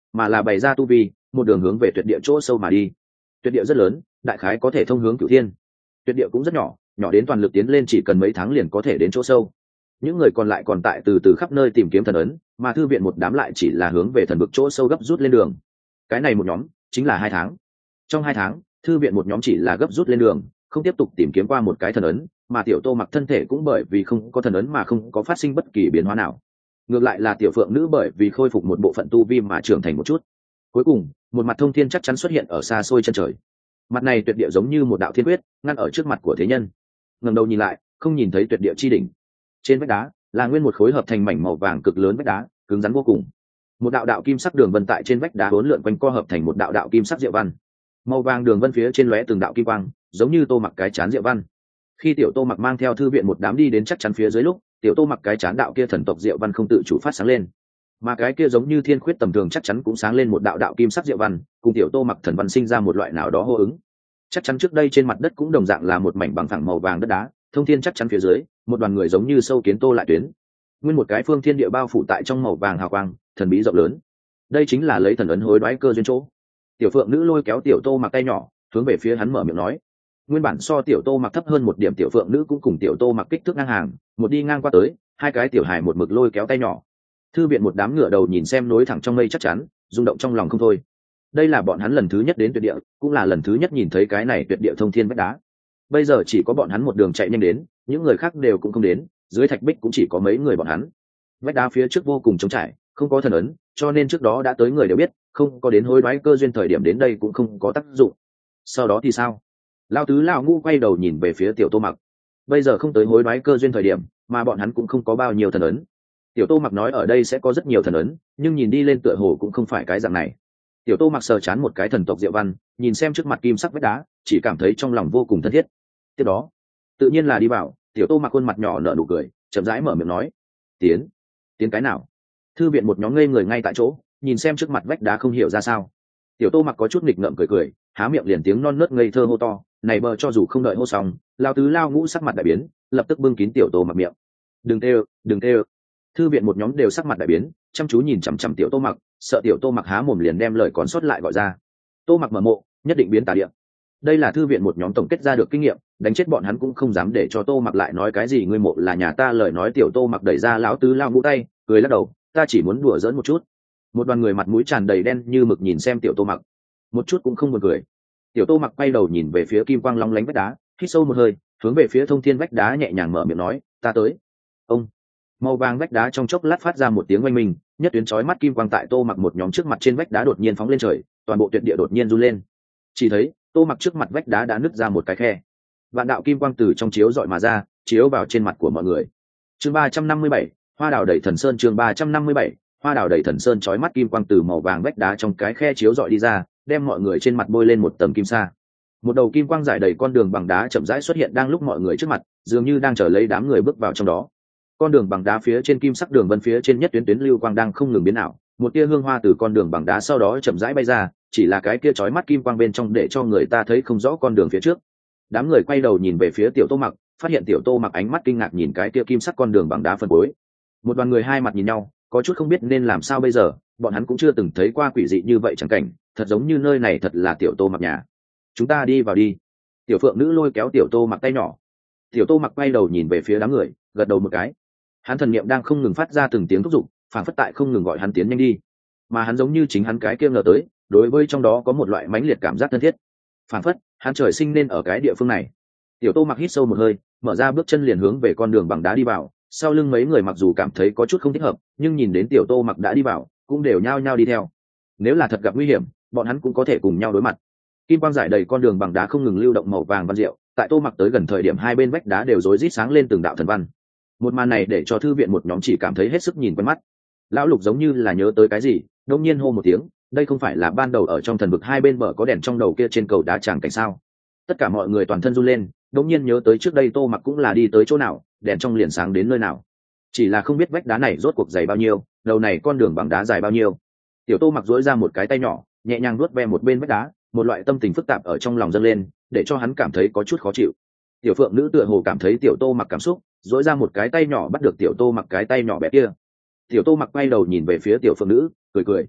Speaker 1: mà là bày ra tu vi, một đường hướng về tuyệt địa chỗ sâu mà đi. Tuyệt địa rất lớn, đại khái có thể thông hướng cửu thiên. Tuyệt địa cũng rất nhỏ, nhỏ đến toàn lực tiến lên chỉ cần mấy tháng liền có thể đến chỗ sâu. Những người còn lại còn tại từ từ khắp nơi tìm kiếm thần ấn, mà thư viện một đám lại chỉ là hướng về thần vực chỗ sâu gấp rút lên đường. Cái này một nhóm chính là hai tháng. Trong hai tháng, thư viện một nhóm chỉ là gấp rút lên đường, không tiếp tục tìm kiếm qua một cái thần ấn, mà tiểu Tô Mặc thân thể cũng bởi vì không có thần ấn mà không có phát sinh bất kỳ biến hóa nào. Ngược lại là tiểu phượng nữ bởi vì khôi phục một bộ phận tu vi mà trưởng thành một chút. Cuối cùng, một mặt thông thiên chắc chắn xuất hiện ở xa xôi chân trời. Mặt này tuyệt địa giống như một đạo thiên quyết, ngăn ở trước mặt của thế nhân. Ngẩng đầu nhìn lại, không nhìn thấy tuyệt địa chi đỉnh. Trên vách đá là nguyên một khối hợp thành mảnh màu vàng cực lớn vách đá, cứng rắn vô cùng. Một đạo đạo kim sắc đường vân tại trên vách đá uốn lượn quanh co hợp thành một đạo đạo kim sắc diệu văn. Màu vàng đường vân phía trên lóe từng đạo kim quang, giống như Tô Mặc cái chán diệu văn. Khi tiểu Tô Mặc mang theo thư viện một đám đi đến chắc chắn phía dưới lúc, tiểu Tô Mặc cái chán đạo kia thần tộc diệu văn không tự chủ phát sáng lên, mà cái kia giống như thiên khuyết tầm thường chắc chắn cũng sáng lên một đạo đạo kim sắc diệu văn, cùng tiểu Tô Mặc thần văn sinh ra một loại nào đó hô ứng. Chắc chắn trước đây trên mặt đất cũng đồng dạng là một mảnh bằng phẳng màu vàng đất đá, thông thiên chắc chắn phía dưới, một đoàn người giống như sâu kiến tô lại tuyến. Nguyên một cái phương thiên địa bao phủ tại trong màu vàng hào quang, thần bí rộng lớn. Đây chính là lấy thần ấn hối đoái cơ duyên chỗ. Tiểu phượng nữ lôi kéo tiểu Tô Mặc tay nhỏ, hướng về phía hắn mở miệng nói. Nguyên bản so tiểu Tô Mặc thấp hơn một điểm tiểu phượng nữ cũng cùng tiểu Tô Mặc kích thước ngang hàng, một đi ngang qua tới, hai cái tiểu hài một mực lôi kéo tay nhỏ. Thư viện một đám ngựa đầu nhìn xem nối thẳng trong mây chắc chắn, rung động trong lòng không thôi. Đây là bọn hắn lần thứ nhất đến tuyệt địa, cũng là lần thứ nhất nhìn thấy cái này tuyệt địa thông thiên vách đá. Bây giờ chỉ có bọn hắn một đường chạy nhanh đến, những người khác đều cũng không đến, dưới thạch bích cũng chỉ có mấy người bọn hắn. Vách đá phía trước vô cùng trống trải, không có thần ấn, cho nên trước đó đã tới người đều biết, không có đến hối đoái cơ duyên thời điểm đến đây cũng không có tác dụng. Sau đó thì sao? Lão tứ lão ngũ quay đầu nhìn về phía tiểu Tô Mặc. Bây giờ không tới hối đoái cơ duyên thời điểm, mà bọn hắn cũng không có bao nhiêu thần ấn. Tiểu Tô Mặc nói ở đây sẽ có rất nhiều thần ấn, nhưng nhìn đi lên tựa hồ cũng không phải cái dạng này. Tiểu Tô Mặc sờ chán một cái thần tộc diệu văn, nhìn xem trước mặt kim sắc vách đá, chỉ cảm thấy trong lòng vô cùng thân thiết. Tiếp đó, tự nhiên là đi vào, tiểu Tô Mặc khuôn mặt nhỏ nở nụ cười, chậm rãi mở miệng nói: "Tiến, tiến cái nào?" Thư viện một nhóm ngây người ngay tại chỗ, nhìn xem trước mặt vách đá không hiểu ra sao. Tiểu Tô Mặc có chút nghịch ngợm cười cười, há miệng liền tiếng non nớt ngây thơ hô to, này bờ cho dù không đợi hô xong, lao tứ lao ngũ sắc mặt đại biến, lập tức bưng kín tiểu Tô Mặc miệng. "Đừng kêu, đừng kêu." Thư viện một nhóm đều sắc mặt đại biến, chăm chú nhìn chằm chằm tiểu Tô Mặc, sợ tiểu Tô Mặc há mồm liền đem lời còn sót lại gọi ra. Tô Mặc mở mộ, nhất định biến tà địa. Đây là thư viện một nhóm tổng kết ra được kinh nghiệm, đánh chết bọn hắn cũng không dám để cho Tô Mặc lại nói cái gì ngươi mộ là nhà ta lời nói. Tiểu Tô Mặc đẩy ra lão tứ lao ngũ tay, cười lắc đầu, ta chỉ muốn đùa giỡn một chút. Một đoàn người mặt mũi tràn đầy đen như mực nhìn xem tiểu Tô Mặc, một chút cũng không buồn cười. Tiểu Tô Mặc quay đầu nhìn về phía kim quang long lánh vách đá, hít sâu một hơi, hướng về phía thông thiên vách đá nhẹ nhàng mở miệng nói, ta tới. Ông màu vàng vách đá trong chốc lát phát ra một tiếng oanh minh, nhất tuyến chói mắt kim quang tại Tô Mặc một nhóm trước mặt trên vách đá đột nhiên phóng lên trời, toàn bộ tuyệt địa đột nhiên run lên. Chỉ thấy Tô Mặc trước mặt vách đá đã nứt ra một cái khe, vạn đạo kim quang từ trong chiếu dọi mà ra, chiếu vào trên mặt của mọi người. Chương ba trăm năm mươi bảy, hoa đào đầy thần sơn. Chương ba trăm năm mươi bảy, hoa đào đầy thần sơn. Chói mắt kim quang từ màu vàng vách đá trong cái khe chiếu dọi đi ra, đem mọi người trên mặt bôi lên một tầng kim sa. Một đầu kim quang dài đầy con đường bằng đá chậm rãi xuất hiện đang lúc mọi người trước mặt, dường như đang chờ lấy đám người bước vào trong đó. Con đường bằng đá phía trên kim sắc đường vân phía trên nhất tuyến tuyến lưu quang đang không ngừng biến ảo, một tia hương hoa từ con đường bằng đá sau đó chậm rãi bay ra, chỉ là cái kia chói mắt kim quang bên trong để cho người ta thấy không rõ con đường phía trước. Đám người quay đầu nhìn về phía tiểu Tô Mặc, phát hiện tiểu Tô Mặc ánh mắt kinh ngạc nhìn cái kia kim sắc con đường bằng đá phân cuối. Một đoàn người hai mặt nhìn nhau, có chút không biết nên làm sao bây giờ, bọn hắn cũng chưa từng thấy qua quỷ dị như vậy chẳng cảnh, thật giống như nơi này thật là tiểu Tô Mặc nhà. Chúng ta đi vào đi. Tiểu phượng nữ lôi kéo tiểu Tô Mặc tay nhỏ. Tiểu Tô Mặc quay đầu nhìn về phía đám người, gật đầu một cái. Hắn thần niệm đang không ngừng phát ra từng tiếng thúc giục, phản phất tại không ngừng gọi hắn tiến nhanh đi, mà hắn giống như chính hắn cái kia ngờ tới, đối với trong đó có một loại mãnh liệt cảm giác thân thiết, phản phất hắn trời sinh nên ở cái địa phương này. Tiểu Tô Mặc hít sâu một hơi, mở ra bước chân liền hướng về con đường bằng đá đi vào. Sau lưng mấy người mặc dù cảm thấy có chút không thích hợp, nhưng nhìn đến tiểu Tô Mặc đã đi vào, cũng đều nhao nhao đi theo. Nếu là thật gặp nguy hiểm, bọn hắn cũng có thể cùng nhau đối mặt. Kim quang rải đầy con đường bằng đá không ngừng lưu động màu vàng văn diệu, tại Tô Mặc tới gần thời điểm hai bên vách đá đều rối rít sáng lên từng đạo thần văn. Một màn này để cho thư viện một nhóm chỉ cảm thấy hết sức nhìn quen mắt. Lão Lục giống như là nhớ tới cái gì, đột nhiên hô một tiếng, đây không phải là ban đầu ở trong thần vực hai bên bờ có đèn trong đầu kia trên cầu đá tràng cảnh sao? Tất cả mọi người toàn thân run lên, đột nhiên nhớ tới trước đây Tô Mặc cũng là đi tới chỗ nào, đèn trong liền sáng đến nơi nào. Chỉ là không biết vách đá này rốt cuộc dày bao nhiêu, đầu này con đường bằng đá dài bao nhiêu. Tiểu Tô Mặc duỗi ra một cái tay nhỏ, nhẹ nhàng nuốt ve một bên vách đá, một loại tâm tình phức tạp ở trong lòng dâng lên, để cho hắn cảm thấy có chút khó chịu. Tiểu phượng nữ tựa hồ cảm thấy tiểu Tô Mặc cảm xúc, duỗi ra một cái tay nhỏ bắt được tiểu Tô Mặc cái tay nhỏ bé kia. Tiểu Tô Mặc quay đầu nhìn về phía tiểu phượng nữ, cười cười.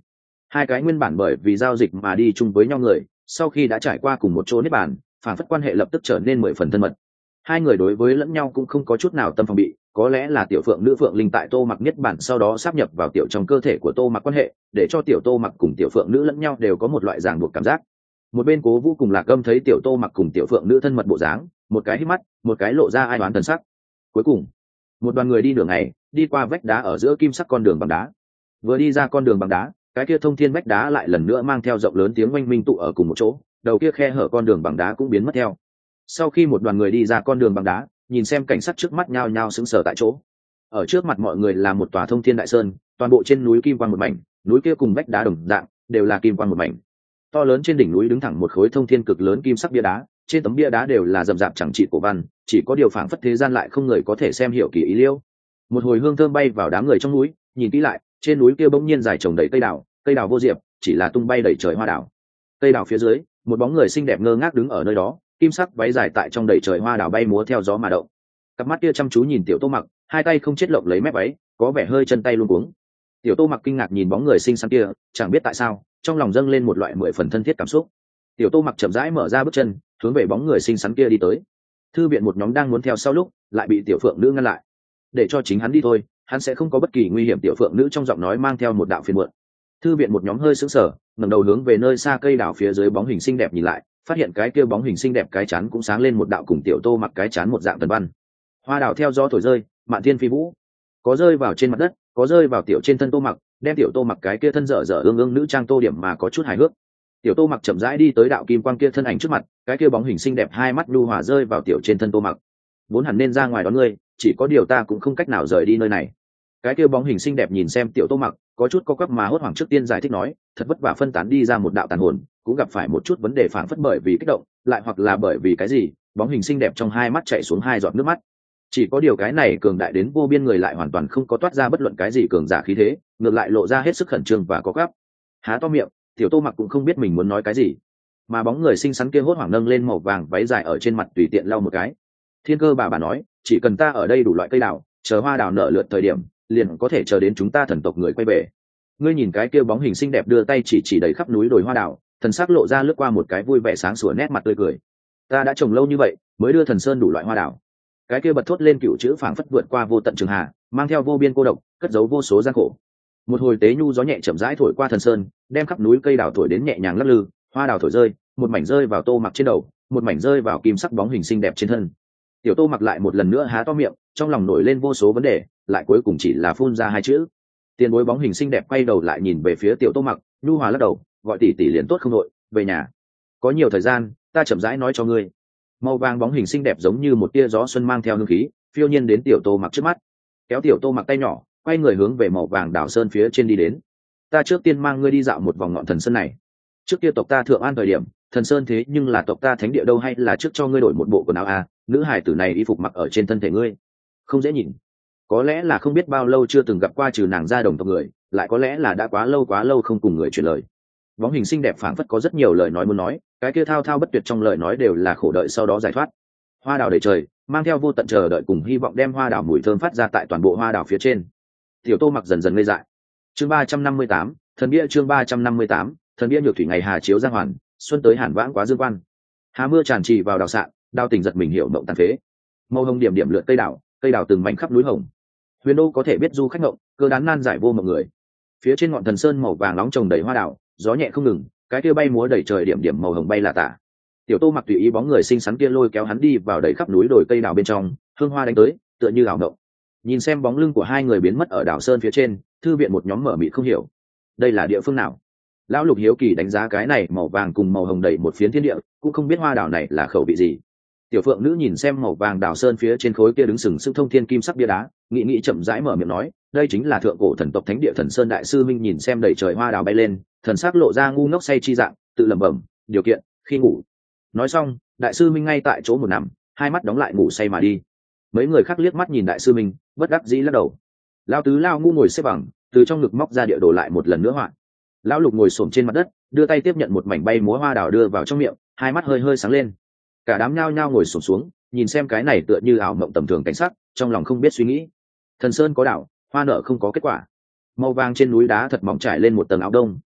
Speaker 1: Hai cái nguyên bản bởi vì giao dịch mà đi chung với nhau người sau khi đã trải qua cùng một chỗ niết bàn, phản phất quan hệ lập tức trở nên mười phần thân mật. Hai người đối với lẫn nhau cũng không có chút nào tâm phòng bị, có lẽ là tiểu phượng nữ phượng linh tại Tô Mặc niết bàn sau đó sáp nhập vào tiểu trong cơ thể của Tô Mặc quan hệ, để cho tiểu Tô Mặc cùng tiểu phượng nữ lẫn nhau đều có một loại ràng buộc cảm giác. Một bên Cố Vũ cùng Lạc Âm thấy tiểu Tô Mặc cùng tiểu phượng nữ thân mật bộ dáng, một cái hít mắt, một cái lộ ra ai đoán thần sắc. Cuối cùng, một đoàn người đi đường này, đi qua vách đá ở giữa kim sắc con đường bằng đá. Vừa đi ra con đường bằng đá, cái kia thông thiên vách đá lại lần nữa mang theo rộng lớn tiếng oanh minh tụ ở cùng một chỗ, đầu kia khe hở con đường bằng đá cũng biến mất theo. Sau khi một đoàn người đi ra con đường bằng đá, nhìn xem cảnh sắc trước mắt nhao nhao sững sờ tại chỗ. Ở trước mặt mọi người là một tòa thông thiên đại sơn, toàn bộ trên núi kim quang một mảnh, núi kia cùng vách đá đồng dạng, đều là kim quang một mảnh. To lớn trên đỉnh núi đứng thẳng một khối thông thiên cực lớn kim sắc bia đá, trên tấm bia đá đều là rậm rạp chẳng trị cổ văn, chỉ có điều phảng phất thế gian lại không người có thể xem hiểu kỳ ý liêu. Một hồi hương thơm bay vào đám người trong núi, nhìn kỹ lại, trên núi kia bỗng nhiên dài trồng đầy cây đào, cây đào vô diệp, chỉ là tung bay đầy trời hoa đào. Cây đào phía dưới, một bóng người xinh đẹp ngơ ngác đứng ở nơi đó, kim sắc váy dài tại trong đầy trời hoa đào bay múa theo gió mà động. Cặp mắt kia chăm chú nhìn tiểu Tô Mặc, hai tay không chết lộng lấy mép váy, có vẻ hơi chân tay luống cuống. Tiểu Tô Mặc kinh ngạc nhìn bóng người xinh xắn kia, chẳng biết tại sao, trong lòng dâng lên một loại mười phần thân thiết cảm xúc. Tiểu Tô Mặc chậm rãi mở ra bước chân, hướng về bóng người xinh xắn kia đi tới. Thư viện một nhóm đang muốn theo sau lúc, lại bị tiểu phượng nữ ngăn lại. Để cho chính hắn đi thôi, hắn sẽ không có bất kỳ nguy hiểm. Tiểu phượng nữ trong giọng nói mang theo một đạo phiền muộn. Thư viện một nhóm hơi sững sờ, ngẩng đầu hướng về nơi xa cây đào phía dưới bóng hình xinh đẹp nhìn lại, phát hiện cái kia bóng hình xinh đẹp cái chán cũng sáng lên một đạo cùng tiểu Tô Mặc cái chán một dạng tần văn. Hoa đào theo gió thổi rơi, mạn thiên phi vũ, có rơi vào trên mặt đất, có rơi vào tiểu trên thân Tô Mặc, đem tiểu Tô Mặc cái kia thân dở dở ương ương nữ trang tô điểm mà có chút hài hước. Tiểu Tô Mặc chậm rãi đi tới đạo kim quang kia thân ảnh trước mặt, cái kia bóng hình xinh đẹp hai mắt nhu hòa rơi vào tiểu trên thân Tô Mặc. Vốn hẳn nên ra ngoài đón ngươi, chỉ có điều ta cũng không cách nào rời đi nơi này. Cái kia bóng hình xinh đẹp nhìn xem tiểu Tô Mặc, có chút co quắp mà hốt hoảng trước tiên giải thích nói, thật vất vả phân tán đi ra một đạo tàn hồn, cũng gặp phải một chút vấn đề phản phất bởi vì kích động, lại hoặc là bởi vì cái gì, bóng hình xinh đẹp trong hai mắt chảy xuống hai giọt nước mắt. Chỉ có điều cái này cường đại đến vô biên người lại hoàn toàn không có toát ra bất luận cái gì cường giả khí thế, ngược lại lộ ra hết sức khẩn trương và có gáp. Há to miệng, tiểu Tô Mặc cũng không biết mình muốn nói cái gì, mà bóng người xinh xắn kia hốt hoảng nâng lên màu vàng váy dài ở trên mặt tùy tiện lau một cái. Thiên Cơ bà bà nói, chỉ cần ta ở đây đủ loại cây đào, chờ hoa đào nở lượt thời điểm, liền có thể chờ đến chúng ta thần tộc người quay về. Ngươi nhìn cái kia bóng hình xinh đẹp đưa tay chỉ chỉ đầy khắp núi đồi hoa đào, thần sắc lộ ra lướt qua một cái vui vẻ sáng sủa nét mặt tươi cười. Ta đã trồng lâu như vậy, mới đưa thần sơn đủ loại hoa đào. Cái kia bật thốt lên cựu chữ phảng phất vượt qua vô tận trường hà, mang theo vô biên cô độc, cất giấu vô số gian khổ. Một hồi tế nhu gió nhẹ chậm rãi thổi qua thần sơn, đem khắp núi cây đào thổi đến nhẹ nhàng lắc lư, hoa đào thổi rơi, một mảnh rơi vào Tô Mặc trên đầu, một mảnh rơi vào kim sắc bóng hình xinh đẹp trên thân. Tiểu Tô Mặc lại một lần nữa há to miệng, trong lòng nổi lên vô số vấn đề, lại cuối cùng chỉ là phun ra hai chữ. Tiền bối bóng hình xinh đẹp quay đầu lại nhìn về phía tiểu Tô Mặc, nhu hòa lắc đầu, gọi tỷ tỷ liền tốt không nội, về nhà. Có nhiều thời gian, ta chậm rãi nói cho ngươi. Màu vàng bóng hình xinh đẹp giống như một tia gió xuân mang theo hương khí, phiêu nhiên đến tiểu Tô Mặc trước mắt, kéo tiểu Tô Mặc tay nhỏ, quay người hướng về màu vàng đảo sơn phía trên đi đến. Ta trước tiên mang ngươi đi dạo một vòng ngọn thần sơn này. Trước kia tộc ta thượng an thời điểm, thần sơn thế nhưng là tộc ta thánh địa đâu, hay là trước cho ngươi đổi một bộ quần áo à? Nữ hài tử này y phục mặc ở trên thân thể ngươi không dễ nhìn. Có lẽ là không biết bao lâu chưa từng gặp qua trừ nàng ra đồng tộc người, lại có lẽ là đã quá lâu quá lâu không cùng người truyền lời. Bóng hình xinh đẹp phảng phất có rất nhiều lời nói muốn nói, cái kia thao thao bất tuyệt trong lời nói đều là khổ đợi sau đó giải thoát. Hoa đào đầy trời, mang theo vô tận chờ đợi cùng hy vọng, đem hoa đào mùi thơm phát ra tại toàn bộ hoa đào phía trên. Tiểu Tô Mặc dần dần ngây dại. Chương ba trăm năm mươi tám, thần bia. Chương ba trăm năm mươi tám, thần bia. Nhược thủy ngày hà chiếu giang hoàn, xuân tới hàn vãng quá dương quan. Hà mưa tràn trì vào đào sạn, đào tỉnh giật mình hiểu mộng tàn phế. Màu hồng điểm điểm lượn cây đào, cây đào từng mảnh khắp núi hồng. Huyền đô có thể biết du khách ngộng, cơ đán nan giải vô mọi người. Phía trên ngọn thần sơn màu vàng nóng trồng đầy hoa đào, gió nhẹ không ngừng, cái kia bay múa đầy trời điểm điểm màu hồng bay là tả. Tiểu Tô Mặc tùy ý bóng người xinh xắn kia lôi kéo hắn đi vào đầy khắp núi đồi cây đào bên trong, hương hoa đánh tới, tựa như ảo động. Nhìn xem bóng lưng của hai người biến mất ở đảo sơn phía trên, thư viện một nhóm mở mịt không hiểu, đây là địa phương nào. Lão Lục hiếu kỳ đánh giá cái này màu vàng cùng màu hồng đầy một phiến thiên địa, cũng không biết hoa đảo này là khẩu vị gì. Tiểu Phượng Nữ nhìn xem màu vàng đảo sơn phía trên khối kia đứng sừng sững thông thiên kim sắc bia đá, nghĩ nghĩ chậm rãi mở miệng nói, đây chính là thượng cổ thần tộc thánh địa Thần Sơn đại sư Minh. Nhìn xem đầy trời hoa đào bay lên, thần sắc lộ ra ngu ngốc say chi dạng, tự lẩm bẩm, điều kiện khi ngủ. Nói xong, đại sư Minh ngay tại chỗ một nằm, hai mắt đóng lại ngủ say mà đi. Mấy người khác liếc mắt nhìn đại sư Minh, bất đắc dĩ lắc đầu. Lão Tứ Lao ngu ngồi xếp bằng, từ trong ngực móc ra địa đồ lại một lần nữa hoạn. Lão Lục ngồi xổm trên mặt đất, đưa tay tiếp nhận một mảnh bay múa hoa đào đưa vào trong miệng, hai mắt hơi hơi sáng lên. Cả đám nhao nhao ngồi xổm xuống, nhìn xem cái này tựa như ảo mộng tầm thường cảnh sắc, trong lòng không biết suy nghĩ. Thần Sơn có đảo, hoa nở không có kết quả. Màu vàng trên núi đá thật mỏng trải lên một tầng áo đông,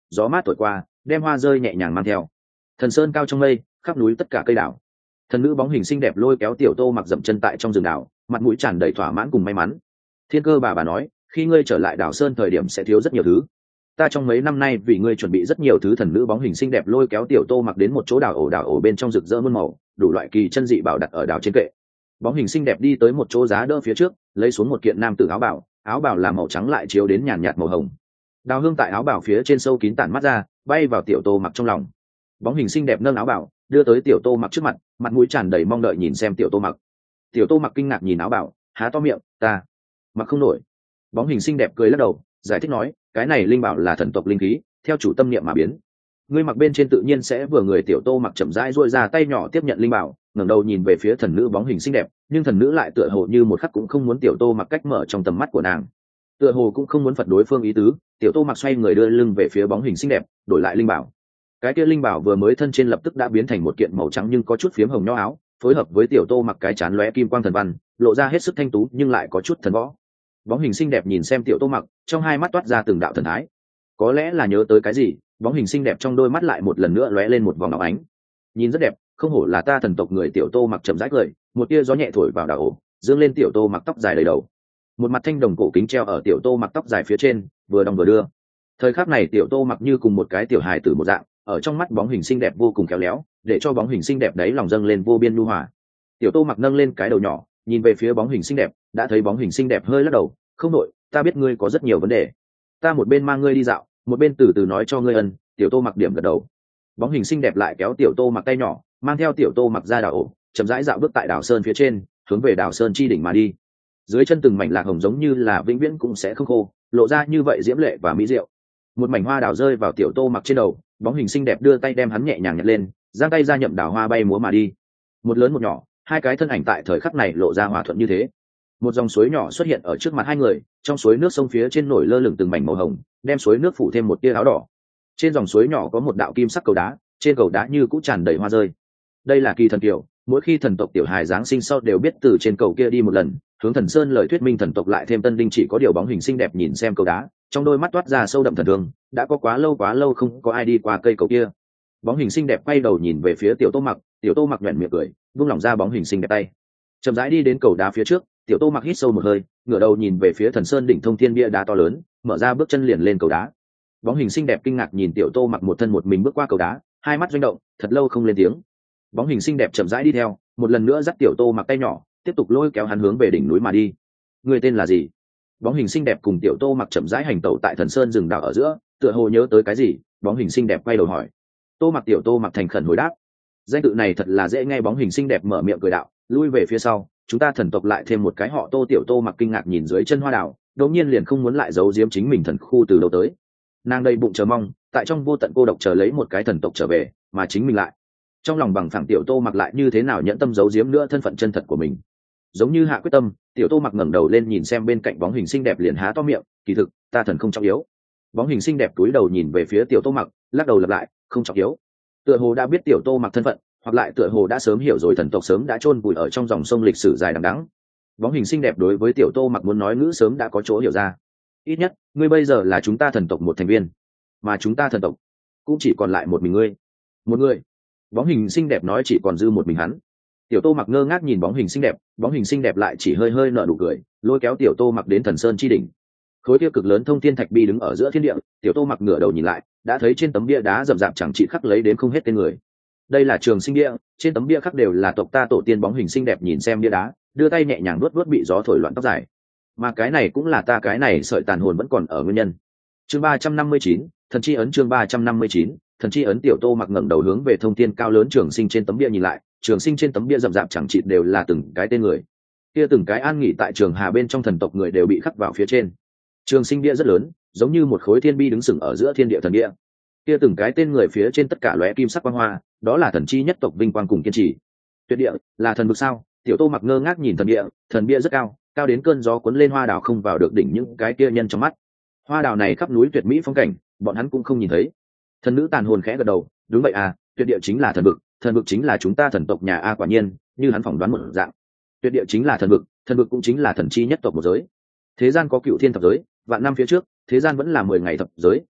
Speaker 1: gió mát thổi qua đem hoa rơi nhẹ nhàng mang theo. Thần sơn cao trong mây, khắp núi tất cả cây đảo. Thần nữ bóng hình xinh đẹp lôi kéo tiểu Tô Mặc dậm chân tại trong rừng đảo, mặt mũi tràn đầy thỏa mãn cùng may mắn. Thiên Cơ bà bà nói, khi ngươi trở lại đảo sơn thời điểm sẽ thiếu rất nhiều thứ, ta trong mấy năm nay vì ngươi chuẩn bị rất nhiều thứ. Thần nữ bóng hình xinh đẹp lôi kéo tiểu Tô Mặc đến một chỗ đảo ổ, đảo ổ bên trong rực rỡ muôn màu, đủ loại kỳ chân dị bảo đặt ở đảo trên kệ. Bóng hình xinh đẹp đi tới một chỗ giá đỡ phía trước, lấy xuống một kiện nam tử áo bào, áo bào là màu trắng lại chiếu đến nhàn nhạt màu hồng. Đào hương tại áo bào phía trên sâu kín tản mắt ra, bay vào tiểu Tô Mặc trong lòng. Bóng hình xinh đẹp nâng áo bào đưa tới tiểu Tô Mặc trước mặt, mặt mũi tràn đầy mong đợi nhìn xem tiểu Tô Mặc. Tiểu Tô Mặc kinh ngạc nhìn áo bào, há to miệng, ta mặc không nổi. Bóng hình xinh đẹp cười lắc đầu, giải thích nói, cái này linh bảo là thần tộc linh khí, theo chủ tâm niệm mà biến, ngươi mặc bên trên tự nhiên sẽ vừa người. Tiểu Tô Mặc chậm rãi duỗi ra tay nhỏ tiếp nhận linh bảo, ngẩng đầu nhìn về phía thần nữ bóng hình xinh đẹp, nhưng thần nữ lại tựa hồ như một khắc cũng không muốn tiểu Tô Mặc cách mở trong tầm mắt của nàng, tựa hồ cũng không muốn phật đối phương ý tứ. Tiểu Tô Mặc xoay người đưa lưng về phía bóng hình xinh đẹp, đổi lại linh bảo. Cái kia linh bảo vừa mới thân trên lập tức đã biến thành một kiện màu trắng nhưng có chút phiếm hồng nho áo, phối hợp với tiểu Tô Mặc cái chán lóe kim quang thần văn, lộ ra hết sức thanh tú nhưng lại có chút thần võ. Bóng hình xinh đẹp nhìn xem tiểu Tô Mặc, trong hai mắt toát ra từng đạo thần thái. Có lẽ là nhớ tới cái gì, bóng hình xinh đẹp trong đôi mắt lại một lần nữa lóe lên một vòng óng ánh. Nhìn rất đẹp, không hổ là ta thần tộc người. Tiểu Tô Mặc chậm rãi cười, một tia gió nhẹ thổi vào đảo ổ, dương lên tiểu Tô Mặc tóc dài đầy đầu. Một mặt thanh đồng cổ kính treo ở tiểu Tô Mặc tóc dài phía trên, vừa đong vừa đưa. Thời khắc này tiểu Tô Mặc như cùng một cái tiểu hài tử một dạng, ở trong mắt bóng hình xinh đẹp vô cùng khéo léo, để cho bóng hình xinh đẹp đấy lòng dâng lên vô biên nhu hòa. Tiểu Tô Mặc nâng lên cái đầu nhỏ, nhìn về phía bóng hình xinh đẹp, đã thấy bóng hình xinh đẹp hơi lắc đầu, không nội, ta biết ngươi có rất nhiều vấn đề, ta một bên mang ngươi đi dạo, một bên từ từ nói cho ngươi ân. Tiểu Tô Mặc điểm gật đầu. Bóng hình xinh đẹp lại kéo tiểu Tô Mặc tay nhỏ, mang theo tiểu Tô Mặc ra đảo ổ, chậm rãi dạo bước tại đảo sơn phía trên, hướng về đảo sơn chi đỉnh mà đi. Dưới chân từng mảnh lạc hồng giống như là vĩnh viễn cũng sẽ không khô, lộ ra như vậy diễm lệ và mỹ diệu. Một mảnh hoa đào rơi vào tiểu Tô Mặc trên đầu, bóng hình xinh đẹp đưa tay đem hắn nhẹ nhàng nhặt lên, giang tay ra nhậm đào hoa bay múa mà đi. Một lớn một nhỏ, hai cái thân ảnh tại thời khắc này lộ ra hòa thuận như thế. Một dòng suối nhỏ xuất hiện ở trước mặt hai người, trong suối nước sông phía trên nổi lơ lửng từng mảnh màu hồng, đem suối nước phủ thêm một tia áo đỏ. Trên dòng suối nhỏ có một đạo kim sắc cầu đá, trên cầu đá như cũng tràn đầy hoa rơi. Đây là kỳ thần kiều, mỗi khi thần tộc tiểu hài giáng sinh sau đều biết từ trên cầu kia đi một lần, hướng thần sơn lời thuyết minh thần tộc lại thêm tân đinh. Chỉ có điều bóng hình xinh đẹp nhìn xem cầu đá, trong đôi mắt toát ra sâu đậm thần thương, đã có quá lâu quá lâu không có ai đi qua cây cầu kia. Bóng hình xinh đẹp quay đầu nhìn về phía tiểu Tô Mặc, tiểu Tô Mặc nhếch miệng cười, buông lỏng ra bóng hình xinh đẹp tay, chậm rãi đi đến cầu đá phía trước. Tiểu Tô Mặc hít sâu một hơi, ngửa đầu nhìn về phía thần sơn đỉnh thông thiên bia đá to lớn, mở ra bước chân liền lên cầu đá. Bóng hình xinh đẹp kinh ngạc nhìn tiểu Tô Mặc một thân một mình bước qua cầu đá, hai mắt doanh động, thật lâu không lên tiếng. Bóng hình xinh đẹp chậm rãi đi theo, một lần nữa dắt tiểu Tô Mặc tay nhỏ, tiếp tục lôi kéo hắn hướng về đỉnh núi mà đi. Người tên là gì? Bóng hình xinh đẹp cùng tiểu Tô Mặc chậm rãi hành tẩu tại thần sơn rừng đảo ở giữa, tựa hồ nhớ tới cái gì, bóng hình xinh đẹp quay đầu hỏi. Tô Mặc. Tiểu Tô Mặc thành khẩn hồi đáp. Danh tự này thật là dễ nghe. Bóng hình xinh đẹp mở miệng cười đạo, lui về phía sau, chúng ta thần tộc lại thêm một cái họ Tô. Tiểu Tô Mặc kinh ngạc nhìn dưới chân hoa đào, đột nhiên liền không muốn lại giấu giếm chính mình thần khu từ đâu tới. Nàng đầy bụng chờ mong, tại trong vô tận cô độc chờ lấy một cái thần tộc trở về, mà chính mình lại trong lòng bằng phẳng. Tiểu Tô Mặc lại như thế nào nhẫn tâm giấu giếm nữa thân phận chân thật của mình. Giống như hạ quyết tâm, tiểu Tô Mặc ngẩng đầu lên nhìn xem bên cạnh bóng hình xinh đẹp liền há to miệng, kỳ thực ta thần không trọng yếu. Bóng hình xinh đẹp cúi đầu nhìn về phía tiểu Tô Mặc, lắc đầu lặp lại, không trọng yếu. Tựa hồ đã biết tiểu Tô Mặc thân phận, hoặc lại tựa hồ đã sớm hiểu rồi thần tộc sớm đã chôn vùi ở trong dòng sông lịch sử dài đằng đẵng. Bóng hình xinh đẹp đối với tiểu Tô Mặc muốn nói ngữ sớm đã có chỗ hiểu ra. Ít nhất ngươi bây giờ là chúng ta thần tộc một thành viên, mà chúng ta thần tộc cũng chỉ còn lại một mình ngươi. Một người. Bóng hình xinh đẹp nói chỉ còn dư một mình hắn. Tiểu Tô Mặc ngơ ngác nhìn bóng hình xinh đẹp, bóng hình xinh đẹp lại chỉ hơi hơi nở nụ cười, lôi kéo tiểu Tô Mặc đến thần sơn chi đỉnh. Khối kia cực lớn thông thiên thạch bi đứng ở giữa thiên địa, tiểu Tô Mặc ngửa đầu nhìn lại, đã thấy trên tấm bia đá rậm rạp chẳng trị khắc lấy đến không hết tên người. Đây là Trường Sinh bia, trên tấm bia khắc đều là tộc ta tổ tiên. Bóng hình xinh đẹp nhìn xem bia đá, đưa tay nhẹ nhàng vuốt vuốt bị gió thổi loạn tóc dài. Mà cái này cũng là ta cái này sợi tàn hồn vẫn còn ở nguyên nhân. Chương ba trăm năm mươi chín, thần chi ấn. Chương ba trăm năm mươi chín, thần chi ấn. Tiểu Tô Mặc ngẩng đầu hướng về thông thiên cao lớn Trường Sinh trên tấm bia nhìn lại, Trường Sinh trên tấm bia rậm rạp chẳng trị đều là từng cái tên người. Kia từng cái an nghỉ tại Trường Hà bên trong thần tộc người đều bị khắc vào phía trên. Trường Sinh bia rất lớn, giống như một khối thiên bi đứng sừng ở giữa thiên địa thần bia. Kia từng cái tên người phía trên tất cả lóe kim sắc quang hoa, đó là thần chi nhất tộc vinh quang cùng kiên trì. Tuyệt địa là thần vực sao? Tiểu Tô Mặc ngơ ngác nhìn thần bia, thần bia rất cao, cao đến cơn gió cuốn lên hoa đào không vào được đỉnh những cái kia nhân trong mắt. Hoa đào này khắp núi tuyệt mỹ phong cảnh, bọn hắn cũng không nhìn thấy. Thần nữ tàn hồn khẽ gật đầu, đúng vậy à, tuyệt địa chính là thần vực, thần vực chính là chúng ta thần tộc nhà a. Quả nhiên, như hắn phỏng đoán một dạng, tuyệt địa chính là thần vực, thần vực cũng chính là thần chi nhất tộc một giới. Thế gian có cựu thiên thập giới, vạn năm phía trước, thế gian vẫn là mười ngày thập giới,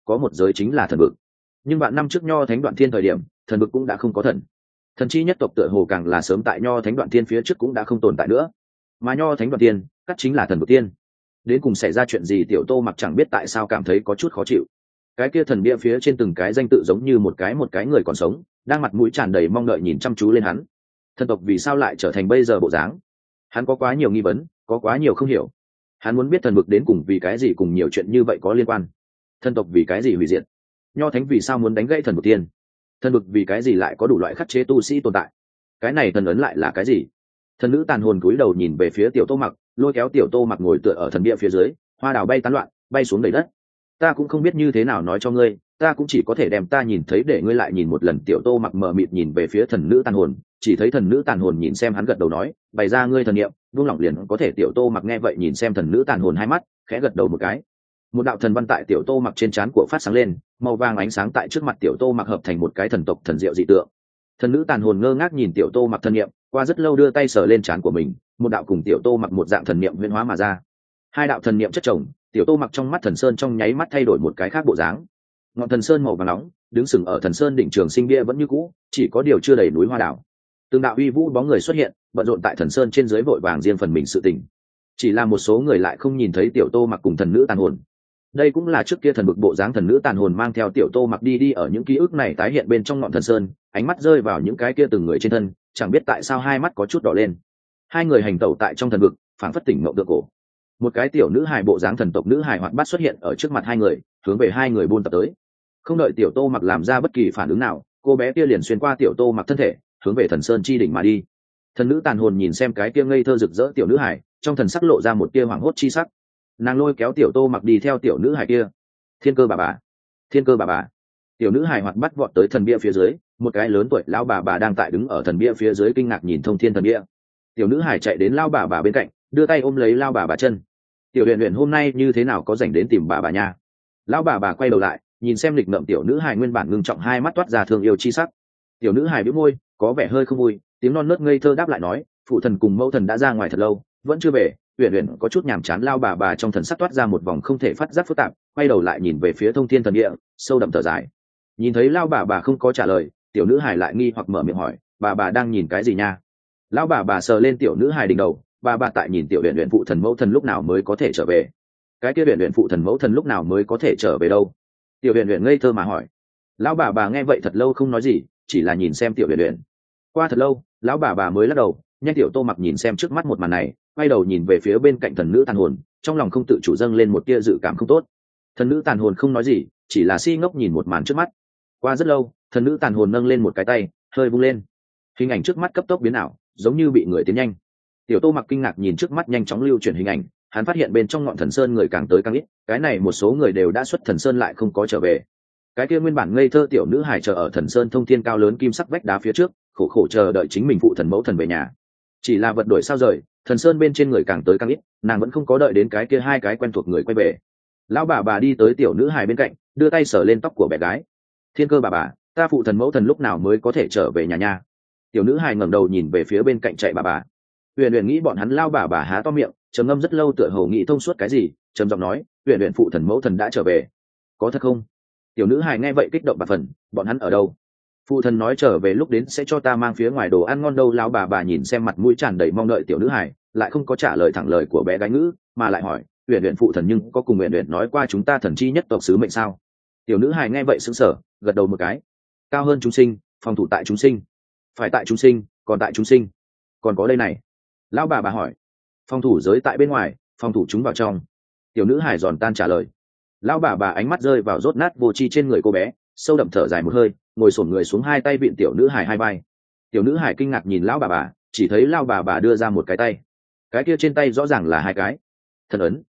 Speaker 1: có một giới chính là thần vực. Nhưng bạn năm trước nho thánh đoạn thiên thời điểm, thần vực cũng đã không có thần. Thần chi nhất tộc tựa hồ càng là sớm tại nho thánh đoạn thiên phía trước cũng đã không tồn tại nữa, mà nho thánh đoạn tiên cắt chính là thần vực tiên. Đến cùng xảy ra chuyện gì tiểu Tô Mặc chẳng biết tại sao cảm thấy có chút khó chịu. Cái kia thần bia phía trên từng cái danh tự giống như một cái một cái người còn sống, đang mặt mũi tràn đầy mong đợi nhìn chăm chú lên hắn. Thần tộc vì sao lại trở thành bây giờ bộ dáng? Hắn có quá nhiều nghi vấn, có quá nhiều không hiểu. Hắn muốn biết thần vực đến cùng vì cái gì cùng nhiều chuyện như vậy có liên quan. Thần tộc vì cái gì hủy diệt? Nho thánh vì sao muốn đánh gãy thần vực tiên? Thần vực vì cái gì lại có đủ loại khắc chế tu sĩ tồn tại? Cái này thần ấn lại là cái gì? Thần nữ tàn hồn cúi đầu nhìn về phía tiểu Tô Mặc, lôi kéo tiểu Tô Mặc ngồi tựa ở thần bia phía dưới, hoa đào bay tán loạn, bay xuống đầy đất. Ta cũng không biết như thế nào nói cho ngươi, ta cũng chỉ có thể đem ta nhìn thấy để ngươi lại nhìn một lần. Tiểu Tô Mặc mờ mịt nhìn về phía thần nữ tàn hồn, chỉ thấy thần nữ tàn hồn nhìn xem hắn gật đầu nói, bày ra ngươi thần niệm, buông lỏng liền có thể. Tiểu Tô Mặc nghe vậy nhìn xem thần nữ tàn hồn hai mắt, khẽ gật đầu một cái. Một đạo thần văn tại tiểu Tô Mặc trên trán của phát sáng lên, màu vàng ánh sáng tại trước mặt tiểu Tô Mặc hợp thành một cái thần tộc thần diệu dị tượng. Thần nữ tàn hồn ngơ ngác nhìn tiểu Tô Mặc thần niệm, qua rất lâu đưa tay sờ lên trán của mình, một đạo cùng tiểu Tô Mặc một dạng thần niệm huyễn hóa mà ra. Hai đạo thần niệm chất chồng, tiểu Tô Mặc trong mắt thần sơn trong nháy mắt thay đổi một cái khác bộ dáng. Ngọn thần sơn màu vàng nóng đứng sừng ở thần sơn đỉnh trường sinh bia vẫn như cũ, chỉ có điều chưa đầy núi hoa đảo. Từng đạo uy vũ bóng người xuất hiện, bận rộn tại thần sơn trên dưới vội vàng riêng phần mình sự tình. Chỉ là một số người lại không nhìn thấy tiểu Tô Mặc cùng thần nữ tàn hồn. Đây cũng là trước kia thần vực bộ dáng. Thần nữ tàn hồn mang theo tiểu Tô Mặc đi đi ở những ký ức này tái hiện bên trong ngọn thần sơn, ánh mắt rơi vào những cái kia từng người trên thân, chẳng biết tại sao hai mắt có chút đỏ lên. Hai người hành tẩu tại trong thần vực, phảng phất tỉnh mộng tượng cổ. Một cái tiểu nữ hài bộ dáng thần tộc nữ hài hoạt bát xuất hiện ở trước mặt hai người, hướng về hai người buôn tập tới. Không đợi tiểu Tô Mặc làm ra bất kỳ phản ứng nào, cô bé kia liền xuyên qua tiểu Tô Mặc thân thể, hướng về thần sơn chi đỉnh mà đi. Thần nữ tàn hồn nhìn xem cái kia ngây thơ rực rỡ tiểu nữ hài, trong thần sắc lộ ra một tia hoảng hốt chi sắc. Nàng lôi kéo tiểu Tô Mặc đi theo tiểu nữ hài kia. Thiên cơ bà bà, thiên cơ bà bà. Tiểu nữ hài hoạt bắt vọt tới thần bia phía dưới, một cái lớn tuổi lão bà bà đang tại đứng ở thần bia phía dưới kinh ngạc nhìn thông thiên thần bia. Tiểu nữ hài chạy đến lão bà bà bên cạnh, đưa tay ôm lấy lão bà bà chân. Tiểu Huyền Huyền hôm nay như thế nào có rảnh đến tìm bà bà nha? Lão bà bà quay đầu lại, nhìn xem lịch ngợm tiểu nữ hài nguyên bản ngưng trọng hai mắt toát ra thương yêu chi sắc. Tiểu nữ hài bĩu môi, có vẻ hơi không vui, tiếng non nớt ngây thơ đáp lại nói, phụ thần cùng mẫu thần đã ra ngoài thật lâu, vẫn chưa về. Huyền Huyền có chút nhàm chán. Lão bà bà trong thần sắc toát ra một vòng không thể phát giác phức tạp, quay đầu lại nhìn về phía thông thiên thần địa, sâu đậm thở dài. Nhìn thấy lão bà bà không có trả lời, tiểu nữ hài lại nghi hoặc mở miệng hỏi, bà bà đang nhìn cái gì nha? Lão bà bà sờ lên tiểu nữ hài đỉnh đầu, bà bà tại nhìn tiểu Huyền Huyền phụ thần mẫu thần lúc nào mới có thể trở về. Cái kia Huyền Huyền phụ thần mẫu thần lúc nào mới có thể trở về đâu? Tiểu Huyền Huyền ngây thơ mà hỏi. Lão bà bà nghe vậy thật lâu không nói gì, chỉ là nhìn xem tiểu Huyền Huyền. Qua thật lâu, lão bà bà mới lắc đầu. Nhanh tiểu Tô Mặc nhìn xem trước mắt một màn này, quay đầu nhìn về phía bên cạnh thần nữ tàn hồn, trong lòng không tự chủ dâng lên một tia dự cảm không tốt. Thần nữ tàn hồn không nói gì, chỉ là si ngốc nhìn một màn trước mắt. Qua rất lâu, thần nữ tàn hồn nâng lên một cái tay, hơi vung lên. Hình ảnh trước mắt cấp tốc biến ảo, giống như bị người tiến nhanh. Tiểu Tô Mặc kinh ngạc nhìn trước mắt nhanh chóng lưu chuyển hình ảnh, hắn phát hiện bên trong ngọn thần sơn người càng tới càng ít, cái này một số người đều đã xuất thần sơn lại không có trở về. Cái kia nguyên bản ngây thơ tiểu nữ hài chờ ở thần sơn thông thiên cao lớn kim sắc vách đá phía trước, khổ khổ chờ đợi chính mình phụ thần mẫu thần về nhà. Chỉ là vật đổi sao rời, thần sơn bên trên người càng tới càng ít, nàng vẫn không có đợi đến cái kia hai cái quen thuộc người quay về. Lão bà bà đi tới tiểu nữ hài bên cạnh, đưa tay sờ lên tóc của bé gái. Thiên cơ bà bà, ta phụ thần mẫu thần lúc nào mới có thể trở về nhà nha? Tiểu nữ hài ngẩng đầu nhìn về phía bên cạnh chạy bà bà. Huyền Huyền nghĩ bọn hắn lao bà bà há to miệng, trầm ngâm rất lâu tựa hồ nghĩ thông suốt cái gì, trầm giọng nói, Huyền Huyền phụ thần mẫu thần đã trở về. Có thật không? Tiểu nữ hài nghe vậy kích động bà phần, bọn hắn ở đâu? Phụ thần nói trở về lúc đến sẽ cho ta mang phía ngoài đồ ăn ngon đâu. Lão bà bà nhìn xem mặt mũi tràn đầy mong đợi tiểu nữ hài, lại không có trả lời thẳng lời của bé gái ngữ, mà lại hỏi, Huyền Huyền phụ thần nhưng có cùng Huyền Huyền nói qua chúng ta thần chi nhất tộc sứ mệnh sao? Tiểu nữ hài nghe vậy sững sờ, gật đầu một cái. Cao hơn chúng sinh, phòng thủ tại chúng sinh. Phải tại chúng sinh, còn tại chúng sinh. Còn có đây này. Lão bà bà hỏi, phòng thủ giới tại bên ngoài, phòng thủ chúng vào trong. Tiểu nữ hài giòn tan trả lời. Lão bà bà ánh mắt rơi vào rốt nát vô tri trên người cô bé, sâu đậm thở dài một hơi, ngồi xổm người xuống, hai tay vịn tiểu nữ hài hai vai. Tiểu nữ hài kinh ngạc nhìn lão bà bà, chỉ thấy lão bà bà đưa ra một cái tay, cái kia trên tay rõ ràng là hai cái thần ấn.